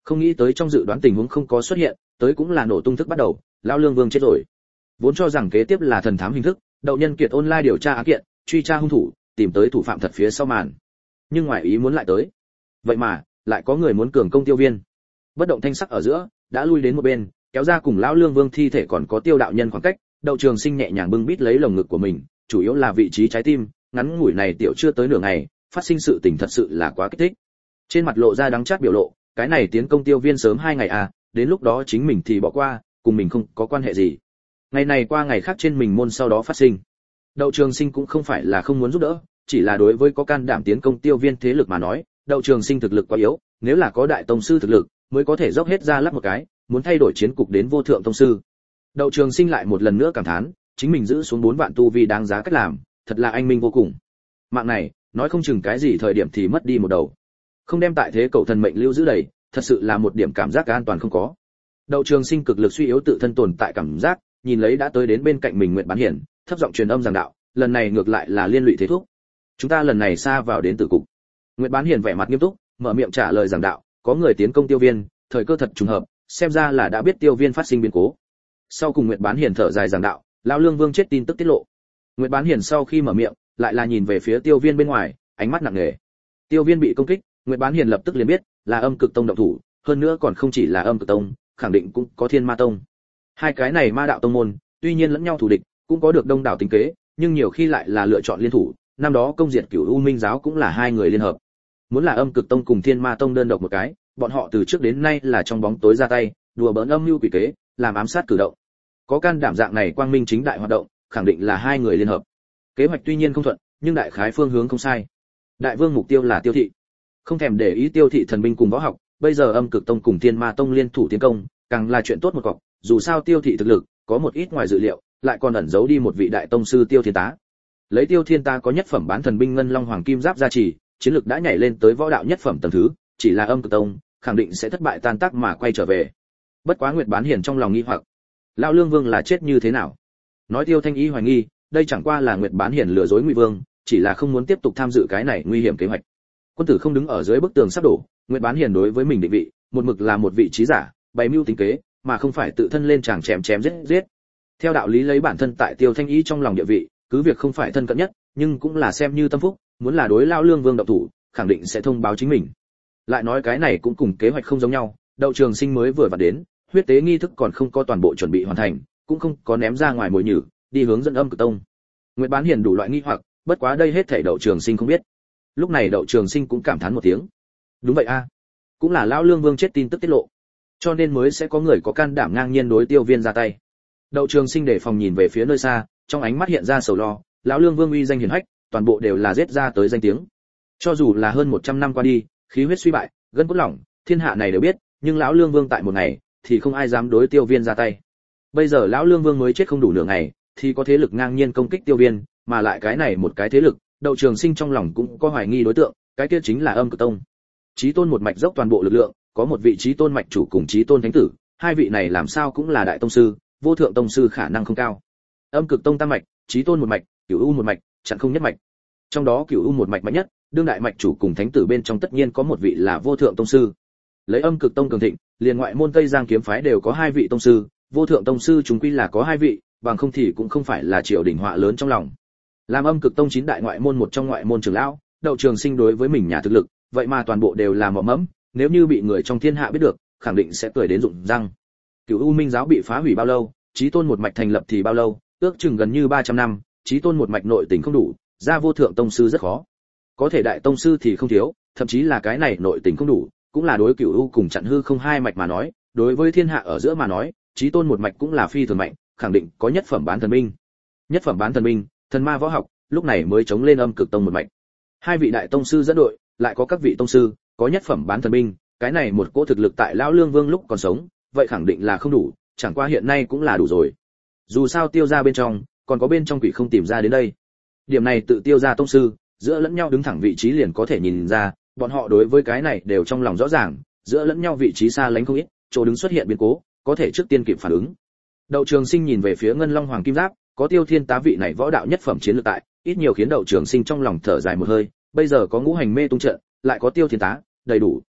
Không nghĩ tới trong dự đoán tình huống không có xuất hiện, tới cũng là nổ tung thức bắt đầu, lão Lương Vương chết rồi. Vốn cho rằng kế tiếp là thần thám hình thức, Đậu Nhân Kiệt online điều tra án kiện, truy tra hung thủ, tìm tới thủ phạm thật phía sau màn. Nhưng ngoài ý muốn lại tới. Vậy mà, lại có người muốn cường công Tiêu Viên. Bất động thanh sắc ở giữa, đã lui đến một bên, kéo ra cùng lão Lương Vương thi thể còn có Tiêu đạo nhân khoảng cách, Đậu Trường Sinh nhẹ nhàng bưng bít lấy lồng ngực của mình, chủ yếu là vị trí trái tim, ngắn ngủi này tiểu chưa tới nửa ngày, phát sinh sự tình thật sự là quá kích thích. Trên mặt lộ ra đắng chát biểu lộ, cái này tiến công Tiêu Viên sớm 2 ngày à, đến lúc đó chính mình thì bỏ qua, cùng mình không có quan hệ gì. Ngày này qua ngày khác trên mình môn sau đó phát sinh. Đậu Trường Sinh cũng không phải là không muốn giúp đỡ, chỉ là đối với có can đảm tiến công Tiêu Viên thế lực mà nói, Đậu Trường Sinh thực lực quá yếu, nếu là có đại tông sư thực lực, mới có thể dốc hết ra lắp một cái, muốn thay đổi chiến cục đến vô thượng tông sư. Đậu Trường Sinh lại một lần nữa cảm thán, chính mình giữ xuống 4 vạn tu vi đáng giá cách làm, thật là anh minh vô cùng. Mạng này, nói không chừng cái gì thời điểm thì mất đi một đầu. Không đem tại thế cậu thần mệnh lưu giữ đầy, thật sự là một điểm cảm giác an toàn không có. Đậu Trường Sinh cực lực suy yếu tự thân tồn tại cảm giác, nhìn lấy đã tới đến bên cạnh mình Nguyệt Bán Hiển, thấp giọng truyền âm giảng đạo, lần này ngược lại là liên lụy thế thúc. Chúng ta lần này xa vào đến tử cục. Nguyệt Bán Hiển vẻ mặt nghiêm túc, mở miệng trả lời giảng đạo, có người tiến công Tiêu Viên, thời cơ thật trùng hợp, xem ra là đã biết Tiêu Viên phát sinh biến cố. Sau cùng Nguyệt Bán Hiển thở dài giảng đạo, lão Lương Vương chết tin tức tiết lộ. Nguyệt Bán Hiển sau khi mở miệng, lại là nhìn về phía Tiêu Viên bên ngoài, ánh mắt nặng nề. Tiêu Viên bị công kích, Nguyệt Bán Hiển lập tức liền biết, là Âm Cực Tông động thủ, hơn nữa còn không chỉ là Âm Cực Tông, khẳng định cũng có Thiên Ma Tông. Hai cái này ma đạo tông môn, tuy nhiên lẫn nhau thù địch, cũng có được đông đảo tính kế, nhưng nhiều khi lại là lựa chọn liên thủ, năm đó công diệt Cửu U Minh giáo cũng là hai người liên hợp. Muốn là Âm Cực Tông cùng Thiên Ma Tông đơn độc một cái, bọn họ từ trước đến nay là trong bóng tối ra tay, đùa bỡn âm mưu quỷ kế, làm ám sát cử động. Có can đảm dạng này quang minh chính đại hoạt động, khẳng định là hai người liên hợp. Kế hoạch tuy nhiên không thuận, nhưng đại khái phương hướng không sai. Đại vương mục tiêu là Tiêu thị. Không thèm để ý Tiêu thị thần binh cùng võ học, bây giờ Âm Cực Tông cùng Thiên Ma Tông liên thủ tiến công, càng là chuyện tốt một cọc, dù sao Tiêu thị thực lực có một ít ngoài dự liệu, lại còn ẩn giấu đi một vị đại tông sư Tiêu Thiên Tá. Lấy Tiêu Thiên Tá có nhất phẩm bán thần binh ngân long hoàng kim giáp gia trì, chiến lực đã nhảy lên tới võ đạo nhất phẩm tầng thứ, chỉ là Âm Cực Tông, khẳng định sẽ thất bại tan tác mà quay trở về. Bất quá Nguyệt Bán Hiển trong lòng nghi hoặc, lão Lương Vương là chết như thế nào? Nói Tiêu Thanh Y hoài nghi, đây chẳng qua là Nguyệt Bán Hiển lừa dối Ngụy Vương, chỉ là không muốn tiếp tục tham dự cái này nguy hiểm kế hoạch. Quân tử không đứng ở dưới bức tường sắp đổ, Nguyệt Bán Hiển đối với mình định vị, một mực là một vị trí giả, bày mưu tính kế, mà không phải tự thân lên chàng chém chém giết giết. Theo đạo lý lấy bản thân tại Tiêu Thanh Y trong lòng địa vị, cứ việc không phải thân cận nhất, nhưng cũng là xem như tâm phúc, muốn là đối lão Lương Vương động thủ, khẳng định sẽ thông báo chính mình. Lại nói cái này cũng cùng kế hoạch không giống nhau, Đậu Trường Sinh mới vừa vặn đến, huyết tế nghi thức còn không có toàn bộ chuẩn bị hoàn thành, cũng không có ném ra ngoài mồi nhử, đi hướng dẫn Âm Cực Tông. Nguyệt Bán Hiển đủ loại nghi hoặc, bất quá đây hết thảy Đậu Trường Sinh không biết. Lúc này Đậu Trường Sinh cũng cảm thán một tiếng. Đúng vậy a, cũng là lão Lương Vương chết tin tức tiết lộ, cho nên mới sẽ có người có can đảm ngang nhiên đối Tiêu Viên ra tay. Đậu Trường Sinh để phòng nhìn về phía nơi xa, trong ánh mắt hiện ra sầu lo, lão Lương Vương uy danh hiển hách, toàn bộ đều là giết ra tới danh tiếng. Cho dù là hơn 100 năm qua đi, khí huyết suy bại, gân cốt lỏng, thiên hạ này đều biết, nhưng lão Lương Vương tại một ngày thì không ai dám đối Tiêu Viên ra tay. Bây giờ lão Lương Vương mới chết không đủ nửa ngày, thì có thế lực ngang nhiên công kích Tiêu Viên, mà lại cái này một cái thế lực, Đậu Trường Sinh trong lòng cũng có hoài nghi đối tượng, cái kia chính là Âm Cực Tông. Chí Tôn một mạch dốc toàn bộ lực lượng, có một vị Chí Tôn mạch chủ cùng Chí Tôn thánh tử, hai vị này làm sao cũng là đại tông sư, vô thượng tông sư khả năng không cao. Âm Cực Tông tam mạch, Chí Tôn một mạch, Cửu U một mạch, chặn không nhất mạch. Trong đó Cửu U một mạch mạnh nhất, đương đại mạch chủ cùng thánh tử bên trong tất nhiên có một vị là vô thượng tông sư. Lấy Âm Cực Tông cường thịnh, liền ngoại môn Tây Giang kiếm phái đều có hai vị tông sư, vô thượng tông sư chúng quy là có hai vị, bằng không thì cũng không phải là triều đình họa lớn trong lòng. Làm Âm Cực Tông 9 đại ngoại môn một trong ngoại môn trưởng lão, Đậu Trường Sinh đối với mình nhà thực lực, vậy mà toàn bộ đều là mỏ mẫm, nếu như bị người trong thiên hạ biết được, khẳng định sẽ cười đến rụng răng. Cửu U Minh giáo bị phá hủy bao lâu, Chí Tôn một mạch thành lập thì bao lâu, ước chừng gần như 300 năm, Chí Tôn một mạch nội tình không đủ, ra vô thượng tông sư rất khó. Có thể đại tông sư thì không thiếu, thậm chí là cái này nội tình không đủ, cũng là đối Cửu U cùng chặn hư không hai mạch mà nói, đối với thiên hạ ở giữa mà nói, Chí Tôn một mạch cũng là phi thường mạnh, khẳng định có nhất phẩm bán thần binh. Nhất phẩm bán thần binh, thần ma võ học, lúc này mới chống lên Âm Cực Tông một mạch. Hai vị đại tông sư dẫn đội, lại có các vị tông sư, có nhất phẩm bán thần binh, cái này một cỗ thực lực tại lão Lương Vương lúc còn sống, vậy khẳng định là không đủ, chẳng qua hiện nay cũng là đủ rồi. Dù sao Tiêu gia bên trong, còn có bên trong quỷ không tìm ra đến đây. Điểm này tự Tiêu gia tông sư, giữa lẫn nhau đứng thẳng vị trí liền có thể nhìn ra, bọn họ đối với cái này đều trong lòng rõ ràng, giữa lẫn nhau vị trí xa lánh không ít, chỗ đứng xuất hiện biến cố, có thể trước tiên kịp phản ứng. Đậu Trường Sinh nhìn về phía Ngân Long Hoàng Kim Giáp, có Tiêu Thiên Tá vị này võ đạo nhất phẩm chiến lược tại, ít nhiều khiến Đậu Trường Sinh trong lòng thở dài một hơi, bây giờ có ngũ hành mê tung trận, lại có Tiêu Thiên Tá, đầy đủ.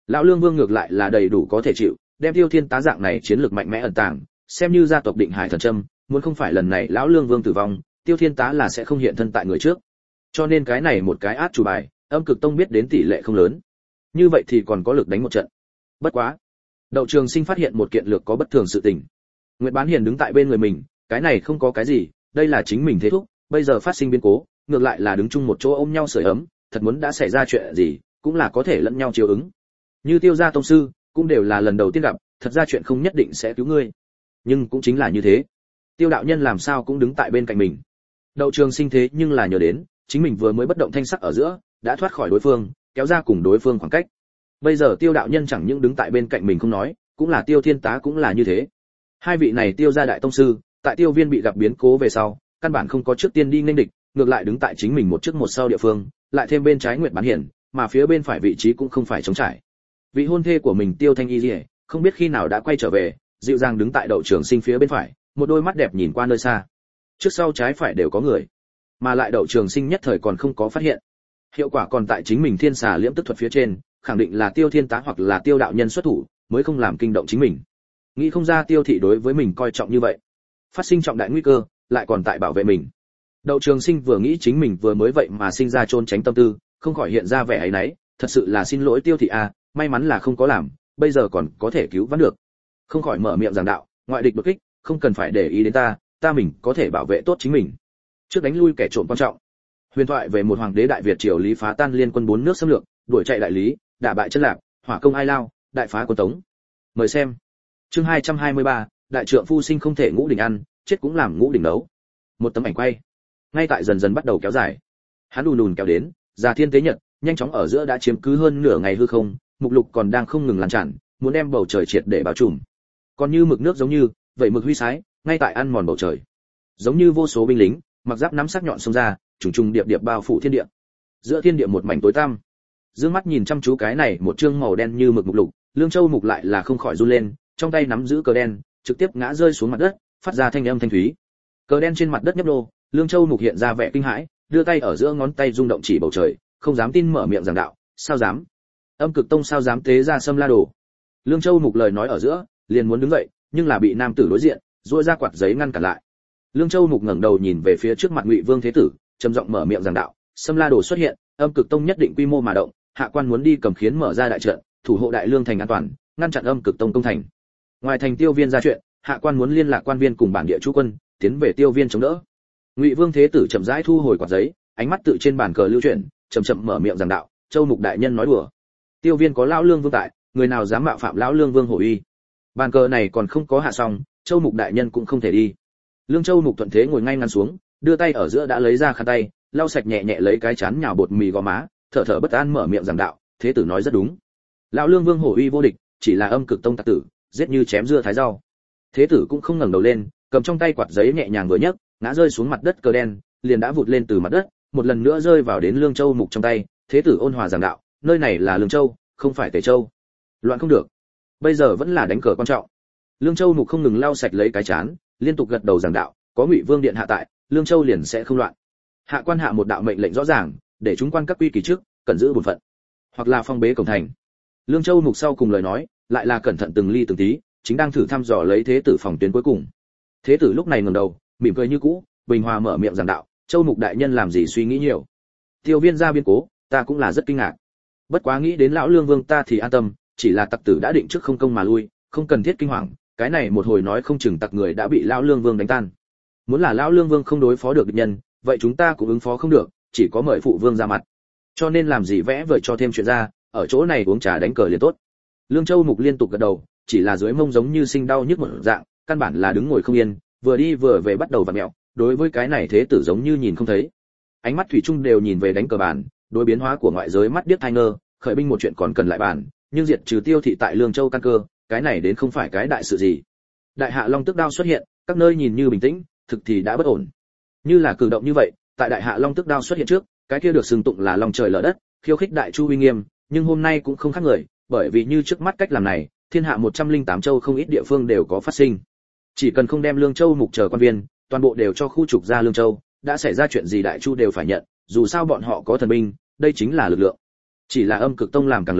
Lão Lương Vương ngược lại là đầy đủ có thể chịu, đem Tiêu Thiên Tá dạng này chiến lược mạnh mẽ ẩn tàng, xem như gia tộc Định Hải thần châm, muốn không phải lần này lão Lương Vương tử vong, Tiêu Thiên Tá là sẽ không hiện thân tại người trước. Cho nên cái này một cái át chủ bài, Âm Cực Tông biết đến tỷ lệ không lớn. Như vậy thì còn có lực đánh một trận. Bất quá, Đậu Trường Sinh phát hiện một kiện lược có bất thường sự tình. Nguyệt Bán Hiền đứng tại bên người mình, cái này không có cái gì, đây là chính mình thế thúc, bây giờ phát sinh biến cố, ngược lại là đứng chung một chỗ ôm nhau sưởi ấm, thật muốn đã xảy ra chuyện gì, cũng là có thể lẫn nhau chiếu ứng. Như Tiêu gia tông sư, cũng đều là lần đầu tiên gặp, thật ra chuyện không nhất định sẽ cứu ngươi. Nhưng cũng chính là như thế, Tiêu đạo nhân làm sao cũng đứng tại bên cạnh mình. Đậu Trường Sinh thế nhưng là nhớ đến, chính mình vừa mới bất động thanh sắc ở giữa, đã thoát khỏi đối phương, kéo ra cùng đối phương khoảng cách. Bây giờ Tiêu đạo nhân chẳng những đứng tại bên cạnh mình không nói, cũng là Tiêu Thiên Tá cũng là như thế. Hai vị này Tiêu gia đại tông sư, tại Tiêu Viên bị gặp biến cố về sau, căn bản không có trước tiên đi nghênh địch, ngược lại đứng tại chính mình một trước một sau địa phương, lại thêm bên trái Nguyệt Bán Hiển, mà phía bên phải vị trí cũng không phải trống trải. Vị hôn thê của mình Tiêu Thanh Y Liễu, không biết khi nào đã quay trở về, dịu dàng đứng tại Đậu Trường Sinh phía bên phải, một đôi mắt đẹp nhìn qua nơi xa. Trước sau trái phải đều có người, mà lại Đậu Trường Sinh nhất thời còn không có phát hiện. Hiệu quả còn tại chính mình Thiên Xà Liễm Tức thuật phía trên, khẳng định là Tiêu Thiên Tá hoặc là Tiêu đạo nhân xuất thủ, mới không làm kinh động chính mình. Nghĩ không ra Tiêu thị đối với mình coi trọng như vậy, phát sinh trọng đại nguy cơ, lại còn tại bảo vệ mình. Đậu Trường Sinh vừa nghĩ chính mình vừa mới vậy mà sinh ra trốn tránh tâm tư, không khỏi hiện ra vẻ áy náy, thật sự là xin lỗi Tiêu thị a, may mắn là không có làm, bây giờ còn có thể cứu vãn được. Không khỏi mở miệng giảng đạo, ngoại địch đột kích, không cần phải để ý đến ta mình có thể bảo vệ tốt chính mình. Trước đánh lui kẻ trộm quan trọng. Huyền thoại về một hoàng đế Đại Việt triều Lý phá tan liên quân 4 nước xâm lược, đuổi chạy đại Lý, đả bại chân Lạp, hỏa công Ai Lao, đại phá quân Tống. Mời xem. Chương 223, đại trượng phu sinh không thể ngũ đỉnh ăn, chết cũng làm ngũ đỉnh nấu. Một tấm ảnh quay, ngay tại dần dần bắt đầu kéo dài. Hắn đùn đùn kéo đến, Già Thiên Tế Nhật, nhanh chóng ở giữa đã chiếm cứ hơn nửa ngày hư không, mục lục còn đang không ngừng lan tràn, muốn đem bầu trời triệt để bao trùm. Còn như mực nước giống như, vậy mực huy sái, ngay tại ăn mòn bầu trời. Giống như vô số binh lính, mặc giáp nắm sắc nhọn xông ra, trùng trùng điệp điệp bao phủ thiên địa. Giữa thiên địa một mảnh tối tăm. Dương mắt nhìn chăm chú cái này một chương màu đen như mực mục lục, Lương Châu Mục lại là không khỏi run lên, trong tay nắm giữ cờ đen, trực tiếp ngã rơi xuống mặt đất, phát ra thanh âm thanh thúy. Cờ đen trên mặt đất nhấp nhô, Lương Châu Mục hiện ra vẻ kinh hãi, đưa tay ở giữa ngón tay rung động chỉ bầu trời, không dám tin mở miệng giảng đạo, sao dám? Âm Cực Tông sao dám tế ra Sâm La Đồ? Lương Châu Mục lời nói ở giữa, liền muốn đứng dậy, nhưng là bị nam tử đối diện, duỗi ra quạt giấy ngăn cản lại. Lương Châu Mục ngẩng đầu nhìn về phía trước mặt Ngụy Vương Thế Tử, trầm giọng mở miệng giảng đạo, Sâm La Đồ xuất hiện, Âm Cực Tông nhất định quy mô mà động, hạ quan muốn đi cầm khiến mở ra đại trận, thủ hộ đại lương thành an toàn, ngăn chặn Âm Cực Tông công thành. Ngoài thành Tiêu Viên ra chuyện, hạ quan muốn liên lạc quan viên cùng bản địa chú quân, tiến về Tiêu Viên chống đỡ. Ngụy Vương Thế Tử chậm rãi thu hồi quạt giấy, ánh mắt tự trên bàn cờ lưu chuyển, chậm chậm mở miệng giảng đạo, Châu Mục đại nhân nói đùa. Tiêu Viên có lão Lương Vương tại, người nào dám mạo phạm lão Lương Vương hổ uy. Bàn cờ này còn không có hạ xong, Châu Mục đại nhân cũng không thể đi. Lương Châu Mục thuận thế ngồi ngay ngắn xuống, đưa tay ở giữa đã lấy ra khăn tay, lau sạch nhẹ nhẹ lấy cái chán nhào bột mì gò má, thở thở bất an mở miệng giảng đạo, Thế tử nói rất đúng. Lão Lương Vương hổ uy vô địch, chỉ là Âm Cực Tông tặc tử, giết như chém dưa thái rau. Thế tử cũng không ngẩng đầu lên, cầm trong tay quạt giấy nhẹ nhàng vừa nhấc, ngã rơi xuống mặt đất cờ đen, liền đã vụt lên từ mặt đất, một lần nữa rơi vào đến Lương Châu Mục trong tay. Thế tử ôn hòa giảng đạo, nơi này là Lương Châu, không phải Tề Châu. Loạn không được. Bây giờ vẫn là đánh cờ quan trọng. Lương Châu Mục không ngừng lau sạch lấy cái chán, liên tục gật đầu giảng đạo, có Ngụy Vương điện hạ tại, Lương Châu liền sẽ không loạn. Hạ quan hạ một đạo mệnh lệnh rõ ràng, để chúng quan các quy kỳ trước, cần giữ bổn phận, hoặc là phong bế cổng thành. Lương Châu Mục sau cùng lời nói, lại là cẩn thận từng ly từng tí, chính đang thử thăm dò lấy Thế tử phòng tuyến cuối cùng. Thế tử lúc này ngẩng đầu, mỉm cười như cũ, bình hòa mở miệng giảng đạo, Châu Mục đại nhân làm gì suy nghĩ nhiều. Tiêu Viên ra biến cố, ta cũng là rất kinh ngạc. Bất quá nghĩ đến lão Lương Vương ta thì an tâm, chỉ là tặc tử đã định trước không công mà lui, không cần thiết kinh hoàng, cái này một hồi nói không chừng tặc người đã bị lão Lương Vương đánh tan. Muốn là lão Lương Vương không đối phó được địch nhân, vậy chúng ta cũng ứng phó không được, chỉ có mời phụ vương ra mặt. Cho nên làm gì vẽ vời cho thêm chuyện ra, ở chỗ này uống trà đánh cờ liền tốt. Lương Châu Mục liên tục gật đầu, chỉ là dưới mông giống như sinh đau nhức một dạng, căn bản là đứng ngồi không yên, vừa đi vừa về bắt đầu vặn mẹo, đối với cái này Thế tử giống như nhìn không thấy. Ánh mắt thủy chung đều nhìn về đánh cờ bàn, đối biến hóa của ngoại giới mắt điếc tai ngơ, khởi binh một chuyện còn cần lại bàn, nhưng diệt trừ Tiêu thị tại Lương Châu căn cơ, cái này đến không phải cái đại sự gì. Đại hạ Long Tức Đao xuất hiện, các nơi nhìn như bình tĩnh, thực thì đã bất ổn. Như là cử động như vậy, tại Đại hạ Long Tức Đao xuất hiện trước, cái kia được xưng tụng là long trời lở đất, khiêu khích đại chu uy nghiêm, nhưng hôm nay cũng không khác người, bởi vì như trước mắt cách làm này, thiên hạ 108 châu không ít địa phương đều có phát sinh. Chỉ cần không đem Lương Châu Mục chờ quan viên, toàn bộ đều cho khu trục ra Lương Châu, đã xảy ra chuyện gì đại chu đều phải nhận, dù sao bọn họ có thần binh, đây chính là lực lượng. Chỉ là Âm Cực Tông làm càng lớn,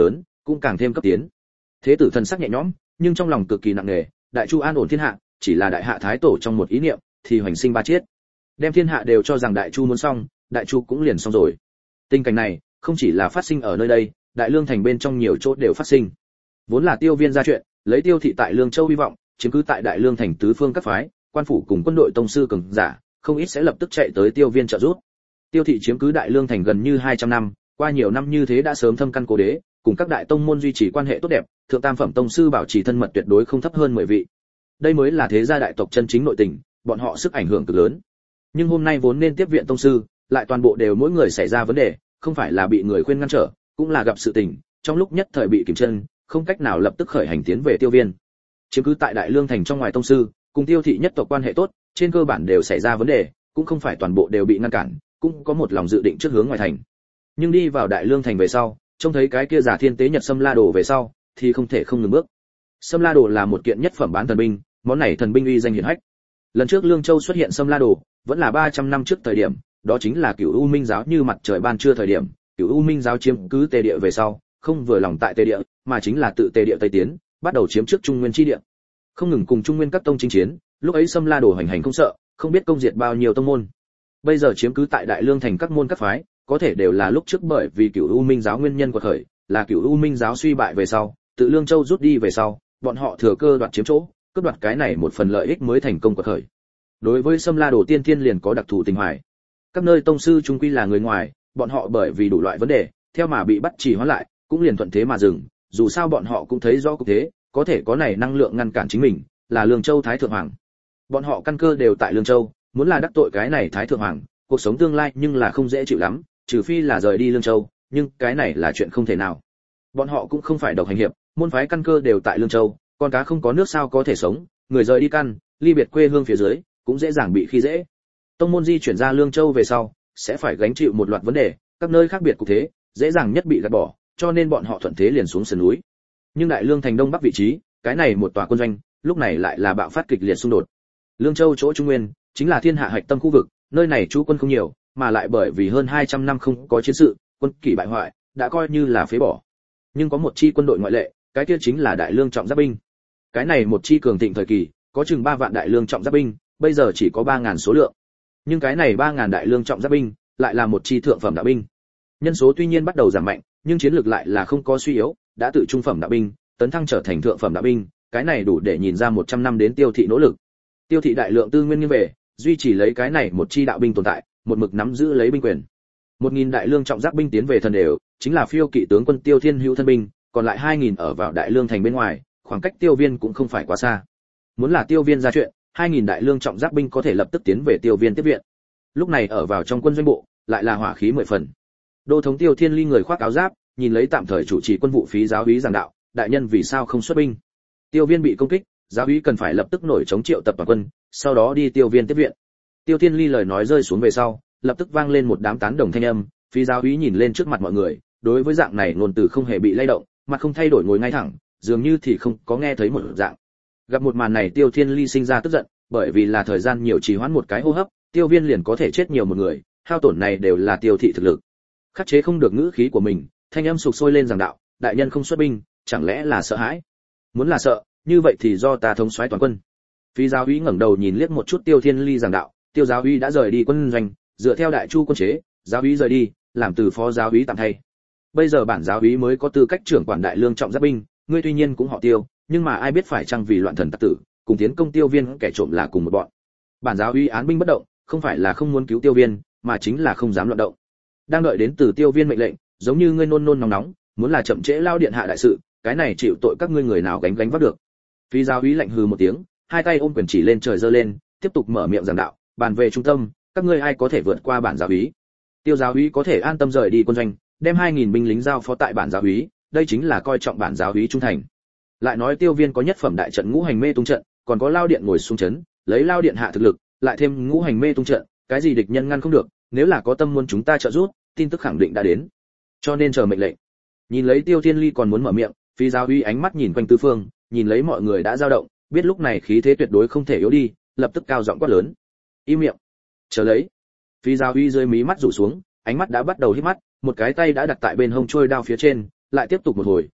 cũng càng thêm cấp tiến. Thế tử thần sắc nhẹ nhõm, nhưng trong lòng cực kỳ nặng nề, đại chu an ổn thiên hạ, chỉ là đại hạ thái tổ trong một ý niệm, thì hoành sinh ba chiết. Đem thiên hạ đều cho rằng đại chu muốn xong, đại chu cũng liền xong rồi. Tình cảnh này, không chỉ là phát sinh ở nơi đây, đại lương thành bên trong nhiều chỗ đều phát sinh. Vốn là Tiêu Viên ra chuyện, lấy Tiêu thị tại Lương Châu hy vọng, chiếm cứ tại đại lương thành tứ phương các phái, quan phủ cùng quân đội tông sư cường giả, không ít sẽ lập tức chạy tới Tiêu Viên trợ giúp. Tiêu thị chiếm cứ đại lương thành gần như 200 năm, qua nhiều năm như thế đã sớm thâm căn cố đế, cùng các đại tông môn duy trì quan hệ tốt đẹp, thượng tam phẩm tông sư bảo trì thân mật tuyệt đối không thấp hơn 10 vị. Đây mới là thế gia đại tộc chân chính nội tình, bọn họ sức ảnh hưởng cực lớn. Nhưng hôm nay vốn nên tiếp viện tông sư, lại toàn bộ đều mỗi người xảy ra vấn đề, không phải là bị người khuyên ngăn trở, cũng là gặp sự tình, trong lúc nhất thời bị kìm chân, không cách nào lập tức khởi hành tiến về Tiêu Viên. Chiếm cứ tại đại lương thành trong ngoài tông sư, cùng Tiêu thị nhất tộc quan hệ tốt, trên cơ bản đều xảy ra vấn đề, cũng không phải toàn bộ đều bị ngăn cản, cũng có một lòng dự định trước hướng ngoài thành. Nhưng đi vào đại lương thành về sau, trông thấy cái kia giả thiên tế nhật Sâm La Đồ về sau, thì không thể không ngừng bước. Sâm La Đồ là một kiện nhất phẩm bán thần binh, món này thần binh uy danh hiển hách. Lần trước Lương Châu xuất hiện Sâm La Đồ, vẫn là 300 năm trước thời điểm, đó chính là Cửu U Minh giáo như mặt trời ban trưa thời điểm, Cửu U Minh giáo chiếm cứ Tề địa về sau, không vừa lòng tại Tề địa, mà chính là tự Tề địa tây tiến, bắt đầu chiếm trước Trung Nguyên chi địa. Không ngừng cùng Trung Nguyên các tông chinh chiến, lúc ấy Sâm La Đồ hành hành không sợ, không biết công diệt bao nhiêu tông môn. Bây giờ chiếm cứ tại Đại Lương thành các môn các phái, có thể đều là lúc trước bởi vì Cửu U Minh giáo nguyên nhân của khởi, là Cửu U Minh giáo suy bại về sau, tự Lương Châu rút đi về sau, bọn họ thừa cơ đoạt chiếm chỗ, cướp đoạt cái này một phần lợi ích mới thành công của khởi. Đối với Sâm La Đồ tiên thiên liền có đặc thù tình hoài. Các nơi tông sư trung quy là người ngoài, bọn họ bởi vì đủ loại vấn đề, theo mà bị bắt trì hoãn lại, cũng liền thuận thế mà dừng, dù sao bọn họ cũng thấy rõ cục thế, có thể có này năng lượng ngăn cản chính mình, là Lương Châu Thái thượng hoàng. Bọn họ căn cơ đều tại Lương Châu, muốn là đắc tội cái này Thái thượng hoàng, cuộc sống tương lai nhưng là không dễ chịu lắm, trừ phi là rời đi Lương Châu, nhưng cái này là chuyện không thể nào. Bọn họ cũng không phải độc hành hiệp, môn phái căn cơ đều tại Lương Châu, con cá không có nước sao có thể sống, người rời đi căn, ly biệt quê hương phía dưới, cũng dễ dàng bị khi dễ. Tông môn di chuyển ra Lương Châu về sau, sẽ phải gánh chịu một loạt vấn đề, các nơi khác biệt cục thế, dễ dàng nhất bị gạt bỏ, cho nên bọn họ thuận thế liền xuống sườn núi. Nhưng Đại Lương thành đông bắc vị trí, cái này một tòa quân doanh, lúc này lại là bạo phát kịch liệt xung đột. Lương Châu chỗ Trung Nguyên, chính là thiên hạ hạch tâm khu vực, nơi này trú quân không nhiều, mà lại bởi vì hơn 200 năm không có chiến sự, quân kỷ bại hoại, đã coi như là phế bỏ. Nhưng có một chi quân đội ngoại lệ, cái kia chính là Đại Lương trọng giáp binh. Cái này một chi cường thịnh thời kỳ, có chừng 3 vạn Đại Lương trọng giáp binh, bây giờ chỉ có 3000 số lượng. Nhưng cái này 3000 Đại Lương trọng giáp binh, lại là một chi thượng phẩm đạo binh. Nhân số tuy nhiên bắt đầu giảm mạnh, nhưng chiến lược lại là không có suy yếu, đã tự trung phẩm đạo binh, tấn thăng trở thành thượng phẩm đạo binh, cái này đủ để nhìn ra 100 năm đến Tiêu thị nỗ lực. Tiêu thị đại lượng tư nguyên nghiêng về, duy trì lấy cái này một chi đạo binh tồn tại, một mực nắm giữ lấy binh quyền. 1000 Đại Lương trọng giáp binh tiến về thần đều, chính là phiêu kỵ tướng quân Tiêu Thiên Hữu thân binh, còn lại 2000 ở vào Đại Lương thành bên ngoài, khoảng cách Tiêu Viên cũng không phải quá xa. Muốn là Tiêu Viên ra chuyện, 2000 Đại Lương trọng giáp binh có thể lập tức tiến về Tiêu Viên tiếp viện. Lúc này ở vào trong quân doanh bộ, lại là hỏa khí 10 phần. Đô thống Tiêu Thiên Ly người khoác áo giáp, nhìn lấy tạm thời chủ trì quân vụ phí giáo úy giảng đạo, đại nhân vì sao không xuất binh? Tiêu Viên bị công kích, giáo úy cần phải lập tức nổi chống triệu tập toàn quân, sau đó đi Tiêu Viên tiếp viện. Tiêu Thiên Ly lời nói rơi xuống về sau, lập tức vang lên một đám tán đồng thanh âm, phí giáo úy nhìn lên trước mặt mọi người, đối với dạng này ngôn từ không hề bị lay động, mặt không thay đổi ngồi ngay thẳng, dường như thì không có nghe thấy một dạng. Gặp một màn này Tiêu Thiên Ly sinh ra tức giận, bởi vì là thời gian nhiều trì hoãn một cái hô hấp, Tiêu Viên liền có thể chết nhiều một người, hao tổn này đều là Tiêu thị thực lực. Khắc chế không được ngữ khí của mình, thanh âm sục sôi lên giảng đạo, đại nhân không xuất binh, chẳng lẽ là sợ hãi? Muốn là sợ, như vậy thì do ta thống soái toàn quân. Phí giáo úy ngẩng đầu nhìn liếc một chút Tiêu Thiên Ly giảng đạo, Tiêu giáo úy đã rời đi quân doanh, dựa theo đại chu quân chế, giáo úy rời đi, làm từ phó giáo úy tạm thay. Bây giờ bản giáo úy mới có tư cách trưởng quản Đại Lương trọng giáp binh, ngươi tuy nhiên cũng họ Tiêu, nhưng mà ai biết phải chăng vì loạn thần tặc tử, cùng tiến công Tiêu Viên kẻ trộm là cùng một bọn. Bản giáo úy án binh bất động, không phải là không muốn cứu Tiêu Viên, mà chính là không dám loạn động. Đang đợi đến từ Tiêu Viên mệnh lệnh, giống như ngươi nôn nôn nóng nóng, muốn là chậm trễ lao điện hạ đại sự, cái này chịu tội các ngươi người nào gánh vác được. Phí giáo úy lạnh hừ một tiếng, hai tay ôm quyền chỉ lên trời giơ lên, tiếp tục mở miệng giảng đạo, bàn về trung tâm, các ngươi ai có thể vượt qua bản giáo úy? Tiêu giáo úy có thể an tâm rời đi quân doanh, đem 2000 binh lính giao phó tại bản giáo úy, đây chính là coi trọng bản giáo úy trung thành. Lại nói Tiêu Viên có nhất phẩm đại trận ngũ hành mê tung trận, còn có lao điện ngồi xuống chấn, lấy lao điện hạ thực lực, lại thêm ngũ hành mê tung trận, cái gì địch nhân ngăn không được, nếu là có tâm muốn chúng ta trợ giúp, tin tức khẳng định đã đến. Cho nên chờ mệnh lệnh. Nhìn lấy Tiêu Thiên Ly còn muốn mở miệng, Phí giáo úy ánh mắt nhìn quanh tứ phương, nhìn lấy mọi người đã dao động, biết lúc này khí thế tuyệt đối không thể yếu đi, lập tức cao giọng quát lớn: "Im miệng, chờ lấy!" Phí giáo úy dưới mí mắt rủ xuống, ánh mắt đã bắt đầu híp mắt, một cái tay đã đặt tại bên hông trôi đao phía trên, lại tiếp tục một hồi,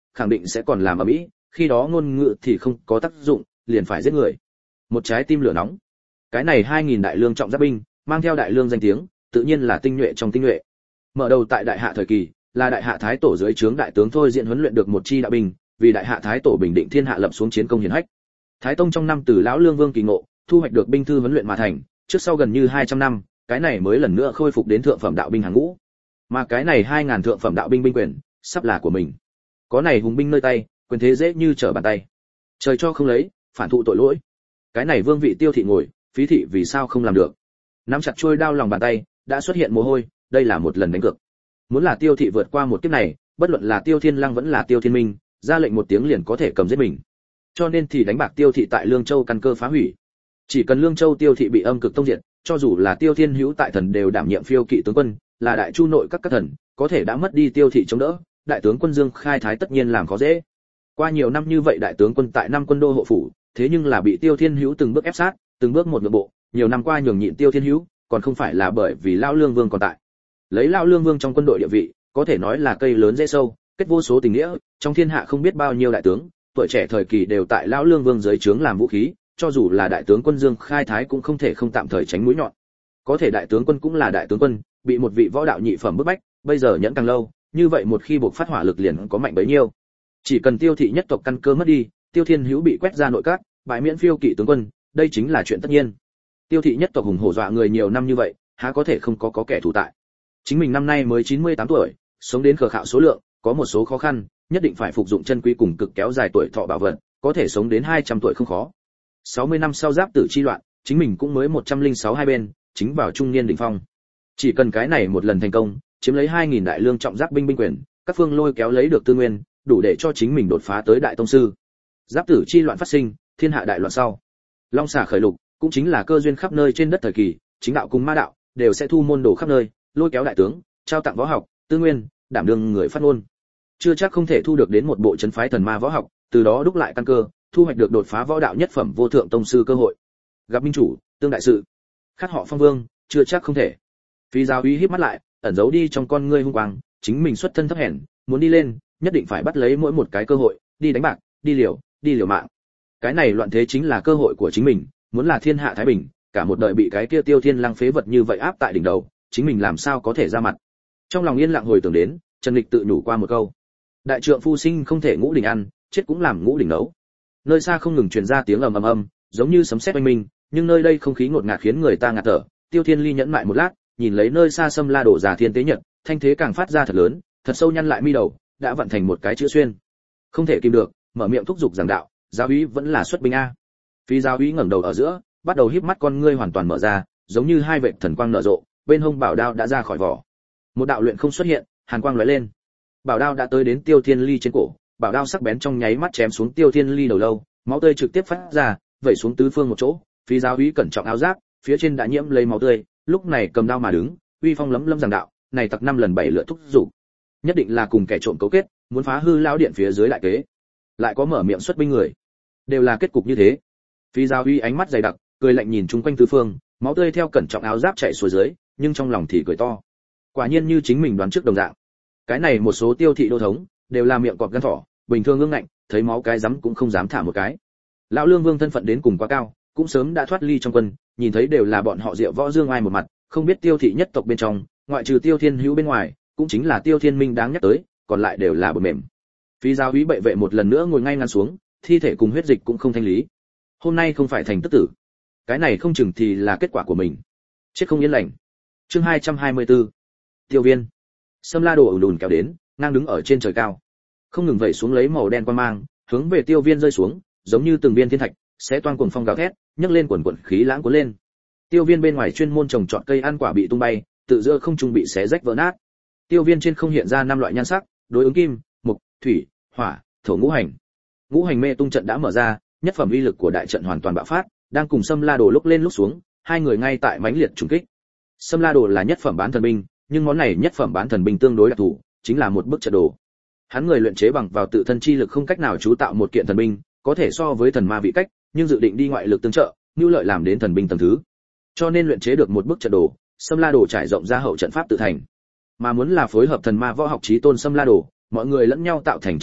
khẳng định sẽ còn làm ở mỹ, khi đó ngôn ngữ thì không có tác dụng, liền phải giết người. Một trái tim lửa nóng. Cái này 2000 đại lương trọng giáp binh, mang theo đại lương danh tiếng, tự nhiên là tinh nhuệ trong tinh nhuệ. Mở đầu tại đại hạ thời kỳ, là đại hạ thái tổ dưới trướng đại tướng thôi diện huấn luyện được một chi đạo binh, vì đại hạ thái tổ bình định thiên hạ lập xuống chiến công hiển hách. Thái tông trong năm từ lão lương vương kỳ ngộ, thu hoạch được binh thư huấn luyện mà thành, trước sau gần như 200 năm, cái này mới lần nữa khôi phục đến thượng phẩm đạo binh hàng ngũ. Mà cái này 2000 thượng phẩm đạo binh binh quyền, sắp là của mình. Có này hùng binh nơi tay, quyền thế dễ như trở bàn tay. Trời cho không lấy, phản thụ tội lỗi. Cái này vương vị Tiêu thị ngồi, phí thị vì sao không làm được? Nắm chặt chuôi đao lòng bàn tay, đã xuất hiện mồ hôi, đây là một lần đánh cược. Muốn là Tiêu thị vượt qua một kiếp này, bất luận là Tiêu Thiên Lăng vẫn là Tiêu Thiên Minh, ra lệnh một tiếng liền có thể cầm giết mình. Cho nên thì đánh bạc Tiêu thị tại Lương Châu căn cơ phá hủy. Chỉ cần Lương Châu Tiêu thị bị âm cực tông diệt, cho dù là Tiêu Thiên Hữu tại thần đều đảm nhiệm phiêu kỵ tướng quân, là đại chu nội các thần, có thể đã mất đi Tiêu thị chống đỡ, đại tướng quân Dương Khai Thái tất nhiên làm khó dễ. Qua nhiều năm như vậy đại tướng quân tại năm quân đô hộ phủ, thế nhưng là bị Tiêu Thiên Hữu từng bước ép sát, từng bước một ngược bộ, nhiều năm qua nhường nhịn Tiêu Thiên Hữu, còn không phải là bởi vì lão Lương Vương còn tại. Lấy lão Lương Vương trong quân đội địa vị, có thể nói là cây lớn dễ sâu, kết vô số tình nghĩa, trong thiên hạ không biết bao nhiêu đại tướng, tuổi trẻ thời kỳ đều tại lão Lương Vương dưới trướng làm vũ khí, cho dù là đại tướng quân Dương Khai Thái cũng không thể không tạm thời tránh mũi nhọn. Có thể đại tướng quân cũng là đại tướng quân, bị một vị võ đạo nhị phẩm bức bách, bây giờ nhẫn càng lâu, như vậy một khi buộc phát hỏa lực liền có mạnh bấy nhiêu. Chỉ cần Tiêu thị nhất tộc căn cơ mất đi, Tiêu Thiên Hữu bị quét ra nội các, bãi miễn phiêu kỵ tướng quân, đây chính là chuyện tất nhiên. Tiêu thị nhất tộc hùng hổ dọa người nhiều năm như vậy, há có thể không có kẻ thù tại. Chính mình năm nay mới 98 tuổi, sống đến khờ khạo số lượng, có một số khó khăn, nhất định phải phục dụng chân quý cùng cực kéo dài tuổi thọ bảo vật, có thể sống đến 200 tuổi không khó. 60 năm sau giáp tử chi loạn, chính mình cũng mới 106 hai bên, chính vào trung niên đỉnh phong. Chỉ cần cái này một lần thành công, chiếm lấy 2000 đại lương trọng giáp binh binh quyền, các phương lôi kéo lấy được tư nguyên, đủ để cho chính mình đột phá tới đại tông sư. Giáp tử chi loạn phát sinh, thiên hạ đại loạn sau. Long xà khởi lục, cũng chính là cơ duyên khắp nơi trên đất thời kỳ, chính đạo cùng ma đạo đều sẽ thu môn đồ khắp nơi, lôi kéo đại tướng, trao tặng võ học, tư nguyên, đảm đương người phát ngôn. Chưa chắc không thể thu được đến một bộ trấn phái thần ma võ học, từ đó đúc lại căn cơ, thu hoạch được đột phá võ đạo nhất phẩm vô thượng tông sư cơ hội. Gặp minh chủ, tương đại sự, khát họ phong vương, chưa chắc không thể. Phi giáo uy híp mắt lại, ẩn giấu đi trong con ngươi hung quang, chính mình xuất thân thấp hèn, muốn đi lên, nhất định phải bắt lấy mỗi một cái cơ hội, đi đánh bạc, đi liều mạng. Cái này loạn thế chính là cơ hội của chính mình, muốn là thiên hạ thái bình, cả một đời bị cái kia Tiêu Thiên Lăng phế vật như vậy áp tại đỉnh đầu, chính mình làm sao có thể ra mặt. Trong lòng yên lặng hồi tưởng đến, Trần Lịch tự nhủ qua một câu: đại trượng phu sinh không thể ngũ đỉnh ăn, chết cũng làm ngũ đỉnh nấu. Nơi xa không ngừng truyền ra tiếng ầm ầm, giống như sấm sét oanh minh, nhưng nơi đây không khí ngột ngạt khiến người ta ngạt thở. Tiêu Thiên Ly nhẫn mại một lát, nhìn lấy nơi xa Sâm La đổ giả thiên tế nhật, thanh thế càng phát ra thật lớn, thật sâu nhăn lại mi đầu, đã vận thành một cái chữ xuyên. Không thể kìm được, mở miệng thúc giục giảng đạo: giáo úy vẫn là xuất binh a. Phi giáo úy ngẩng đầu ở giữa, bắt đầu híp mắt con ngươi hoàn toàn mở ra, giống như hai vệt thần quang nở rộ, bên hông bảo đao đã ra khỏi vỏ. Một đạo luyện không xuất hiện, hàn quang lóe lên. Bảo đao đã tới đến Tiêu Thiên Ly trên cổ, bảo đao sắc bén trong nháy mắt chém xuống Tiêu Thiên Ly đầu lâu, máu tươi trực tiếp phát ra, vẩy xuống tứ phương một chỗ. Phi giáo úy cẩn trọng áo giáp, phía trên đã nhiễm lấy máu tươi, lúc này cầm đao mà đứng, uy phong lấm lấm giảng đạo: này tặc năm lần bảy lượt thúc giục, nhất định là cùng kẻ trộm cấu kết, muốn phá hư lão điện phía dưới lại kế. Lại có mở miệng xuất binh người, đều là kết cục như thế. Phi giáo uy ánh mắt dày đặc, cười lạnh nhìn chung quanh tứ phương, máu tươi theo cẩn trọng áo giáp chảy xuống dưới, nhưng trong lòng thì cười to. Quả nhiên như chính mình đoán trước đồng dạng. Cái này một số Tiêu thị đô thống, đều là miệng cọp gan thỏ, bình thường ương ngạnh, thấy máu cái rắm cũng không dám thả một cái. Lão Lương Vương thân phận đến cùng quá cao, cũng sớm đã thoát ly trong quân, nhìn thấy đều là bọn họ Diệu Võ Dương Ai một mặt, không biết Tiêu thị nhất tộc bên trong, ngoại trừ Tiêu Thiên Hữu bên ngoài, cũng chính là Tiêu Thiên Minh đáng nhắc tới, còn lại đều là bờ mềm. Phi giáo úy bệ vệ một lần nữa ngồi ngay ngắn xuống, thi thể cùng huyết dịch cũng không thanh lý. Hôm nay không phải thành tức tử, cái này không chừng thì là kết quả của mình. Chết không yên lành. Chương 224. Tiêu Viên. Sâm La đồ ủng đùn kéo đến, ngang đứng ở trên trời cao, không ngừng vẩy xuống lấy màu đen quang mang, hướng về Tiêu Viên rơi xuống, giống như từng viên thiên thạch, sẽ toang cuồng phong gào thét, nhấc lên quần quần khí lãng cuốn lên. Tiêu Viên bên ngoài chuyên môn trồng trọt cây ăn quả bị tung bay, tự giữa không trung bị xé rách vỡ nát. Tiêu Viên trên không hiện ra năm loại nhan sắc, đối ứng kim, mộc, thủy, hỏa, thổ ngũ hành. Ngũ hành mê tung trận đã mở ra, nhất phẩm uy lực của đại trận hoàn toàn bạo phát, đang cùng Sâm La đồ lúc lên lúc xuống, hai người ngay tại mãnh liệt trùng kích. Sâm La đồ là nhất phẩm bán thần binh, nhưng món này nhất phẩm bán thần binh tương đối đặc thù, chính là một bức trận đồ. Hắn người luyện chế bằng vào tự thân chi lực không cách nào chú tạo một kiện thần binh, có thể so với thần ma vị cách, nhưng dự định đi ngoại lực tương trợ, nhu lợi làm đến thần binh tầng thứ. Cho nên luyện chế được một bức trận đồ, Sâm La đồ trải rộng ra hậu trận pháp tự thành. Mà muốn là phối hợp thần ma võ học chí tôn Sâm La đồ, mọi người lẫn nhau tạo thành trận thế,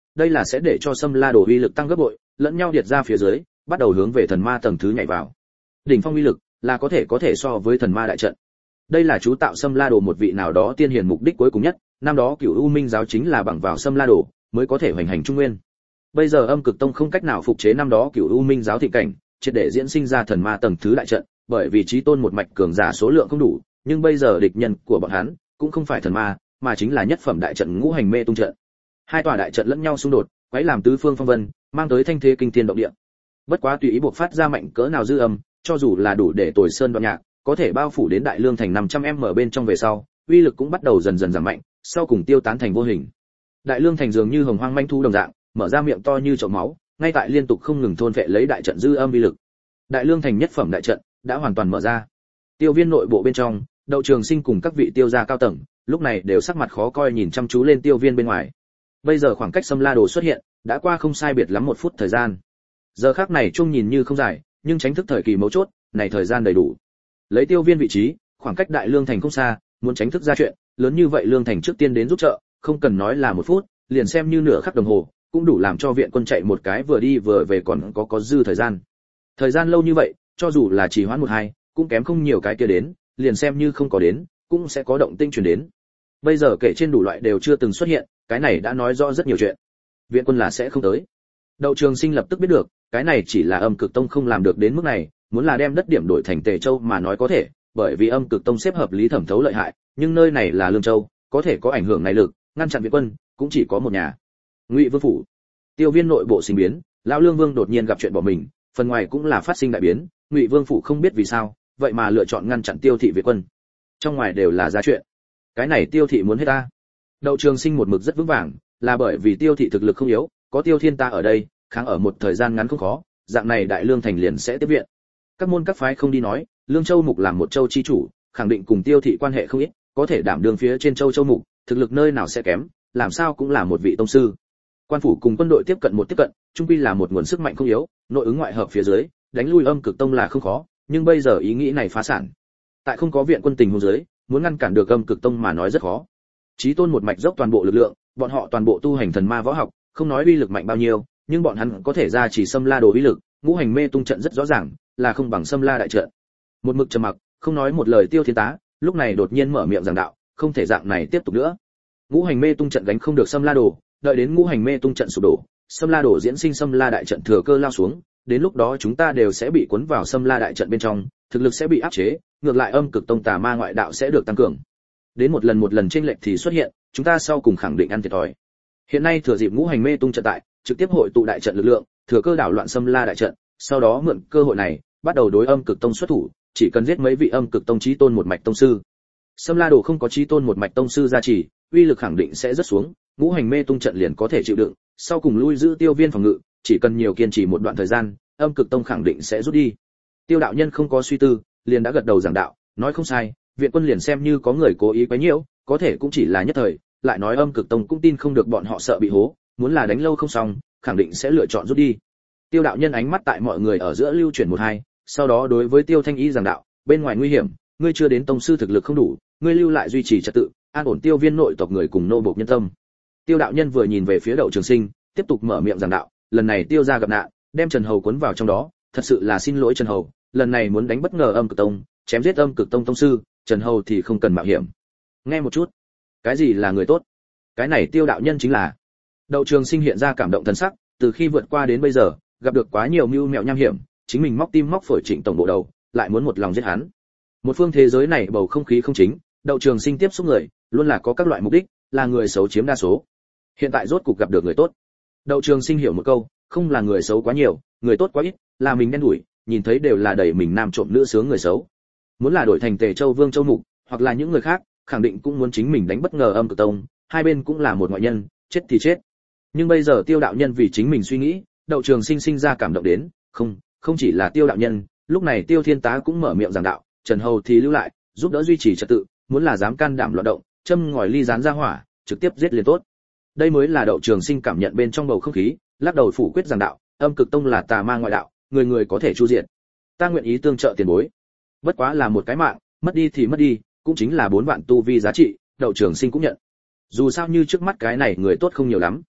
đây là sẽ để cho Sâm La Đồ uy lực tăng gấp bội, lẫn nhau điệt ra phía dưới, bắt đầu hướng về thần ma tầng thứ nhảy vào. Đỉnh phong uy lực là có thể so với thần ma đại trận. Đây là chú tạo Sâm La Đồ một vị nào đó tiên hiền mục đích cuối cùng nhất, năm đó Cửu U Minh giáo chính là bằng vào Sâm La Đồ mới có thể hoành hành trung nguyên. Bây giờ Âm Cực Tông không cách nào phục chế năm đó Cửu U Minh giáo thị cảnh, triệt để diễn sinh ra thần ma tầng thứ đại trận, bởi vì chí tôn một mạch cường giả số lượng không đủ, nhưng bây giờ địch nhân của bọn hắn cũng không phải thần ma, mà chính là nhất phẩm đại trận Ngũ Hành Mê Tung trận. Hai tòa đại trận lẫn nhau xung đột, quấy làm tứ phương phong vân, mang tới thanh thế kinh thiên động địa. Bất quá tùy ý buộc phát ra mạnh cỡ nào dư âm, cho dù là đủ để tồi sơn đoạn nhạc, có thể bao phủ đến Đại Lương thành 500m bên trong về sau, uy lực cũng bắt đầu dần dần giảm mạnh, sau cùng tiêu tán thành vô hình. Đại Lương thành dường như hồng hoang manh thu đồng dạng, mở ra miệng to như chậu máu, ngay tại liên tục không ngừng thôn phệ lấy đại trận dư âm uy lực. Đại Lương thành nhất phẩm đại trận đã hoàn toàn mở ra. Tiêu Viên nội bộ bên trong, Đậu Trường Sinh cùng các vị tiêu gia cao tầng, lúc này đều sắc mặt khó coi nhìn chăm chú lên Tiêu Viên bên ngoài. Bây giờ khoảng cách Sâm La Đồ xuất hiện, đã qua không sai biệt lắm 1 phút thời gian. Giờ khắc này chung nhìn như không dài, nhưng tránh thức thời kỳ mấu chốt, này thời gian đầy đủ. Lấy Tiêu Viên vị trí, khoảng cách Đại Lương thành không xa, muốn tránh thức ra chuyện, lớn như vậy Lương thành trước tiên đến giúp trợ, không cần nói là 1 phút, liền xem như nửa khắc đồng hồ, cũng đủ làm cho viện quân chạy một cái vừa đi vừa về còn có dư thời gian. Thời gian lâu như vậy, cho dù là trì hoãn 1-2, cũng kém không nhiều cái kia đến, liền xem như không có đến, cũng sẽ có động tĩnh truyền đến. Bây giờ kể trên đủ loại đều chưa từng xuất hiện, cái này đã nói rõ rất nhiều chuyện. Viện quân là sẽ không tới. Đậu Trường Sinh lập tức biết được, cái này chỉ là Âm Cực Tông không làm được đến mức này, muốn là đem đất điểm đổi thành Tề Châu mà nói có thể, bởi vì Âm Cực Tông xếp hợp lý thẩm thấu lợi hại, nhưng nơi này là Lương Châu, có thể có ảnh hưởng này lực, ngăn chặn viện quân, cũng chỉ có một nhà. Ngụy Vương phủ. Tiêu Viên nội bộ sinh biến, lão Lương Vương đột nhiên gặp chuyện bỏ mình, phần ngoài cũng là phát sinh đại biến, Ngụy Vương phủ không biết vì sao, vậy mà lựa chọn ngăn chặn Tiêu thị viện quân. Trong ngoài đều là ra chuyện. Cái này Tiêu thị muốn hết ta. Đậu Trường Sinh một mực rất vững vàng, là bởi vì Tiêu thị thực lực không yếu, có Tiêu Thiên ta ở đây, kháng ở một thời gian ngắn không khó, dạng này Đại Lương thành liền sẽ tiếp viện. Các môn các phái không đi nói, Lương Châu mục làm một châu chi chủ, khẳng định cùng Tiêu thị quan hệ không ít, có thể đảm đương phía trên châu mục, thực lực nơi nào sẽ kém, làm sao cũng là một vị tông sư. Quan phủ cùng quân đội tiếp cận, chung quy là một nguồn sức mạnh không yếu, nội ứng ngoại hợp phía dưới, đánh lui Âm Cực Tông là không khó, nhưng bây giờ ý nghĩ này phá sản. Tại không có viện quân tình huống dưới, muốn ngăn cản được Âm Cực Tông mà nói rất khó. Chí tôn một mạch dốc toàn bộ lực lượng, bọn họ toàn bộ tu hành thần ma võ học, không nói uy lực mạnh bao nhiêu, nhưng bọn hắn có thể ra chỉ Sâm La Đồ uy lực, Ngũ Hành Mê Tung trận rất rõ ràng, là không bằng Sâm La đại trận. Một mực trầm mặc, không nói một lời Tiêu Thiên tá, lúc này đột nhiên mở miệng giảng đạo, không thể dạng này tiếp tục nữa. Ngũ Hành Mê Tung trận gánh không được Sâm La Đồ, đợi đến Ngũ Hành Mê Tung trận sụp đổ, Sâm La Đồ diễn sinh Sâm La đại trận thừa cơ lao xuống, đến lúc đó chúng ta đều sẽ bị cuốn vào Sâm La đại trận bên trong, thực lực sẽ bị áp chế, ngược lại Âm Cực Tông tà ma ngoại đạo sẽ được tăng cường. Đến một lần chênh lệch thì xuất hiện, chúng ta sau cùng khẳng định ăn thiệt thòi. Hiện nay thừa dịp Ngũ Hành Mê Tung trận tại, trực tiếp hội tụ đại trận lực lượng, thừa cơ đảo loạn Sâm La đại trận, sau đó mượn cơ hội này, bắt đầu đối Âm Cực Tông xuất thủ, chỉ cần giết mấy vị Âm Cực Tông chí tôn một mạch tông sư. Sâm La Đồ không có chí tôn một mạch tông sư gia trì, uy lực khẳng định sẽ rất xuống, Ngũ Hành Mê Tung trận liền có thể chịu đựng, sau cùng lui giữ Tiêu Viên phòng ngự, chỉ cần nhiều kiên trì một đoạn thời gian, Âm Cực Tông khẳng định sẽ rút đi. Tiêu đạo nhân không có suy tư, liền đã gật đầu giảng đạo, nói không sai, viện quân liền xem như có người cố ý quấy nhiễu, có thể cũng chỉ là nhất thời, lại nói Âm Cực Tông cũng tin không được bọn họ sợ bị hố, muốn là đánh lâu không xong, khẳng định sẽ lựa chọn rút đi. Tiêu đạo nhân ánh mắt tại mọi người ở giữa lưu chuyển 1-2, sau đó đối với Tiêu Thanh Y giảng đạo, bên ngoài nguy hiểm, ngươi chưa đến tông sư thực lực không đủ, ngươi lưu lại duy trì trật tự, an ổn Tiêu Viên nội tộc người cùng nô bộc nhân tâm. Tiêu đạo nhân vừa nhìn về phía Đậu Trường Sinh, tiếp tục mở miệng giảng đạo, lần này Tiêu gia gặp nạn, đem Trần Hầu cuốn vào trong đó, thật sự là xin lỗi Trần Hầu, lần này muốn đánh bất ngờ Âm Cực Tông, chém giết Âm Cực Tông tông sư, Trần Hầu thì không cần mạo hiểm. Nghe một chút, cái gì là người tốt? Cái này Tiêu đạo nhân chính là. Đậu Trường Sinh hiện ra cảm động thần sắc, từ khi vượt qua đến bây giờ, gặp được quá nhiều mưu mẹo nham hiểm, chính mình móc tim móc phổi Trịnh tổng bộ đầu, lại muốn một lòng giết hắn. Một phương thế giới này bầu không khí không chính, Đậu Trường Sinh tiếp xúc người, luôn là có các loại mục đích, là người xấu chiếm đa số. Hiện tại rốt cục gặp được người tốt. Đậu Trường Sinh hiểu một câu, không là người xấu quá nhiều, người tốt quá ít, là mình đen đủi, nhìn thấy đều là đầy mình nam trộm nữ sướng người xấu. Muốn là đổi thành Tề Châu Vương Châu Mục, hoặc là những người khác, khẳng định cũng muốn chính mình đánh bất ngờ Âm Cực Tông, hai bên cũng là một ngoại nhân, chết thì chết. Nhưng bây giờ Tiêu đạo nhân vì chính mình suy nghĩ, Đậu Trường Sinh sinh ra cảm động đến, không chỉ là Tiêu đạo nhân, lúc này Tiêu Thiên tá cũng mở miệng giảng đạo, Trần Hầu thì lưu lại, giúp đỡ duy trì trật tự, muốn là dám can đảm loạn động, châm ngòi ly gián ra hỏa, trực tiếp giết liền tốt. Đây mới là Đậu Trường Sinh cảm nhận bên trong bầu không khí, lắc đầu phủ quyết giảng đạo, Âm Cực Tông là tà ma ngoại đạo, người người có thể chu diệt. Ta nguyện ý tương trợ tiền bối. Bất quá là một cái mạng, mất đi thì mất đi, cũng chính là 4 vạn tu vi giá trị, Đậu Trường Sinh cũng nhận. Dù sao như trước mắt cái này người tốt không nhiều lắm.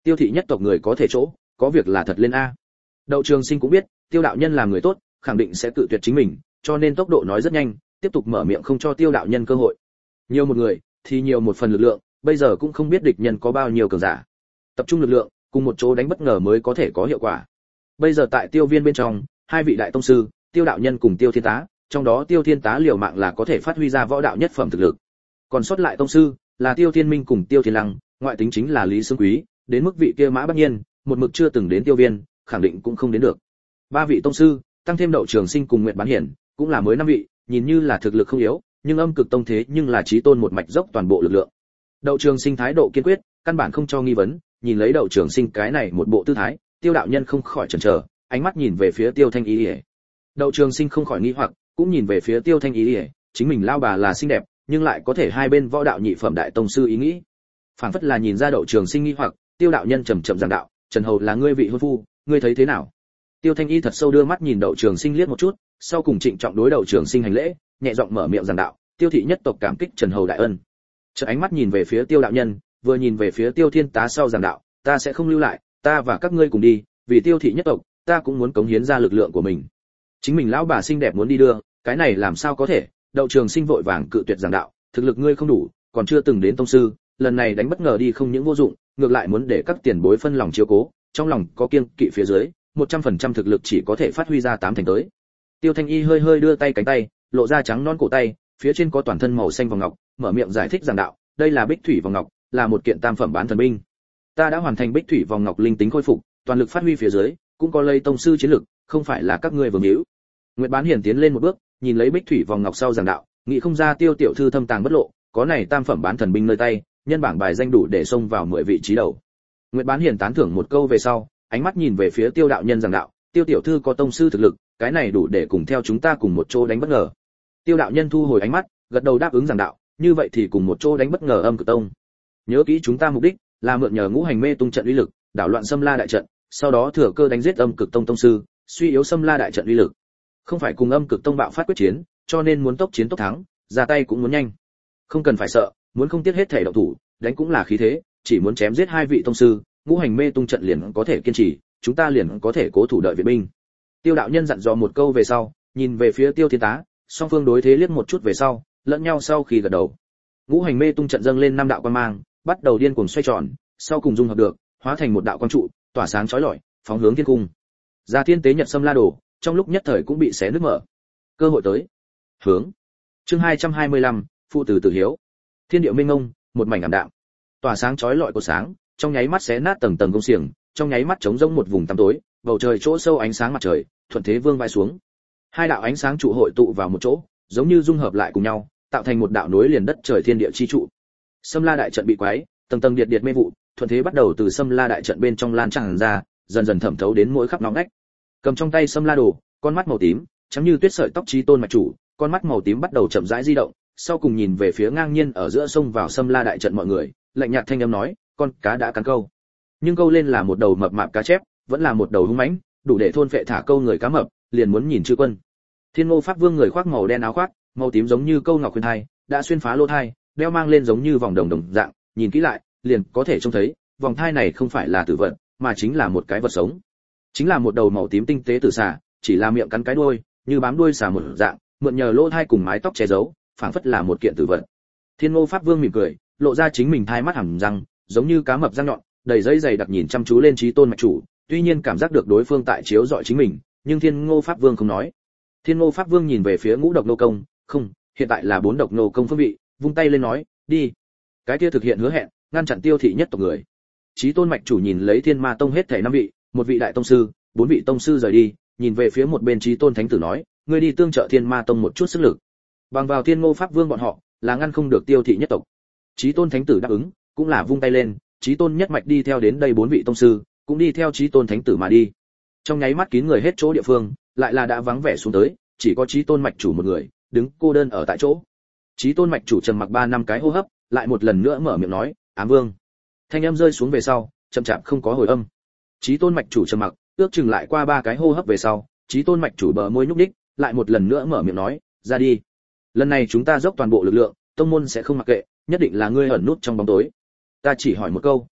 Tiêu thị nhất tộc người có thể chỗ, có việc là thật lên a. Đậu Trường Sinh cũng biết, Tiêu đạo nhân làm người tốt, khẳng định sẽ tự tuyệt chính mình, cho nên tốc độ nói rất nhanh, tiếp tục mở miệng không cho Tiêu đạo nhân cơ hội. Nhiều một người thì nhiều một phần lực lượng, bây giờ cũng không biết địch nhân có bao nhiêu cường giả. Tập trung lực lượng, cùng một chỗ đánh bất ngờ mới có thể có hiệu quả. Bây giờ tại Tiêu Viên bên trong, hai vị đại tông sư, Tiêu đạo nhân cùng Tiêu Thiên Tá, trong đó Tiêu Thiên Tá liều mạng là có thể phát huy ra võ đạo nhất phẩm thực lực. Còn sót lại tông sư là Tiêu Thiên Minh cùng Tiêu Thiên Lăng, ngoại tính chính là Lý Sương Quý, đến mức vị kia Mã Bắc Nhiên, một mực chưa từng đến Tiêu Viên, khẳng định cũng không đến được. Ba vị tông sư, tăng thêm Đậu Trường Sinh cùng Nguyệt Bán Hiển, cũng là mới năm vị, nhìn như là thực lực không yếu, nhưng Âm Cực Tông thế nhưng là chí tôn một mạch dốc toàn bộ lực lượng. Đậu Trường Sinh thái độ kiên quyết, căn bản không cho nghi vấn, nhìn lấy Đậu Trường Sinh cái này một bộ tư thái, Tiêu đạo nhân không khỏi chần chờ, ánh mắt nhìn về phía Tiêu Thanh Y. Đậu Trường Sinh không khỏi nghi hoặc, cũng nhìn về phía Tiêu Thanh Y, chính mình lao bà là xinh đẹp, nhưng lại có thể hai bên võ đạo nhị phẩm đại tông sư ý nghĩ. Phản phất là nhìn ra Đậu Trường Sinh nghi hoặc, Tiêu đạo nhân trầm trầm giảng đạo, Trần Hầu là ngươi vị hôn phu, ngươi thấy thế nào? Tiêu Thanh Y thật sâu đưa mắt nhìn Đậu Trường Sinh liếc một chút, sau cùng trịnh trọng đối Đậu Trường Sinh hành lễ, nhẹ giọng mở miệng giảng đạo, Tiêu thị nhất tộc cảm kích Trần Hầu đại ân. Chợt ánh mắt nhìn về phía Tiêu đạo nhân, vừa nhìn về phía Tiêu Thiên Tá sau giảng đạo, ta sẽ không lưu lại, ta và các ngươi cùng đi, vì Tiêu thị nhất tộc, ta cũng muốn cống hiến ra lực lượng của mình. Chính mình lão bà xinh đẹp muốn đi đưa, cái này làm sao có thể? Đậu Trường Sinh vội vàng cự tuyệt giảng đạo, thực lực ngươi không đủ, còn chưa từng đến tông sư, lần này đánh bất ngờ đi không những vô dụng, ngược lại muốn để các tiền bối phân lòng chiếu cố, trong lòng có kiêng kỵ phía dưới, 100% thực lực chỉ có thể phát huy ra 8 thành tới. Tiêu Thanh Y hơi hơi đưa tay cánh tay, lộ ra trắng non cổ tay, phía trên có toàn thân màu xanh vòng ngọc, mở miệng giải thích giảng đạo, đây là Bích Thủy vòng ngọc, là một kiện tam phẩm bán thần binh. Ta đã hoàn thành Bích Thủy vòng ngọc linh tính khôi phục, toàn lực phát huy phía dưới, cũng có lây tông sư chiến lực, không phải là các ngươi vừa hữu. Nguyệt Bán Hiển tiến lên một bước, nhìn lấy Bích Thủy vòng ngọc sau giảng đạo, nghĩ không ra Tiêu tiểu thư thâm tàng bất lộ, có này tam phẩm bán thần binh nơi tay, nhân bảng bài danh đủ để xông vào 10 vị trí đầu. Nguyệt Bán Hiển tán thưởng một câu về sau, ánh mắt nhìn về phía Tiêu đạo nhân giảng đạo, Tiêu tiểu thư có tông sư thực lực, cái này đủ để cùng theo chúng ta cùng một chỗ đánh bất ngờ. Tiêu đạo nhân thu hồi ánh mắt, gật đầu đáp ứng giảng đạo, như vậy thì cùng một chỗ đánh bất ngờ Âm Cực Tông. Nhớ kỹ chúng ta mục đích là mượn nhờ ngũ hành mê tung trận uy lực, đảo loạn Sâm La đại trận, sau đó thừa cơ đánh giết Âm Cực Tông tông sư, suy yếu Sâm La đại trận uy lực. Không phải cùng Âm Cực Tông bạo phát quyết chiến, cho nên muốn tốc chiến tốc thắng, ra tay cũng muốn nhanh. Không cần phải sợ, muốn không tiếc hết thể động thủ, đánh cũng là khí thế, chỉ muốn chém giết hai vị tông sư, ngũ hành mê tung trận liền có thể kiên trì, chúng ta liền có thể cố thủ đợi viện binh. Tiêu đạo nhân dặn dò một câu về sau, nhìn về phía Tiêu Thiên Tá, song phương đối thế liếc một chút về sau, lẫn nhau sau khi gật đầu. Ngũ hành mê tung trận dâng lên 5 đạo quang mang, bắt đầu điên cuồng xoay tròn, sau cùng dung hợp được, hóa thành một đạo quang trụ, tỏa sáng chói lọi, phóng hướng thiên cung. Gia Thiên tế Nhật Sâm La Đồ, trong lúc nhất thời cũng bị xé nứt mở. Cơ hội tới. Hướng. Chương 225, phụ tử tử hiếu. Thiên địa mênh mông, một mảnh ảm đạm. Tỏa sáng chói lọi của sáng, trong nháy mắt xé nát tầng tầng công xiềng, trong nháy mắt trống rỗng một vùng tăm tối, bầu trời chỗ sâu ánh sáng mặt trời, thuận thế vương vai xuống. Hai đạo ánh sáng trụ hội tụ vào một chỗ, giống như dung hợp lại cùng nhau, tạo thành một đạo nối liền đất trời thiên địa chi trụ. Sâm La đại trận bị quái, tầng tầng điện mê vụ, thuận thế bắt đầu từ Sâm La đại trận bên trong lan tràn ra, dần dần thẩm thấu đến mỗi khắp ngõ ngách. Cầm trong tay Sâm La đồ, con mắt màu tím, trắng như tuyết sợi tóc chí tôn mạch chủ, con mắt màu tím bắt đầu chậm rãi di động, sau cùng nhìn về phía ngang nhiên ở giữa sông vào Sâm La đại trận mọi người, lạnh nhạt thanh âm nói, con cá đã cắn câu. Nhưng câu lên là một đầu mập mạp cá chép, vẫn là một đầu hung mãnh, đủ để thôn phệ thả câu người cá mập, liền muốn nhìn chư quân. Thiên Ngô Pháp Vương người khoác màu đen áo khoác, màu tím giống như câu ngọc khuyên thai, đã xuyên phá lỗ thai, đeo mang lên giống như vòng đồng đồng dạng, nhìn kỹ lại, liền có thể trông thấy, vòng thai này không phải là tử vật, mà chính là một cái vật sống. Chính là một đầu màu tím tinh tế tử xà, chỉ là miệng cắn cái đuôi, như bám đuôi xà một dạng, mượn nhờ lỗ thai cùng mái tóc che giấu, phảng phất là một kiện tử vật. Thiên Ngô Pháp Vương mỉm cười, lộ ra chính mình thai mắt hẳn răng, giống như cá mập răng nhọn, đầy dây dày đặc nhìn chăm chú lên Chí Tôn mạch chủ, tuy nhiên cảm giác được đối phương tại chiếu dọi chính mình, nhưng Thiên Ngô Pháp Vương không nói. Thiên Ngô Pháp Vương nhìn về phía Ngũ Độc Nô Công, không, hiện tại là 4 Độc Nô Công phương vị, vung tay lên nói, đi. Cái kia thực hiện hứa hẹn, ngăn chặn Tiêu thị nhất tộc người. Chí Tôn mạch chủ nhìn lấy Thiên Ma Tông hết thảy 5 vị, một vị đại tông sư, 4 vị tông sư rời đi, nhìn về phía một bên Chí Tôn thánh tử nói, ngươi đi tương trợ Thiên Ma Tông một chút sức lực. Bằng vào Thiên Ngô Pháp Vương bọn họ, là ngăn không được Tiêu thị nhất tộc. Chí Tôn thánh tử đáp ứng, cũng là vung tay lên, Chí Tôn nhất mạch đi theo đến đây 4 vị tông sư, cũng đi theo Chí Tôn thánh tử mà đi. Trong nháy mắt kín người hết chỗ địa phương, lại là đã vắng vẻ xuống tới, chỉ có Chí Tôn mạch chủ một người, đứng cô đơn ở tại chỗ. Chí Tôn mạch chủ trầm mặc 3 năm cái hô hấp, lại một lần nữa mở miệng nói, "Ám Vương." Thanh âm rơi xuống về sau, chậm chạp không có hồi âm. Chí Tôn mạch chủ trầm mặc, ước chừng lại qua 3 cái hô hấp về sau, Chí Tôn mạch chủ bờ môi nhúc nhích, lại một lần nữa mở miệng nói, "Ra đi. Lần này chúng ta dốc toàn bộ lực lượng, tông môn sẽ không mặc kệ, nhất định là ngươi ẩn nút trong bóng tối. Ta chỉ hỏi một câu,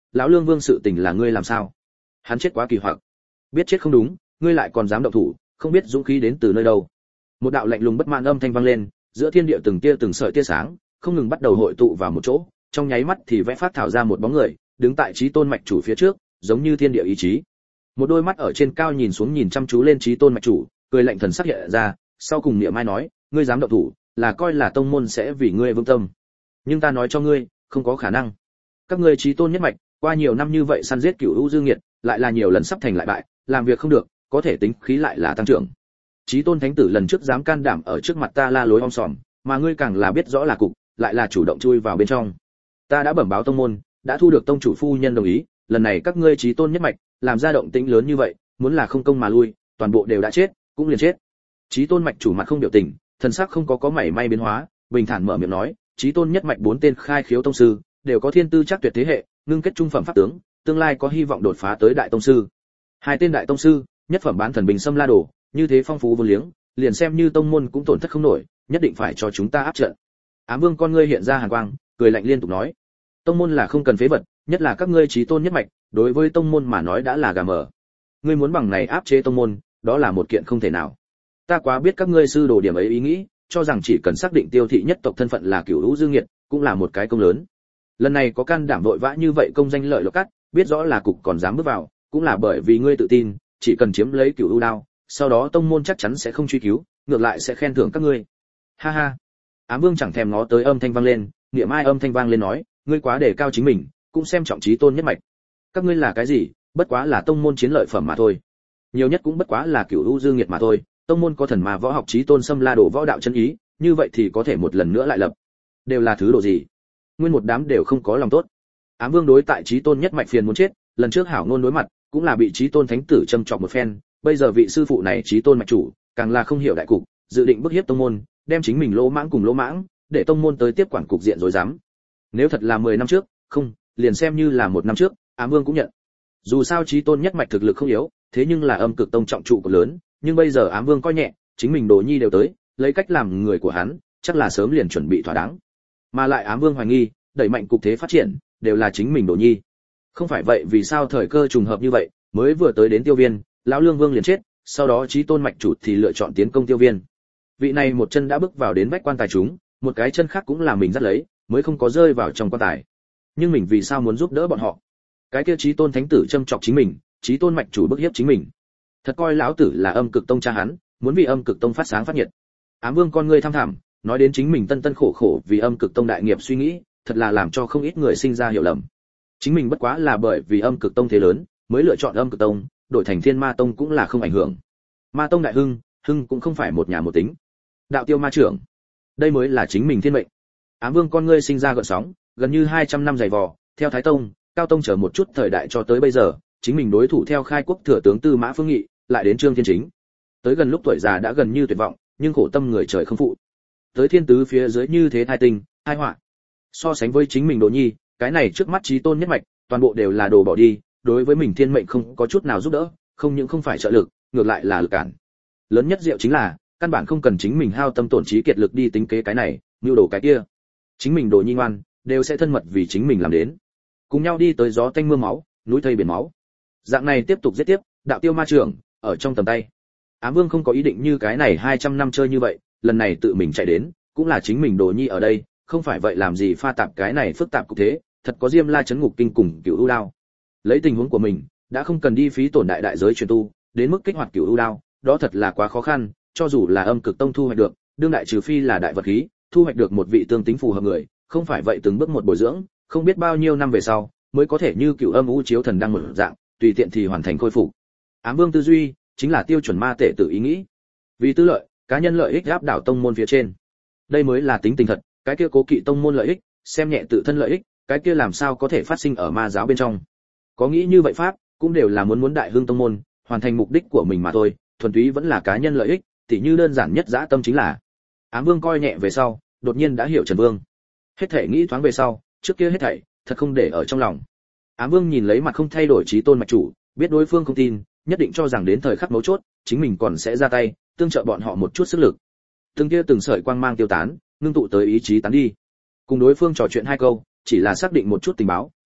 lão Lương Vương sự tình là ngươi làm sao? Hắn chết quá kỳ hoặc. Biết chết không đúng, ngươi lại còn dám động thủ, không biết dũng khí đến từ nơi đâu. Một đạo lạnh lùng bất mãn âm thanh vang lên, giữa thiên địa từng sợi tia sáng, không ngừng bắt đầu hội tụ vào một chỗ, trong nháy mắt thì vẽ phát thảo ra một bóng người, đứng tại Chí Tôn mạch chủ phía trước, giống như thiên địa ý chí. Một đôi mắt ở trên cao nhìn xuống nhìn chăm chú lên Chí Tôn mạch chủ, cười lạnh thần sắc hiện ra, sau cùng niệm mai nói, ngươi dám động thủ, là coi là tông môn sẽ vì ngươi vương tâm. Nhưng ta nói cho ngươi, không có khả năng. Các ngươi Chí Tôn nhất mạch, qua nhiều năm như vậy săn giết cửu u dương nghiệt, lại là nhiều lần sắp thành lại bại, làm việc không được, có thể tính khí lại là tăng trưởng. Chí Tôn thánh tử lần trước dám can đảm ở trước mặt ta la lối om sòm, mà ngươi càng là biết rõ là cục, lại là chủ động chui vào bên trong. Ta đã bẩm báo tông môn, đã thu được tông chủ phu nhân đồng ý, lần này các ngươi Chí Tôn nhất mạch, làm ra động tĩnh lớn như vậy, muốn là không công mà lui, toàn bộ đều đã chết, cũng liền chết. Chí Tôn mạch chủ mặt không biểu tình, thần sắc không có mảy may biến hóa, bình thản mở miệng nói, Chí Tôn nhất mạch 4 tên khai khiếu tông sư, đều có thiên tư chắc tuyệt thế hệ, ngưng kết trung phẩm pháp tướng, tương lai có hy vọng đột phá tới đại tông sư. 2 tên đại tông sư, nhất phẩm bán thần bình xâm la đồ, như thế phong phú vô liếng, liền xem như tông môn cũng tổn thất không nổi, nhất định phải cho chúng ta áp trận. Ám Vương con ngươi hiện ra hàn quang, cười lạnh liên tục nói, tông môn là không cần phế vật, nhất là các ngươi Chí Tôn nhất mạch, đối với tông môn mà nói đã là gà mờ. Ngươi muốn bằng này áp chế tông môn, đó là một kiện không thể nào. Ta quá biết các ngươi sư đồ điểm ấy ý nghĩ, cho rằng chỉ cần xác định Tiêu thị nhất tộc thân phận là Cửu Vũ Dương Nghiệt, cũng là một cái công lớn. Lần này có can đảm vội vã như vậy công danh lợi lộc cắt, biết rõ là cục còn dám bước vào, cũng là bởi vì ngươi tự tin, chỉ cần chiếm lấy Cửu U đao, sau đó tông môn chắc chắn sẽ không truy cứu, ngược lại sẽ khen thưởng các ngươi. Ha ha. Ám Vương chẳng thèm ngó tới âm thanh vang lên, niệm ai âm thanh vang lên nói, ngươi quá đề cao chính mình, cũng xem trọng Chí Tôn nhất mạch. Các ngươi là cái gì, bất quá là tông môn chiến lợi phẩm mà thôi. Nhiều nhất cũng bất quá là Cửu U Dương Nghiệt mà thôi, tông môn có thần mà võ học Chí Tôn xâm la đổ võ đạo chân ý, như vậy thì có thể một lần nữa lại lập. Đều là thứ đồ gì? Nguyên một đám đều không có lòng tốt. Ám Vương đối tại Chí Tôn nhất mạch phiền muốn chết, lần trước hảo ngôn đối mặt, cũng là bị Chí Tôn thánh tử châm chọc một phen, bây giờ vị sư phụ này Chí Tôn mạch chủ, càng là không hiểu đại cục, dự định bức hiếp tông môn, đem chính mình lỗ mãng cùng lỗ mãng, để tông môn tới tiếp quản cục diện rối rắm. Nếu thật là 10 năm trước, không, liền xem như là 1 năm trước, Ám Vương cũng nhận. Dù sao Chí Tôn nhất mạch thực lực không yếu, thế nhưng là âm cực tông trọng trụ của lớn, nhưng bây giờ Ám Vương coi nhẹ, chính mình đồ nhi đều tới, lấy cách làm người của hắn, chắc là sớm liền chuẩn bị thỏa đáng. Mà lại Ám Vương hoài nghi, đẩy mạnh cục thế phát triển, đều là chính mình đồ nhi. Không phải vậy vì sao thời cơ trùng hợp như vậy, mới vừa tới đến Tiêu Viên, lão Lương Vương liền chết, sau đó Chí Tôn mạch chủ thì lựa chọn tiến công Tiêu Viên. Vị này một chân đã bước vào đến bách quan tài chúng, một cái chân khác cũng là mình dắt lấy, mới không có rơi vào trong quan tài. Nhưng mình vì sao muốn giúp đỡ bọn họ? Cái kia Chí Tôn thánh tử châm chọc chính mình, Chí Tôn mạch chủ bức hiếp chính mình. Thật coi lão tử là âm cực tông cha hắn, muốn vì âm cực tông phát sáng phát nhiệt. Ám Vương con ngươi tham thẳm, nói đến chính mình tân khổ khổ vì âm cực tông đại nghiệp suy nghĩ, thật là làm cho không ít người sinh ra hiểu lầm. Chính mình bất quá là bởi vì âm cực tông thế lớn, mới lựa chọn âm cực tông, đổi thành Thiên Ma tông cũng là không ảnh hưởng. Ma tông đại hưng, hưng cũng không phải một nhà một tính. Đạo Tiêu ma trưởng, đây mới là chính mình thiên mệnh. Ám Vương con ngươi sinh ra gợn sóng, gần như 200 năm dày vò, theo Thái tông, Cao tông chờ một chút thời đại cho tới bây giờ, chính mình đối thủ theo khai quốc thừa tướng Tư Mã Phương Nghị, lại đến Trương Thiên Chính. Tới gần lúc tuổi già đã gần như tuyệt vọng, nhưng khổ tâm người trời không phụ. Tới thiên tứ phía dưới như thế thai tình, tai họa. So sánh với chính mình đồ nhi, cái này trước mắt Chí Tôn nhất mạch, toàn bộ đều là đồ bỏ đi, đối với mình thiên mệnh không có chút nào giúp đỡ, không những không phải trợ lực, ngược lại là lực cản. Lớn nhất diệu chính là, căn bản không cần chính mình hao tâm tổn trí kiệt lực đi tính kế cái này, nưu đồ cái kia. Chính mình đồ nhi ngoan, đều sẽ thân mật vì chính mình làm đến. Cùng nhau đi tới gió tanh mưa máu, núi thây biển máu. Dạng này tiếp tục giết tiếp, đạo Tiêu ma trưởng ở trong tầm tay. Ám Vương không có ý định như cái này 200 năm chơi như vậy, lần này tự mình chạy đến, cũng là chính mình đồ nhi ở đây, không phải vậy làm gì pha tạp cái này phức tạp cục thế, thật có Diêm La chấn ngục kinh cùng Cửu U đao. Lấy tình huống của mình, đã không cần đi phí tổn đại đại giới truyền tu, đến mức kích hoạt Cửu U đao, đó thật là quá khó khăn, cho dù là âm cực tông thu hoạch được, đương đại trừ phi là đại vật khí, thu hoạch được một vị tương tính phù hợp người, không phải vậy từng bước một bồi dưỡng, không biết bao nhiêu năm về sau, mới có thể như Cửu Âm U chiếu thần đang một dạng, tùy tiện thì hoàn thành khôi phục. Ám Vương tư duy chính là tiêu chuẩn ma tể tự ý nghĩ, vì tư lợi, cá nhân lợi ích áp đảo tông môn phía trên. Đây mới là tính tình thật, cái kia cố kỵ tông môn lợi ích, xem nhẹ tự thân lợi ích, cái kia làm sao có thể phát sinh ở ma giáo bên trong. Có nghĩ như vậy pháp, cũng đều là muốn đại hưng tông môn, hoàn thành mục đích của mình mà thôi, thuần túy vẫn là cá nhân lợi ích, tỉ như đơn giản nhất dã tâm chính là. Ám Vương coi nhẹ về sau, đột nhiên đã hiểu Trần Vương. Hết thảy nghĩ thoáng về sau, trước kia hết thảy, thật không để ở trong lòng. Ám Vương nhìn lấy mặt không thay đổi Chí Tôn mạch chủ, biết đối phương không tin, nhất định cho rằng đến thời khắc mấu chốt, chính mình còn sẽ ra tay, tương trợ bọn họ một chút sức lực. Từng kia từng sợi quang mang tiêu tán, ngưng tụ tới ý chí tán đi. Cùng đối phương trò chuyện 2 câu, chỉ là xác định một chút tình báo,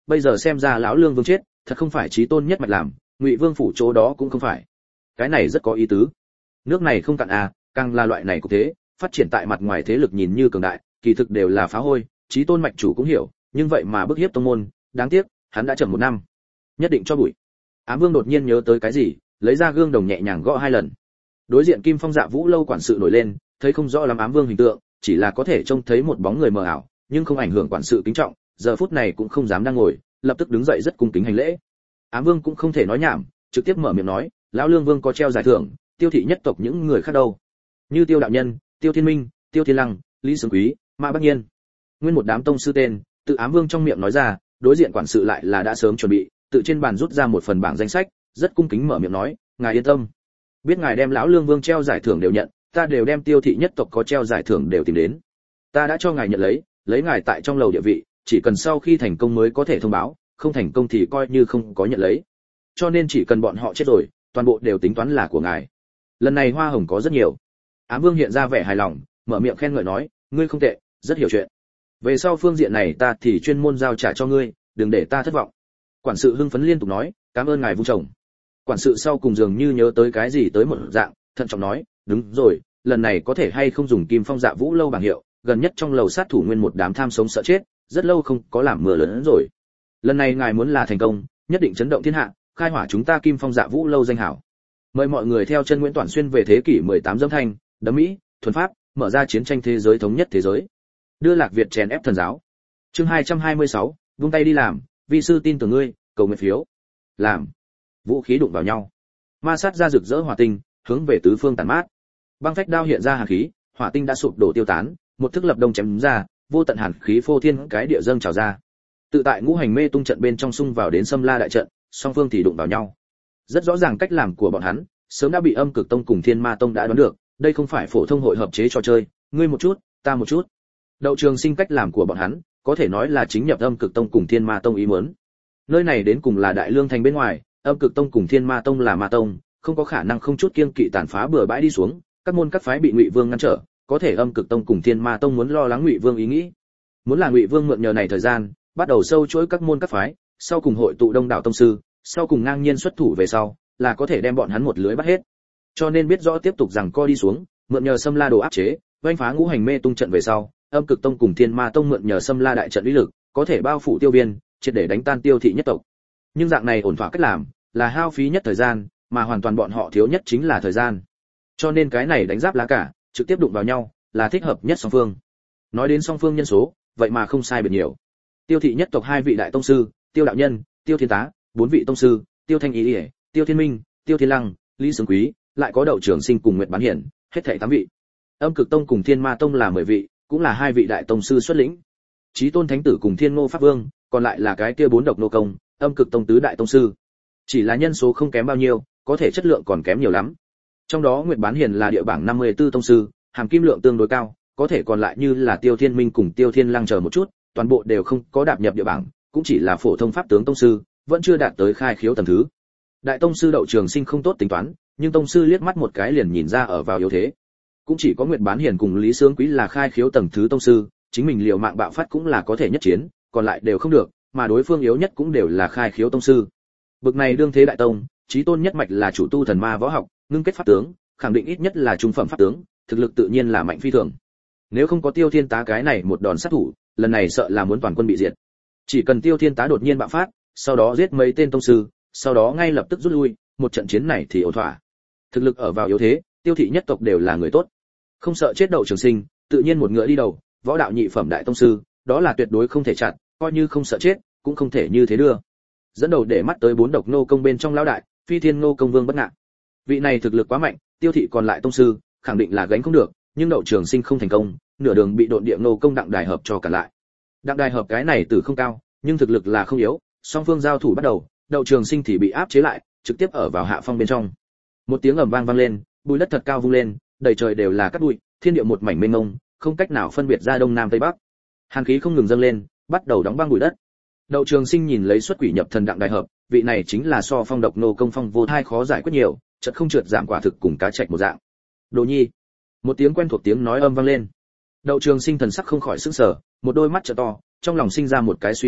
bây giờ xem ra lão Lương Vương chết, thật không phải chí tôn nhất mạch làm, Ngụy Vương phủ chỗ đó cũng không phải. Cái này rất có ý tứ. Nước này không cạn à, càng là loại này cũng thế, phát triển tại mặt ngoài thế lực nhìn như cường đại, kỳ thực đều là phá hôi, chí tôn mạch chủ cũng hiểu, nhưng vậy mà bức hiếp tông môn, đáng tiếc, hắn đã chậm 1 năm. Nhất định cho bụi. Ám Vương đột nhiên nhớ tới cái gì, lấy ra gương đồng nhẹ nhàng gõ 2 lần. Đối diện Kim Phong Dạ Vũ lâu quản sự nổi lên, thấy không rõ lắm Ám Vương hình tượng, chỉ là có thể trông thấy một bóng người mờ ảo, nhưng không ảnh hưởng quản sự kính trọng, giờ phút này cũng không dám đang ngồi, lập tức đứng dậy rất cung kính hành lễ. Ám Vương cũng không thể nói nhảm, trực tiếp mở miệng nói, lão Lương Vương có treo giải thưởng, Tiêu thị nhất tộc những người khác đâu? Như Tiêu đạo nhân, Tiêu Thiên Minh, Tiêu Thiên Lăng, Lý Sướng Quý, Mã Bắc Nhiên. Nguyên một đám tông sư tên, tự Ám Vương trong miệng nói ra, đối diện quản sự lại là đã sớm chuẩn bị, tự trên bàn rút ra một phần bảng danh sách, rất cung kính mở miệng nói, ngài yên tâm, biết ngài đem lão Lương Vương treo giải thưởng đều nhận, ta đều đem Tiêu thị nhất tộc có treo giải thưởng đều tìm đến. Ta đã cho ngài nhận lấy ngài tại trong lầu địa vị, chỉ cần sau khi thành công mới có thể thông báo, không thành công thì coi như không có nhận lấy. Cho nên chỉ cần bọn họ chết rồi, toàn bộ đều tính toán là của ngài. Lần này hoa hồng có rất nhiều. Ám Vương hiện ra vẻ hài lòng, mở miệng khen ngợi nói, ngươi không tệ, rất hiểu chuyện. Về sau phương diện này ta thì chuyên môn giao trả cho ngươi, đừng để ta thất vọng. Quản sự hưng phấn liên tục nói, cảm ơn ngài vung chồng. Quản sự sau cùng dường như nhớ tới cái gì tới một dạng, thận trọng nói, đúng rồi, lần này có thể hay không dùng Kim Phong Dạ Vũ lâu bảng hiệu, gần nhất trong lầu sát thủ nguyên một đám tham sống sợ chết, rất lâu không có làm mưa lớn hơn rồi. Lần này ngài muốn là thành công, nhất định chấn động thiên hạ, khai hỏa chúng ta Kim Phong Dạ Vũ lâu danh hảo. Mời mọi người theo chân Nguyễn Toản Xuyên về thế kỷ 18 dâm thanh, đấm Mỹ, thuần pháp, mở ra chiến tranh thế giới thống nhất thế giới. Đưa Lạc Việt chèn ép thần giáo. Chương 226, vung tay đi làm, vi sư tin tưởng ngươi, cầu nguyện phiếu. Làm. Vũ khí đụng vào nhau. Ma sát ra rực rỡ hỏa tinh, hướng về tứ phương tản mát. Băng phách đao hiện ra hàn khí, hỏa tinh đã sụp đổ tiêu tán, một thức lập đông chém ra, vô tận hàn khí phô thiên cái địa dâng trào ra. Tự tại ngũ hành mê tung trận bên trong xung vào đến Sâm La đại trận, song phương thì đụng vào nhau. Rất rõ ràng cách làm của bọn hắn, sớm đã bị Âm Cực Tông cùng Thiên Ma Tông đã đoán được, đây không phải phổ thông hội hợp chế trò chơi, ngươi một chút, ta một chút. Đậu Trường Sinh cách làm của bọn hắn, có thể nói là chính nhập Âm Cực Tông cùng Thiên Ma Tông ý muốn. Nơi này đến cùng là Đại Lương thành bên ngoài, Âm Cực Tông cùng Thiên Ma Tông là Ma Tông, không có khả năng không chút kiêng kỵ tàn phá bừa bãi đi xuống, các môn các phái bị Ngụy Vương ngăn trở, có thể Âm Cực Tông cùng Thiên Ma Tông muốn lo lắng Ngụy Vương ý nghĩ. Muốn là Ngụy Vương mượn nhờ này thời gian, bắt đầu sâu chuỗi các môn các phái, sau cùng hội tụ đông đảo tông sư, sau cùng ngang nhiên xuất thủ về sau, là có thể đem bọn hắn một lưới bắt hết. Cho nên biết rõ tiếp tục rằng co đi xuống, mượn nhờ Sâm La đồ áp chế, oanh phá ngũ hành mê tung trận về sau, Âm Cực Tông cùng Thiên Ma Tông mượn nhờ Sâm La đại trận uy lực, có thể bao phủ tiêu biên, triệt để đánh tan Tiêu thị nhất tộc. Nhưng dạng này ổn thỏa cách làm, là hao phí nhất thời gian, mà hoàn toàn bọn họ thiếu nhất chính là thời gian. Cho nên cái này đánh giáp lá cả, trực tiếp đụng vào nhau, là thích hợp nhất song phương. Nói đến song phương nhân số, vậy mà không sai biệt nhiều. Tiêu thị nhất tộc 2 vị đại tông sư, Tiêu đạo nhân, Tiêu thiên tá, 4 vị tông sư, Tiêu thanh ý, Tiêu thiên minh, Tiêu thiên lăng, Lý Sướng Quý, lại có Đậu Trường Sinh cùng Nguyệt Bán Hiển, hết thảy 8 vị. Âm Cực Tông cùng Thiên Ma Tông là 10 vị, cũng là 2 vị đại tông sư xuất lĩnh. Chí Tôn Thánh Tử cùng Thiên Ngô Pháp Vương, còn lại là cái kia 4 độc nô công, Âm Cực Tông tứ đại tông sư. Chỉ là nhân số không kém bao nhiêu, có thể chất lượng còn kém nhiều lắm. Trong đó Nguyệt Bán Hiển là địa bảng 54 tông sư, hàm kim lượng tương đối cao, có thể còn lại như là Tiêu Thiên Minh cùng Tiêu Thiên Lăng chờ một chút, toàn bộ đều không có đạp nhập địa bảng, cũng chỉ là phổ thông pháp tướng tông sư, vẫn chưa đạt tới khai khiếu tầng thứ. Đại tông sư Đậu Trường Sinh không tốt tính toán, nhưng tông sư liếc mắt một cái liền nhìn ra ở vào yếu thế. Cũng chỉ có Nguyệt Bán Hiển cùng Lý Sướng Quý là khai khiếu tầng thứ tông sư, chính mình liều mạng bạo phát cũng là có thể nhất chiến, còn lại đều không được, mà đối phương yếu nhất cũng đều là khai khiếu tông sư. Bực này đương thế đại tông, chí tôn nhất mạch là chủ tu thần ma võ học, ngưng kết pháp tướng, khẳng định ít nhất là trung phẩm pháp tướng, thực lực tự nhiên là mạnh phi thường. Nếu không có Tiêu Thiên Tá cái này một đòn sát thủ, lần này sợ là muốn toàn quân bị diệt. Chỉ cần Tiêu Thiên Tá đột nhiên bạo phát, sau đó giết mấy tên tông sư, sau đó ngay lập tức rút lui, một trận chiến này thì ổn thỏa. Thực lực ở vào yếu thế, Tiêu thị nhất tộc đều là người tốt, không sợ chết Đậu Trường Sinh, tự nhiên một ngựa đi đầu, võ đạo nhị phẩm đại tông sư, đó là tuyệt đối không thể chặn, coi như không sợ chết, cũng không thể như thế đưa. Dẫn đầu để mắt tới 4 độc nô công bên trong lão đại, Phi Thiên Ngô công Vương Bất Ngạn. Vị này thực lực quá mạnh, Tiêu thị còn lại tông sư, khẳng định là gánh không được, nhưng Đậu Trường Sinh không thành công, nửa đường bị độn địa nô công Đặng Đài Hợp cho cả lại. Đặng Đài Hợp cái này từ không cao, nhưng thực lực là không yếu, song phương giao thủ bắt đầu, Đậu Trường Sinh thì bị áp chế lại, trực tiếp ở vào hạ phong bên trong. Một tiếng ầm vang vang lên, bụi đất thật cao vung lên, đầy trời đều là cát bụi, thiên địa một mảnh mênh mông, không cách nào phân biệt ra đông nam tây bắc. Hàn khí không ngừng dâng lên, bắt đầu đóng băng bụi đất. Đậu Trường Sinh nhìn lấy xuất quỷ nhập thần Đặng Đài Hợp, vị này chính là so phong độc nô công Phong Vô Thai khó giải quyết nhiều, chợt không trượt giảm quả thực cùng cá trạch một dạng. Đồ Nhi. Một tiếng quen thuộc tiếng nói âm vang lên. Đậu Trường Sinh thần sắc không khỏi sững sờ, một đôi mắt trợ to, trong lòng sinh ra một cái suy đoán,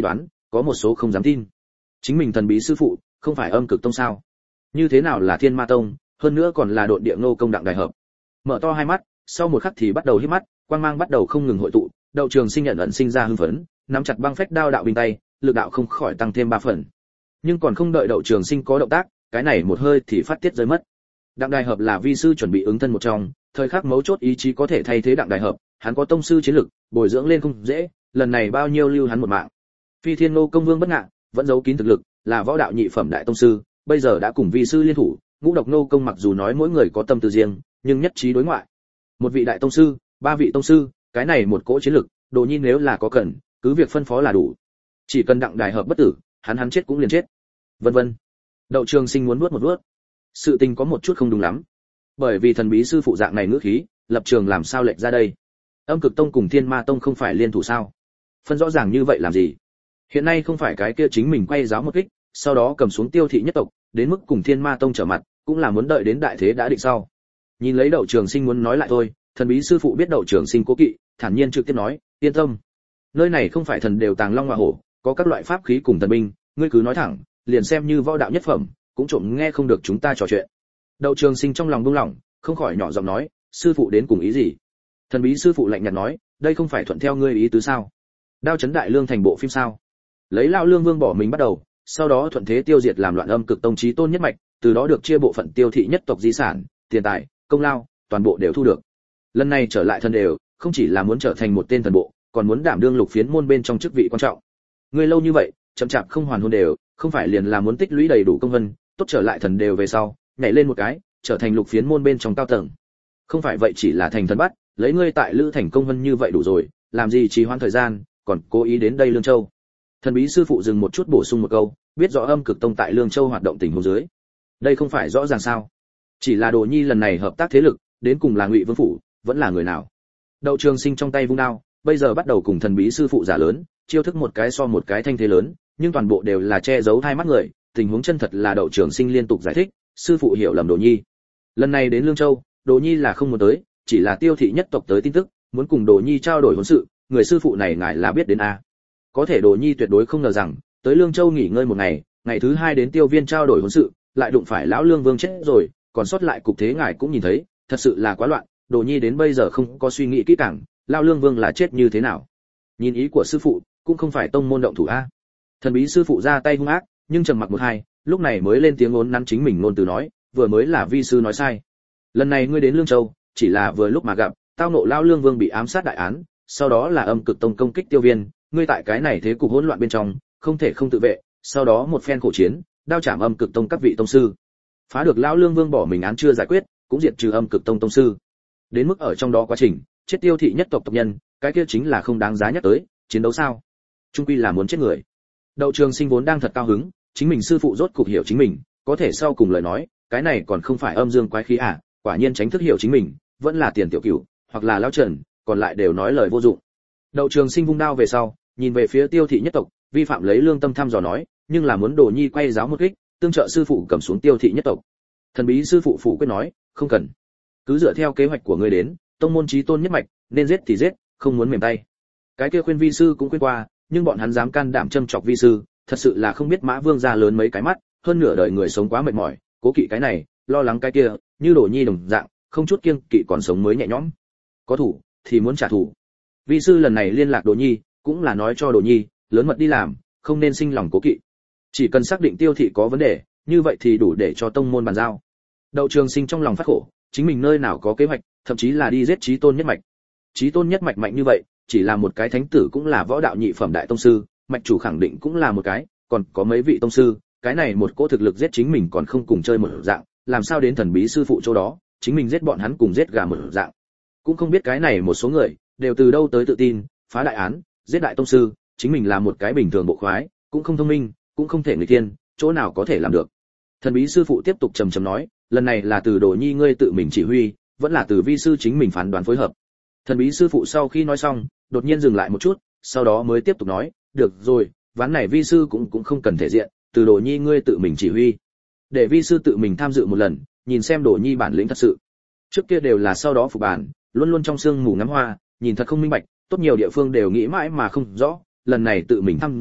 có một số không dám tin. Chính mình thần bí sư phụ không phải Âm Cực Tông sao? Như thế nào là Thiên Ma Tông, hơn nữa còn là Độn Địa Ngô Công Đặng Đại Hợp. Mở to hai mắt, sau một khắc thì bắt đầu híp mắt, quang mang bắt đầu không ngừng hội tụ, Đậu Trường Sinh nhận ẩn sinh ra hưng phấn, nắm chặt băng phách đao đạo bình tay, lực đạo không khỏi tăng thêm 3 phần. Nhưng còn không đợi Đậu Trường Sinh có động tác, cái này một hơi thì phát tiết rơi mất. Đặng Đại Hợp là vi sư chuẩn bị ứng thân một trong, thời khắc mấu chốt ý chí có thể thay thế Đặng Đại Hợp, hắn có tông sư chiến lực, bồi dưỡng lên không dễ, lần này bao nhiêu lưu hắn một mạng. Phi Thiên Ngô Công Vương bất ngạ, vẫn giấu kín thực lực, là võ đạo nhị phẩm đại tông sư, bây giờ đã cùng vi sư liên thủ, Ngũ Độc Ngô Công mặc dù nói mỗi người có tâm tư riêng, nhưng nhất trí đối ngoại. Một vị đại tông sư, 3 vị tông sư, cái này một cỗ chiến lực, Đồ Nhi nếu là có cần, cứ việc phân phó là đủ. Chỉ cần Đặng Đại Hợp bất tử, hắn chết cũng liền chết. Vân vân. Đậu Trường Sinh muốn nuốt một nuốt. Sự tình có một chút không đúng lắm. Bởi vì thần bí sư phụ dạng này ngữ khí, lập trường làm sao lệch ra đây? Âm Cực Tông cùng Thiên Ma Tông không phải liên thủ sao? Phân rõ ràng như vậy làm gì? Hiện nay không phải cái kia chính mình quay giáo một kích, sau đó cầm xuống Tiêu thị nhất tộc, đến mức cùng Thiên Ma Tông trở mặt, cũng là muốn đợi đến đại thế đã định sau. Nhìn lấy Đậu Trường Sinh muốn nói lại thôi, thần bí sư phụ biết Đậu Trường Sinh cố kỵ, thản nhiên trực tiếp nói, yên tâm, nơi này không phải thần đều tàng long ngọa hổ, có các loại pháp khí cùng thần binh, ngươi cứ nói thẳng, liền xem như võ đạo nhất phẩm, cũng trộm nghe không được chúng ta trò chuyện. Đậu Trường Sinh trong lòng buông lỏng, không khỏi nhỏ giọng nói, sư phụ đến cùng ý gì? Thần bí sư phụ lạnh nhạt nói, đây không phải thuận theo ngươi ý tứ sao? Đao chấn đại lương thành bộ phim sao? Lấy Lão Lương Vương bỏ mình bắt đầu, sau đó thuận thế tiêu diệt làm loạn Âm Cực Tông chí tôn nhất mạch, từ đó được chia bộ phận Tiêu thị nhất tộc di sản, tiền tài, công lao, toàn bộ đều thu được. Lần này trở lại thần đều, không chỉ là muốn trở thành một tên thần bộ, còn muốn đảm đương lục phiến môn bên trong chức vị quan trọng. Ngươi lâu như vậy, chậm chạp không hoàn hồn đều, không phải liền là muốn tích lũy đầy đủ công vân, tốt trở lại thần đều về sau, nhảy lên một cái, trở thành lục phiến môn bên trong cao tầng. Không phải vậy chỉ là thành thần bắt, lấy ngươi tại Lữ Thành công vân như vậy đủ rồi, làm gì trì hoãn thời gian, còn cố ý đến đây Lương Châu. Thần bí sư phụ dừng một chút bổ sung một câu, biết rõ Âm Cực Tông tại Lương Châu hoạt động tình huống dưới. Đây không phải rõ ràng sao? Chỉ là Đồ Nhi lần này hợp tác thế lực, đến cùng là Ngụy Vương phủ, vẫn là người nào? Đậu Trường Sinh trong tay vung đao, bây giờ bắt đầu cùng thần bí sư phụ giả lớn, chiêu thức một cái so một cái thanh thế lớn, nhưng toàn bộ đều là che giấu hai mắt người, tình huống chân thật là Đậu Trường Sinh liên tục giải thích, sư phụ hiểu lầm Đồ Nhi. Lần này đến Lương Châu, Đồ Nhi là không muốn tới, chỉ là Tiêu thị nhất tộc tới tin tức, muốn cùng Đồ Nhi trao đổi hôn sự, người sư phụ này ngài là biết đến a. Có thể Đồ Nhi tuyệt đối không ngờ rằng, tới Lương Châu nghỉ ngơi một ngày, ngày thứ 2 đến Tiêu Viên trao đổi hôn sự, lại đụng phải lão Lương Vương chết rồi, còn sót lại cục thế ngài cũng nhìn thấy, thật sự là quá loạn, Đồ Nhi đến bây giờ không có suy nghĩ kỹ càng, lão Lương Vương là chết như thế nào. Nhìn ý của sư phụ, cũng không phải tông môn động thủ a. Thần bí sư phụ ra tay hung ác, nhưng trầm mặc một hai, lúc này mới lên tiếng ngốn nắn chính mình ngôn từ nói, vừa mới là vi sư nói sai. Lần này ngươi đến Lương Châu, chỉ là vừa lúc mà gặp, tao nộ lão Lương Vương bị ám sát đại án, sau đó là Âm Cực Tông công kích Tiêu Viên, ngươi tại cái này thế cục hỗn loạn bên trong, không thể không tự vệ, sau đó một phen khổ chiến, đao chạm Âm Cực Tông các vị tông sư. Phá được lão Lương Vương bỏ mình án chưa giải quyết, cũng diệt trừ Âm Cực Tông tông sư. Đến mức ở trong đó quá trình, chết Tiêu thị nhất tộc tộc nhân, cái kia chính là không đáng giá nhắc tới, chiến đấu sao? Trung quy là muốn chết người. Đậu Trường Sinh vốn đang thật cao hứng, chính mình sư phụ rốt cục hiểu chính mình, có thể sau cùng lời nói, cái này còn không phải âm dương quái khí à, quả nhiên tránh thức hiểu chính mình, vẫn là Tiền Tiểu Cửu, hoặc là lão Trần, còn lại đều nói lời vô dụng. Đậu Trường Sinh vung đao về sau, nhìn về phía Tiêu thị nhất tộc, vi phạm lấy lương tâm thăm dò nói, nhưng là muốn Đồ Nhi quay giáo một kích, tương trợ sư phụ cầm xuống Tiêu thị nhất tộc. Thần bí sư phụ phủ quyết nói, không cần, cứ dựa theo kế hoạch của ngươi đến, tông môn chí tôn nhất mạch, nên giết thì giết, không muốn mềm tay. Cái kia khuyên vi sư cũng khuyên qua, nhưng bọn hắn dám can đảm châm chọc vi sư, thật sự là không biết Mã Vương gia lớn mấy cái mắt, hơn nửa đời người sống quá mệt mỏi, cố kỵ cái này, lo lắng cái kia, như Đồ Nhi đồng dạng, không chút kiêng kỵ còn sống mới nhẹ nhõm. Có thủ thì muốn trả thù. Vi sư lần này liên lạc Đồ Nhi, cũng là nói cho Đồ Nhi, lớn mật đi làm, không nên sinh lòng cố kỵ. Chỉ cần xác định Tiêu thị có vấn đề, như vậy thì đủ để cho tông môn bàn giao. Đậu Trường Sinh trong lòng phát khổ, chính mình nơi nào có kế hoạch, thậm chí là đi giết chí tôn nhất mạch. Chí tôn nhất mạch mạnh như vậy, chỉ là một cái thánh tử cũng là võ đạo nhị phẩm đại tông sư, mạch chủ khẳng định cũng là một cái, còn có mấy vị tông sư, cái này một cỗ thực lực giết chính mình còn không cùng chơi một dạng, làm sao đến thần bí sư phụ chỗ đó, chính mình giết bọn hắn cùng giết gà một dạng. Cũng không biết cái này một số người đều từ đâu tới tự tin, phá đại án, giết đại tông sư, chính mình là một cái bình thường bộ khoái, cũng không thông minh, cũng không thể người tiên, chỗ nào có thể làm được. Thần bí sư phụ tiếp tục trầm trầm nói, lần này là từ Đồ Nhi ngươi tự mình chỉ huy, vẫn là từ vi sư chính mình phán đoán phối hợp. Thần bí sư phụ sau khi nói xong, đột nhiên dừng lại một chút, sau đó mới tiếp tục nói, được rồi, ván này vi sư cũng không cần thể diện, từ Đồ Nhi ngươi tự mình chỉ huy, để vi sư tự mình tham dự một lần, nhìn xem Đồ Nhi bản lĩnh thật sự. Trước kia đều là sau đó phục bản, luôn luôn trong sương mù ngắm hoa, nhìn thật không minh bạch, tốt nhiều địa phương đều nghĩ mãi mà không rõ, lần này tự mình tham dự,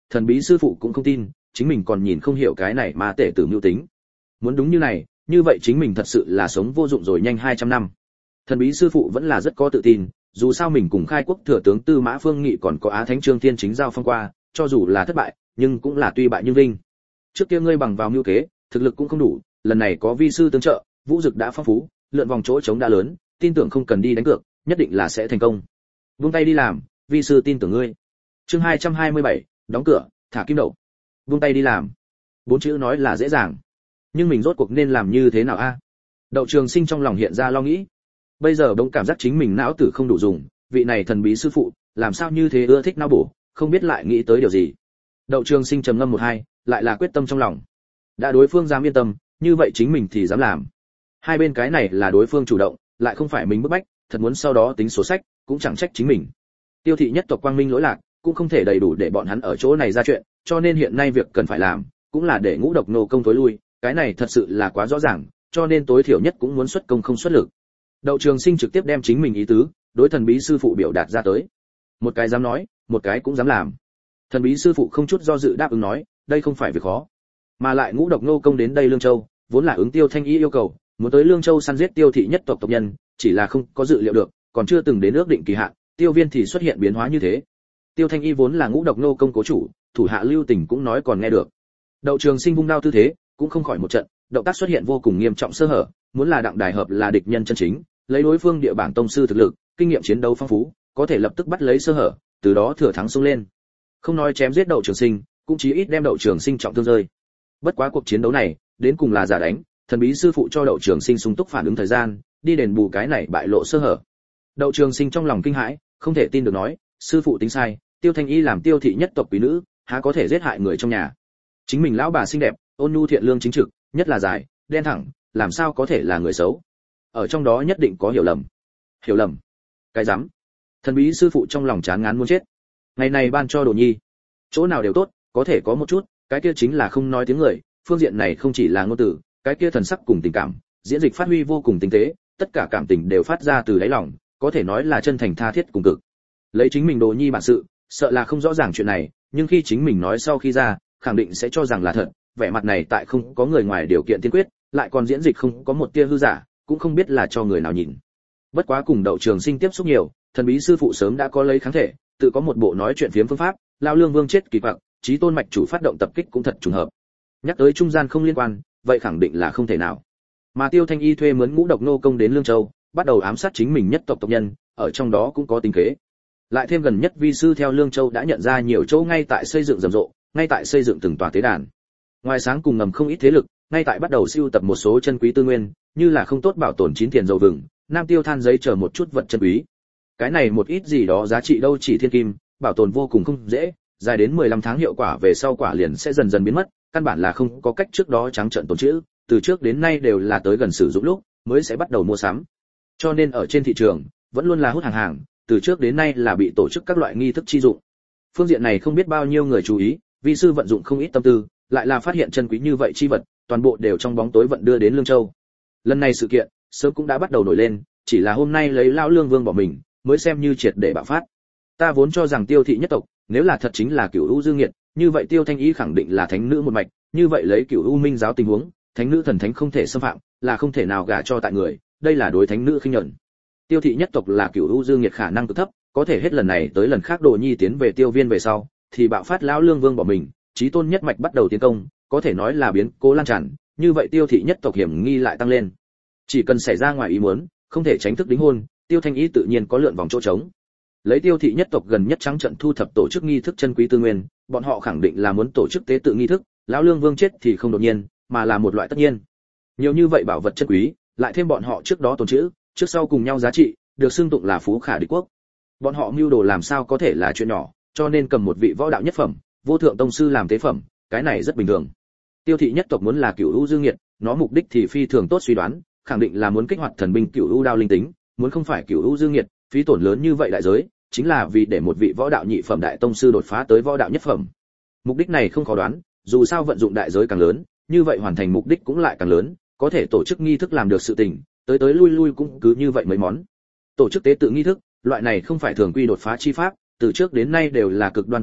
thần bí sư phụ cũng không tin, chính mình còn nhìn không hiểu cái này ma tể tử mưu tính. Muốn đúng như này, như vậy chính mình thật sự là sống vô dụng rồi nhanh 200 năm. Thần bí sư phụ vẫn là rất có tự tin, dù sao mình cùng khai quốc thừa tướng Tư Mã Phương Nghị còn có Á Thánh Trương Thiên chính giao phong qua, cho dù là thất bại, nhưng cũng là tuy bại nhưng vinh. Trước kia ngươi bằng vào mưu kế, thực lực cũng không đủ, lần này có vi sư tương trợ, vũ dực đã phong phú, lượn vòng chỗ trống đã lớn, tin tưởng không cần đi đánh cược, nhất định là sẽ thành công. Buông tay đi làm, vi sư tin tưởng ngươi. Chương 227, đóng cửa, thả kim đậu. Buông tay đi làm. Bốn chữ nói là dễ dàng, nhưng mình rốt cuộc nên làm như thế nào a? Đậu Trường Sinh trong lòng hiện ra lo nghĩ. Bây giờ bỗng cảm giác chính mình não tử không đủ dùng, vị này thần bí sư phụ, làm sao như thế ưa thích não bổ, không biết lại nghĩ tới điều gì. Đậu Trường Sinh trầm ngâm một hai, lại là quyết tâm trong lòng. Đã đối phương dám yên tâm, như vậy chính mình thì dám làm. Hai bên cái này là đối phương chủ động, lại không phải mình bức bách, thật muốn sau đó tính sổ sách, cũng chẳng trách chính mình. Tiêu thị nhất tộc quang minh lỗi lạc, cũng không thể đầy đủ để bọn hắn ở chỗ này ra chuyện, cho nên hiện nay việc cần phải làm, cũng là để Ngũ Độc Nô công tối lui, cái này thật sự là quá rõ ràng, cho nên tối thiểu nhất cũng muốn xuất công không xuất lực. Đậu Trường Sinh trực tiếp đem chính mình ý tứ, đối thần bí sư phụ biểu đạt ra tới. Một cái dám nói, một cái cũng dám làm. Thần bí sư phụ không chút do dự đáp ứng nói, đây không phải việc khó, mà lại Ngũ Độc Nô công đến đây Lương Châu, vốn là ứng Tiêu Thanh Y yêu cầu, muốn tới Lương Châu săn giết Tiêu thị nhất tộc tộc nhân, chỉ là không có dự liệu được, còn chưa từng đến ước định kỳ hạn, Tiêu Viên thì xuất hiện biến hóa như thế. Tiêu Thanh Y vốn là Ngũ Độc Nô công cố chủ, thủ hạ Lưu Tình cũng nói còn nghe được. Đậu Trường Sinh vung đao tư thế, cũng không khỏi một trận, động tác xuất hiện vô cùng nghiêm trọng sơ hở, muốn là đặng đài hợp là địch nhân chân chính, lấy đối phương địa bảng tông sư thực lực, kinh nghiệm chiến đấu phong phú, có thể lập tức bắt lấy sơ hở, từ đó thừa thắng xông lên. Không nói chém giết Đậu Trường Sinh, cũng chí ít đem Đậu Trường Sinh trọng thương rơi. Bất quá cuộc chiến đấu này, đến cùng là giả đánh, thần bí sư phụ cho Đậu Trường Sinh sung túc phản ứng thời gian, đi đền bù cái này bại lộ sơ hở. Đậu Trường Sinh trong lòng kinh hãi, không thể tin được nói, sư phụ tính sai, Tiêu Thanh Y làm Tiêu thị nhất tộc quý nữ, há có thể giết hại người trong nhà. Chính mình lão bà xinh đẹp, ôn nhu thiện lương chính trực, nhất là dài, đen thẳng, làm sao có thể là người xấu? Ở trong đó nhất định có hiểu lầm. Hiểu lầm? Cái rắm. Thần bí sư phụ trong lòng chán ngán muốn chết. Ngày này ban cho Đồ Nhi, chỗ nào đều tốt, có thể có một chút, cái kia chính là không nói tiếng người, phương diện này không chỉ là ngôn từ, cái kia thần sắc cùng tình cảm, diễn dịch phát huy vô cùng tinh tế, tất cả cảm tình đều phát ra từ đáy lòng, có thể nói là chân thành tha thiết cùng cực. Lấy chính mình Đồ Nhi bản sự, sợ là không rõ ràng chuyện này, nhưng khi chính mình nói sau khi ra, khẳng định sẽ cho rằng là thật, vẻ mặt này tại không có người ngoài điều kiện tiên quyết, lại còn diễn dịch không có một tia hư giả, cũng không biết là cho người nào nhìn. Bất quá cùng Đậu Trường Sinh tiếp xúc nhiều, thần bí sư phụ sớm đã có lấy kháng thể, tự có một bộ nói chuyện phiếm phương pháp, lao lương vương chết kỳ quặc, chí tôn mạch chủ phát động tập kích cũng thật trùng hợp. Nhắc tới trung gian không liên quan, vậy khẳng định là không thể nào. Mà Tiêu Thanh Y thuê mướn Ngũ Độc Nô công đến Lương Châu, bắt đầu ám sát chính mình nhất tộc tộc nhân, ở trong đó cũng có tính kế. Lại thêm gần nhất vi sư theo Lương Châu đã nhận ra nhiều chỗ ngay tại xây dựng rầm rộ, ngay tại xây dựng từng tòa tế đàn. Ngoài sáng cùng ngầm không ít thế lực, ngay tại bắt đầu sưu tập một số chân quý tư nguyên, như là không tốt bảo tồn chín tiền dầu vừng, nam tiêu than giấy chờ một chút vật chân quý. Cái này một ít gì đó giá trị đâu chỉ thiên kim, bảo tồn vô cùng không dễ, dài đến 15 tháng hiệu quả về sau quả liền sẽ dần dần biến mất, căn bản là không có cách trước đó trắng trợn tồn trữ, từ trước đến nay đều là tới gần sử dụng lúc mới sẽ bắt đầu mua sắm. Cho nên ở trên thị trường vẫn luôn là hút hàng, từ trước đến nay là bị tổ chức các loại nghi thức chi dụng. Phương diện này không biết bao nhiêu người chú ý, vi sư vận dụng không ít tâm tư, lại là phát hiện chân quý như vậy chi vật, toàn bộ đều trong bóng tối vận đưa đến Lương Châu. Lần này sự kiện, sớm cũng đã bắt đầu nổi lên, chỉ là hôm nay lấy lão Lương Vương bỏ mình, mới xem như triệt để bạo phát. Ta vốn cho rằng Tiêu thị nhất tộc, nếu là thật chính là Cửu U Dương Nghiệt, như vậy Tiêu Thanh Y khẳng định là thánh nữ một mạch, như vậy lấy Cửu U Minh giáo tình huống, thánh nữ thần thánh không thể xâm phạm, là không thể nào gả cho tại người, đây là đối thánh nữ khinh nhẫn. Tiêu thị nhất tộc là Cửu U Dương Nghiệt khả năng cực thấp, có thể hết lần này tới lần khác Đồ Nhi tiến về Tiêu Viên về sau, thì bạo phát lão Lương Vương bỏ mình, chí tôn nhất mạch bắt đầu tiến công, có thể nói là biến cố lan tràn, như vậy Tiêu thị nhất tộc hiểm nghi lại tăng lên. Chỉ cần xảy ra ngoài ý muốn, không thể tránh thức đính hôn, Tiêu Thanh Y tự nhiên có lượn vòng chỗ trống. Lấy Tiêu thị nhất tộc gần nhất trắng trận thu thập tổ chức nghi thức chân quý tư nguyên, bọn họ khẳng định là muốn tổ chức tế tự nghi thức, lão Lương Vương chết thì không đột nhiên, mà là một loại tất nhiên. Nhiều như vậy bảo vật chân quý, lại thêm bọn họ trước đó tồn trữ, trước sau cùng nhau giá trị, được xưng tụng là phú khả địch quốc. Bọn họ mưu đồ làm sao có thể là chuyện nhỏ, cho nên cầm một vị võ đạo nhất phẩm, vô thượng tông sư làm tế phẩm, cái này rất bình thường. Tiêu thị nhất tộc muốn là Cửu U Dương Nghiệt, nó mục đích thì phi thường tốt suy đoán, khẳng định là muốn kích hoạt thần binh Cửu U đao linh tính, muốn không phải Cửu U Dương Nghiệt, phí tổn lớn như vậy đại giới, chính là vì để một vị võ đạo nhị phẩm đại tông sư đột phá tới võ đạo nhất phẩm. Mục đích này không khó đoán, dù sao vận dụng đại giới càng lớn, như vậy hoàn thành mục đích cũng lại càng lớn, có thể tổ chức nghi thức làm được sự tình, tới tới lui lui cũng cứ như vậy mấy món. Tổ chức tế tự nghi thức, loại này không phải thường quy đột phá chi pháp, từ trước đến nay đều là cực đoan tàn khốc,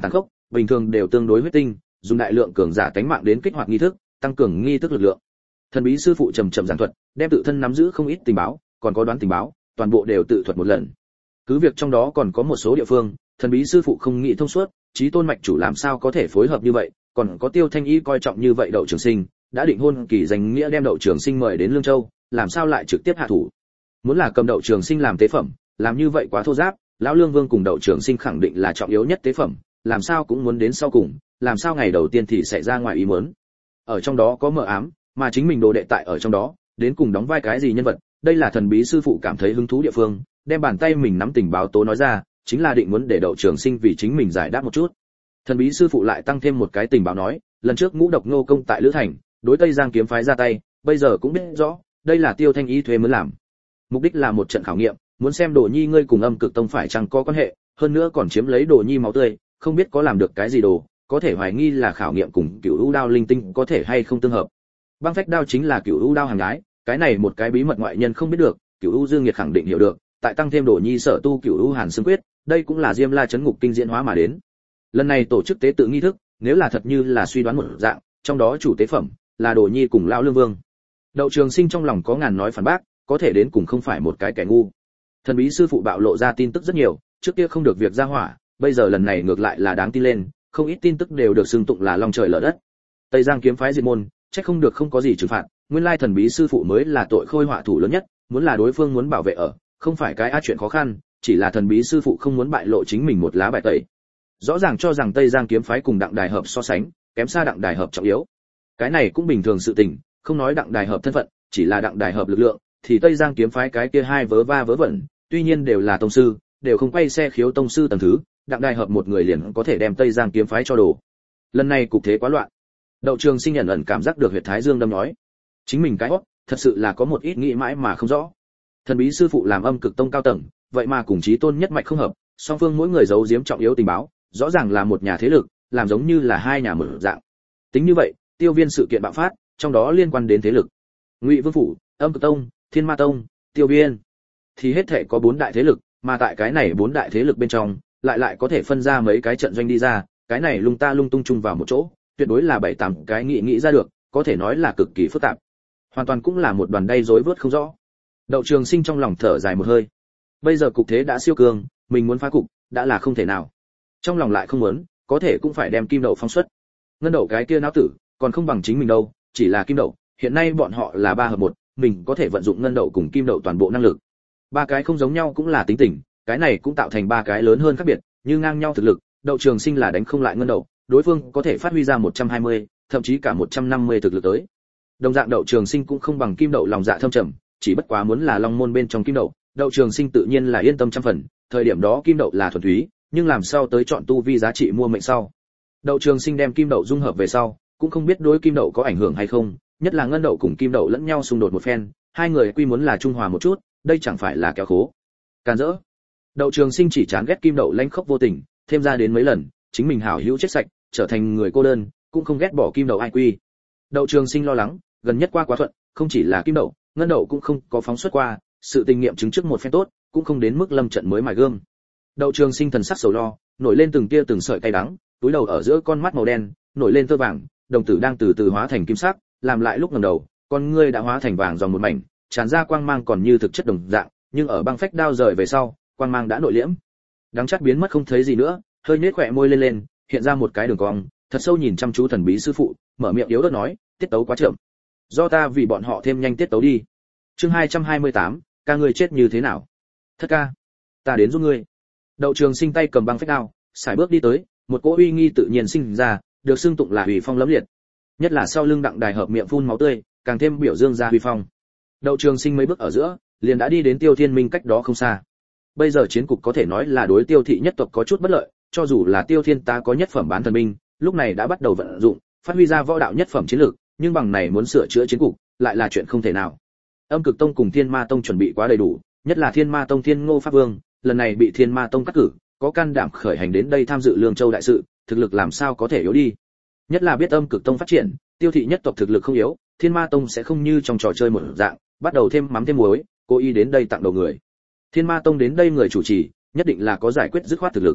bình thường đều tương đối huyết tinh, dùng đại lượng cường giả tánh mạng đến kích hoạt nghi thức, tăng cường nghi thức lực lượng. Thần bí sư phụ trầm trầm giảng thuật, đem tự thân nắm giữ không ít tình báo, còn có đoán tình báo, toàn bộ đều tự thuật một lần. Cứ việc trong đó còn có một số địa phương, thần bí sư phụ không nghĩ thông suốt, chí tôn mạch chủ làm sao có thể phối hợp như vậy, còn có Tiêu Thanh Y coi trọng như vậy Đậu Trường Sinh, đã định hôn kỳ danh nghĩa đem Đậu Trường Sinh mời đến Lương Châu, làm sao lại trực tiếp hạ thủ? Muốn là cầm Đậu Trường Sinh làm tế phẩm, làm như vậy quá thô giáp, lão Lương Vương cùng Đậu Trường Sinh khẳng định là trọng yếu nhất tế phẩm, làm sao cũng muốn đến sau cùng, làm sao ngày đầu tiên thì xảy ra ngoài ý muốn. Ở trong đó có mờ ám, mà chính mình đồ đệ tại ở trong đó, đến cùng đóng vai cái gì nhân vật, đây là thần bí sư phụ cảm thấy hứng thú địa phương, đem bàn tay mình nắm tình báo tố nói ra, chính là định muốn để Đậu Trường Sinh vì chính mình giải đáp một chút. Thần bí sư phụ lại tăng thêm một cái tình báo nói, lần trước Ngũ Độc Nô công tại Lữ Thành, đối Tây Giang kiếm phái ra tay, bây giờ cũng biết rõ, đây là Tiêu Thanh Y thuê mới làm. Mục đích là một trận khảo nghiệm, muốn xem Đồ Nhi ngươi cùng Âm Cực Tông phải chăng có quan hệ, hơn nữa còn chiếm lấy Đồ Nhi máu tươi, không biết có làm được cái gì đồ, có thể hoài nghi là khảo nghiệm cùng Cửu U đao linh tinh có thể hay không tương hợp. Băng phách đao chính là Cửu U đao hàng gái, cái này một cái bí mật ngoại nhân không biết được, Cửu U Dương Nghiệt khẳng định hiểu được, tại tăng thêm Đồ Nhi sở tu Cửu U Hàn Xương Quyết, đây cũng là Diêm La chấn ngục kinh diễn hóa mà đến. Lần này tổ chức tế tự nghi thức, nếu là thật như là suy đoán một dạng, trong đó chủ tế phẩm là Đồ Nhi cùng lão Lương Vương. Đậu Trường Sinh trong lòng có ngàn nói phản bác, có thể đến cùng không phải một cái kẻ ngu. Thần bí sư phụ bạo lộ ra tin tức rất nhiều, trước kia không được việc ra hỏa, bây giờ lần này ngược lại là đáng tin lên, không ít tin tức đều được xưng tụng là long trời lở đất. Tây Giang kiếm phái diệt môn, chắc không được không có gì trừng phạt, nguyên lai thần bí sư phụ mới là tội khôi họa thủ lớn nhất, muốn là đối phương muốn bảo vệ ở, không phải cái chuyện khó khăn, chỉ là thần bí sư phụ không muốn bại lộ chính mình một lá bài tẩy. Rõ ràng cho rằng Tây Giang kiếm phái cùng Đặng Đài Hợp so sánh, kém xa Đặng Đài Hợp trọng yếu. Cái này cũng bình thường sự tình, không nói Đặng Đài Hợp thân phận, chỉ là Đặng Đài Hợp lực lượng, thì Tây Giang kiếm phái cái kia hai vớ va vớ vẩn, tuy nhiên đều là tông sư, đều không quay xe khiếu tông sư tầng thứ, Đặng Đài Hợp một người liền có thể đem Tây Giang kiếm phái cho đổ. Lần này cục thế quá loạn. Đậu Trường Sinh ẩn cảm giác được huyệt thái dương đâm nói, chính mình cái hót, thật sự là có một ít nghĩ mãi mà không rõ. Thần bí sư phụ làm Âm Cực Tông cao tầng, vậy mà cùng chí tôn nhất mạch không hợp, song phương mỗi người giấu giếm trọng yếu tình báo, rõ ràng là một nhà thế lực, làm giống như là hai nhà mở dạng. Tính như vậy, Tiêu Viên sự kiện bạo phát, trong đó liên quan đến thế lực. Ngụy Vương phủ, Âm Cực Tông, Thiên Ma Tông, Tiêu Viên, thì hết thảy có 4 đại thế lực, mà tại cái này 4 đại thế lực bên trong, lại có thể phân ra mấy cái trận doanh đi ra, cái này lung ta lung tung chung vào một chỗ, tuyệt đối là 7-8 cái nghĩ ra được, có thể nói là cực kỳ phức tạp. Hoàn toàn cũng là một đoàn đay rối vớt không rõ. Đậu Trường Sinh trong lòng thở dài một hơi. Bây giờ cục thế đã siêu cường, mình muốn phá cục, đã là không thể nào. Trong lòng lại không muốn, có thể cũng phải đem Kim Đậu phóng xuất. Ngân Đậu cái kia não tử, còn không bằng chính mình đâu, chỉ là Kim Đậu, hiện nay bọn họ là 3 hợp 1, mình có thể vận dụng Ngân Đậu cùng Kim Đậu toàn bộ năng lực. 3 cái không giống nhau cũng là tính tình, cái này cũng tạo thành 3 cái lớn hơn khác biệt, như ngang nhau thực lực, Đậu Trường Sinh là đánh không lại Ngân Đậu, đối phương có thể phát huy ra 120, thậm chí cả 150 thực lực tới. Đồng dạng Đậu Trường Sinh cũng không bằng Kim Đậu lòng dạ thâm trầm, chỉ bất quá muốn là long môn bên trong Kim Đậu, Đậu Trường Sinh tự nhiên là yên tâm trăm phần, thời điểm đó Kim Đậu là thuần túy, nhưng làm sao tới chọn tu vi giá trị mua mệnh sau. Đậu Trường Sinh đem Kim Đậu dung hợp về sau, cũng không biết đối Kim Đậu có ảnh hưởng hay không, nhất là Ngân Đậu cùng Kim Đậu lẫn nhau xung đột một phen, hai người quy muốn là trung hòa một chút, đây chẳng phải là kéo khố. Càn rỡ. Đậu Trường Sinh chỉ chán ghét Kim Đậu lãnh khốc vô tình, thêm ra đến mấy lần, chính mình hảo hữu chết sạch, trở thành người cô đơn, cũng không ghét bỏ Kim Đậu ai quy. Đậu Trường Sinh lo lắng, gần nhất qua quá thuận, không chỉ là Kim Đậu, Ngân Đậu cũng không có phóng xuất qua, sự tình nghiệm chứng trước một phen tốt, cũng không đến mức lâm trận mới mài gương. Đậu Trường Sinh thần sắc sầu lo, nổi lên từng tia từng sợi cay đắng, túi đầu ở giữa con mắt màu đen, nổi lên tơ vàng, đồng tử đang từ từ hóa thành kim sắc, làm lại lúc ngẩng đầu, con ngươi đã hóa thành vàng giòn một mảnh, tràn ra quang mang còn như thực chất đồng dạng, nhưng ở băng phách đao rời về sau, quang mang đã nội liễm. Đắng chát biến mất không thấy gì nữa, hơi nhếch khóe môi lên, hiện ra một cái đường cong, thật sâu nhìn chăm chú thần bí sư phụ, mở miệng yếu ớt nói, tiết tấu quá chậm. Do ta vì bọn họ thêm nhanh tiết tấu đi. Chương 228, ca ngươi chết như thế nào? Thất ca, ta đến giúp ngươi. Đậu Trường Sinh tay cầm băng phách đao, sải bước đi tới, một cỗ uy nghi tự nhiên sinh ra, được xưng tụng là uy phong lẫm liệt. Nhất là sau lưng Đặng Đài Hợp miệng phun máu tươi, càng thêm biểu dương ra uy phong. Đậu Trường Sinh mấy bước ở giữa, liền đã đi đến Tiêu Thiên Minh cách đó không xa. Bây giờ chiến cục có thể nói là đối Tiêu thị nhất tộc có chút bất lợi, cho dù là Tiêu Thiên ta có nhất phẩm bán thần binh, lúc này đã bắt đầu vận dụng, phát huy ra võ đạo nhất phẩm chiến lược, nhưng bằng này muốn sửa chữa chiến cục, lại là chuyện không thể nào. Âm Cực Tông cùng Thiên Ma Tông chuẩn bị quá đầy đủ, nhất là Thiên Ma Tông Thiên Ngô Pháp Vương, lần này bị Thiên Ma Tông cắt cử, có can đảm khởi hành đến đây tham dự Lương Châu đại sự, thực lực làm sao có thể yếu đi. Nhất là biết Âm Cực Tông phát triển, Tiêu thị nhất tộc thực lực không yếu, Thiên Ma Tông sẽ không như trong trò chơi một dạng, bắt đầu thêm mắm thêm muối, cố ý đến đây tặng đầu người. Thiên Ma Tông đến đây người chủ trì, nhất định là có giải quyết dứt khoát thực lực.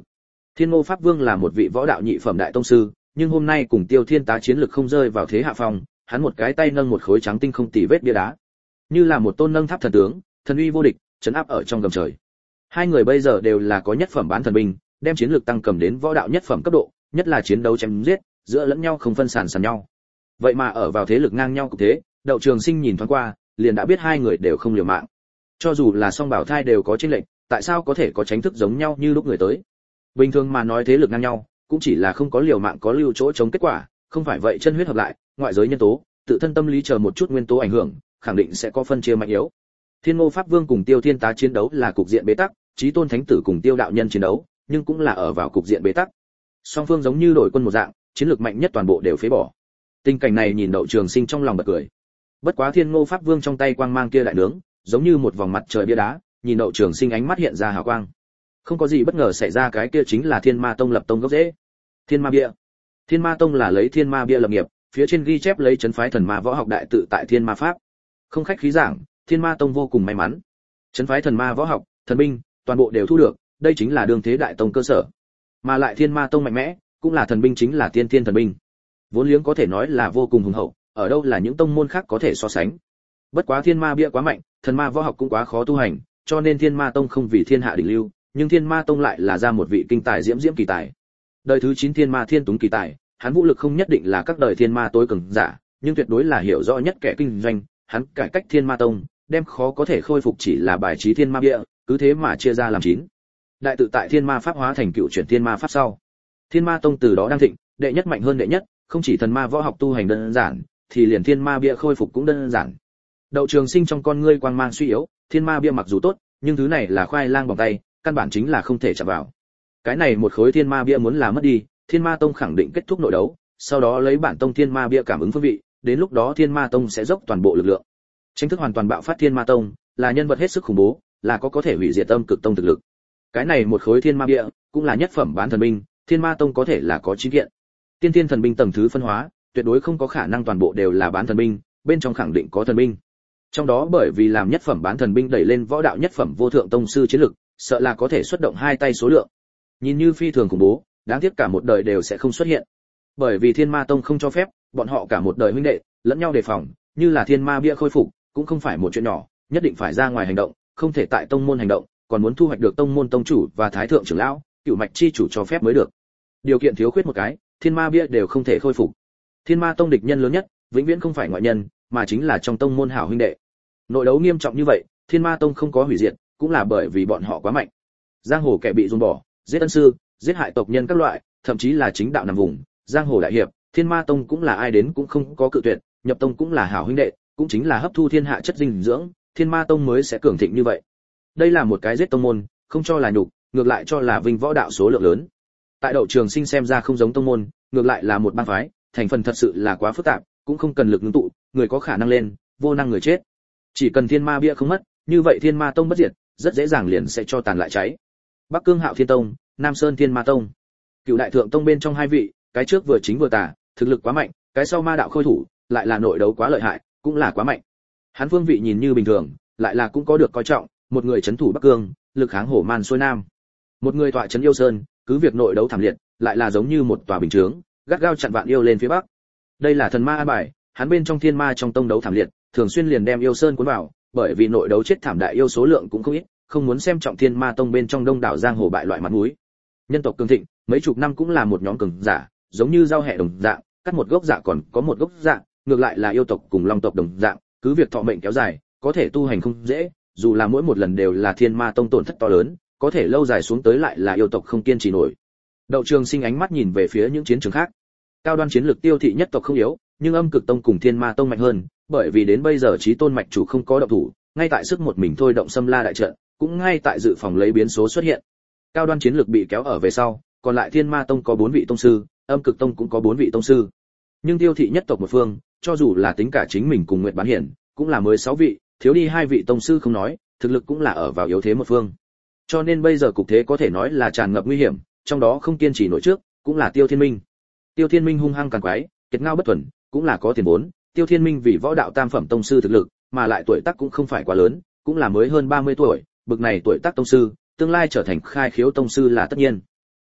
Thiên Ngô Pháp Vương là một vị võ đạo nhị phẩm đại tông sư, nhưng hôm nay cùng Tiêu Thiên Tá chiến lực không rơi vào thế hạ phong, hắn một cái tay nâng một khối trắng tinh không tì vết bia đá, như là một tôn nâng tháp thần tướng, thần uy vô địch, trấn áp ở trong gầm trời. Hai người bây giờ đều là có nhất phẩm bán thần binh, đem chiến lược tăng cầm đến võ đạo nhất phẩm cấp độ, nhất là chiến đấu chém giết, giữa lẫn nhau không phân sàn nhau. Vậy mà ở vào thế lực ngang nhau cục thế, Đậu Trường Sinh nhìn thoáng qua, liền đã biết hai người đều không liều mạng. Cho dù là song bảo thai đều có chênh lệch, tại sao có thể có tránh thức giống nhau như lúc người tới? Bình thường mà nói thế lực ngang nhau, cũng chỉ là không có liều mạng có lưu chỗ chống kết quả, không phải vậy chân huyết hợp lại, ngoại giới nhân tố, tự thân tâm lý chờ một chút nguyên tố ảnh hưởng, khẳng định sẽ có phân chia mạnh yếu. Thiên Ngô Pháp Vương cùng Tiêu Thiên Tá chiến đấu là cục diện bế tắc, Chí Tôn Thánh Tử cùng Tiêu đạo nhân chiến đấu, nhưng cũng là ở vào cục diện bế tắc. Song phương giống như đổi quân một dạng, chiến lược mạnh nhất toàn bộ đều phế bỏ. Tình cảnh này nhìn Đậu Trường Sinh trong lòng bật cười. Bất quá Thiên Ngô Pháp Vương trong tay quang mang kia đại nướng, giống như một vòng mặt trời bia đá, nhìn Đậu Trường Sinh ánh mắt hiện ra hào quang. Không có gì bất ngờ xảy ra, cái kia chính là Thiên Ma Tông lập tông gốc rễ. Thiên Ma bia. Thiên Ma Tông là lấy Thiên Ma bia lập nghiệp, phía trên ghi chép lấy trấn phái thần ma võ học đại tự tại Thiên Ma pháp. Không khách khí giảng, Thiên Ma Tông vô cùng may mắn. Trấn phái thần ma võ học, thần binh, toàn bộ đều thu được, đây chính là đường thế đại tông cơ sở. Mà lại Thiên Ma Tông mạnh mẽ, cũng là thần binh chính là tiên thiên thần binh. Vốn liếng có thể nói là vô cùng hùng hậu, ở đâu là những tông môn khác có thể so sánh. Bất quá Thiên Ma bia quá mạnh, thần ma võ học cũng quá khó tu hành, cho nên Thiên Ma Tông không vì thiên hạ đỉnh lưu, nhưng Thiên Ma Tông lại là ra một vị kinh tài diễm diễm kỳ tài. Đời thứ 9 Thiên Ma Thiên Túng kỳ tài, hắn vũ lực không nhất định là các đời Thiên Ma tối cường giả, nhưng tuyệt đối là hiểu rõ nhất kẻ kinh doanh, hắn cải cách Thiên Ma Tông, đem khó có thể khôi phục chỉ là bài trí Thiên Ma bia, cứ thế mà chia ra làm 9. Đại tự tại Thiên Ma pháp hóa thành cựu chuyển Thiên Ma pháp sau. Thiên Ma Tông từ đó đang thịnh, đệ nhất mạnh hơn đệ nhất, không chỉ thần ma võ học tu hành đơn giản, thì liền Thiên Ma bia khôi phục cũng đơn giản. Đậu Trường Sinh trong con ngươi quang mang suy yếu, Thiên Ma bia mặc dù tốt, nhưng thứ này là khoai lang bằng tay, căn bản chính là không thể chạm vào. Cái này một khối Thiên Ma bia muốn là mất đi, Thiên Ma Tông khẳng định kết thúc nội đấu, sau đó lấy bản tông Thiên Ma bia cảm ứng phương vị, đến lúc đó Thiên Ma Tông sẽ dốc toàn bộ lực lượng. Tranh thức hoàn toàn bạo phát Thiên Ma Tông, là nhân vật hết sức khủng bố, là có thể hủy diệt Âm Cực Tông thực lực. Cái này một khối Thiên Ma bia, cũng là nhất phẩm bán thần binh, Thiên Ma Tông có thể là có 9 kiện. Tiên thiên thần binh tầng thứ phân hóa, tuyệt đối không có khả năng toàn bộ đều là bán thần binh, bên trong khẳng định có thần binh. Trong đó bởi vì làm nhất phẩm bán thần binh đẩy lên võ đạo nhất phẩm vô thượng tông sư chiến lực, sợ là có thể xuất động hai tay số lượng. Nhìn như phi thường khủng bố, đáng tiếc cả một đời đều sẽ không xuất hiện. Bởi vì Thiên Ma Tông không cho phép, bọn họ cả một đời huynh đệ, lẫn nhau đề phòng, như là Thiên Ma bia khôi phục, cũng không phải một chuyện nhỏ, nhất định phải ra ngoài hành động, không thể tại tông môn hành động, còn muốn thu hoạch được tông môn tông chủ và thái thượng trưởng lão, cửu mạch chi chủ cho phép mới được. Điều kiện thiếu khuyết một cái, Thiên Ma bia đều không thể khôi phục. Thiên Ma Tông địch nhân lớn nhất, vĩnh viễn không phải ngoại nhân, mà chính là trong tông môn hảo huynh đệ. Nội đấu nghiêm trọng như vậy, Thiên Ma Tông không có hủy diệt, cũng là bởi vì bọn họ quá mạnh. Giang hồ kẻ bị dồn bỏ, giết ân sư, giết hại tộc nhân các loại, thậm chí là chính đạo nằm vùng, giang hồ đại hiệp, Thiên Ma Tông cũng là ai đến cũng không có cự tuyệt, nhập tông cũng là hảo huynh đệ, cũng chính là hấp thu thiên hạ chất dinh dưỡng, Thiên Ma Tông mới sẽ cường thịnh như vậy. Đây là một cái giết tông môn, không cho là nhục, ngược lại cho là vinh võ đạo số lượng lớn. Tại Đậu Trường Sinh xem ra không giống tông môn, ngược lại là một bang phái, thành phần thật sự là quá phức tạp, cũng không cần lực ngưng tụ, người có khả năng lên, vô năng người chết. Chỉ cần Thiên Ma bia không mất, như vậy Thiên Ma Tông bất diệt, rất dễ dàng liền sẽ cho tàn lại cháy. Bắc Cương Hạo Thiên Tông, Nam Sơn Thiên Ma Tông. Cựu đại thượng tông bên trong hai vị, cái trước vừa chính vừa tà, thực lực quá mạnh, cái sau ma đạo khôi thủ, lại là nội đấu quá lợi hại, cũng là quá mạnh. Hắn phương vị nhìn như bình thường, lại là cũng có được coi trọng, một người trấn thủ Bắc Cương, lực kháng hổ man xuôi nam. Một người tọa trấn Yêu Sơn, cứ việc nội đấu thảm liệt, lại là giống như một tòa bình chướng, gắt gao chặn vạn yêu lên phía bắc. Đây là thần ma an bài, hắn bên trong thiên ma trong tông đấu thảm liệt, thường xuyên liền đem Yêu Sơn cuốn vào, bởi vì nội đấu chết thảm đại yêu số lượng cũng không ít, không muốn xem trọng thiên ma tông bên trong đông đảo giang hồ bại loại mặt mũi. Nhân tộc cường thịnh, mấy chục năm cũng là một nhóm cường giả, giống như giao hệ đồng dạng, cắt một gốc dạ còn có một gốc dạ, ngược lại là yêu tộc cùng long tộc đồng dạng, cứ việc thọ mệnh kéo dài, có thể tu hành không dễ, dù là mỗi một lần đều là thiên ma tông tổn thất to lớn, có thể lâu dài xuống tới lại là yêu tộc không kiên trì nổi. Đậu Trường Sinh ánh mắt nhìn về phía những chiến trường khác. Cao đoan chiến lược Tiêu thị nhất tộc không yếu, nhưng Âm Cực Tông cùng Thiên Ma Tông mạnh hơn, bởi vì đến bây giờ Chí Tôn mạch chủ không có động thủ, ngay tại sức một mình thôi động Xâm La đại trận, cũng ngay tại dự phòng lấy biến số xuất hiện. Cao đoan chiến lược bị kéo ở về sau, còn lại Thiên Ma Tông có 4 vị tông sư, Âm Cực Tông cũng có 4 vị tông sư. Nhưng Tiêu thị nhất tộc một phương, cho dù là tính cả chính mình cùng Nguyệt Bán Hiển, cũng là 16 vị, thiếu đi 2 vị tông sư không nói, thực lực cũng là ở vào yếu thế một phương. Cho nên bây giờ cục thế có thể nói là tràn ngập nguy hiểm, trong đó không kiên trì nổi trước, cũng là Tiêu Thiên Minh. Tiêu Thiên Minh hung hăng càn quái, kiệt ngao bất thuần, cũng là có tiền vốn, Tiêu Thiên Minh vì võ đạo tam phẩm tông sư thực lực, mà lại tuổi tác cũng không phải quá lớn, cũng là mới hơn 30 tuổi, bực này tuổi tác tông sư, tương lai trở thành khai khiếu tông sư là tất nhiên.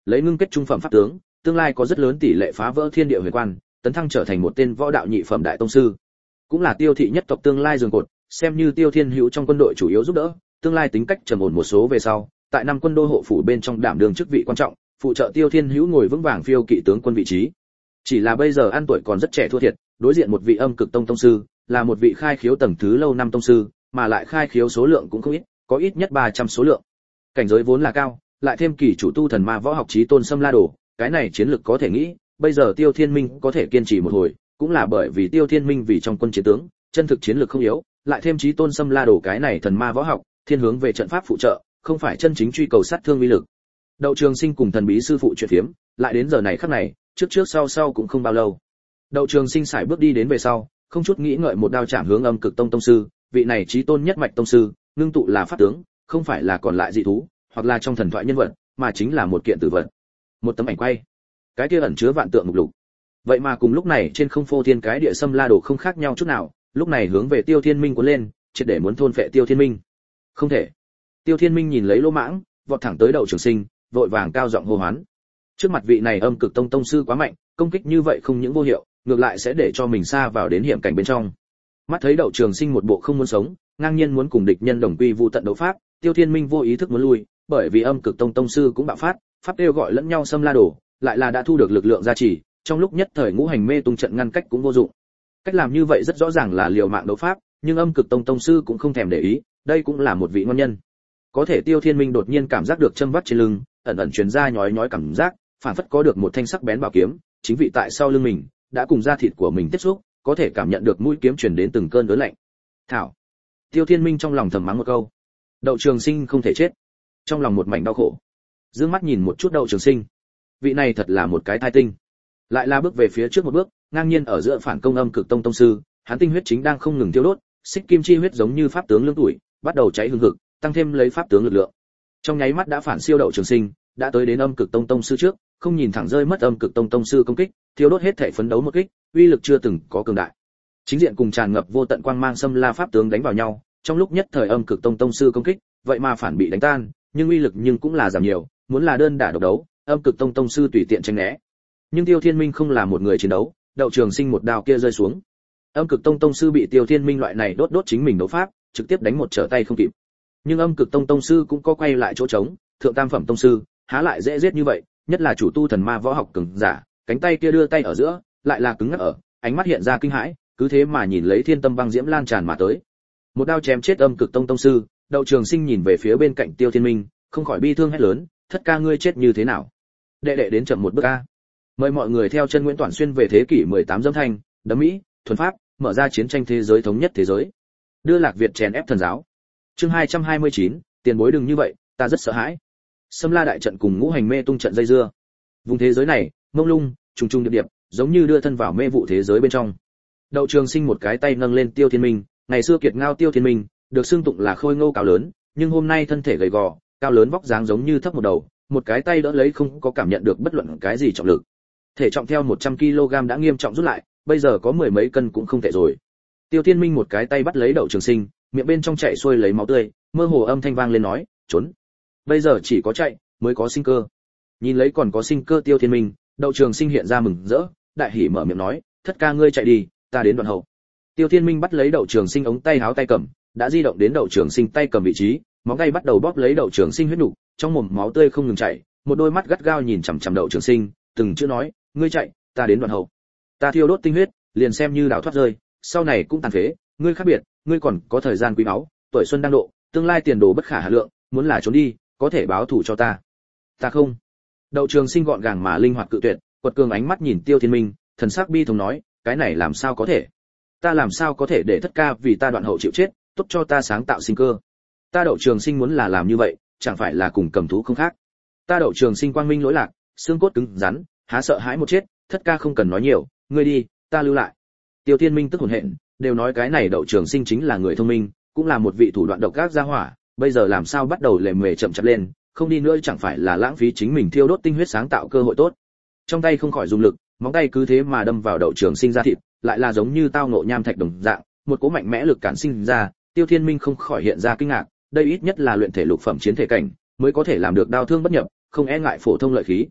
lấy ngưng kết trung phẩm pháp tướng, tương lai có rất lớn tỷ lệ phá vỡ thiên địa huyền quan, tấn thăng trở thành một tên võ đạo nhị phẩm đại tông sư, cũng là Tiêu thị nhất tộc tương lai giường cột, xem như Tiêu Thiên Hữu trong quân đội chủ yếu giúp đỡ, tương lai tính cách trầm ổn một số về sau, tại năm quân đô hộ phủ bên trong đảm đương chức vị quan trọng, phụ trợ Tiêu Thiên Hữu ngồi vững vàng phiêu kỵ tướng quân vị trí. Chỉ là bây giờ ăn tuổi còn rất trẻ thua thiệt, đối diện một vị Âm Cực Tông tông sư, là một vị khai khiếu tầng thứ lâu năm tông sư, mà lại khai khiếu số lượng cũng không ít, có ít nhất 300 số lượng. Cảnh giới vốn là cao, lại thêm kỳ chủ tu thần ma võ học chí tôn Sâm La Đồ, cái này chiến lực có thể nghĩ, bây giờ Tiêu Thiên Minh có thể kiên trì một hồi, cũng là bởi vì Tiêu Thiên Minh vì trong quân chiến tướng, chân thực chiến lực không yếu, lại thêm chí tôn Sâm La Đồ cái này thần ma võ học, thiên hướng về trận pháp phụ trợ, không phải chân chính truy cầu sát thương uy lực. Đậu Trường Sinh cùng thần bí sư phụ chuyện phiếm, lại đến giờ này khắc này, trước sau cũng không bao lâu. Đậu Trường Sinh sải bước đi đến về sau, không chút nghĩ ngợi một đao chạm hướng Âm Cực Tông tông sư, vị này chí tôn nhất mạch tông sư, ngưng tụ là pháp tướng, không phải là còn lại dị thú, hoặc là trong thần thoại nhân vật, mà chính là một kiện tử vật. Một tấm ảnh quay, cái kia ẩn chứa vạn tượng mục lục. Vậy mà cùng lúc này trên không phô thiên cái địa Sâm La Đồ không khác nhau chút nào, lúc này hướng về Tiêu Thiên Minh cuốn lên, triệt để muốn thôn phệ Tiêu Thiên Minh. Không thể. Tiêu Thiên Minh nhìn lấy Lỗ Mãng, vọt thẳng tới Đậu Trường Sinh, vội vàng cao giọng hô hoán. Trước mặt vị này Âm Cực Tông tông sư quá mạnh, công kích như vậy không những vô hiệu, ngược lại sẽ để cho mình sa vào đến hiểm cảnh bên trong. Mắt thấy Đậu Trường Sinh một bộ không muốn sống, ngang nhiên muốn cùng địch nhân đồng quy vu tận đấu pháp, Tiêu Thiên Minh vô ý thức muốn lui, bởi vì Âm Cực Tông tông sư cũng bạo phát, pháp kêu gọi lẫn nhau Sâm La Đồ, lại là đã thu được lực lượng gia trì, trong lúc nhất thời ngũ hành mê tung trận ngăn cách cũng vô dụng. Cách làm như vậy rất rõ ràng là liều mạng đấu pháp, nhưng Âm Cực Tông tông sư cũng không thèm để ý, đây cũng là một vị ngon nhân. Có thể Tiêu Thiên Minh đột nhiên cảm giác được châm vắt trên lưng, ẩn ẩn truyền ra nhói nhói cảm giác, phản phất có được một thanh sắc bén bảo kiếm, chính vị tại sau lưng mình, đã cùng da thịt của mình tiếp xúc, có thể cảm nhận được mũi kiếm truyền đến từng cơn đớn lạnh. Thảo. Tiêu Thiên Minh trong lòng thầm mắng một câu. Đậu Trường Sinh không thể chết. Trong lòng một mảnh đau khổ. Dương mắt nhìn một chút Đậu Trường Sinh. Vị này thật là một cái thai tinh. Lại là bước về phía trước một bước, ngang nhiên ở giữa phản công Âm Cực Tông tông sư, hắn tinh huyết chính đang không ngừng tiêu đốt, xích kim chi huyết giống như pháp tướng lương tuổi, bắt đầu cháy hừng hực, tăng thêm lấy pháp tướng lực lượng. Trong nháy mắt đã phản siêu Đậu Trường Sinh, đã tới đến Âm Cực Tông tông sư trước, không nhìn thẳng rơi mất Âm Cực Tông tông sư công kích, thiêu đốt hết thể phấn đấu một kích, uy lực chưa từng có cường đại. Chính diện cùng tràn ngập vô tận quang mang Sâm La pháp tướng đánh vào nhau, trong lúc nhất thời Âm Cực Tông tông sư công kích, vậy mà phản bị đánh tan, nhưng uy lực nhưng cũng là giảm nhiều, muốn là đơn đả độc đấu, Âm Cực Tông tông sư tùy tiện tránh né. Nhưng Tiêu Thiên Minh không là một người chiến đấu, Đậu Trường Sinh một đao kia rơi xuống. Âm Cực Tông tông sư bị Tiêu Thiên Minh loại này đốt chính mình đấu pháp, trực tiếp đánh một trở tay không kịp. Nhưng Âm Cực Tông tông sư cũng có quay lại chỗ trống, thượng tam phẩm tông sư, há lại dễ giết như vậy, nhất là chủ tu thần ma võ học cường giả, cánh tay kia đưa tay ở giữa, lại là cứng ngắc ở, ánh mắt hiện ra kinh hãi, cứ thế mà nhìn lấy thiên tâm băng diễm lan tràn mà tới. Một đao chém chết Âm Cực Tông tông sư, Đậu Trường Sinh nhìn về phía bên cạnh Tiêu Thiên Minh, không khỏi bi thương hét lớn, thất ca ngươi chết như thế nào? Đệ đệ đến chậm một bước a. Mời mọi người theo chân Nguyễn Toản Xuyên về thế kỷ 18 dâm thanh, đấm Mỹ, thuần pháp, mở ra chiến tranh thế giới thống nhất thế giới. Đưa Lạc Việt chèn ép thần giáo. Chương 229, tiền bối đừng như vậy, ta rất sợ hãi. Sâm La đại trận cùng ngũ hành mê tung trận dây dưa. Vùng thế giới này, mông lung, trùng trùng điệp điệp, giống như đưa thân vào mê vụ thế giới bên trong. Đậu Trường Sinh một cái tay nâng lên Tiêu Thiên Minh, ngày xưa kiệt ngao Tiêu Thiên Minh, được xưng tụng là khôi ngô cao lớn, nhưng hôm nay thân thể gầy gò, cao lớn vóc dáng giống như thấp một đầu, một cái tay đỡ lấy không có cảm nhận được bất luận cái gì trọng lực. Thể trọng theo 100 kg đã nghiêm trọng rút lại, bây giờ có mười mấy cân cũng không tệ rồi. Tiêu Thiên Minh một cái tay bắt lấy Đậu Trường Sinh, miệng bên trong chảy xuôi lấy máu tươi, mơ hồ âm thanh vang lên nói, trốn. Bây giờ chỉ có chạy mới có sinh cơ. Nhìn lấy còn có sinh cơ Tiêu Thiên Minh, Đậu Trường Sinh hiện ra mừng rỡ, đại hỉ mở miệng nói, thất ca ngươi chạy đi, ta đến đoạn hậu. Tiêu Thiên Minh bắt lấy Đậu Trường Sinh ống tay háo tay cầm, đã di động đến Đậu Trường Sinh tay cầm vị trí, móng tay bắt đầu bóp lấy Đậu Trường Sinh huyết nục, trong mồm máu tươi không ngừng chảy, một đôi mắt gắt gao nhìn chằm chằm Đậu Trường Sinh, từng chữ nói, ngươi chạy, ta đến đoạn hậu. Ta thiêu đốt tinh huyết, liền xem như đào thoát rơi, sau này cũng tàn phế, ngươi khác biệt, ngươi còn có thời gian quý báu, tuổi xuân đang độ, tương lai tiền đồ bất khả hà lượng, muốn là trốn đi, có thể báo thù cho ta. Ta không. Đậu Trường Sinh gọn gàng mà linh hoạt cự tuyệt, quật cường ánh mắt nhìn Tiêu Thiên Minh, thần sắc bi thống nói, cái này làm sao có thể? Ta làm sao có thể để thất ca vì ta đoạn hậu chịu chết, tốt cho ta sáng tạo sinh cơ. Ta Đậu Trường Sinh muốn là làm như vậy, chẳng phải là cùng cầm thú không khác. Ta Đậu Trường Sinh quang minh lỗi lạc, xương cốt cứng rắn, há sợ hãi một chết, thất ca không cần nói nhiều, ngươi đi, ta lưu lại. Tiêu Thiên Minh tức hổn hển, đều nói cái này Đậu Trường Sinh chính là người thông minh, cũng là một vị thủ đoạn độc ác gia hỏa, bây giờ làm sao bắt đầu lề mề chậm chạp lên, không đi nữa chẳng phải là lãng phí chính mình thiêu đốt tinh huyết sáng tạo cơ hội tốt. Trong tay không khỏi dùng lực, móng tay cứ thế mà đâm vào Đậu Trường Sinh ra thịt, lại là giống như tao ngộ nham thạch đồng dạng, một cỗ mạnh mẽ lực cản sinh ra, Tiêu Thiên Minh không khỏi hiện ra kinh ngạc, đây ít nhất là luyện thể lục phẩm chiến thể cảnh, mới có thể làm được đao thương bất nhập, không e ngại phổ thông lợi khí,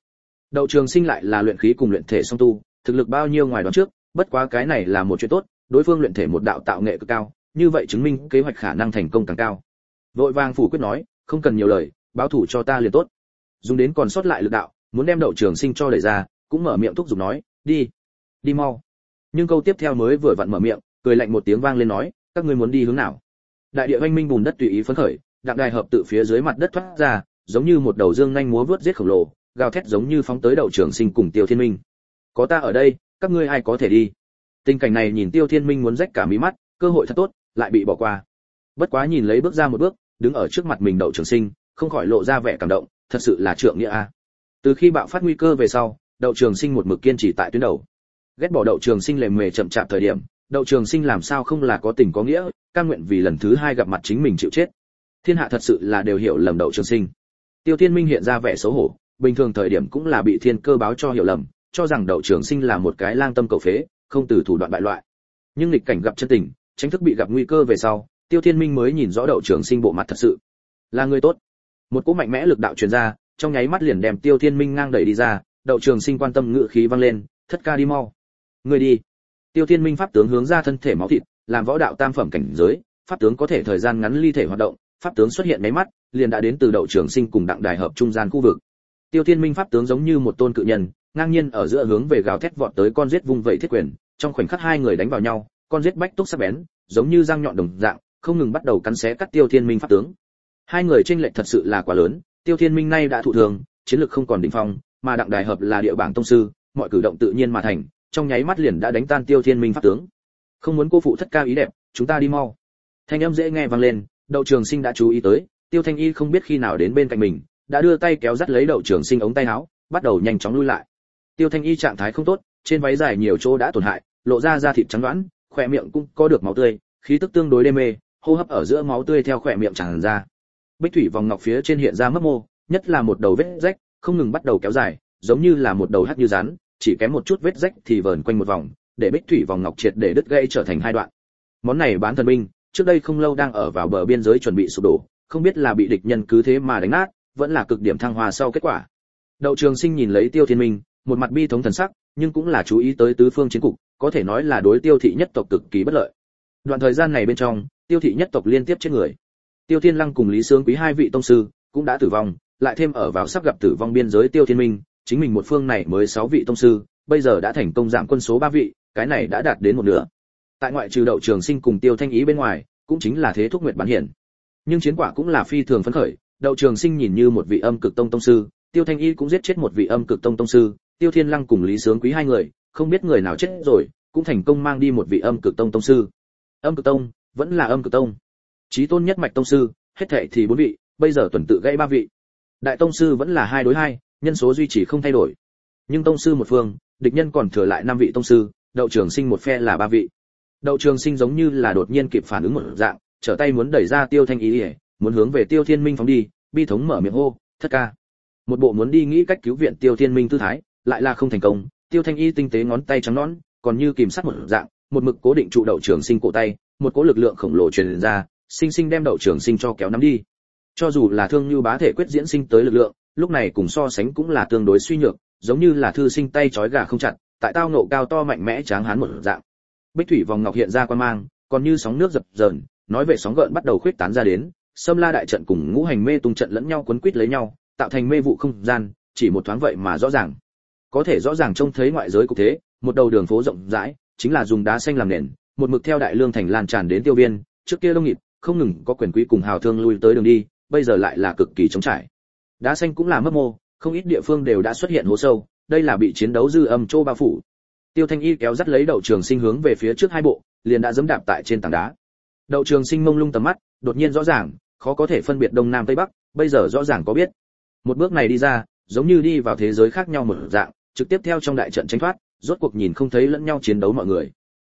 Đậu Trường Sinh lại là luyện khí cùng luyện thể song tu, thực lực bao nhiêu ngoài đoán trước, bất quá cái này là một chuyện tốt, đối phương luyện thể một đạo tạo nghệ cực cao, như vậy chứng minh kế hoạch khả năng thành công càng cao. Vội vàng phủ quyết nói, không cần nhiều lời, báo thủ cho ta liền tốt. Dùng đến còn sót lại lực đạo, muốn đem Đậu Trường Sinh cho đẩy ra, cũng mở miệng thúc giục nói, đi, đi mau. Nhưng câu tiếp theo mới vừa vặn mở miệng, cười lạnh một tiếng vang lên nói, các ngươi muốn đi hướng nào? Đại địa oanh minh bùn đất tùy ý phấn khởi, đặng đài hợp tự phía dưới mặt đất thoát ra, giống như một đầu dương nhanh múa vớt giết khổng lồ, gào thét giống như phóng tới Đậu Trường Sinh cùng Tiêu Thiên Minh. Có ta ở đây, các ngươi ai có thể đi? Tình cảnh này nhìn Tiêu Thiên Minh muốn rách cả mí mắt, cơ hội thật tốt, lại bị bỏ qua. Bất quá nhìn lấy bước ra một bước, đứng ở trước mặt mình Đậu Trường Sinh, không khỏi lộ ra vẻ cảm động, thật sự là trượng nghĩa a. Từ khi bạo phát nguy cơ về sau, Đậu Trường Sinh một mực kiên trì tại tuyến đầu. Ghét bỏ Đậu Trường Sinh lề mề chậm chạp thời điểm, Đậu Trường Sinh làm sao không là có tình có nghĩa, cam nguyện vì lần thứ hai gặp mặt chính mình chịu chết. Thiên hạ thật sự là đều hiểu lầm Đậu Trường Sinh. Tiêu Thiên Minh hiện ra vẻ xấu hổ, bình thường thời điểm cũng là bị thiên cơ báo cho hiểu lầm, cho rằng Đậu Trường Sinh là một cái lang tâm cầu phế, không từ thủ đoạn bại loại. Nhưng nghịch cảnh gặp chân tình, tránh thức bị gặp nguy cơ về sau, Tiêu Thiên Minh mới nhìn rõ Đậu Trường Sinh bộ mặt thật sự là người tốt. Một cỗ mạnh mẽ lực đạo truyền ra, trong nháy mắt liền đem Tiêu Thiên Minh ngang đẩy đi ra. Đậu Trường Sinh quan tâm ngự khí vang lên, thất ca đi mau. Người đi. Tiêu Thiên Minh pháp tướng hướng ra thân thể máu thịt, làm võ đạo tam phẩm cảnh giới, pháp tướng có thể thời gian ngắn ly thể hoạt động, pháp tướng xuất hiện mấy mắt, liền đã đến từ Đậu Trường Sinh cùng đặng đài hợp trung gian khu vực. Tiêu Thiên Minh pháp tướng giống như một tôn cự nhân, ngang nhiên ở giữa hướng về gào thét vọt tới con giết vung vẩy thiết quyền, trong khoảnh khắc hai người đánh vào nhau, con giết bách túc sắc bén, giống như răng nhọn đồng dạng, không ngừng bắt đầu cắn xé cắt Tiêu Thiên Minh pháp tướng. Hai người chênh lệch thật sự là quá lớn, Tiêu Thiên Minh nay đã thụ thương, chiến lực không còn đỉnh phong, mà đặng đài hợp là địa bảng tông sư, mọi cử động tự nhiên mà thành, trong nháy mắt liền đã đánh tan Tiêu Thiên Minh pháp tướng. Không muốn cô phụ thất ca ý đẹp, chúng ta đi mau. Thanh âm dễ nghe vang lên, Đậu Trường Sinh đã chú ý tới, Tiêu Thanh Y không biết khi nào đến bên cạnh mình, đã đưa tay kéo dắt lấy Đậu Trường Sinh ống tay áo, bắt đầu nhanh chóng lui lại. Tiêu Thanh Y trạng thái không tốt, trên váy dài nhiều chỗ đã tổn hại, lộ ra da thịt trắng đoán, khóe miệng cũng có được máu tươi, khí tức tương đối đê mê, hô hấp ở giữa máu tươi theo khóe miệng tràn ra. Bích thủy vòng ngọc phía trên hiện ra mấp mô, nhất là một đầu vết rách, không ngừng bắt đầu kéo dài, giống như là một đầu hắc như rắn, chỉ kém một chút vết rách thì vờn quanh một vòng, để bích thủy vòng ngọc triệt để đứt gãy trở thành hai đoạn. Món này bán thần binh, trước đây không lâu đang ở vào bờ biên giới chuẩn bị sụp đổ, không biết là bị địch nhân cứ thế mà đánh nát, vẫn là cực điểm thăng hoa sau kết quả. Đậu Trường Sinh nhìn lấy Tiêu Thiên Minh, một mặt bi thống thần sắc, nhưng cũng là chú ý tới tứ phương chiến cục, có thể nói là đối Tiêu thị nhất tộc cực kỳ bất lợi. Đoạn thời gian này bên trong, Tiêu thị nhất tộc liên tiếp chết người. Tiêu Thiên Lăng cùng Lý Sướng Quý hai vị tông sư cũng đã tử vong, lại thêm ở vào sắp gặp tử vong biên giới Tiêu Thiên Minh, chính mình một phương này mới 6 vị tông sư, bây giờ đã thành công giảm quân số 3 vị, cái này đã đạt đến một nửa. Tại ngoại trừ Đậu Trường Sinh cùng Tiêu Thanh Ý bên ngoài, cũng chính là Thế Thúc Nguyệt bán hiển. Nhưng chiến quả cũng là phi thường phấn khởi, Đậu Trường Sinh nhìn như một vị âm cực tông tông sư, Tiêu Thanh Y cũng giết chết một vị âm cực tông tông sư, Tiêu Thiên Lăng cùng Lý Sướng Quý hai người, không biết người nào chết rồi, cũng thành công mang đi một vị âm cực tông tông sư. Âm cực tông, vẫn là âm cực tông. Chí tôn nhất mạch tông sư, hết thảy thì 4 vị, bây giờ tuần tự gãy 3 vị. Đại tông sư vẫn là 2 đối 2, nhân số duy trì không thay đổi. Nhưng tông sư một phương, địch nhân còn thừa lại 5 vị tông sư, Đậu Trường Sinh một phe là 3 vị. Đậu Trường Sinh giống như là đột nhiên kịp phản ứng một dạng, trở tay muốn đẩy ra Tiêu Thanh Ý, muốn hướng về Tiêu Thiên Minh phóng đi, bi thống mở miệng hô, "Thất ca!" Một bộ muốn đi nghĩ cách cứu viện Tiêu Thiên Minh tư thái, lại là không thành công. Tiêu Thanh Y tinh tế ngón tay trắng nõn, còn như kìm sắt một dạng, một mực cố định trụ Đậu Trường Sinh cổ tay, một cỗ lực lượng khổng lồ truyền ra, sinh sinh đem Đậu Trường Sinh cho kéo nắm đi. Cho dù là thương như bá thể quyết diễn sinh tới lực lượng, lúc này cùng so sánh cũng là tương đối suy nhược, giống như là thư sinh tay trói gà không chặt, tại tao nộ cao to mạnh mẽ tráng hán một dạng. Bích thủy vòng ngọc hiện ra quan mang, còn như sóng nước dập dờn, nói về sóng gợn bắt đầu khuyết tán ra đến, Sâm La đại trận cùng ngũ hành mê tung trận lẫn nhau quấn quýt lấy nhau, tạo thành mê vụ không gian, chỉ một thoáng vậy mà rõ ràng. Có thể rõ ràng trông thấy ngoại giới cục thế, một đầu đường phố rộng rãi, chính là dùng đá xanh làm nền, một mực theo đại lương thành lan tràn đến tiêu viên, trước kia đông nghịt, không ngừng có quyền quý cùng hào thương lui tới đường đi, bây giờ lại là cực kỳ trống trải. Đá xanh cũng là mấp mô, không ít địa phương đều đã xuất hiện hố sâu, đây là bị chiến đấu dư âm trô bao phủ. Tiêu Thanh Y kéo dắt lấy Đậu Trường Sinh hướng về phía trước hai bộ, liền đã giẫm đạp tại trên tảng đá. Đậu Trường Sinh mông lung tầm mắt, đột nhiên rõ ràng, khó có thể phân biệt đông nam tây bắc, bây giờ rõ ràng có biết. Một bước này đi ra, giống như đi vào thế giới khác nhau một dạng, trực tiếp theo trong đại trận tránh thoát, rốt cuộc nhìn không thấy lẫn nhau chiến đấu mọi người.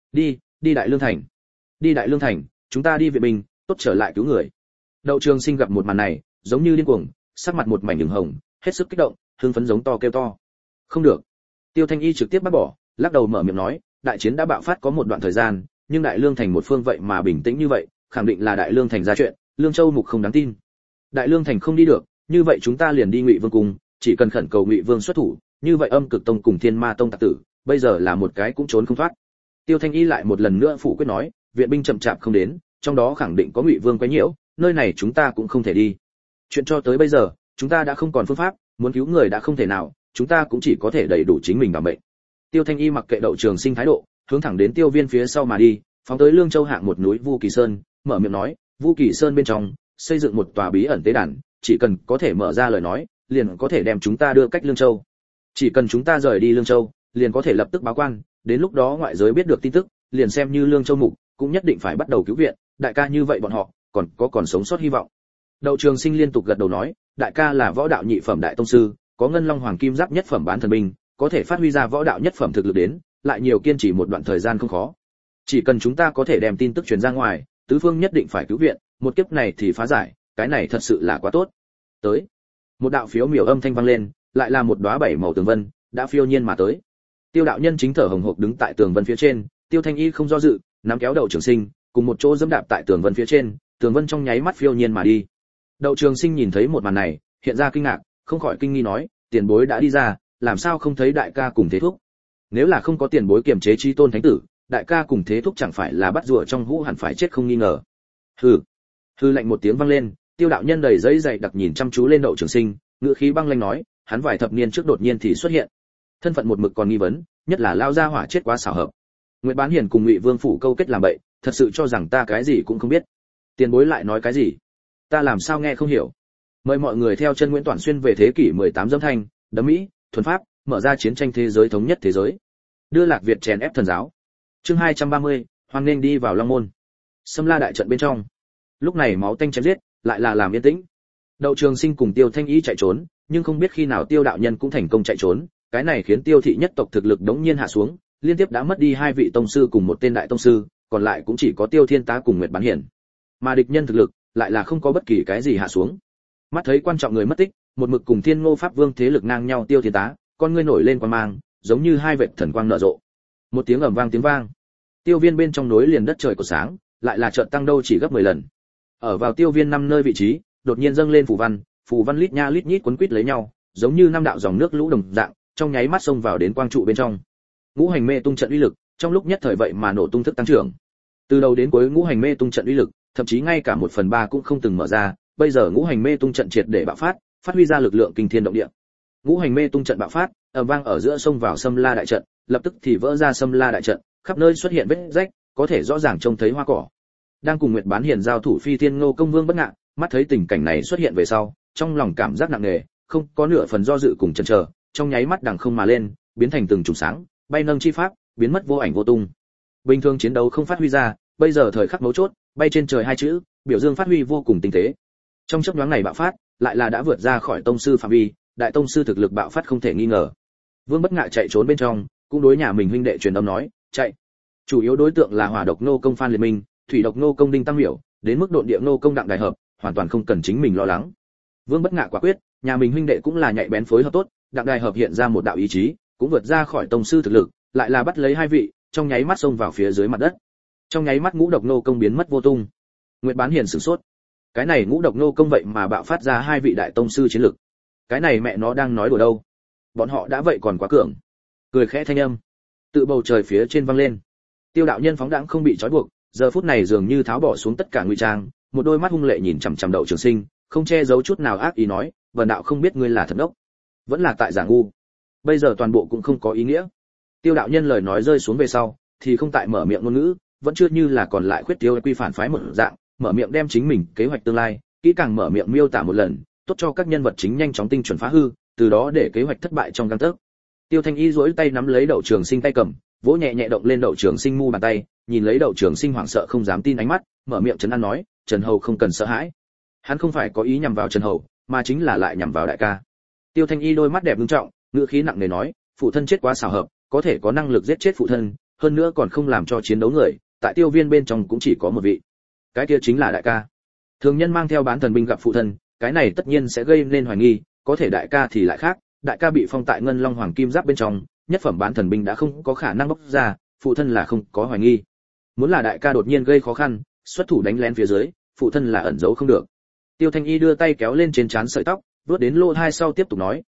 Đi Đại Lương thành. Đi Đại Lương thành, chúng ta đi viện binh, tốt trở lại cứu người. Đậu Trường Sinh gặp một màn này, giống như điên cuồng, sắc mặt một mảnh ửng hồng, hết sức kích động, hưng phấn giống to kêu to. Không được. Tiêu Thanh Y trực tiếp bắt bỏ, lắc đầu mở miệng nói, đại chiến đã bạo phát có một đoạn thời gian, nhưng Đại Lương thành một phương vậy mà bình tĩnh như vậy, khẳng định là Đại Lương thành ra chuyện, Lương Châu mục không đáng tin. Đại Lương thành không đi được, như vậy chúng ta liền đi Ngụy Vương cung, chỉ cần khẩn cầu Ngụy Vương xuất thủ, như vậy Âm Cực Tông cùng Thiên Ma Tông tặc tử, bây giờ là một cái cũng trốn không thoát. Tiêu Thanh Y lại một lần nữa phủ quyết nói, viện binh chậm chạp không đến, trong đó khẳng định có Ngụy Vương quấy nhiễu, nơi này chúng ta cũng không thể đi. Chuyện cho tới bây giờ, chúng ta đã không còn phương pháp, muốn cứu người đã không thể nào, chúng ta cũng chỉ có thể đầy đủ chính mình bảo mệnh. Tiêu Thanh Y mặc kệ Đậu Trường Sinh thái độ, hướng thẳng đến Tiêu Viên phía sau mà đi, phóng tới Lương Châu hạng một núi Vu Kỳ Sơn, mở miệng nói, Vu Kỳ Sơn bên trong xây dựng một tòa bí ẩn tế đàn, chỉ cần có thể mở ra lời nói, liền có thể đem chúng ta đưa cách Lương Châu. Chỉ cần chúng ta rời đi Lương Châu, liền có thể lập tức báo quan, đến lúc đó ngoại giới biết được tin tức, liền xem như Lương Châu mục, cũng nhất định phải bắt đầu cứu viện, đại ca như vậy bọn họ còn sống sót hy vọng. Đậu Trường Sinh liên tục gật đầu nói, đại ca là võ đạo nhị phẩm đại tông sư, có ngân long hoàng kim giáp nhất phẩm bán thần binh, có thể phát huy ra võ đạo nhất phẩm thực lực đến, lại nhiều kiên trì một đoạn thời gian không khó. Chỉ cần chúng ta có thể đem tin tức truyền ra ngoài, tứ phương nhất định phải cứu viện, một kiếp này thì phá giải, cái này thật sự là quá tốt. Tới, một đạo phiếu miểu âm thanh vang lên, lại là một đóa bảy màu tường vân, đã phiêu nhiên mà tới. Tiêu đạo nhân chính thở hổn hộc đứng tại tường vân phía trên, Tiêu Thanh Y không do dự, nắm kéo Đậu Trường Sinh, cùng một chỗ dẫm đạp tại tường vân phía trên, tường vân trong nháy mắt phiêu nhiên mà đi. Đậu Trường Sinh nhìn thấy một màn này, hiện ra kinh ngạc, không khỏi kinh nghi nói, tiền bối đã đi ra, làm sao không thấy đại ca cùng thế thúc? Nếu là không có tiền bối kiềm chế Chí Tôn Thánh tử, đại ca cùng thế thúc chẳng phải là bắt rùa trong hũ hẳn phải chết không nghi ngờ. Hừ. Hừ lạnh một tiếng vang lên, Tiêu đạo nhân đầy giấy dày đặc nhìn chăm chú lên Đậu Trường Sinh, ngữ khí băng lãnh nói, hắn vài thập niên trước đột nhiên thì xuất hiện. Thân phận một mực còn nghi vấn, nhất là lao ra hỏa chết quá xảo hợp. Nguyệt Bán Hiền cùng Ngụy Vương phủ câu kết làm bậy, thật sự cho rằng ta cái gì cũng không biết. Tiền bối lại nói cái gì? Ta làm sao nghe không hiểu. Mời mọi người theo chân Nguyễn Toản Xuyên về thế kỷ 18 dâm thanh, đấm Mỹ, thuần pháp, mở ra chiến tranh thế giới thống nhất thế giới. Đưa Lạc Việt chèn ép thần giáo. Chương 230, hoan nghênh đi vào Long môn. Xâm La đại trận bên trong. Lúc này máu tanh chém giết, lại là làm yên tĩnh. Đậu Trường Sinh cùng Tiêu Thanh Y chạy trốn, nhưng không biết khi nào Tiêu đạo nhân cũng thành công chạy trốn, cái này khiến Tiêu thị nhất tộc thực lực đống nhiên hạ xuống, liên tiếp đã mất đi hai vị tông sư cùng một tên đại tông sư, còn lại cũng chỉ có Tiêu Thiên Tá cùng Nguyệt Bán Hiển. Mà địch nhân thực lực lại là không có bất kỳ cái gì hạ xuống. Mắt thấy quan trọng người mất tích, một mực cùng Thiên Ngô Pháp Vương thế lực ngang nhau Tiêu Thiên Tá, con ngươi nổi lên quang mang, giống như hai vệt thần quang nở rộ. Một tiếng ầm vang tiếng vang, Tiêu Viên bên trong núi liền đất trời của sáng, lại là chợt tăng đâu chỉ gấp 10 lần. Ở vào Tiêu Viên 5 nơi vị trí, đột nhiên dâng lên phù văn lít nha lít nhít quấn quýt lấy nhau, giống như năm đạo dòng nước lũ đồng dạng, trong nháy mắt xông vào đến quang trụ bên trong. Ngũ hành mê tung trận uy lực, trong lúc nhất thời vậy mà nổ tung thức tăng trưởng. Từ đầu đến cuối ngũ hành mê tung trận uy lực, thậm chí ngay cả 1/3 cũng không từng mở ra, bây giờ ngũ hành mê tung trận triệt để bạo phát, phát huy ra lực lượng kinh thiên động địa. Ngũ hành mê tung trận bạo phát, ầm vang ở giữa sông vào Xâm La đại trận, lập tức thì vỡ ra Xâm La đại trận, khắp nơi xuất hiện vết rách, có thể rõ ràng trông thấy hoa cỏ. Đang cùng Nguyệt Bán Hiền giao thủ Phi Thiên Ngô Công Vương Bất Ngạn, mắt thấy tình cảnh này xuất hiện về sau, trong lòng cảm giác nặng nề, không có nửa phần do dự cùng chần chờ, trong nháy mắt đằng không mà lên, biến thành từng chùm sáng, bay nâng chi pháp, biến mất vô ảnh vô tung. Bình thường chiến đấu không phát huy ra, bây giờ thời khắc mấu chốt, bay trên trời hai chữ, biểu dương phát huy vô cùng tinh tế. Trong chớp nhoáng này bạo phát, lại là đã vượt ra khỏi tông sư phạm vi, đại tông sư thực lực bạo phát không thể nghi ngờ. Vương Bất Ngạn chạy trốn bên trong, cũng đối nhà mình huynh đệ truyền âm nói, chạy. Chủ yếu đối tượng là Hỏa độc nô công Phan Liệt Minh, Thủy độc nô công Đinh Tăng Miểu, đến mức độn địa nô công Đặng Đại Hợp, hoàn toàn không cần chính mình lo lắng. Vương Bất Ngạn quả quyết, nhà mình huynh đệ cũng là nhạy bén phối hợp tốt, Đặng Đại Hợp hiện ra một đạo ý chí, cũng vượt ra khỏi tông sư thực lực, lại là bắt lấy hai vị, trong nháy mắt xông vào phía dưới mặt đất. Trong nháy mắt ngũ độc nô công biến mất vô tung. Nguyệt Bán Hiền sửng sốt. Cái này ngũ độc nô công vậy mà bạo phát ra hai vị đại tông sư chiến lực. Cái này mẹ nó đang nói đùa đâu? Bọn họ đã vậy còn quá cường. Cười khẽ thanh âm tự bầu trời phía trên vang lên. Tiêu đạo nhân phóng đãng không bị trói buộc, giờ phút này dường như tháo bỏ xuống tất cả ngụy trang, một đôi mắt hung lệ nhìn chằm chằm Đậu Trường Sinh, không che giấu chút nào ác ý nói, "Vân đạo không biết ngươi là thật đốc, vẫn là tại giả ngu. Bây giờ toàn bộ cũng không có ý nghĩa." Tiêu đạo nhân lời nói rơi xuống về sau, thì không tại mở miệng ngôn ngữ, vẫn chưa như là còn lại khuyết tiêu quy phản phái một dạng, mở miệng đem chính mình kế hoạch tương lai, kỹ càng mở miệng miêu tả một lần, tốt cho các nhân vật chính nhanh chóng tinh chuẩn phá hư, từ đó để kế hoạch thất bại trong gang tấc. Tiêu Thanh Y duỗi tay nắm lấy Đậu Trường Sinh tay cầm, vỗ nhẹ nhẹ động lên Đậu Trường Sinh mu bàn tay, nhìn lấy Đậu Trường Sinh hoảng sợ không dám tin ánh mắt, mở miệng trấn an nói, "Trần Hầu không cần sợ hãi." Hắn không phải có ý nhằm vào Trần Hầu, mà chính là lại nhằm vào đại ca. Tiêu Thanh Y đôi mắt đẹp nghiêm trọng, ngữ khí nặng nề nói, "Phụ thân chết quá xảo hợp, có thể có năng lực giết chết phụ thân, hơn nữa còn không làm cho chiến đấu người, tại Tiêu Viên bên trong cũng chỉ có một vị. Cái kia chính là đại ca. Thường nhân mang theo bán thần binh gặp phụ thân, cái này tất nhiên sẽ gây nên hoài nghi, có thể đại ca thì lại khác, đại ca bị phong tại Ngân Long Hoàng Kim Giáp bên trong, nhất phẩm bán thần binh đã không có khả năng bóc ra, phụ thân là không có hoài nghi. Muốn là đại ca đột nhiên gây khó khăn, xuất thủ đánh lén phía dưới, phụ thân là ẩn giấu không được." Tiêu Thanh Y đưa tay kéo lên trên trán sợi tóc, vuốt đến lỗ tai sau tiếp tục nói,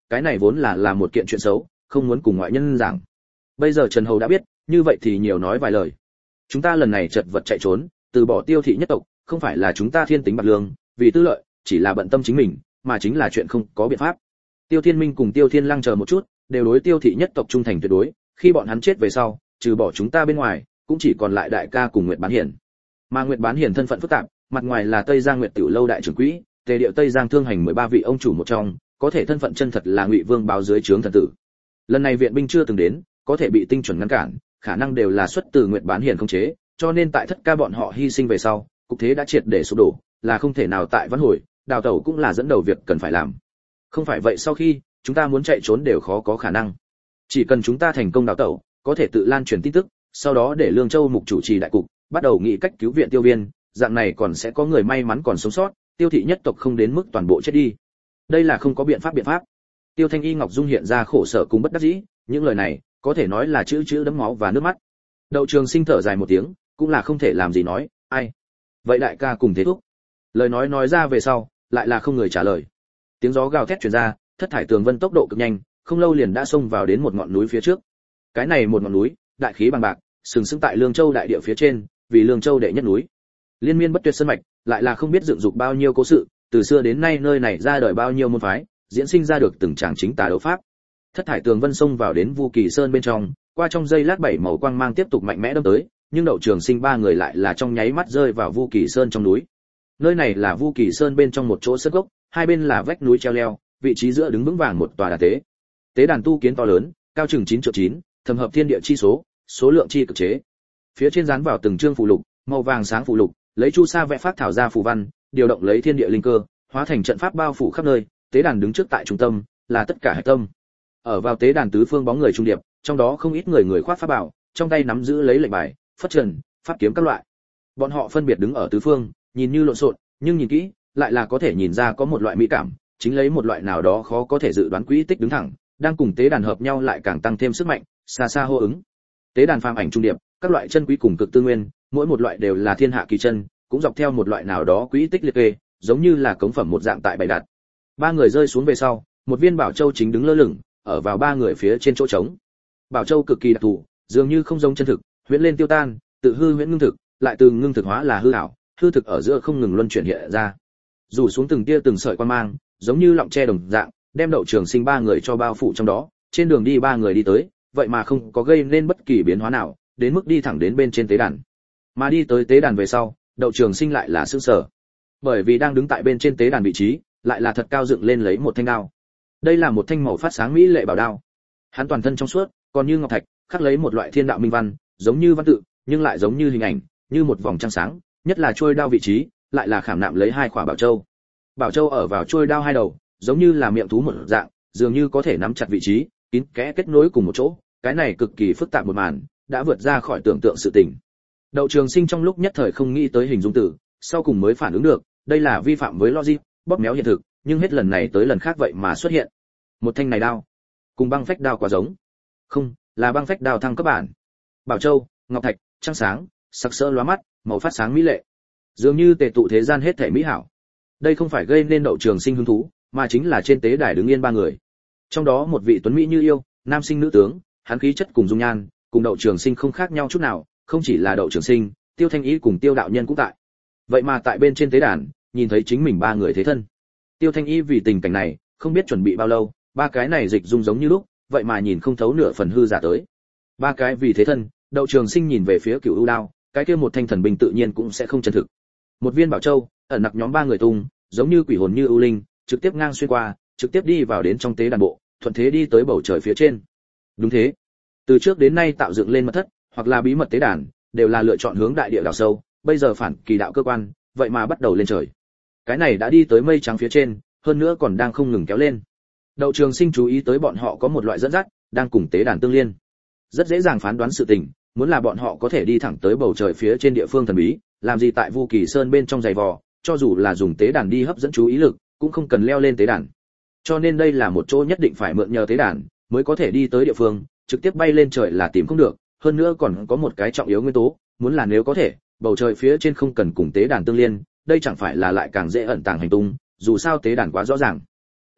cái này vốn là một kiện chuyện xấu, không muốn cùng ngoại nhân giảng. Bây giờ Trần Hầu đã biết, như vậy thì nhiều nói vài lời. Chúng ta lần này chật vật chạy trốn, từ bỏ Tiêu thị nhất tộc, không phải là chúng ta thiên tính bạc lương, vì tư lợi, chỉ là bận tâm chính mình, mà chính là chuyện không có biện pháp. Tiêu Thiên Minh cùng Tiêu Thiên Lăng chờ một chút, đều đối Tiêu thị nhất tộc trung thành tuyệt đối, khi bọn hắn chết về sau, trừ bỏ chúng ta bên ngoài, cũng chỉ còn lại đại ca cùng Nguyệt Bán Hiển. Mà Nguyệt Bán Hiển thân phận phức tạp, mặt ngoài là Tây Giang Nguyệt Tiểu lâu đại trưởng quỹ, Tề Điệu Tây Giang thương hành 13 vị ông chủ một trong, có thể thân phận chân thật là Ngụy Vương báo dưới trướng thần tử. Lần này viện binh chưa từng đến, có thể bị tinh chuẩn ngăn cản, khả năng đều là xuất từ Nguyệt Bán Hiển khống chế, cho nên tại Thất ca bọn họ hy sinh về sau, cục thế đã triệt để sụp đổ, là không thể nào tại vãn hồi, đào tẩu cũng là dẫn đầu việc cần phải làm. Không phải vậy sau khi chúng ta muốn chạy trốn đều khó có khả năng. Chỉ cần chúng ta thành công đào tẩu, có thể tự lan truyền tin tức, sau đó để Lương Châu mục chủ trì đại cục, bắt đầu nghĩ cách cứu viện Tiêu Viên, dạng này còn sẽ có người may mắn còn sống sót, Tiêu thị nhất tộc không đến mức toàn bộ chết đi. Đây là không có biện pháp. Tiêu Thanh Y Ngọc Dung hiện ra khổ sở cùng bất đắc dĩ, những lời này có thể nói là chữ đẫm máu và nước mắt. Đậu Trường Sinh thở dài một tiếng, cũng là không thể làm gì nói, ai? Vậy đại ca cùng thế thúc. Lời nói ra về sau, lại là không người trả lời. Tiếng gió gào thét truyền ra, Thất Thải Tường Vân tốc độ cực nhanh, không lâu liền đã xông vào đến một ngọn núi phía trước. Cái này một ngọn núi, đại khí bằng bạc, sừng sững tại Lương Châu đại địa phía trên, vì Lương Châu đệ nhất núi. Liên miên bất tuyệt sơn mạch, lại là không biết dựng dục bao nhiêu cố sự, từ xưa đến nay nơi này ra đời bao nhiêu môn phái, diễn sinh ra được từng tràng chính tà đấu pháp. Thất Thải Tường Vân xông vào đến Vu Kỳ Sơn bên trong, qua trong giây lát bảy màu quang mang tiếp tục mạnh mẽ đâm tới, nhưng Đậu Trường Sinh ba người lại là trong nháy mắt rơi vào Vu Kỳ Sơn trong núi. Nơi này là Vu Kỳ Sơn bên trong một chỗ sơn gốc, hai bên là vách núi treo leo, vị trí giữa đứng vững vàng một tòa đàn tế. Tế đàn tu kiến to lớn, cao chừng 9,9 trượng, thầm hợp thiên địa chi số lượng chi cực chế. Phía trên dán vào từng chương phù lục, màu vàng sáng phù lục, lấy chu sa vẽ phác thảo ra phù văn, điều động lấy thiên địa linh cơ, hóa thành trận pháp bao phủ khắp nơi. Tế đàn đứng trước tại trung tâm, là tất cả hệ tâm. Ở vào tế đàn tứ phương bóng người trung điệp, trong đó không ít người khoác pháp bảo, trong tay nắm giữ lấy lệnh bài, phất trần, pháp kiếm các loại. Bọn họ phân biệt đứng ở tứ phương, nhìn như lộn xộn, nhưng nhìn kỹ, lại là có thể nhìn ra có một loại mỹ cảm, chính lấy một loại nào đó khó có thể dự đoán quỹ tích đứng thẳng, đang cùng tế đàn hợp nhau lại càng tăng thêm sức mạnh, xa xa hô ứng. Tế đàn phàm ảnh trung điệp, các loại chân quý cùng cực tư nguyên, mỗi một loại đều là thiên hạ kỳ chân, cũng dọc theo một loại nào đó quỹ tích liệt kê, giống như là cống phẩm một dạng tại bày đặt. Ba người rơi xuống về sau, một viên bảo châu chính đứng lơ lửng, ở vào ba người phía trên chỗ trống. Bảo châu cực kỳ đặc thù, dường như không giống chân thực, huyễn lên tiêu tan, tự hư huyễn ngưng thực, lại từ ngưng thực hóa là hư ảo, hư thực ở giữa không ngừng luân chuyển hiện ra. Rủ xuống từng tia từng sợi quan mang, giống như lọng tre đồng dạng, đem Đậu Trường Sinh ba người cho bao phủ trong đó. Trên đường đi ba người đi tới, vậy mà không có gây nên bất kỳ biến hóa nào, đến mức đi thẳng đến bên trên tế đàn. Mà đi tới tế đàn về sau, Đậu Trường Sinh lại là sửng sở, bởi vì đang đứng tại bên trên tế đàn vị trí, lại là thật cao dựng lên lấy một thanh đao. Đây là một thanh màu phát sáng mỹ lệ bảo đao. Hắn toàn thân trong suốt, còn như ngọc thạch, khắc lấy một loại thiên đạo minh văn, giống như văn tự, nhưng lại giống như hình ảnh, như một vòng trăng sáng, nhất là chuôi đao vị trí, lại là khảm nạm lấy hai quả bảo châu. Bảo châu ở vào chuôi đao hai đầu, giống như là miệng thú một dạng, dường như có thể nắm chặt vị trí, kín kẽ kết nối cùng một chỗ. Cái này cực kỳ phức tạp một màn, đã vượt ra khỏi tưởng tượng sự tình. Đậu Trường Sinh trong lúc nhất thời không nghĩ tới hình dung từ, sau cùng mới phản ứng được, đây là vi phạm với logic, bóp méo hiện thực, nhưng hết lần này tới lần khác vậy mà xuất hiện. Một thanh này đao, cùng băng phách đao quá giống. Không, là băng phách đao thăng cấp bản. Bảo châu, ngọc thạch, trăng sáng, sắc sỡ lóa mắt, màu phát sáng mỹ lệ, dường như tề tụ thế gian hết thảy mỹ hảo. Đây không phải gây nên Đậu Trường Sinh hứng thú, mà chính là trên tế đài đứng yên ba người. Trong đó một vị tuấn mỹ như yêu, nam sinh nữ tướng, hắn khí chất cùng dung nhan, cùng Đậu Trường Sinh không khác nhau chút nào, không chỉ là Đậu Trường Sinh, Tiêu Thanh Y cùng Tiêu đạo nhân cũng tại. Vậy mà tại bên trên tế đàn, nhìn thấy chính mình ba người thế thân. Tiêu Thanh Y vì tình cảnh này, không biết chuẩn bị bao lâu, ba cái này dịch dung giống như lúc, vậy mà nhìn không thấu nửa phần hư giả tới. Ba cái vì thế thân, Đậu Trường Sinh nhìn về phía Cửu U Đao, cái kia một thanh thần binh tự nhiên cũng sẽ không chân thực. Một viên bảo châu, ẩn nặc nhóm ba người tung, giống như quỷ hồn như ưu linh, trực tiếp ngang xuyên qua, trực tiếp đi vào đến trong tế đàn bộ, thuận thế đi tới bầu trời phía trên. Đúng thế, từ trước đến nay tạo dựng lên mật thất, hoặc là bí mật tế đàn, đều là lựa chọn hướng đại địa đào sâu, bây giờ phản kỳ đạo cơ quan, vậy mà bắt đầu lên trời. Cái này đã đi tới mây trắng phía trên, hơn nữa còn đang không ngừng kéo lên. Đậu Trường Sinh chú ý tới bọn họ có một loại dẫn dắt, đang cùng tế đàn tương liên. Rất dễ dàng phán đoán sự tình, muốn là bọn họ có thể đi thẳng tới bầu trời phía trên địa phương thần bí, làm gì tại Vu Kỳ Sơn bên trong giày vò, cho dù là dùng tế đàn đi hấp dẫn chú ý lực, cũng không cần leo lên tế đàn. Cho nên đây là một chỗ nhất định phải mượn nhờ tế đàn mới có thể đi tới địa phương, trực tiếp bay lên trời là tìm không được. Hơn nữa còn có một cái trọng yếu nguyên tố, muốn là nếu có thể, bầu trời phía trên không cần cùng tế đàn tương liên, đây chẳng phải là lại càng dễ ẩn tàng hành tung, dù sao tế đàn quá rõ ràng.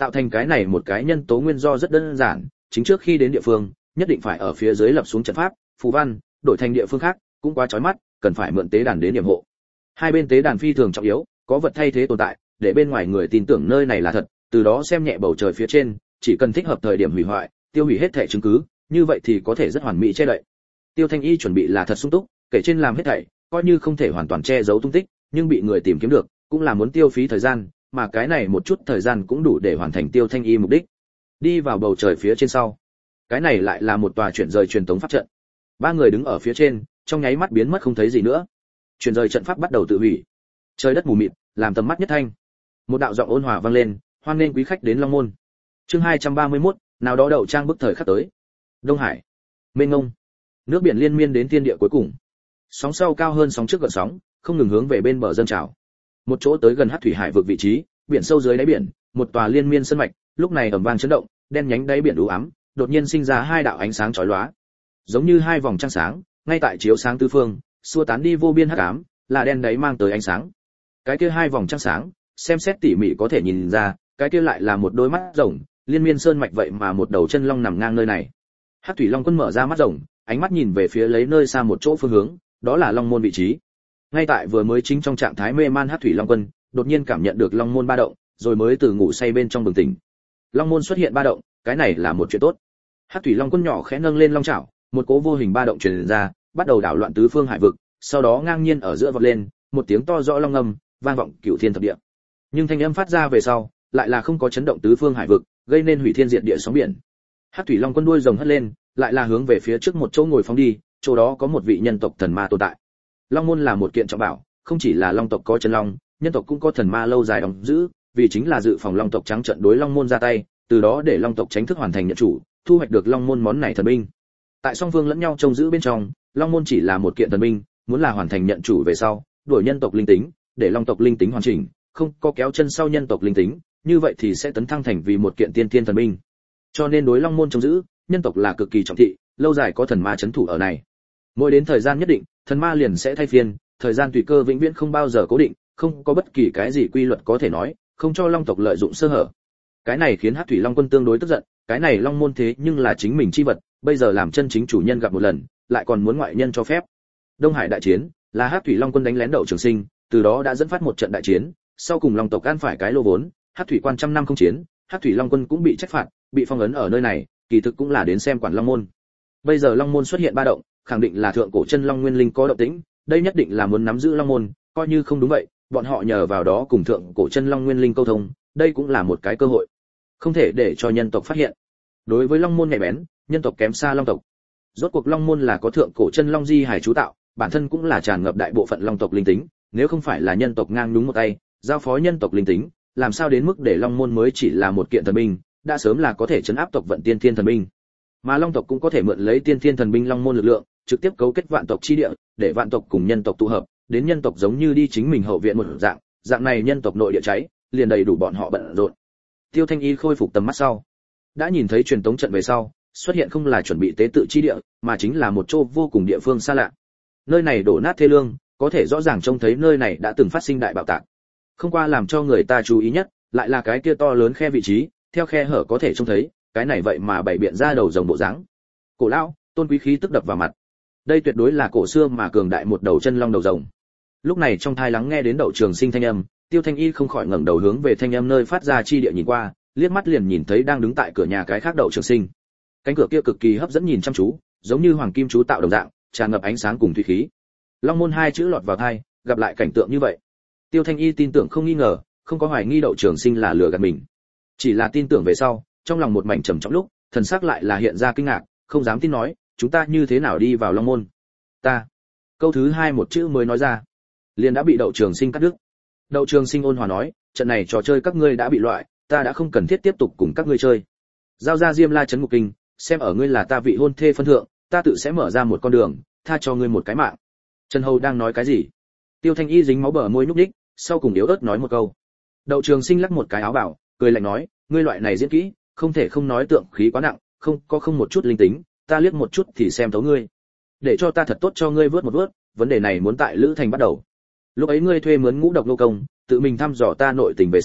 Tạo thành cái này một cái nhân tố nguyên do rất đơn giản, chính trước khi đến địa phương, nhất định phải ở phía dưới lập xuống trận pháp, phù văn, đổi thành địa phương khác, cũng quá chói mắt, cần phải mượn tế đàn đến điểm hộ. Hai bên tế đàn phi thường trọng yếu, có vật thay thế tồn tại, để bên ngoài người tin tưởng nơi này là thật, từ đó xem nhẹ bầu trời phía trên, chỉ cần thích hợp thời điểm hủy hoại, tiêu hủy hết thảy chứng cứ, như vậy thì có thể rất hoàn mỹ che đậy. Tiêu Thanh Y chuẩn bị là thật sung túc, kể trên làm hết thảy, coi như không thể hoàn toàn che giấu tung tích, nhưng bị người tìm kiếm được, cũng là muốn tiêu phí thời gian, mà cái này một chút thời gian cũng đủ để hoàn thành Tiêu Thanh Y mục đích. Đi vào bầu trời phía trên sau, cái này lại là một tòa chuyển rời truyền tống pháp trận. Ba người đứng ở phía trên, trong nháy mắt biến mất không thấy gì nữa. Chuyển rời trận pháp bắt đầu tự hủy. Trời đất mù mịt, làm tầm mắt nhất thanh. Một đạo giọng ôn hòa vang lên, hoan nghênh quý khách đến Long Môn. Chương 231, nào đó đậu trang bức thời khắc tới. Đông Hải, mênh mông, nước biển liên miên đến thiên địa cuối cùng. Sóng sau cao hơn sóng trước gợn sóng, không ngừng hướng về bên bờ dâng trào. Một chỗ tới gần Hắc thủy hải vực vị trí, biển sâu dưới đáy biển, một tòa liên miên sơn mạch, lúc này ầm vang chấn động, đen nhánh đáy biển u ám, đột nhiên sinh ra hai đạo ánh sáng chói lóa, giống như hai vòng trăng sáng, ngay tại chiếu sáng tứ phương, xua tán đi vô biên hắc ám, là đen đáy mang tới ánh sáng. Cái kia hai vòng trăng sáng, xem xét tỉ mỉ có thể nhìn ra, cái kia lại là một đôi mắt rồng, liên miên sơn mạch vậy mà một đầu chân long nằm ngang nơi này. Hắc thủy long quân mở ra mắt rồng, ánh mắt nhìn về phía lấy nơi xa một chỗ phương hướng, đó là Long Môn vị trí. Ngay tại vừa mới chính trong trạng thái mê man Hắc thủy long quân, đột nhiên cảm nhận được Long Môn ba động, rồi mới từ ngủ say bên trong bừng tỉnh. Long Môn xuất hiện ba động, cái này là một chuyện tốt. Hắc thủy long quân nhỏ khẽ nâng lên long chảo, một cỗ vô hình ba động truyền ra, bắt đầu đảo loạn tứ phương hải vực, sau đó ngang nhiên ở giữa vọt lên, một tiếng to rõ long ngâm, vang vọng cửu thiên thập địa. Nhưng thanh âm phát ra về sau, lại là không có chấn động tứ phương hải vực, gây nên hủy thiên diệt địa sóng biển. Hắc thủy long quân đuôi rồng hất lên, lại là hướng về phía trước một chỗ ngồi phóng đi, chỗ đó có một vị nhân tộc thần ma tồn tại. Long môn là một kiện trọng bảo, không chỉ là long tộc có chân long, nhân tộc cũng có thần ma lâu dài đóng giữ, vì chính là dự phòng long tộc trắng trận đối long môn ra tay, từ đó để long tộc tránh thức hoàn thành nhận chủ, thu hoạch được long môn món này thần binh. Tại song phương lẫn nhau trông giữ bên trong, long môn chỉ là một kiện thần binh, muốn là hoàn thành nhận chủ về sau, đuổi nhân tộc linh tính, để long tộc linh tính hoàn chỉnh, không có kéo chân sau nhân tộc linh tính, như vậy thì sẽ tấn thăng thành vì một kiện tiên thiên thần binh. Cho nên đối long môn trông giữ, nhân tộc là cực kỳ trọng thị, lâu dài có thần ma chấn thủ ở này. Mỗi đến thời gian nhất định, thần ma liền sẽ thay phiên, thời gian tùy cơ vĩnh viễn không bao giờ cố định, không có bất kỳ cái gì quy luật có thể nói, không cho long tộc lợi dụng sơ hở. Cái này khiến Hắc thủy long quân tương đối tức giận, cái này long môn thế nhưng là chính mình chi vật, bây giờ làm chân chính chủ nhân gặp một lần, lại còn muốn ngoại nhân cho phép. Đông Hải đại chiến, là Hắc thủy long quân đánh lén Đậu Trường Sinh, từ đó đã dẫn phát một trận đại chiến, sau cùng long tộc ăn phải cái lô vốn, Hắc thủy quan trăm năm không chiến, Hắc thủy long quân cũng bị trách phạt, bị phong ấn ở nơi này, kỳ thực cũng là đến xem quản long môn. Bây giờ long môn xuất hiện ba động, khẳng định là thượng cổ chân long nguyên linh có động tĩnh, đây nhất định là muốn nắm giữ long môn, coi như không đúng vậy, bọn họ nhờ vào đó cùng thượng cổ chân long nguyên linh câu thông, đây cũng là một cái cơ hội, không thể để cho nhân tộc phát hiện. Đối với long môn nhạy bén, nhân tộc kém xa long tộc. Rốt cuộc long môn là có thượng cổ chân long di hải chú tạo, bản thân cũng là tràn ngập đại bộ phận long tộc linh tính, nếu không phải là nhân tộc ngang đúng một tay, giao phó nhân tộc linh tính, làm sao đến mức để long môn mới chỉ là một kiện thần binh, đã sớm là có thể chấn áp tộc vận tiên thiên thần binh. Mà long tộc cũng có thể mượn lấy tiên thiên thần binh long môn lực lượng, trực tiếp cấu kết vạn tộc chi địa, để vạn tộc cùng nhân tộc tụ hợp, đến nhân tộc giống như đi chính mình hậu viện một dạng, dạng này nhân tộc nội địa cháy, liền đầy đủ bọn họ bận rộn. Tiêu Thanh Y khôi phục tầm mắt sau, đã nhìn thấy truyền tống trận về sau, xuất hiện không là chuẩn bị tế tự chi địa, mà chính là một chỗ vô cùng địa phương xa lạ. Nơi này đổ nát thê lương, có thể rõ ràng trông thấy nơi này đã từng phát sinh đại bạo tạc. Không qua làm cho người ta chú ý nhất, lại là cái kia to lớn khe vị trí, theo khe hở có thể trông thấy, cái này vậy mà bảy biện ra đầu rồng bộ dáng. Cổ lão, tôn quý khí tức đập vào mặt. Đây tuyệt đối là cổ xưa mà cường đại một đầu chân long đầu rồng. Lúc này trong thai lắng nghe đến Đậu Trường Sinh thanh âm, Tiêu Thanh Y không khỏi ngẩng đầu hướng về thanh âm nơi phát ra chi địa nhìn qua, liếc mắt liền nhìn thấy đang đứng tại cửa nhà cái khác Đậu Trường Sinh. Cánh cửa kia cực kỳ hấp dẫn nhìn chăm chú, giống như hoàng kim chú tạo đồng dạng, tràn ngập ánh sáng cùng thủy khí. Long môn hai chữ lọt vào tai, gặp lại cảnh tượng như vậy, Tiêu Thanh Y tin tưởng không nghi ngờ, không có hoài nghi Đậu Trường Sinh là lừa gạt mình. Chỉ là tin tưởng về sau, trong lòng một mảnh trầm trọng lúc, thần sắc lại là hiện ra kinh ngạc, không dám tin nói, chúng ta như thế nào đi vào Long môn? Ta. Câu thứ hai một chữ mới nói ra, liền đã bị Đậu Trường Sinh cắt đứt. Đậu Trường Sinh ôn hòa nói, trận này trò chơi các ngươi đã bị loại, ta đã không cần thiết tiếp tục cùng các ngươi chơi. Giao ra Diêm La trấn ngục kinh, xem ở ngươi là ta vị hôn thê phân thượng, ta tự sẽ mở ra một con đường, tha cho ngươi một cái mạng. Trần Hầu đang nói cái gì? Tiêu Thanh Y dính máu bờ môi nhúc nhích, sau cùng yếu ớt nói một câu. Đậu Trường Sinh lắc một cái áo bảo, cười lạnh nói, ngươi loại này diễn kỹ, không thể không nói tượng khí quá nặng, không một chút linh tính, ta liếc một chút thì xem thấu ngươi. Để cho ta thật tốt cho ngươi vớt một vớt, vấn đề này muốn tại Lữ Thành bắt đầu. Lúc ấy ngươi thuê mướn Ngũ Độc Nô Công, tự mình thăm dò ta nội tình về sau,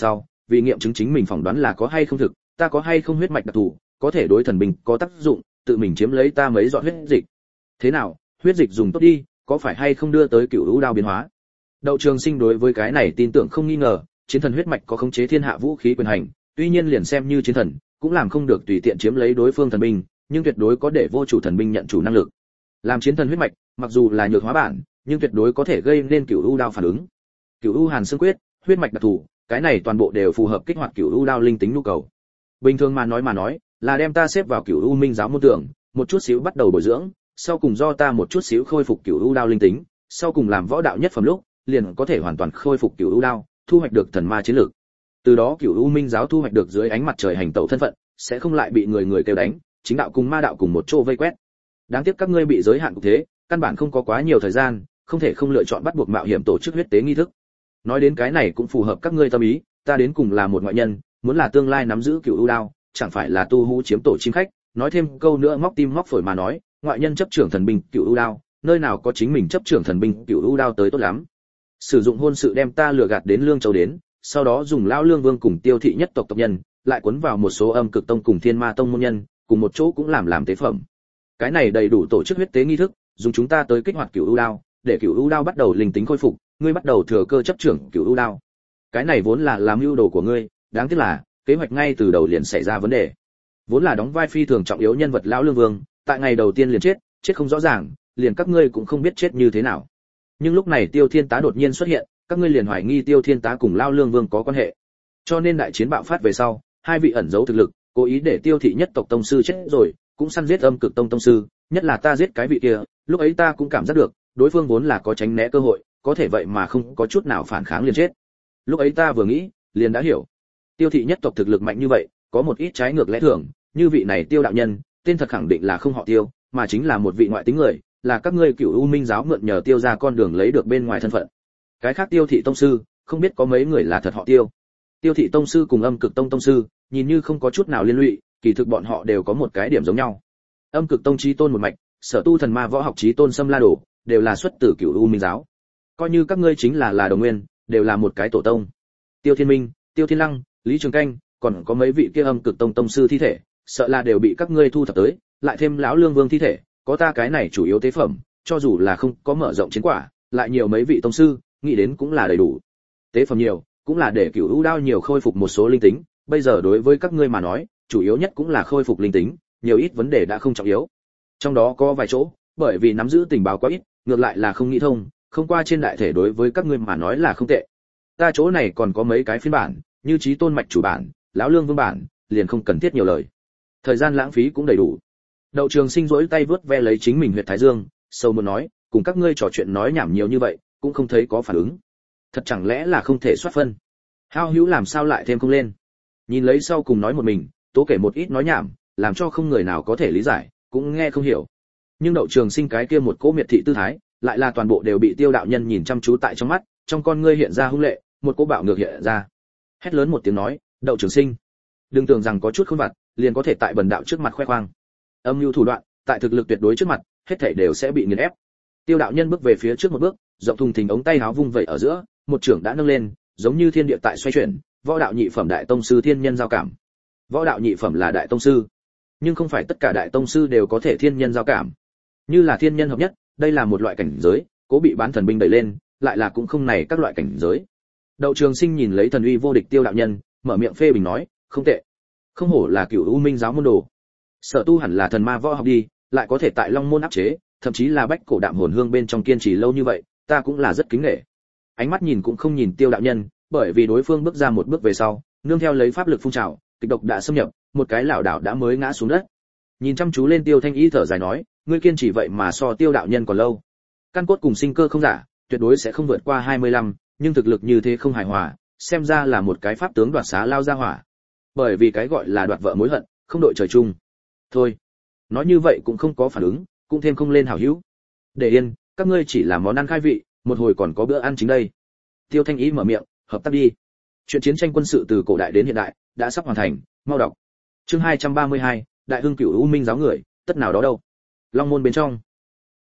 vì nghiệm chứng chính mình phỏng đoán là có hay không thực, ta có hay không huyết mạch đặc thù, có thể đối thần binh có tác dụng, tự mình chiếm lấy ta mấy giọt huyết dịch. Thế nào, huyết dịch dùng tốt đi, có phải hay không đưa tới cựu u đao biến hóa? Đậu Trường Sinh đối với cái này tin tưởng không nghi ngờ, chiến thần huyết mạch có khống chế thiên hạ vũ khí quyền hành, tuy nhiên liền xem như chiến thần, cũng làm không được tùy tiện chiếm lấy đối phương thần binh, nhưng tuyệt đối có để vô chủ thần binh nhận chủ năng lực. Làm chiến thần huyết mạch, mặc dù là nhược hóa bản, nhưng tuyệt đối có thể gây nên cựu u đao phản ứng. Cựu u hàn xương quyết, huyết mạch đặc thù, cái này toàn bộ đều phù hợp kích hoạt cựu u đao linh tính nhu cầu. Bình thường mà nói, là đem ta xếp vào cựu u minh giáo môn tưởng, một chút xíu bắt đầu bồi dưỡng, sau cùng do ta một chút xíu khôi phục cựu u đao linh tính, sau cùng làm võ đạo nhất phẩm lúc, liền có thể hoàn toàn khôi phục cựu u đao, thu hoạch được thần ma chiến lược. Từ đó cựu u minh giáo thu hoạch được dưới ánh mặt trời hành tẩu thân phận, sẽ không lại bị người kêu đánh, chính đạo cùng ma đạo cùng một chỗ vây quét. Đáng tiếc các ngươi bị giới hạn cục thế, căn bản không có quá nhiều thời gian, không thể không lựa chọn bắt buộc mạo hiểm tổ chức huyết tế nghi thức. Nói đến cái này cũng phù hợp các ngươi tâm ý, ta đến cùng là một ngoại nhân, muốn là tương lai nắm giữ cựu u đao, chẳng phải là tu hú chiếm tổ chim khách, nói thêm câu nữa móc tim móc phổi mà nói, ngoại nhân chấp trưởng thần binh cựu u đao, nơi nào có chính mình chấp trưởng thần binh cựu u đao tới tốt lắm. Sử dụng hôn sự đem ta lừa gạt đến Lương Châu đến, sau đó dùng lão Lương Vương cùng Tiêu thị nhất tộc tộc nhân, lại cuốn vào một số âm cực tông cùng Thiên Ma tông môn nhân, cùng một chỗ cũng làm tế phẩm. Cái này đầy đủ tổ chức huyết tế nghi thức, dùng chúng ta tới kích hoạt cựu u đao, để cựu u đao bắt đầu linh tính khôi phục, ngươi bắt đầu thừa cơ chấp trưởng cựu u đao. Cái này vốn là làm mưu đồ của ngươi, đáng tiếc là kế hoạch ngay từ đầu liền xảy ra vấn đề. Vốn là đóng vai phi thường trọng yếu nhân vật lão Lương Vương, tại ngày đầu tiên liền chết không rõ ràng, liền các ngươi cũng không biết chết như thế nào. Nhưng lúc này Tiêu Thiên Tá đột nhiên xuất hiện, các ngươi liền hoài nghi Tiêu Thiên Tá cùng lão Lương Vương có quan hệ. Cho nên đại chiến bạo phát về sau, hai vị ẩn giấu thực lực, cố ý để Tiêu thị nhất tộc tông sư chết rồi, cũng săn giết âm cực tông tông sư, nhất là ta giết cái vị kia, lúc ấy ta cũng cảm giác được, đối phương vốn là có tránh né cơ hội, có thể vậy mà không có chút nào phản kháng liền chết. Lúc ấy ta vừa nghĩ, liền đã hiểu. Tiêu thị nhất tộc thực lực mạnh như vậy, có một ít trái ngược lẽ thường, như vị này Tiêu đạo nhân, tên thật khẳng định là không họ Tiêu, mà chính là một vị ngoại tính người, là các ngươi Cửu U Minh giáo mượn nhờ Tiêu ra con đường lấy được bên ngoài thân phận. Cái khác Tiêu thị tông sư, không biết có mấy người là thật họ Tiêu. Tiêu thị tông sư cùng âm cực tông tông sư, nhìn như không có chút nào liên lụy, kỳ thực bọn họ đều có một cái điểm giống nhau. Âm cực tông chí tôn một mạch, sở tu thần ma võ học chí tôn Sâm La Đồ, đều là xuất từ Cửu U Minh giáo. Coi như các ngươi chính là đồng nguyên, đều là một cái tổ tông. Tiêu Thiên Minh, Tiêu Thiên Lăng, Lý Trường Canh, còn có mấy vị kia âm cực tông tông sư thi thể, sợ là đều bị các ngươi thu thập tới, lại thêm lão Lương Vương thi thể, có ta cái này chủ yếu tế phẩm, cho dù là không có mở rộng chiến quả, lại nhiều mấy vị tông sư, nghĩ đến cũng là đầy đủ. Tế phẩm nhiều, cũng là để Cửu U đao nhiều khôi phục một số linh tính, bây giờ đối với các ngươi mà nói, chủ yếu nhất cũng là khôi phục linh tính, nhiều ít vấn đề đã không trọng yếu. Trong đó có vài chỗ, bởi vì nắm giữ tình báo quá ít, ngược lại là không nghĩ thông, không qua trên đại thể đối với các ngươi mà nói là không tệ. Ta chỗ này còn có mấy cái phiên bản, như Chí Tôn mạch chủ bản, lão Lương Vương bản, liền không cần thiết nhiều lời. Thời gian lãng phí cũng đầy đủ. Đậu Trường Sinh rỗi tay vớt ve lấy chính mình huyệt thái dương, sâu muốn nói, cùng các ngươi trò chuyện nói nhảm nhiều như vậy, cũng không thấy có phản ứng. Thật chẳng lẽ là không thể soát phân? Hao Hữu làm sao lại thêm không lên? Nhìn lấy sau cùng nói một mình, tố kể một ít nói nhảm, làm cho không người nào có thể lý giải, cũng nghe không hiểu. Nhưng Đậu Trường Sinh cái kia một cỗ miệt thị tư thái, lại là toàn bộ đều bị Tiêu đạo nhân nhìn chăm chú tại trong mắt, trong con ngươi hiện ra hung lệ, một cỗ bạo ngược hiện ra. Hét lớn một tiếng nói, Đậu Trường Sinh, đừng tưởng rằng có chút khôn vặt, liền có thể tại bần đạo trước mặt khoe khoang. Âm mưu thủ đoạn, tại thực lực tuyệt đối trước mặt, hết thảy đều sẽ bị nghiền ép. Tiêu đạo nhân bước về phía trước một bước, rộng thùng thình ống tay áo vung vẩy ở giữa, một trưởng đã nâng lên, giống như thiên địa tại xoay chuyển, võ đạo nhị phẩm đại tông sư thiên nhân giao cảm. Võ đạo nhị phẩm là đại tông sư, nhưng không phải tất cả đại tông sư đều có thể thiên nhân giao cảm. Như là thiên nhân hợp nhất, đây là một loại cảnh giới, cố bị bán thần binh đẩy lên, lại là cũng không này các loại cảnh giới. Đậu Trường Sinh nhìn lấy thần uy vô địch Tiêu đạo nhân, mở miệng phê bình nói, không tệ, không hổ là Cửu U Minh giáo môn đồ. Sở tu hẳn là thần ma võ học đi, lại có thể tại Long môn áp chế, thậm chí là bách cổ đạm hồn hương bên trong kiên trì lâu như vậy, ta cũng là rất kính nể. Ánh mắt nhìn cũng không nhìn Tiêu đạo nhân, bởi vì đối phương bước ra một bước về sau, nương theo lấy pháp lực phun trào, kịch độc đã xâm nhập, một cái lảo đảo đã mới ngã xuống đất. Nhìn chăm chú lên Tiêu Thanh Y thở dài nói, ngươi kiên trì vậy mà so Tiêu đạo nhân còn lâu. Căn cốt cùng sinh cơ không giả, tuyệt đối sẽ không vượt qua 25, nhưng thực lực như thế không hài hòa, xem ra là một cái pháp tướng đoạt xá lao ra hỏa. Bởi vì cái gọi là đoạt vợ mối hận, không đội trời chung. Thôi, nói như vậy cũng không có phản ứng, cũng thêm không lên hảo hữu. Để yên, các ngươi chỉ là món ăn khai vị, một hồi còn có bữa ăn chính đây. Tiêu Thanh Ý mở miệng, hợp tác đi. Chuyện chiến tranh quân sự từ cổ đại đến hiện đại đã sắp hoàn thành, mau đọc. Chương 232, Đại Hưng Cửu U Minh giáo người, tất nào đó đâu. Long môn bên trong,